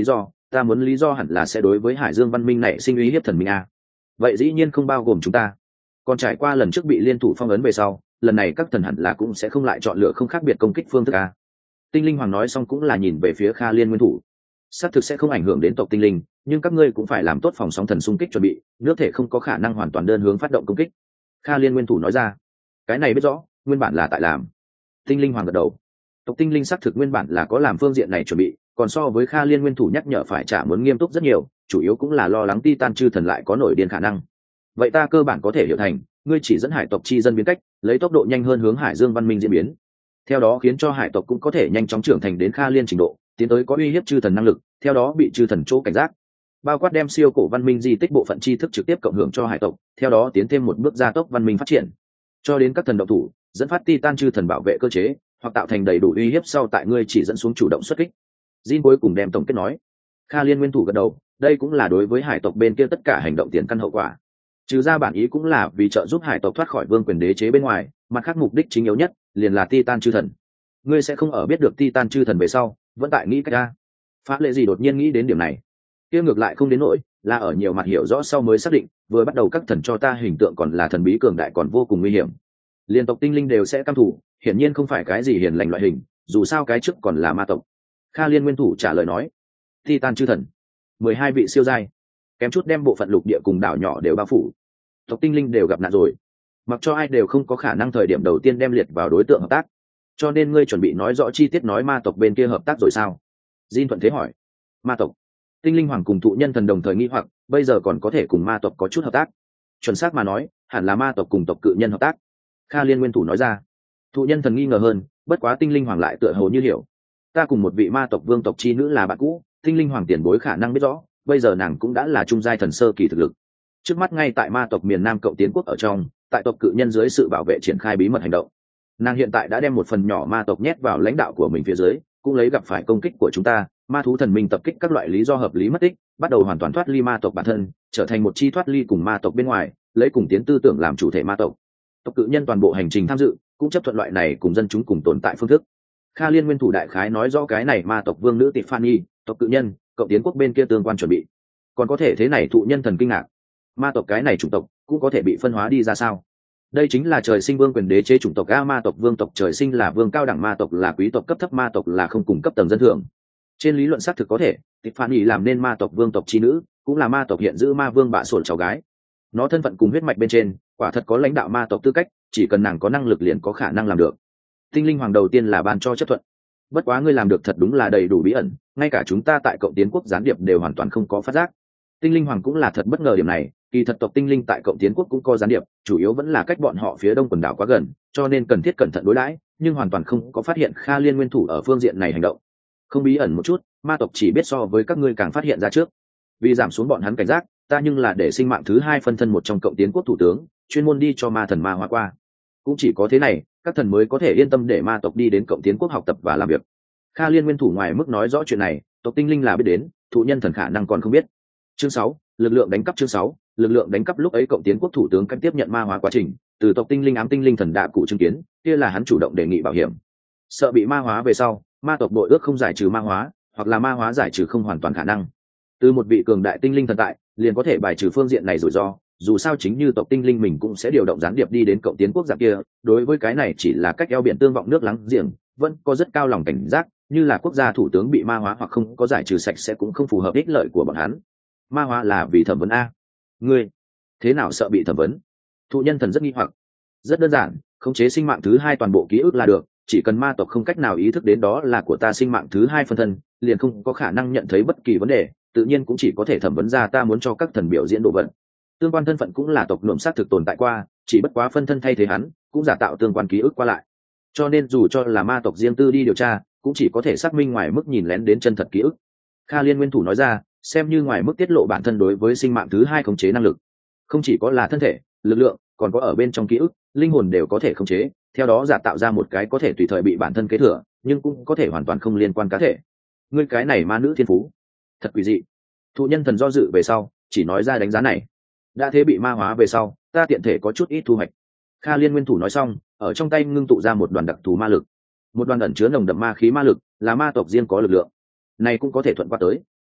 ta muốn lý do hẳn là sẽ đối với Hải Dương văn minh này sinh uy hiếp thần minh a. Vậy dĩ nhiên không bao gồm chúng ta. Còn trải qua lần trước bị liên thủ phong ấn về sau, lần này các thần hẳn là cũng sẽ không lại chọn lựa không khác biệt công kích phương thức a. Tinh linh hoàng nói xong cũng là nhìn về phía Kha Liên nguyên thủ. Xác thực sẽ không ảnh hưởng đến tộc tinh linh, nhưng các ngươi cũng phải làm tốt phòng sóng thần xung kích chuẩn bị, nước thể không có khả năng hoàn toàn đơn hướng phát động công kích. Kha Liên nguyên thủ nói ra. Cái này biết rõ, nguyên bản là tại làm. Tinh linh hoàng gật đầu. Tộc tinh linh xác thực nguyên bản là có làm phương diện này chuẩn bị, còn so với Kha Liên nguyên thủ nhắc nhở phải trả muốn nghiêm túc rất nhiều, chủ yếu cũng là lo lắng Titan chư thần lại có nổi điên khả năng. Vậy ta cơ bản có thể hiểu thành, ngươi chỉ dẫn hải tộc chi dân biến cách, lấy tốc độ nhanh hơn hướng Hải Dương văn minh diễn biến. Theo đó khiến cho hải tộc cũng có thể nhanh chóng trưởng thành đến Kha Liên trình độ, tiến tới có uy hiếp chư thần năng lực, theo đó bị chư thần chỗ cảnh giác. Bao quát đem siêu cổ văn minh di tích bộ phận tri thức trực tiếp cộng hưởng cho hải tộc, theo đó tiến thêm một bước gia tốc văn minh phát triển. Cho đến các thần động thủ, dẫn phát Titan chư thần bảo vệ cơ chế, hoặc tạo thành đầy đủ uy hiếp sau tại ngươi chỉ dẫn xuống chủ động xuất kích. Jin cuối cùng đem tổng kết nói. Kha Liên nguyên thủ gật đầu, đây cũng là đối với hải tộc bên kia tất cả hành động tiền căn hậu quả. Trừ ra bản ý cũng là vì trợ giúp hải tộc thoát khỏi vương quyền đế chế bên ngoài, mặt khác mục đích chính yếu nhất liền là Titan chư thần. Ngươi sẽ không ở biết được Titan chư thần về sau, vẫn tại nghĩ cách ra. Phá lệ gì đột nhiên nghĩ đến điểm này. Kia ngược lại không đến nỗi, là ở nhiều mặt hiểu rõ sau mới xác định, vừa bắt đầu các thần cho ta hình tượng còn là thần bí cường đại còn vô cùng nguy hiểm. Liên tộc tinh linh đều sẽ căm thù, hiển nhiên không phải cái gì hiền lành loại hình, dù sao cái trước còn là ma tộc. Kha Liên nguyên thủ trả lời nói. Titan chư thần, 12 vị siêu giai, kém chút đem bộ phận lục địa cùng đảo nhỏ đều bao phủ. Tộc tinh linh đều gặp nạn rồi, mặc cho ai đều không có khả năng thời điểm đầu tiên đem liệt vào đối tượng hợp tác. Cho nên ngươi chuẩn bị nói rõ chi tiết nói ma tộc bên kia hợp tác rồi sao? Jin thuận thế hỏi. Ma tộc? Tinh linh hoàng cùng thụ nhân thần đồng thời nghi hoặc, bây giờ còn có thể cùng ma tộc có chút hợp tác. Chuẩn xác mà nói, hẳn là ma tộc cùng tộc cự nhân hợp tác. Kha Liên nguyên thủ nói ra. Thụ nhân thần nghi ngờ hơn, bất quá tinh linh hoàng lại tựa hồ như hiểu. Ta cùng một vị ma tộc vương tộc chi nữ là bạn cũ, tinh linh hoàng tiền bối khả năng biết rõ, bây giờ nàng cũng đã là trung giai thần sơ kỳ thực lực. Trước mắt ngay tại ma tộc miền Nam Cộng Tiến quốc ở trong, tại tộc cự nhân dưới sự bảo vệ triển khai bí mật hành động. Nàng hiện tại đã đem một phần nhỏ ma tộc nhét vào lãnh đạo của mình phía dưới, cũng lấy gặp phải công kích của chúng ta, ma thú thần minh tập kích các loại lý do hợp lý mất tích, bắt đầu hoàn toàn thoát ly ma tộc bản thân, trở thành một chi thoát ly cùng ma tộc bên ngoài, lấy cùng tiến tư tưởng làm chủ thể ma tộc. Tộc cự nhân toàn bộ hành trình tham dự, cũng chấp thuận loại này cùng dân chúng cùng tồn tại phương thức. Kha Liên nguyên thủ đại khái nói rõ cái này ma tộc vương nữ Tiffany, tộc cự nhân, Cộng Tiến quốc bên kia tương quan chuẩn bị. Còn có thể thế này thụ nhân thần kinh ngạc. Ma tộc cái này chủng tộc cũng có thể bị phân hóa đi ra sao? Đây chính là trời sinh vương quyền đế chế chủng tộc a, ma tộc vương tộc trời sinh là vương cao đẳng, ma tộc là quý tộc cấp thấp, ma tộc là không cùng cấp tầng dân thường. Trên lý luận xác thực có thể, Tiffany làm nên ma tộc vương tộc chi nữ, cũng là ma tộc hiện giữ ma vương bạ sổn cháu gái. Nó thân phận cùng huyết mạch bên trên, quả thật có lãnh đạo ma tộc tư cách, chỉ cần nàng có năng lực liền có khả năng làm được. Tinh linh hoàng đầu tiên là ban cho chấp thuận. Bất quá ngươi làm được thật đúng là đầy đủ bí ẩn, ngay cả chúng ta tại Cộng Tiến quốc gián điệp đều hoàn toàn không có phát giác. Tinh linh hoàng cũng là thật bất ngờ điểm này, kỳ thật tộc tinh linh tại Cộng Tiến quốc cũng có gián điệp, chủ yếu vẫn là cách bọn họ phía đông quần đảo quá gần, cho nên cần thiết cẩn thận đối đãi, nhưng hoàn toàn không có phát hiện Kha Liên nguyên thủ ở phương diện này hành động. Không bí ẩn một chút, ma tộc chỉ biết so với các ngươi càng phát hiện ra trước. Vì giảm xuống bọn hắn cảnh giác, ta nhưng là để sinh mạng thứ 2 phân thân một trong Cộng Tiến quốc thủ tướng, chuyên môn đi cho ma thần ma hóa qua. Cũng chỉ có thế này, các thần mới có thể yên tâm để ma tộc đi đến Cộng Tiến quốc học tập và làm việc. Kha Liên nguyên thủ ngoài mức nói rõ chuyện này, tộc tinh linh là biết đến, thụ nhân thần khả năng còn không biết. Chương 6, lực lượng đánh cắp. Chương 6, lực lượng đánh cắp. Lúc ấy Cộng Tiến quốc thủ tướng cách tiếp nhận ma hóa quá trình, từ tộc tinh linh ám tinh linh thần đạ cụ chứng kiến, kia là hắn chủ động đề nghị bảo hiểm. Sợ bị ma hóa về sau, ma tộc đội ước không giải trừ ma hóa, hoặc là ma hóa giải trừ không hoàn toàn khả năng. Từ một vị cường đại tinh linh thần tại, liền có thể bài trừ phương diện này rủi ro, dù sao chính như tộc tinh linh mình cũng sẽ điều động gián điệp đi đến Cộng Tiến quốc dạng kia, đối với cái này chỉ là cách eo biển tương vọng nước láng giềng, vẫn có rất cao lòng cảnh giác, như là quốc gia thủ tướng bị ma hóa hoặc không có giải trừ sạch sẽ cũng không phù hợp ích lợi của bọn hắn. Ma hóa là vì thẩm vấn a. Ngươi thế nào sợ bị thẩm vấn? Thụ nhân thần rất nghi hoặc. Rất đơn giản, khống chế sinh mạng thứ 2 toàn bộ ký ức là được, chỉ cần ma tộc không cách nào ý thức đến đó là của ta sinh mạng thứ 2 phân thân, liền không có khả năng nhận thấy bất kỳ vấn đề, tự nhiên cũng chỉ có thể thẩm vấn ra ta muốn cho các thần biểu diễn đồ vật. Tương quan thân phận cũng là tộc nộm xác thực tồn tại qua, chỉ bất quá phân thân thay thế hắn, cũng giả tạo tương quan ký ức qua lại. Cho nên dù cho là ma tộc riêng tư đi điều tra, cũng chỉ có thể xác minh ngoài mức nhìn lén đến chân thật ký ức. Kha Liên nguyên thủ nói ra, xem như ngoài mức tiết lộ bản thân đối với sinh mạng thứ 2 khống chế năng lực. Không chỉ có là thân thể, lực lượng, còn có ở bên trong ký ức, linh hồn đều có thể khống chế, theo đó giả tạo ra một cái có thể tùy thời bị bản thân kế thừa, nhưng cũng có thể hoàn toàn không liên quan cá thể. Ngươi cái này ma nữ thiên phú, thật quỷ dị. Thụ nhân thần do dự về sau, chỉ nói ra đánh giá này. Đã thế bị ma hóa về sau, ta tiện thể có chút ít thu hoạch. Kha Liên nguyên thủ nói xong, ở trong tay ngưng tụ ra một đoàn đặc thù ma lực, một đoàn ẩn chứa nồng đậm ma khí ma lực, là ma tộc riêng có lực lượng. Này cũng có thể thuận qua tới.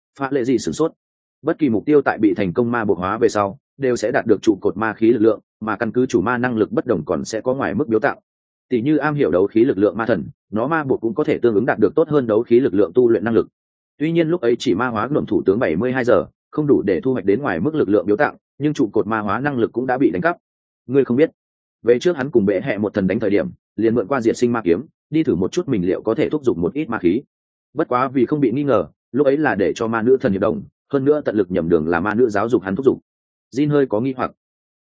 Phá lệ gì sửng sốt. Bất kỳ mục tiêu tại bị thành công ma bộ hóa về sau đều sẽ đạt được trụ cột ma khí lực lượng, mà căn cứ chủ ma năng lực bất đồng còn sẽ có ngoài mức biếu tạo. Tỷ như am hiểu đấu khí lực lượng ma thần, nó ma bộ cũng có thể tương ứng đạt được tốt hơn đấu khí lực lượng tu luyện năng lực. Tuy nhiên lúc ấy chỉ ma hóa luận thủ tướng 72 giờ, không đủ để thu hoạch đến ngoài mức lực lượng biếu tặng, nhưng trụ cột ma hóa năng lực cũng đã bị đánh cắp. Ngươi không biết, về trước hắn cùng bệ hệ một thần đánh thời điểm, liền mượn qua diệt sinh ma kiếm, đi thử một chút mình liệu có thể thúc giục một ít ma khí. Bất quá vì không bị nghi ngờ, lúc ấy là để cho ma nữ thần hiệp đồng, hơn nữa tận lực nhầm đường là ma nữ giáo dục hắn thúc giục. Jin hơi có nghi hoặc.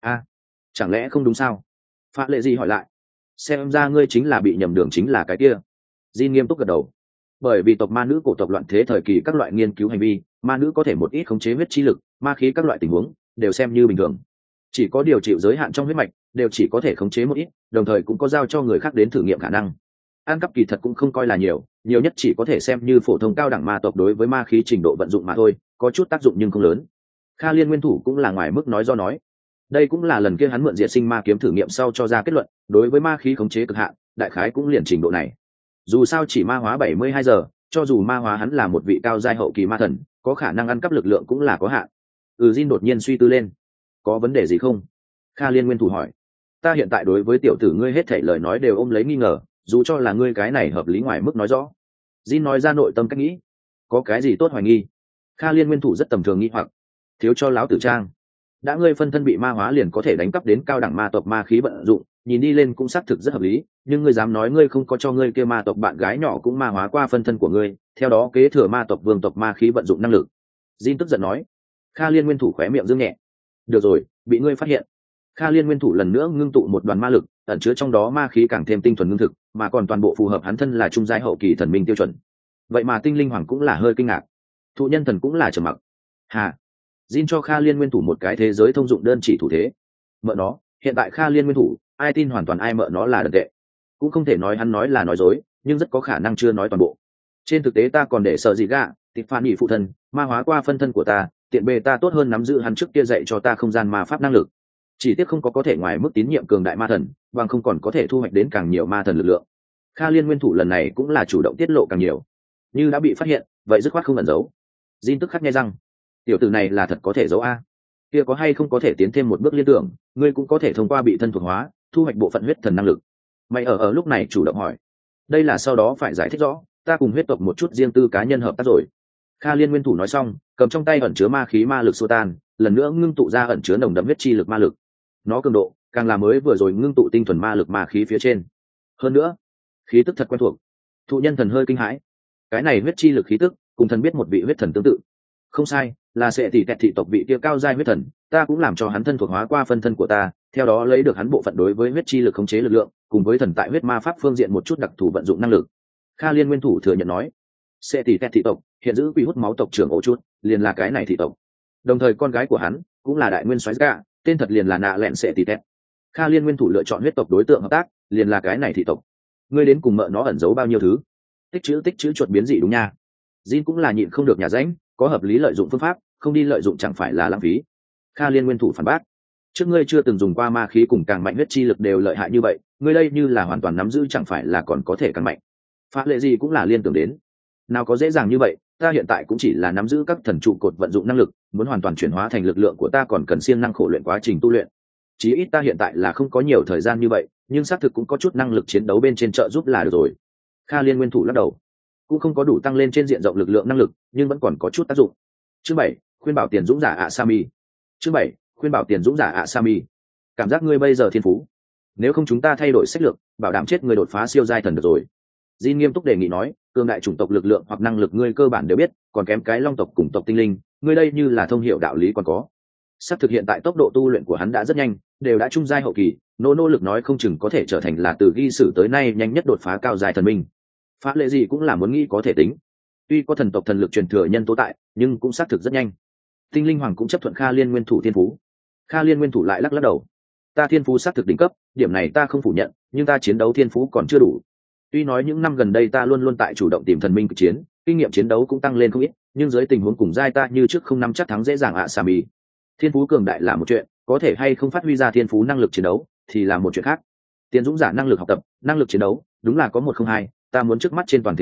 Chẳng lẽ không đúng sao? Phá lệ gì hỏi lại. Xem ra ngươi chính là bị nhầm đường chính là cái kia. Jin nghiêm túc gật đầu. Bởi vì tộc ma nữ cổ tộc loạn thế thời kỳ các loại nghiên cứu hành vi, ma nữ có thể một ít khống chế huyết chi lực, ma khí các loại tình huống đều xem như bình thường. Chỉ có điều chịu giới hạn trong huyết mạch, đều chỉ có thể khống chế một ít, đồng thời cũng có giao cho người khác đến thử nghiệm khả năng. Ăn cắp kỳ thật cũng không coi là nhiều, nhiều nhất chỉ có thể xem như phổ thông cao đẳng ma tộc đối với ma khí trình độ vận dụng mà thôi, có chút tác dụng nhưng không lớn. Kha Liên nguyên thủ cũng là ngoài mức nói do nói. Đây cũng là lần kia hắn mượn diệt sinh ma kiếm thử nghiệm sau cho ra kết luận, đối với ma khí khống chế cực hạn, đại khái cũng liền trình độ này. Dù sao chỉ ma hóa 72 giờ, cho dù ma hóa hắn là một vị cao giai hậu kỳ ma thần, có khả năng ăn cắp lực lượng cũng là có hạn. Jin đột nhiên suy tư lên. Có vấn đề gì không? Kha Liên nguyên thủ hỏi. Ta hiện tại đối với tiểu tử ngươi hết thảy lời nói đều ôm lấy nghi ngờ, dù cho là ngươi cái này hợp lý ngoài mức nói rõ. Jin nói ra nội tâm cách nghĩ. Có cái gì tốt hoài nghi? Kha Liên nguyên thủ rất tầm thường nghi hoặc. Thiếu cho láo tử trang. Đã ngươi phân thân bị ma hóa liền có thể đánh cắp đến cao đẳng ma tộc ma khí vận dụng, nhìn đi lên cũng xác thực rất hợp lý, nhưng ngươi dám nói ngươi không có cho ngươi kia ma tộc bạn gái nhỏ cũng ma hóa qua phân thân của ngươi, theo đó kế thừa ma tộc vương tộc ma khí vận dụng năng lực. Jin tức giận nói. Kha Liên nguyên thủ khóe miệng dương nhẹ. Được rồi, bị ngươi phát hiện. Kha Liên nguyên thủ lần nữa ngưng tụ một đoàn ma lực, ẩn chứa trong đó ma khí càng thêm tinh thuần ngưng thực, mà còn toàn bộ phù hợp hắn thân là trung giai hậu kỳ thần minh tiêu chuẩn. Vậy mà tinh linh hoàng cũng là hơi kinh ngạc, thụ nhân thần cũng là trầm mặc. Hà, Jin cho Kha Liên nguyên thủ một cái thế giới thông dụng đơn chỉ thủ thế. Mợ nó, hiện tại Kha Liên nguyên thủ, ai tin hoàn toàn ai mợ nó là đần tệ. Cũng không thể nói hắn nói là nói dối, nhưng rất có khả năng chưa nói toàn bộ. Trên thực tế ta còn để sợ gì gạ, tịch phản nhị phụ thân, ma hóa qua phân thân của ta, tiện bề ta tốt hơn nắm giữ hắn trước kia dạy cho ta không gian ma pháp năng lực. Chỉ tiếc không có thể ngoài mức tín nhiệm cường đại ma thần, bằng không còn có thể thu hoạch đến càng nhiều ma thần lực lượng. Kha Liên nguyên thủ lần này cũng là chủ động tiết lộ càng nhiều. Như đã bị phát hiện, vậy dứt khoát không ẩn giấu. Jin tức khắc nghe răng. Tiểu tử này là thật có thể giấu a. Kia có hay không có thể tiến thêm một bước liên tưởng, ngươi cũng có thể thông qua bị thân thuộc hóa, thu hoạch bộ phận huyết thần năng lực. Mày ở lúc này chủ động hỏi. Đây là sau đó phải giải thích rõ, ta cùng huyết tộc một chút riêng tư cá nhân hợp tác rồi. Kha Liên nguyên thủ nói xong, cầm trong tay ẩn chứa ma khí ma lực xua tan, lần nữa ngưng tụ ra ẩn chứa nồng đậm huyết chi lực ma lực. Nó cường độ càng là mới vừa rồi ngưng tụ tinh thuần ma lực ma khí phía trên. Hơn nữa, khí tức thật quen thuộc. Thụ nhân thần hơi kinh hãi. Cái này huyết chi lực khí tức, cùng thần biết một vị huyết thần tương tự. Không sai, là sẽ tỷ tẹt thị tộc vị kia cao giai huyết thần, ta cũng làm cho hắn thân thuộc hóa qua phân thân của ta, theo đó lấy được hắn bộ phận đối với huyết chi lực khống chế lực lượng, cùng với thần tại huyết ma pháp phương diện một chút đặc thù vận dụng năng lực. Kha Liên nguyên thủ thừa nhận nói, sẽ tỷ tẹt thị tộc hiện giữ quỷ hút máu tộc trưởng ổ chút, liền là cái này thị tộc. Đồng thời con gái của hắn cũng là đại nguyên soái gạ, tên thật liền là nạ lẹn sẽ tỷ tẹt. Kha Liên nguyên thủ lựa chọn huyết tộc đối tượng hợp tác, liền là cái này thị tộc. Ngươi đến cùng mợ nó ẩn giấu bao nhiêu thứ? Tích chữ chuột biến dị đúng nha. Jin cũng là nhịn không được nhà rãnh, có hợp lý lợi dụng phương pháp, không đi lợi dụng chẳng phải là lãng phí. Kha Liên nguyên thủ phản bác. Trước ngươi chưa từng dùng qua ma khí cùng càng mạnh huyết chi lực đều lợi hại như vậy, ngươi đây như là hoàn toàn nắm giữ chẳng phải là còn có thể càng mạnh. Phá lệ gì cũng là liên tưởng đến. Nào có dễ dàng như vậy, ta hiện tại cũng chỉ là nắm giữ các thần trụ cột vận dụng năng lực, muốn hoàn toàn chuyển hóa thành lực lượng của ta còn cần siêng năng khổ luyện quá trình tu luyện. Chí ít ta hiện tại là không có nhiều thời gian như vậy, nhưng xác thực cũng có chút năng lực chiến đấu bên trên trợ giúp là được rồi. Kha Liên nguyên thủ lắc đầu. Cũng không có đủ tăng lên trên diện rộng lực lượng năng lực, nhưng vẫn còn có chút tác dụng. Chương 7, khuyên bảo tiền dũng giả Asami. Chương 7, khuyên bảo tiền dũng giả Asami. Cảm giác ngươi bây giờ thiên phú, nếu không chúng ta thay đổi sách lược, bảo đảm chết người đột phá siêu giai thần được rồi. Jin nghiêm túc đề nghị nói, cường đại chủng tộc lực lượng hoặc năng lực ngươi cơ bản đều biết, còn kém cái long tộc cùng tộc tinh linh, ngươi đây như là thông hiểu đạo lý còn có. Sắp thực hiện tại tốc độ tu luyện của hắn đã rất nhanh, đều đã trung giai hậu kỳ, nỗ lực nói không chừng có thể trở thành là từ ghi sử tới nay nhanh nhất đột phá cao giai thần minh. Pháp lệ gì cũng là muốn nghĩ có thể tính. Tuy có thần tộc thần lực truyền thừa nhân tố tại, nhưng cũng xác thực rất nhanh. Tinh linh hoàng cũng chấp thuận Kha Liên nguyên thủ thiên phú. Kha Liên nguyên thủ lại lắc đầu. Ta thiên phú xác thực đỉnh cấp, điểm này ta không phủ nhận, nhưng ta chiến đấu thiên phú còn chưa đủ. Tuy nói những năm gần đây ta luôn luôn tại chủ động tìm thần minh cực chiến, kinh nghiệm chiến đấu cũng tăng lên không ít, nhưng dưới tình huống cùng giai ta như trước không nắm chắc thắng dễ dàng Asami. Thiên phú cường đại là một chuyện, có thể hay không phát huy ra thiên phú năng lực chiến đấu thì là một chuyện khác. Tiền dũng giả năng lực học tập, năng lực chiến đấu, đúng là có một không hai, ta muốn trước mắt trên toàn thế giới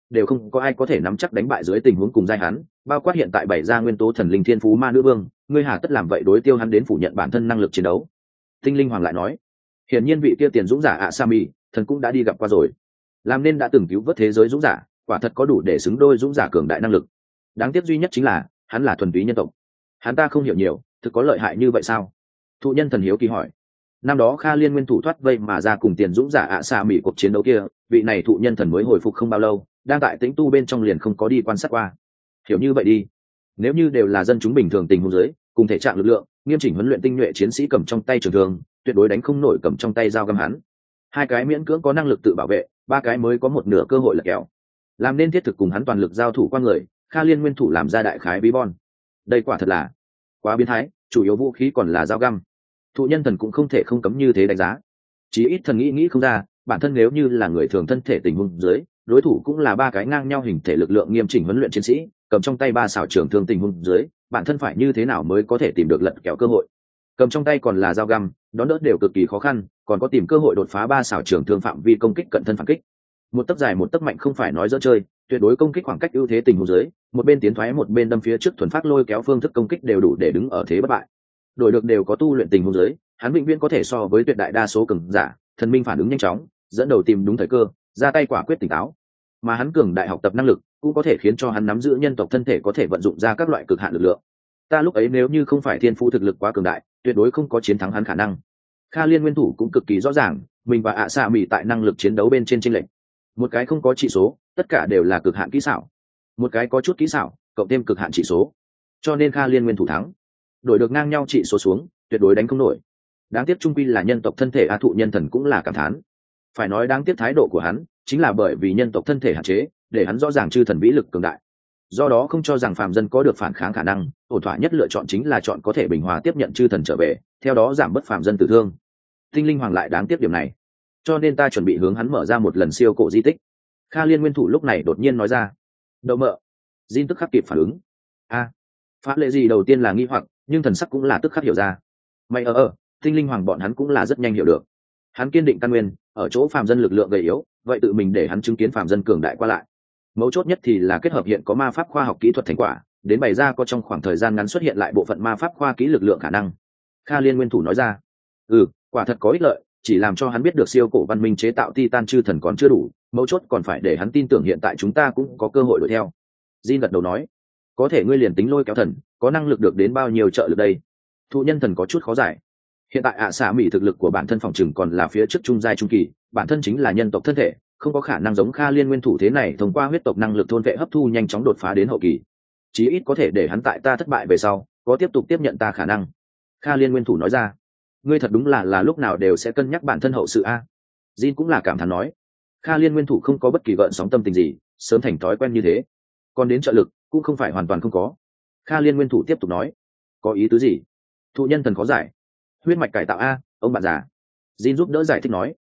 đều không có ai có thể nắm chắc đánh bại dưới tình huống cùng giai hắn, bao quát hiện tại bảy gia nguyên tố thần linh thiên phú ma nữ vương, ngươi hà tất làm vậy đối tiêu hắn đến phủ nhận bản thân năng lực chiến đấu. Tinh linh hoàng lại nói, hiển nhiên vị kia tiền dũng giả ạ sa mi thần cũng đã đi gặp qua rồi, làm nên đã từng cứu vớt thế giới dũng giả, quả thật có đủ để xứng đôi dũng giả cường đại năng lực. Đáng tiếc duy nhất chính là hắn là thuần túy nhân tộc, hắn ta không hiểu nhiều, thực có lợi hại như vậy sao? Thụ nhân thần hiếu kỳ hỏi. Năm đó Kha Liên nguyên thủ thoát vây mà ra cùng tiền dũng giả ạ sa mi cuộc chiến đấu kia, vị này thụ nhân thần mới hồi phục không bao lâu, đang tại tĩnh tu bên trong liền không có đi quan sát qua. Hiểu như vậy đi, nếu như đều là dân chúng bình thường tình huống dưới, cùng thể trạng lực lượng, nghiêm chỉnh huấn luyện tinh nhuệ chiến sĩ cầm trong tay trường thương, tuyệt đối đánh không nổi cầm trong tay dao găm hắn. Hai cái miễn cưỡng có năng lực tự bảo vệ, ba cái mới có một nửa cơ hội là kẹo. Làm nên thiết thực cùng hắn toàn lực giao thủ qua người, Kha Liên nguyên thủ làm ra đại khái bí bon. Đây quả thật là quá biến thái, chủ yếu vũ khí còn là dao găm. Thụ nhân thần cũng không thể không cấm như thế đánh giá. Chí ít thần nghĩ không ra, bản thân nếu như là người thường thân thể tình huống dưới, đối thủ cũng là ba cái ngang nhau hình thể lực lượng nghiêm chỉnh huấn luyện chiến sĩ, cầm trong tay ba xảo trường thương tình huống dưới, bản thân phải như thế nào mới có thể tìm được lật kẹo cơ hội? Cầm trong tay còn là dao găm, đón đỡ đều cực kỳ khó khăn, còn có tìm cơ hội đột phá ba xảo trường thương phạm vi công kích cận thân phản kích. Một tấc dài một tấc mạnh không phải nói dỡ chơi, tuyệt đối công kích khoảng cách ưu thế tình huống dưới, một bên tiến thoái một bên đâm phía trước thuần phát lôi kéo phương thức công kích đều đủ để đứng ở thế bất bại. Đổi được đều có tu luyện tình huống dưới, hắn vĩnh viễn có thể so với tuyệt đại đa số cường giả, thần minh phản ứng nhanh chóng, dẫn đầu tìm đúng thời cơ, ra tay quả quyết tỉnh táo. Mà hắn cường đại học tập năng lực cũng có thể khiến cho hắn nắm giữ nhân tộc thân thể có thể vận dụng ra các loại cực hạn lực lượng. Ta lúc ấy nếu như không phải thiên phú thực lực quá cường đại, tuyệt đối không có chiến thắng hắn khả năng. Kha Liên nguyên thủ cũng cực kỳ rõ ràng, mình và ạ xạ mỹ tại năng lực chiến đấu bên trên chênh lệch. Một cái không có chỉ số, tất cả đều là cực hạn kỹ xảo. Một cái có chút kỹ xảo, cộng thêm cực hạn chỉ số. Cho nên Kha Liên nguyên thủ thắng. Đổi được ngang nhau chỉ số xuống, tuyệt đối đánh không nổi. Đáng tiếc trung quy là nhân tộc thân thể, thụ nhân thần cũng là cảm thán. Phải nói đáng tiếc thái độ của hắn, chính là bởi vì nhân tộc thân thể hạn chế, để hắn rõ ràng chư thần vĩ lực cường đại. Do đó không cho rằng phàm dân có được phản kháng khả năng, ổn thỏa nhất lựa chọn chính là chọn có thể bình hòa tiếp nhận chư thần trở về, theo đó giảm bớt phàm dân tử thương. Tinh linh hoàng lại đáng tiếc điểm này, cho nên ta chuẩn bị hướng hắn mở ra một lần siêu cổ di tích. Kha Liên nguyên thủ lúc này đột nhiên nói ra. Đậu mợ. Jin tức khắc kịp phản ứng. Pháp lệ gì đầu tiên là nghi hoặc, nhưng thần sắc cũng là tức khắc hiểu ra. Mày tinh linh hoàng bọn hắn cũng là rất nhanh hiểu được. Hắn kiên định căn nguyên, ở chỗ phàm dân lực lượng gầy yếu, vậy tự mình để hắn chứng kiến phàm dân cường đại qua lại. Mấu chốt nhất thì là kết hợp hiện có ma pháp khoa học kỹ thuật thành quả, đến bày ra có trong khoảng thời gian ngắn xuất hiện lại bộ phận ma pháp khoa kỹ lực lượng khả năng. Kha Liên nguyên thủ nói ra. Quả thật có ích lợi, chỉ làm cho hắn biết được siêu cổ văn minh chế tạo titan chư thần còn chưa đủ, mấu chốt còn phải để hắn tin tưởng hiện tại chúng ta cũng có cơ hội đuổi theo. Jin gật đầu nói. Có thể ngươi liền tính lôi kéo thần, có năng lực được đến bao nhiêu trợ lực đây? Thụ nhân thần có chút khó giải. Hiện tại ạ xạ mỹ thực lực của bản thân phòng chừng còn là phía trước trung giai trung kỳ, bản thân chính là nhân tộc thân thể, không có khả năng giống Kha Liên nguyên thủ thế này thông qua huyết tộc năng lực thôn vệ hấp thu nhanh chóng đột phá đến hậu kỳ. Chí ít có thể để hắn tại ta thất bại về sau, có tiếp tục tiếp nhận ta khả năng. Kha Liên nguyên thủ nói ra. Ngươi thật đúng là lúc nào đều sẽ cân nhắc bản thân hậu sự a. Jin cũng là cảm thán nói. Kha Liên nguyên thủ không có bất kỳ gợn sóng tâm tình gì, sớm thành thói quen như thế. Còn đến trợ lực, cũng không phải hoàn toàn không có. Kha Liên nguyên thủ tiếp tục nói. Có ý tứ gì? Thụ nhân thần khó giải. Huyết mạch cải tạo a, ông bạn già. Jin giúp đỡ giải thích nói.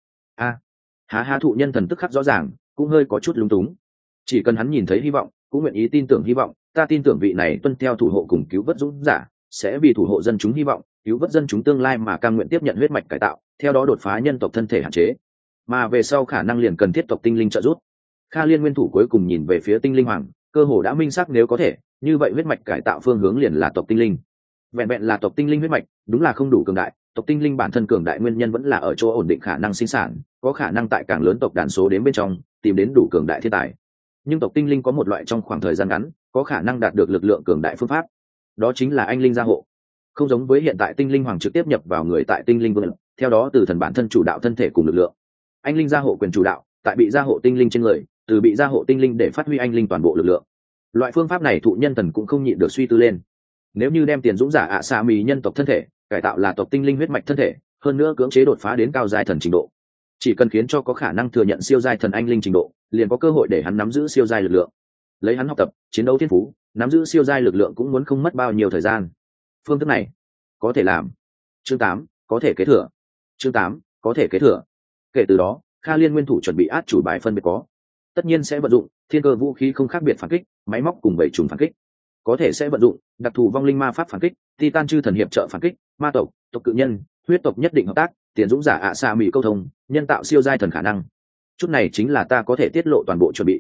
Há thụ nhân thần tức khắc rõ ràng, cũng hơi có chút lúng túng. Chỉ cần hắn nhìn thấy hy vọng, cũng nguyện ý tin tưởng hy vọng, ta tin tưởng vị này tuân theo thủ hộ cùng cứu vớt dũng giả, sẽ vì thủ hộ dân chúng hy vọng, cứu vớt dân chúng tương lai mà cam nguyện tiếp nhận huyết mạch cải tạo, theo đó đột phá nhân tộc thân thể hạn chế. Mà về sau khả năng liền cần thiết tộc tinh linh trợ giúp. Kha Liên nguyên thủ cuối cùng nhìn về phía tinh linh hoàng, cơ hồ đã minh xác nếu có thể, như vậy huyết mạch cải tạo phương hướng liền là tộc tinh linh. Vẹn vẹn là tộc tinh linh huyết mạch, đúng là không đủ cường đại, tộc tinh linh bản thân cường đại nguyên nhân vẫn là ở chỗ ổn định khả năng sinh sản, có khả năng tại càng lớn tộc đàn số đến bên trong tìm đến đủ cường đại thiên tài. Nhưng tộc tinh linh có một loại trong khoảng thời gian ngắn có khả năng đạt được lực lượng cường đại phương pháp, đó chính là anh linh gia hộ. Không giống với hiện tại tinh linh hoàng trực tiếp nhập vào người tại tinh linh vương, theo đó từ thần bản thân chủ đạo thân thể cùng lực lượng. Anh linh gia hộ quyền chủ đạo tại bị gia hộ tinh linh trên người, từ bị gia hộ tinh linh để phát huy anh linh toàn bộ lực lượng. Loại phương pháp này thụ nhân thần cũng không nhịn được suy tư lên. Nếu như đem tiền dũng giả ạ xạ mì nhân tộc thân thể cải tạo là tộc tinh linh huyết mạch thân thể, hơn nữa cưỡng chế đột phá đến cao giai thần trình độ, chỉ cần khiến cho có khả năng thừa nhận siêu giai thần anh linh trình độ, liền có cơ hội để hắn nắm giữ siêu giai lực lượng. Lấy hắn học tập chiến đấu thiên phú, nắm giữ siêu giai lực lượng cũng muốn không mất bao nhiêu thời gian. Phương thức này có thể làm. Chương 8, có thể kế thừa. Chương 8, có thể kế thừa. Kể từ đó, Kha Liên nguyên thủ chuẩn bị át chủ bài phân biệt có. Tất nhiên sẽ vận dụng thiên cơ vũ khí không khác biệt phản kích, máy móc cùng bảy trùng phản kích. Có thể sẽ vận dụng đặc thù vong linh ma pháp phản kích, titan chư thần hiệp trợ phản kích, ma tộc, tộc cự nhân, huyết tộc nhất định hợp tác, tiền dũng giả ạ xạ mỹ câu thông, nhân tạo siêu giai thần khả năng. Chút này chính là ta có thể tiết lộ toàn bộ chuẩn bị.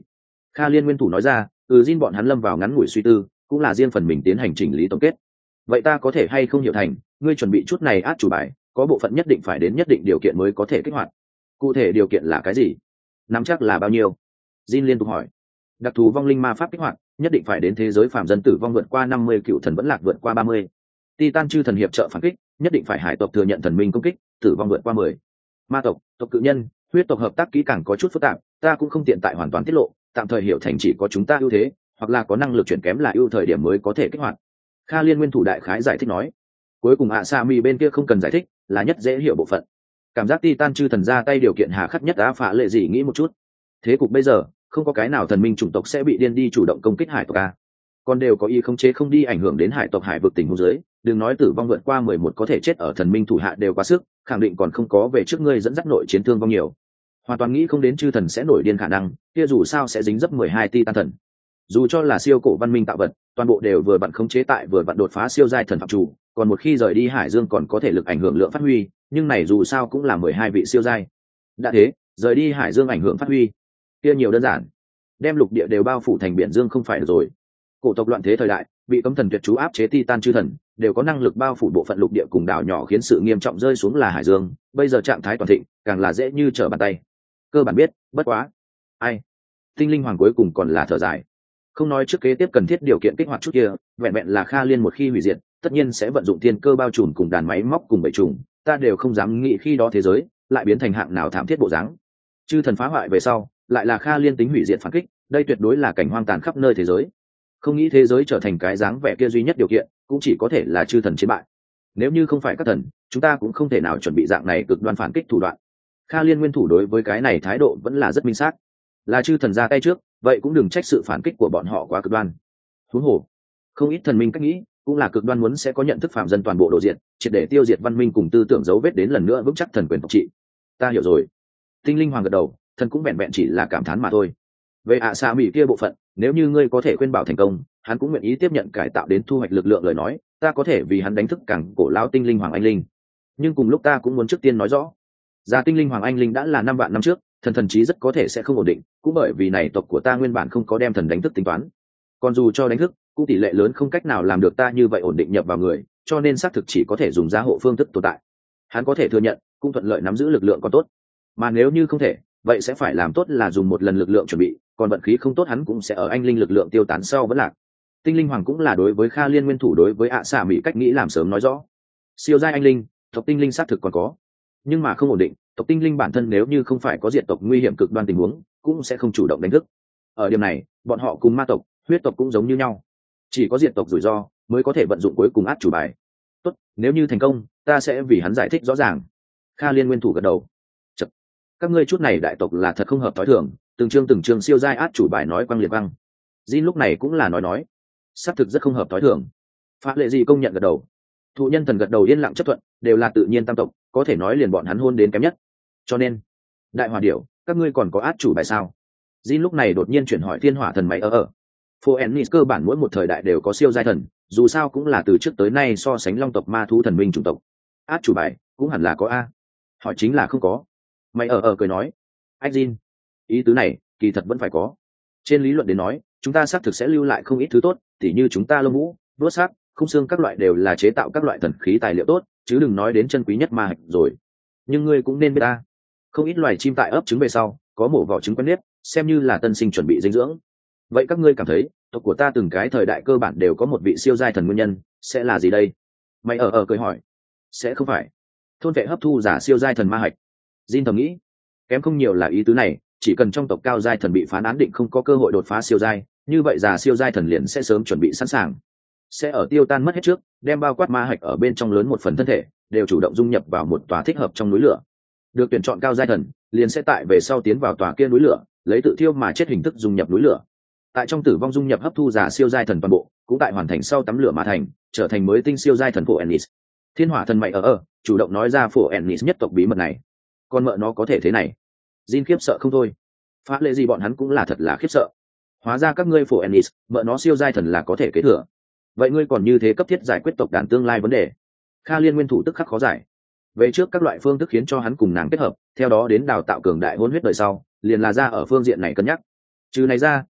Kha Liên nguyên thủ nói ra. Jin bọn hắn lâm vào ngắn ngủi suy tư, cũng là riêng phần mình tiến hành chỉnh lý tổng kết. Vậy ta có thể hay không hiểu thành, ngươi chuẩn bị chút này át chủ bài, có bộ phận nhất định phải đến nhất định điều kiện mới có thể kích hoạt. Cụ thể điều kiện là cái gì? Nắm chắc là bao nhiêu? Jin liên tục hỏi. Đặc thù vong linh ma pháp kích hoạt, nhất định phải đến thế giới phàm dân tử vong vượt qua 50, cựu thần vẫn lạc vượt qua 30. Titan chư thần hiệp trợ phản kích, nhất định phải hải tộc thừa nhận thần minh công kích, tử vong vượt qua 10. Ma tộc, tộc cự nhân, huyết tộc hợp tác kỹ càng có chút phức tạp, ta cũng không tiện tại hoàn toàn tiết lộ, tạm thời hiểu thành chỉ có chúng ta ưu thế, hoặc là có năng lực chuyển kém là ưu thời điểm mới có thể kích hoạt. Kha Liên nguyên thủ đại khái giải thích nói. Cuối cùng Asami bên kia không cần giải thích, là nhất dễ hiểu bộ phận. Cảm giác Titan chư thần ra tay điều kiện hà khắc nhất đã phá lệ gì nghĩ một chút. Thế cục bây giờ, không có cái nào thần minh chủng tộc sẽ bị điên đi chủ động công kích hải tộc a. Còn đều có ý không chế không đi ảnh hưởng đến hải tộc hải vực tình huống dưới, đừng nói tử vong vượt qua 11 có thể chết ở thần minh thủ hạ đều quá sức, khẳng định còn không có về trước ngươi dẫn dắt nội chiến thương vong nhiều. Hoàn toàn nghĩ không đến chư thần sẽ nổi điên khả năng, kia dù sao sẽ dính dấp 12 Titan thần. Dù cho là siêu cổ văn minh tạo vật, toàn bộ đều vừa vặn khống chế tại vừa vặn đột phá siêu giai thần phạm chủ, còn một khi rời đi hải dương còn có thể lực ảnh hưởng lượng phát huy, nhưng này dù sao cũng là 12 vị siêu giai. Đã thế, rời đi hải dương ảnh hưởng phát huy, kia nhiều đơn giản, đem lục địa đều bao phủ thành biển dương không phải được rồi. Cổ tộc loạn thế thời đại, bị cấm thần tuyệt chú áp chế Titan chư thần, đều có năng lực bao phủ bộ phận lục địa cùng đảo nhỏ khiến sự nghiêm trọng rơi xuống là hải dương, bây giờ trạng thái toàn thịnh, càng là dễ như trở bàn tay. Cơ bản biết, bất quá. Ai? Tinh linh hoàng cuối cùng còn là thở dài. Không nói trước kế tiếp cần thiết điều kiện kích hoạt chút kia, vẹn vẹn là Kha Liên một khi hủy diệt, tất nhiên sẽ vận dụng thiên cơ bao trùm cùng đàn máy móc cùng bầy trùng, ta đều không dám nghĩ khi đó thế giới lại biến thành hạng nào thảm thiết bộ dáng. Chư thần phá hoại về sau, lại là Kha Liên tính hủy diệt phản kích, đây tuyệt đối là cảnh hoang tàn khắp nơi thế giới. Không nghĩ thế giới trở thành cái dáng vẻ kia duy nhất điều kiện, cũng chỉ có thể là chư thần chiến bại. Nếu như không phải các thần, chúng ta cũng không thể nào chuẩn bị dạng này cực đoan phản kích thủ đoạn. Kha Liên nguyên thủ đối với cái này thái độ vẫn là rất minh xác. Là chư thần ra tay trước, vậy cũng đừng trách sự phản kích của bọn họ quá cực đoan. Huống hồ, không ít thần minh cách nghĩ, cũng là cực đoan muốn sẽ có nhận thức phạm dân toàn bộ độ diện, triệt để tiêu diệt văn minh cùng tư tưởng dấu vết đến lần nữa vững chắc thần quyền tộc trị. Ta hiểu rồi. Tinh linh hoàng gật đầu, thần cũng vẹn vẹn chỉ là cảm thán mà thôi. Về Sa Mỹ kia bộ phận, nếu như ngươi có thể khuyên bảo thành công, hắn cũng nguyện ý tiếp nhận cải tạo đến thu hoạch lực lượng lời nói, ta có thể vì hắn đánh thức càng cổ lão tinh linh hoàng anh linh. Nhưng cùng lúc ta cũng muốn trước tiên nói rõ, gia tinh linh hoàng anh linh đã là 5 vạn năm trước, thần trí rất có thể sẽ không ổn định, cũng bởi vì này tộc của ta nguyên bản không có đem thần đánh thức tính toán. Còn dù cho đánh thức, cũng tỷ lệ lớn không cách nào làm được ta như vậy ổn định nhập vào người, cho nên xác thực chỉ có thể dùng gia hộ phương thức tồn tại. Hắn có thể thừa nhận, cũng thuận lợi nắm giữ lực lượng còn tốt. Mà nếu như không thể, vậy sẽ phải làm tốt là dùng một lần lực lượng chuẩn bị, còn vận khí không tốt hắn cũng sẽ ở anh linh lực lượng tiêu tán sau vẫn lạc. Tinh linh hoàng cũng là đối với Kha Liên nguyên thủ đối với Sa Mỹ cách nghĩ làm sớm nói rõ. Siêu giai anh linh, tộc tinh linh xác thực còn có, nhưng mà không ổn định, tộc tinh linh bản thân nếu như không phải có diệt tộc nguy hiểm cực đoan tình huống, cũng sẽ không chủ động đánh thức. Ở điểm này, bọn họ cùng ma tộc, huyết tộc cũng giống như nhau, chỉ có diệt tộc rủi ro mới có thể vận dụng cuối cùng át chủ bài. Tốt, nếu như thành công, ta sẽ vì hắn giải thích rõ ràng. Kha Liên nguyên thủ gật đầu. Chật. Các ngươi chút này đại tộc là thật không hợp thói thường, từng chương siêu giai át chủ bài nói quăng liệt văng. Jin lúc này cũng là nói, xác thực rất không hợp thói thường. Pháp lệ gì công nhận gật đầu. Thụ nhân thần gật đầu yên lặng chấp thuận, đều là tự nhiên tam tộc, có thể nói liền bọn hắn hôn đến kém nhất. Cho nên, đại hỏa điểu, các ngươi còn có át chủ bài sao? Jin lúc này đột nhiên chuyển hỏi thiên hỏa thần máy ở. Phoenix cơ bản mỗi một thời đại đều có siêu giai thần, dù sao cũng là từ trước tới nay so sánh long tộc ma thú thần minh chủng tộc. Át chủ bài cũng hẳn là có a. Hỏi chính là không có. Mày ở cười nói, anh Jin, ý tứ này kỳ thật vẫn phải có. Trên lý luận đến nói, chúng ta xác thực sẽ lưu lại không ít thứ tốt, tỉ như chúng ta lông vũ, đuốt xác, khung xương các loại đều là chế tạo các loại thần khí tài liệu tốt, chứ đừng nói đến chân quý nhất ma hạch rồi. Nhưng ngươi cũng nên biết ta, không ít loài chim tại ấp trứng về sau có mổ vỏ trứng quen nếp, xem như là tân sinh chuẩn bị dinh dưỡng. Vậy các ngươi cảm thấy tộc của ta từng cái thời đại cơ bản đều có một vị siêu giai thần nguyên nhân sẽ là gì đây? Mày ở cười hỏi. Sẽ không phải thôn vệ hấp thu giả siêu giai thần ma hạch. Jin thầm nghĩ, kém không nhiều là ý tứ này, chỉ cần trong tộc cao giai thần bị phán án định không có cơ hội đột phá siêu giai, như vậy giả siêu giai thần liền sẽ sớm chuẩn bị sẵn sàng, sẽ ở tiêu tan mất hết trước, đem bao quát ma hạch ở bên trong lớn một phần thân thể đều chủ động dung nhập vào một tòa thích hợp trong núi lửa. Được tuyển chọn cao giai thần liền sẽ tại về sau tiến vào tòa kia núi lửa, lấy tự thiêu mà chết hình thức dung nhập núi lửa. Tại trong tử vong dung nhập hấp thu giả siêu giai thần toàn bộ, cũng tại hoàn thành sau tắm lửa mà thành, trở thành mới tinh siêu giai thần phổ Ennis. Thiên hỏa thần mày ở chủ động nói ra phổ Ennis nhất tộc bí mật này. Con mợ nó có thể thế này. Jin khiếp sợ không thôi. Phá lệ gì bọn hắn cũng là thật là khiếp sợ. Hóa ra các ngươi phổ Ennis, mợ nó siêu giai thần là có thể kế thừa. Vậy ngươi còn như thế cấp thiết giải quyết tộc đàn tương lai vấn đề? Kha Liên nguyên thủ tức khắc khó giải. Về trước các loại phương thức khiến cho hắn cùng nàng kết hợp, theo đó đến đào tạo cường đại hôn huyết đời sau, liền là ra ở phương diện này cân nhắc. Trừ này ra,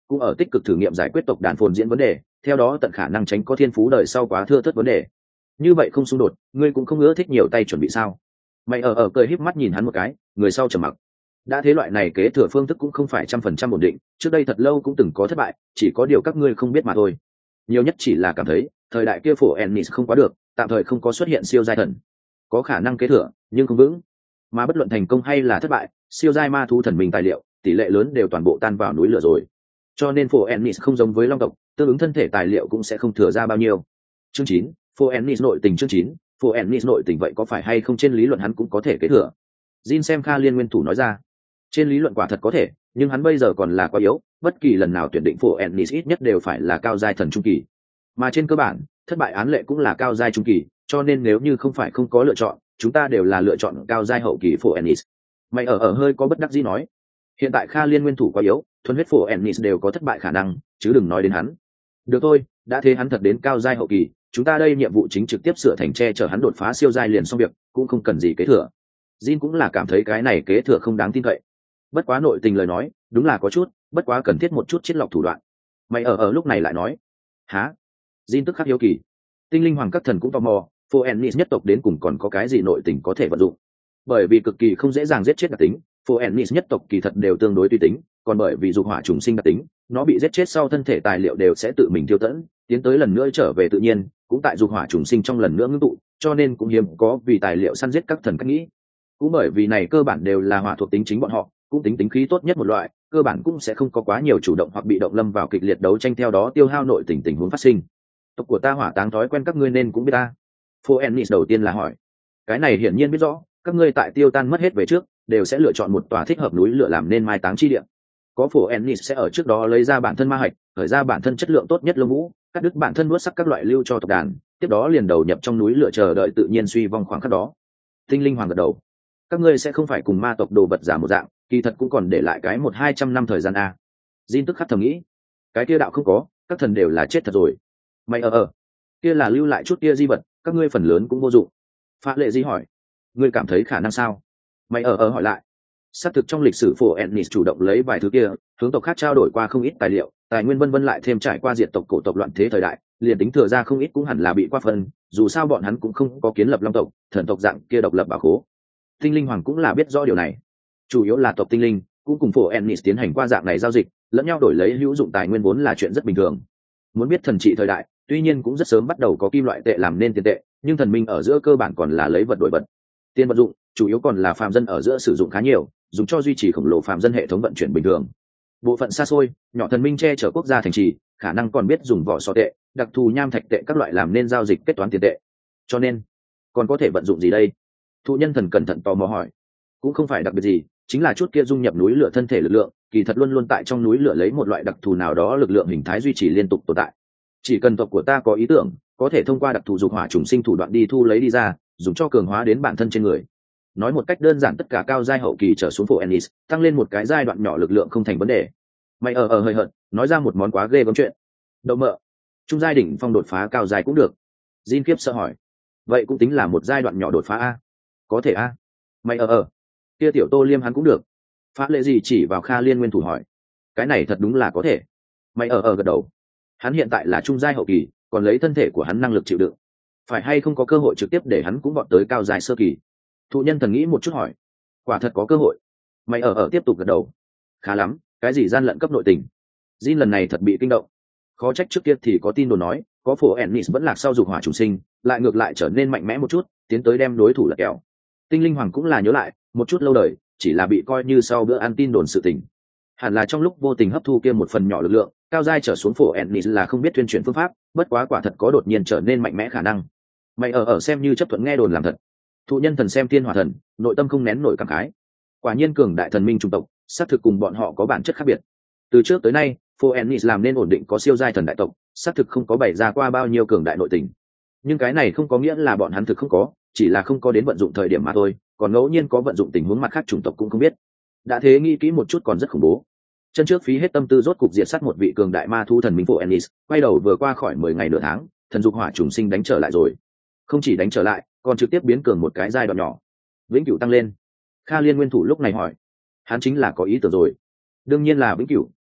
cũng ở tích cực thử nghiệm giải quyết tộc đàn phồn diễn vấn đề, theo đó tận khả năng tránh có thiên phú đời sau quá thưa thớt vấn đề. Như vậy không xung đột, ngươi cũng không ưa thích nhiều tay chuẩn bị sao? Mày ở cười híp mắt nhìn hắn một cái, người sau trầm mặc. Đã thế loại này kế thừa phương thức cũng không phải 100% ổn định, trước đây thật lâu cũng từng có thất bại, chỉ có điều các ngươi không biết mà thôi. Nhiều nhất chỉ là cảm thấy thời đại kia phổ Ennis không quá được, tạm thời không có xuất hiện siêu giai thần, có khả năng kế thừa nhưng không vững. Mà bất luận thành công hay là thất bại, siêu giai ma thú thần minh tài liệu tỷ lệ lớn đều toàn bộ tan vào núi lửa rồi. Cho nên phổ Ennis không giống với long tộc, tương ứng thân thể tài liệu cũng sẽ không thừa ra bao nhiêu. Chương 9, phổ Ennis nội tình. Chương 9, phổ Ennis nội tình, vậy có phải hay không trên lý luận hắn cũng có thể kế thừa? Jin xem Kha Liên nguyên thủ nói ra. Trên lý luận quả thật có thể, nhưng hắn bây giờ còn là quá yếu, bất kỳ lần nào tuyển định phổ Ennis ít nhất đều phải là cao giai thần trung kỳ. Mà trên cơ bản, thất bại án lệ cũng là cao giai trung kỳ, cho nên nếu như không phải không có lựa chọn, chúng ta đều là lựa chọn cao giai hậu kỳ phổ Ennis. Mày ở hơi có bất đắc dĩ nói, hiện tại Kha Liên nguyên thủ quá yếu, thuần huyết phổ Ennis đều có thất bại khả năng, chứ đừng nói đến hắn. Được thôi, đã thế hắn thật đến cao giai hậu kỳ, chúng ta đây nhiệm vụ chính trực tiếp sửa thành che chở hắn đột phá siêu giai liền xong việc, cũng không cần gì kế thừa. Jin cũng là cảm thấy cái này kế thừa không đáng tin cậy. Bất quá nội tình lời nói, đúng là có chút, bất quá cần thiết một chút chiết lọc thủ đoạn. Mày ở lúc này lại nói, há? Jin tức khắc hiếu kỳ. Tinh linh hoàng các thần cũng tò mò, phổ Ennis nhất tộc đến cùng còn có cái gì nội tình có thể vận dụng. Bởi vì cực kỳ không dễ dàng giết chết đặc tính, phổ Ennis nhất tộc kỳ thật đều tương đối tùy tính, còn bởi vì dục hỏa trùng sinh đặc tính, nó bị giết chết sau thân thể tài liệu đều sẽ tự mình tiêu tẫn, tiến tới lần nữa trở về tự nhiên, cũng tại dục hỏa trùng sinh trong lần nữa ngưng tụ, cho nên cũng hiếm có vì tài liệu săn giết các thần cách nghĩ. Cũng bởi vì này cơ bản đều là hỏa thuộc tính chính bọn họ, cũng tính khí tốt nhất một loại, cơ bản cũng sẽ không có quá nhiều chủ động hoặc bị động lâm vào kịch liệt đấu tranh, theo đó tiêu hao nội tình huống phát sinh. Tộc của ta hỏa táng thói quen các ngươi nên cũng biết ta. Phổ Ennis đầu tiên là hỏi, cái này hiển nhiên biết rõ, các ngươi tại tiêu tan mất hết về trước, đều sẽ lựa chọn một tòa thích hợp núi lửa làm nên mai táng chi địa. Có phổ Ennis sẽ ở trước đó lấy ra bản thân ma hạch, khởi ra bản thân chất lượng tốt nhất lông vũ, cắt đứt bản thân nuốt sắc các loại lưu cho tộc đàn, tiếp đó liền đầu nhập trong núi lửa chờ đợi tự nhiên suy vong khoảng khắc đó. Tinh linh hoàng gật đầu, các ngươi sẽ không phải cùng ma tộc đồ vật giả một dạng, kỳ thật cũng còn để lại cái 100-200 năm thời gian a. Jin tức khắc thầm nghĩ, cái kia đạo không có, các thần đều là chết thật rồi. Mày kia là lưu lại chút kia di vật, các ngươi phần lớn cũng vô dụng. Phá Lệ Di hỏi, ngươi cảm thấy khả năng sao? Mày hỏi lại, xác thực trong lịch sử phổ Ennis chủ động lấy vài thứ kia, hướng tộc khác trao đổi qua không ít tài liệu, tài nguyên vân vân, lại thêm trải qua diệt tộc cổ tộc loạn thế thời đại, liền tính thừa ra không ít cũng hẳn là bị qua phân, dù sao bọn hắn cũng không có kiến lập long tộc, thần tộc dạng kia độc lập bảo khố. Tinh linh hoàng cũng là biết rõ điều này, chủ yếu là tộc tinh linh cũng cùng phổ Ennis tiến hành qua dạng này giao dịch, lẫn nhau đổi lấy hữu dụng tài nguyên vốn là chuyện rất bình thường. Muốn biết thần trị thời đại, tuy nhiên cũng rất sớm bắt đầu có kim loại tệ làm nên tiền tệ, nhưng thần minh ở giữa cơ bản còn là lấy vật đổi vật. Tiền vật dụng chủ yếu còn là phàm dân ở giữa sử dụng khá nhiều, dùng cho duy trì khổng lồ phàm dân hệ thống vận chuyển bình thường. Bộ phận xa xôi nhỏ thần minh che chở quốc gia thành trì, khả năng còn biết dùng vỏ sò tệ, đặc thù nham thạch tệ các loại làm nên giao dịch kết toán tiền tệ. Cho nên còn có thể vận dụng gì đây? Thụ nhân thần cẩn thận tò mò hỏi. Cũng không phải đặc biệt gì, chính là chút kia dung nhập núi lửa thân thể lực lượng, kỳ thật luôn luôn tại trong núi lửa lấy một loại đặc thù nào đó lực lượng hình thái duy trì liên tục tồn tại. Chỉ cần tộc của ta có ý tưởng, có thể thông qua đặc thù dục hỏa trùng sinh thủ đoạn đi thu lấy đi ra, dùng cho cường hóa đến bản thân trên người. Nói một cách đơn giản, tất cả cao giai hậu kỳ trở xuống phổ Ennis, tăng lên một cái giai đoạn nhỏ lực lượng không thành vấn đề. Mày hơi hận, nói ra một món quá ghê gớm chuyện. Đậu mợ, trung giai đỉnh phong đột phá cao giai cũng được. Jin kiếp sợ hỏi, vậy cũng tính là một giai đoạn nhỏ đột phá a? Có thể a? Mày kia tiểu Tô Liêm hắn cũng được. Phá Lệ gì chỉ vào Kha Liên nguyên thủ hỏi, cái này thật đúng là có thể. Mày gật đầu, hắn hiện tại là trung giai hậu kỳ, còn lấy thân thể của hắn năng lực chịu đựng, phải hay không có cơ hội trực tiếp để hắn cũng vọt tới cao giai sơ kỳ? Thụ nhân thần nghĩ một chút hỏi, quả thật có cơ hội. Mày tiếp tục gật đầu, khá lắm, cái gì gian lận cấp nội tình? Jin lần này thật bị kinh động, khó trách trước kia thì có tin đồn nói có phổ Ennis vẫn lạc sau dục hỏa trùng sinh, lại ngược lại trở nên mạnh mẽ một chút, tiến tới đem đối thủ lật kẹo. Tinh linh hoàng cũng là nhớ lại một chút lâu đời, chỉ là bị coi như sau bữa ăn tin đồn sự tình, hẳn là trong lúc vô tình hấp thu kia một phần nhỏ lực lượng, cao giai trở xuống phổ Ennis là không biết tuyên truyền phương pháp, bất quá quả thật có đột nhiên trở nên mạnh mẽ khả năng. Mày xem như chấp thuận nghe đồn làm thật. Thụ nhân thần xem thiên hỏa thần, nội tâm không nén nổi cảm khái. Quả nhiên cường đại thần minh trung tộc, xác thực cùng bọn họ có bản chất khác biệt. Từ trước tới nay, phổ Ennis làm nên ổn định có siêu giai thần đại tộc, xác thực không có bày ra qua bao nhiêu cường đại nội tình. Nhưng cái này không có nghĩa là bọn hắn thực không có, chỉ là không có đến vận dụng thời điểm mà thôi, còn ngẫu nhiên có vận dụng tình huống mặt khác chủng tộc cũng không biết. Đã thế nghĩ kỹ một chút còn rất khủng bố. Chân trước phí hết tâm tư rốt cục diệt sát một vị cường đại ma thu thần minh phổ Ennis, quay đầu vừa qua khỏi 10 ngày nửa tháng, thần dục hỏa trùng sinh đánh trở lại rồi. Không chỉ đánh trở lại, còn trực tiếp biến cường một cái giai đoạn nhỏ, vĩnh cửu tăng lên. Kha Liên nguyên thủ lúc này hỏi, hắn chính là có ý tưởng rồi. Đương nhiên là vĩnh cửu,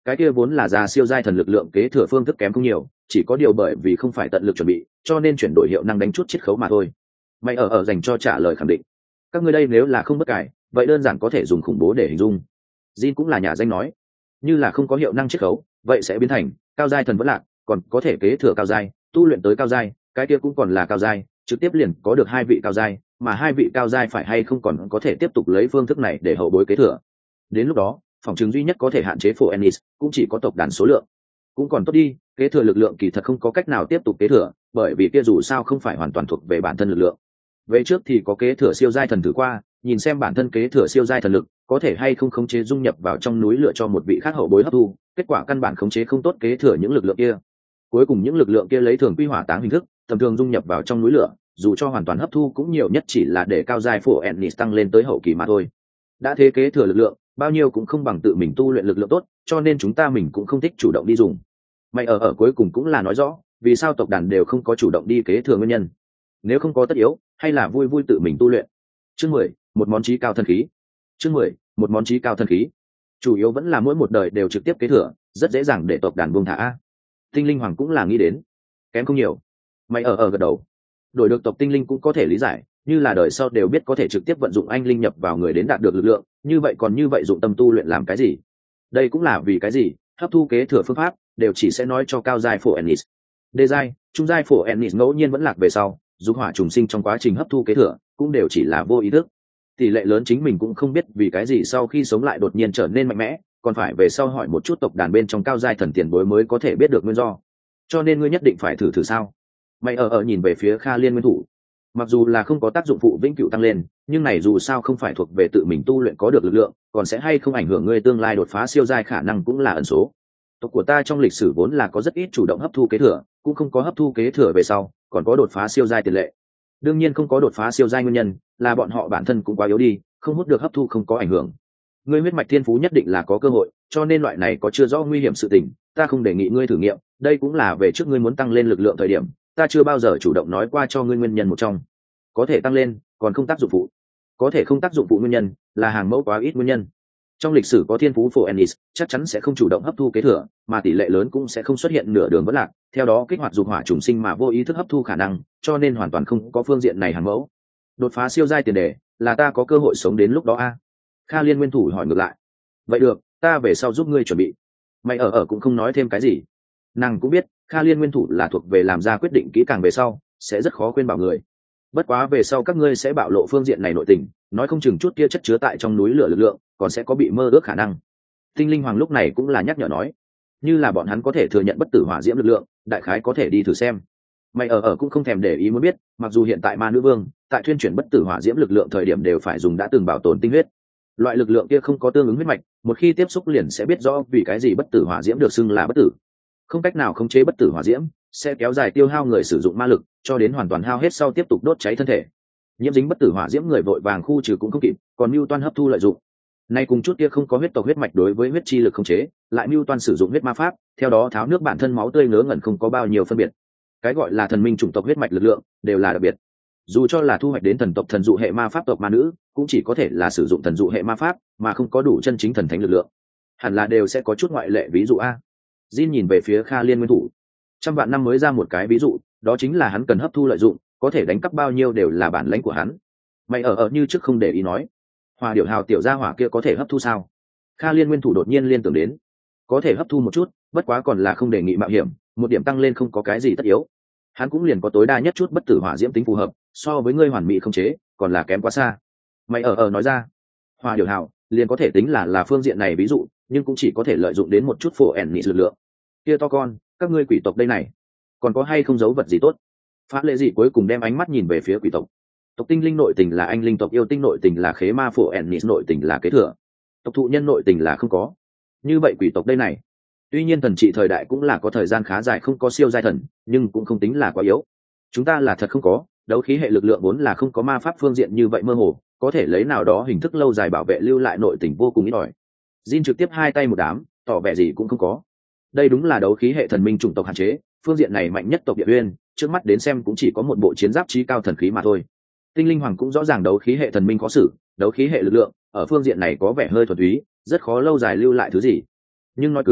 cái kia vốn là già siêu giai thần lực lượng kế thừa phương thức kém không nhiều, chỉ có điều bởi vì không phải tận lực chuẩn bị cho nên chuyển đổi hiệu năng đánh chút chiết khấu mà thôi. Mày ở dành cho trả lời khẳng định. Các ngươi đây nếu là không bất cải vậy đơn giản có thể dùng khủng bố để hình dung. Jin cũng là nhà danh nói, như là không có hiệu năng chiết khấu vậy sẽ biến thành cao giai thần vẫn lạc, còn có thể kế thừa cao giai, tu luyện tới cao giai cái kia cũng còn là cao giai, trực tiếp liền có được 2 vị cao giai, mà 2 vị cao giai phải hay không còn có thể tiếp tục lấy phương thức này để hậu bối kế thừa. Đến lúc đó phòng chứng duy nhất có thể hạn chế phổ ennis cũng chỉ có tộc đàn số lượng. Cũng còn tốt đi, kế thừa lực lượng kỳ thật không có cách nào tiếp tục kế thừa, bởi vì kia dù sao không phải hoàn toàn thuộc về bản thân lực lượng. Về trước thì có kế thừa siêu giai thần thử qua, nhìn xem bản thân kế thừa siêu giai thần lực có thể hay không khống chế dung nhập vào trong núi lửa cho một vị khác hậu bối hấp thu, kết quả căn bản khống chế không tốt kế thừa những lực lượng kia. Cuối cùng những lực lượng kia lấy thường quy hỏa táng hình thức tầm thường dung nhập vào trong núi lửa, dù cho hoàn toàn hấp thu cũng nhiều nhất chỉ là để cao giai phổ ennis tăng lên tới hậu kỳ mà thôi. Đã thế kế thừa lực lượng bao nhiêu cũng không bằng tự mình tu luyện lực lượng tốt, cho nên chúng ta mình cũng không thích chủ động đi dùng. Mày ở cuối cùng cũng là nói rõ vì sao tộc đàn đều không có chủ động đi kế thừa nguyên nhân. Nếu không có tất yếu hay là vui vui tự mình tu luyện. Chương 10, một món chí cao thần khí. Chương 10, một món chí cao thần khí. Chủ yếu vẫn là mỗi một đời đều trực tiếp kế thừa, rất dễ dàng để tộc đàn buông thả. Tinh linh hoàng cũng là nghĩ đến, kém không nhiều. Mày ở gật đầu. Đổi được tộc tinh linh cũng có thể lý giải, như là đời sau đều biết có thể trực tiếp vận dụng anh linh nhập vào người đến đạt được lực lượng, như vậy còn như vậy dụng tâm tu luyện làm cái gì? Đây cũng là vì cái gì hấp thu kế thừa phương pháp đều chỉ sẽ nói cho cao giai phổ ennis. Đê giai, trung giai phổ ennis ngẫu nhiên vẫn lạc về sau, dục hỏa trùng sinh trong quá trình hấp thu kế thừa cũng đều chỉ là vô ý thức. Tỷ lệ lớn chính mình cũng không biết vì cái gì sau khi sống lại đột nhiên trở nên mạnh mẽ, còn phải về sau hỏi một chút tộc đàn bên trong cao giai thần tiền bối mới có thể biết được nguyên do. Cho nên ngươi nhất định phải thử sao? Mày ở nhìn về phía Kha Liên nguyên thủ. Mặc dù là không có tác dụng phụ vĩnh cửu tăng lên, nhưng này dù sao không phải thuộc về tự mình tu luyện có được lực lượng, còn sẽ hay không ảnh hưởng ngươi tương lai đột phá siêu giai khả năng cũng là ẩn số. Tộc của ta trong lịch sử vốn là có rất ít chủ động hấp thu kế thừa, cũng không có hấp thu kế thừa về sau còn có đột phá siêu giai tiền lệ. Đương nhiên không có đột phá siêu giai nguyên nhân là bọn họ bản thân cũng quá yếu đi, không hút được hấp thu không có ảnh hưởng. Ngươi huyết mạch thiên phú nhất định là có cơ hội, cho nên loại này có chưa rõ nguy hiểm sự tình, ta không đề nghị ngươi thử nghiệm, đây cũng là về trước ngươi muốn tăng lên lực lượng thời điểm, ta chưa bao giờ chủ động nói qua cho ngươi nguyên nhân một trong. Có thể tăng lên, còn không tác dụng phụ. Có thể không tác dụng phụ nguyên nhân là hàng mẫu quá ít nguyên nhân. Trong lịch sử có thiên phú phổ ennis chắc chắn sẽ không chủ động hấp thu kế thừa, mà tỷ lệ lớn cũng sẽ không xuất hiện nửa đường vẫn lạc, theo đó kích hoạt dục hỏa trùng sinh mà vô ý thức hấp thu khả năng, cho nên hoàn toàn không có phương diện này hàng mẫu. Đột phá siêu giai tiền đề là ta có cơ hội sống đến lúc đó a. Kha Liên nguyên thủ hỏi ngược lại. Vậy được, ta về sau giúp ngươi chuẩn bị. Mày ở cũng không nói thêm cái gì. Nàng cũng biết Kha Liên nguyên thủ là thuộc về làm ra quyết định kỹ càng về sau sẽ rất khó khuyên bảo người. Bất quá về sau các ngươi sẽ bạo lộ phương diện này nội tình, nói không chừng chút kia chất chứa tại trong núi lửa lực lượng còn sẽ có bị mơ ước khả năng. Tinh linh hoàng lúc này cũng là nhắc nhở nói, như là bọn hắn có thể thừa nhận bất tử hỏa diễm lực lượng, đại khái có thể đi thử xem. Mày ở cũng không thèm để ý muốn biết, mặc dù hiện tại ma nữ vương tại thuyên chuyển bất tử hỏa diễm lực lượng thời điểm đều phải dùng đã từng bảo tồn tinh huyết. Loại lực lượng kia không có tương ứng huyết mạch, một khi tiếp xúc liền sẽ biết rõ vì cái gì bất tử hỏa diễm được xưng là bất tử. Không cách nào khống chế bất tử hỏa diễm sẽ kéo dài tiêu hao người sử dụng ma lực cho đến hoàn toàn hao hết sau tiếp tục đốt cháy thân thể. Nhiễm dính bất tử hỏa diễm người vội vàng khu trừ cũng không kịp, còn mưu toan hấp thu lợi dụng. Nay cùng chút kia không có huyết tộc huyết mạch đối với huyết chi lực khống chế, lại mưu toan sử dụng huyết ma pháp, theo đó tháo nước bản thân máu tươi ngớ ngẩn không có bao nhiêu phân biệt. Cái gọi là thần minh chủng tộc huyết mạch lực lượng đều là đặc biệt. Dù cho là thu hoạch đến thần tộc thần dụ hệ ma pháp tộc ma nữ, cũng chỉ có thể là sử dụng thần dụ hệ ma pháp, mà không có đủ chân chính thần thánh lực lượng. Hẳn là đều sẽ có chút ngoại lệ, ví dụ a. Jin nhìn về phía Kha Liên nguyên thủ. Trăm vạn năm mới ra một cái ví dụ, đó chính là hắn cần hấp thu lợi dụng, có thể đánh cắp bao nhiêu đều là bản lãnh của hắn. Mày ở như trước không để ý nói, Hỏa điểu hào tiểu gia hỏa kia có thể hấp thu sao? Kha Liên nguyên thủ đột nhiên liên tưởng đến, có thể hấp thu một chút, bất quá còn là không đề nghị mạo hiểm, một điểm tăng lên không có cái gì tất yếu. Hắn cũng liền có tối đa nhất chút bất tử hỏa diễm tính phù hợp, so với ngươi hoàn mỹ không chế, còn là kém quá xa. Mày ở nói ra, Hỏa điểu hào liền có thể tính là phương diện này ví dụ, nhưng cũng chỉ có thể lợi dụng đến một chút phổ ẻn nghị lực lượng. Kia to con, các ngươi quỷ tộc đây này, còn có hay không giấu vật gì tốt? Phá lệ dị cuối cùng đem ánh mắt nhìn về phía quỷ tộc. Tộc tinh linh nội tình là anh linh tộc yêu tinh nội tình là khế ma phổ ennis nội tình là kế thừa. Tộc thụ nhân nội tình là không có. Như vậy quỷ tộc đây này, tuy nhiên thần trị thời đại cũng là có thời gian khá dài không có siêu giai thần, nhưng cũng không tính là quá yếu. Chúng ta là thật không có, đấu khí hệ lực lượng vốn là không có ma pháp phương diện như vậy mơ hồ, có thể lấy nào đó hình thức lâu dài bảo vệ lưu lại nội tình vô cùng ít ỏi. Jin trực tiếp hai tay một đám, tỏ vẻ gì cũng không có. Đây đúng là đấu khí hệ thần minh chủng tộc hạn chế, phương diện này mạnh nhất tộc Địa Uyên, trước mắt đến xem cũng chỉ có một bộ chiến giáp chí cao thần khí mà thôi. Tinh linh hoàng cũng rõ ràng đấu khí hệ thần minh có sử, đấu khí hệ lực lượng ở phương diện này có vẻ hơi thuần túy, rất khó lâu dài lưu lại thứ gì. Nhưng nói cứng,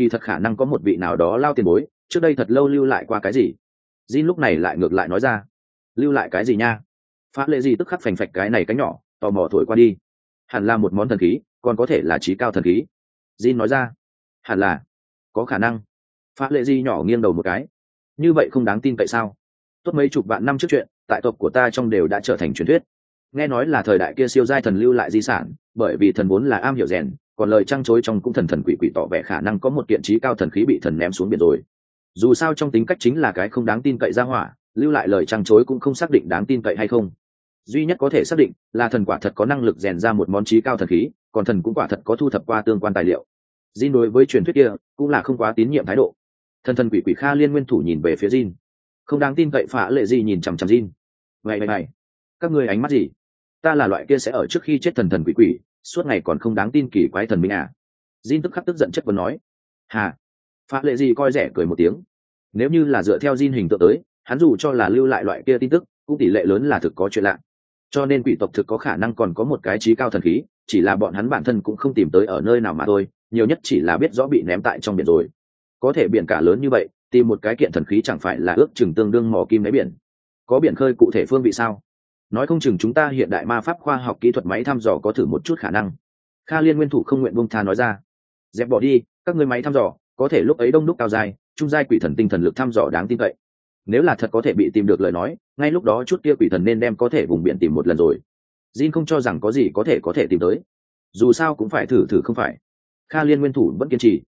kỳ thật khả năng có một vị nào đó lao tiền bối trước đây thật lâu lưu lại qua cái gì. Jin lúc này lại ngược lại nói ra. Lưu lại cái gì nha? Phá lệ gì tức khắc phành phạch cái này cái nhỏ tò mò thổi qua đi. Hẳn là một món thần khí, còn có thể là trí cao thần khí. Jin nói ra. Hẳn là, có khả năng. Phá lệ gì nhỏ nghiêng đầu một cái. Như vậy không đáng tin cậy sao? Tốt mấy chục vạn năm trước chuyện, tại tộc của ta trong đều đã trở thành truyền thuyết. Nghe nói là thời đại kia siêu giai thần lưu lại di sản, bởi vì thần vốn là am hiểu rèn, còn lời trăng chối trong cũng thần thần quỷ quỷ tỏ vẻ khả năng có một kiện trí cao thần khí bị thần ném xuống biển rồi. Dù sao trong tính cách chính là cái không đáng tin cậy ra hỏa, lưu lại lời trăng chối cũng không xác định đáng tin cậy hay không. Duy nhất có thể xác định là thần quả thật có năng lực rèn ra một món trí cao thần khí, còn thần cũng quả thật có thu thập qua tương quan tài liệu. Jin đối với truyền thuyết kia cũng là không quá tín nhiệm thái độ. Thần thần quỷ quỷ Kha Liên nguyên thủ nhìn về phía Jin, không đáng tin cậy. Phá lệ gì nhìn chằm chằm Jin. Vậy, các ngươi ánh mắt gì? Ta là loại kia sẽ ở trước khi chết thần thần quỷ quỷ, suốt ngày còn không đáng tin kỳ quái thần minh à? Jin tức khắc tức giận chất vấn nói. Hà. Phá lệ gì coi rẻ cười một tiếng. Nếu như là dựa theo Jin hình tượng tới, hắn dù cho là lưu lại loại kia tin tức, cũng tỷ lệ lớn là thực có chuyện lạ. Cho nên quỷ tộc thực có khả năng còn có một cái trí cao thần khí, chỉ là bọn hắn bản thân cũng không tìm tới ở nơi nào mà thôi, nhiều nhất chỉ là biết rõ bị ném tại trong biển rồi. Có thể biển cả lớn như vậy, tìm một cái kiện thần khí chẳng phải là ước chừng tương đương mò kim đáy biển. Có biển khơi cụ thể phương vị sao? Nói không chừng chúng ta hiện đại ma pháp khoa học kỹ thuật máy thăm dò có thử một chút khả năng. Kha Liên nguyên thủ không nguyện buông tha nói ra. Dẹp bỏ đi, các ngươi máy thăm dò, có thể lúc ấy đông đúc cao dài, trung giai quỷ thần tinh thần lực thăm dò đáng tin cậy. Nếu là thật có thể bị tìm được lời nói, ngay lúc đó chút kia quỷ thần nên đem có thể vùng biển tìm một lần rồi. Jin không cho rằng có gì có thể tìm tới. Dù sao cũng phải thử không phải. Kha Liên nguyên thủ vẫn kiên trì.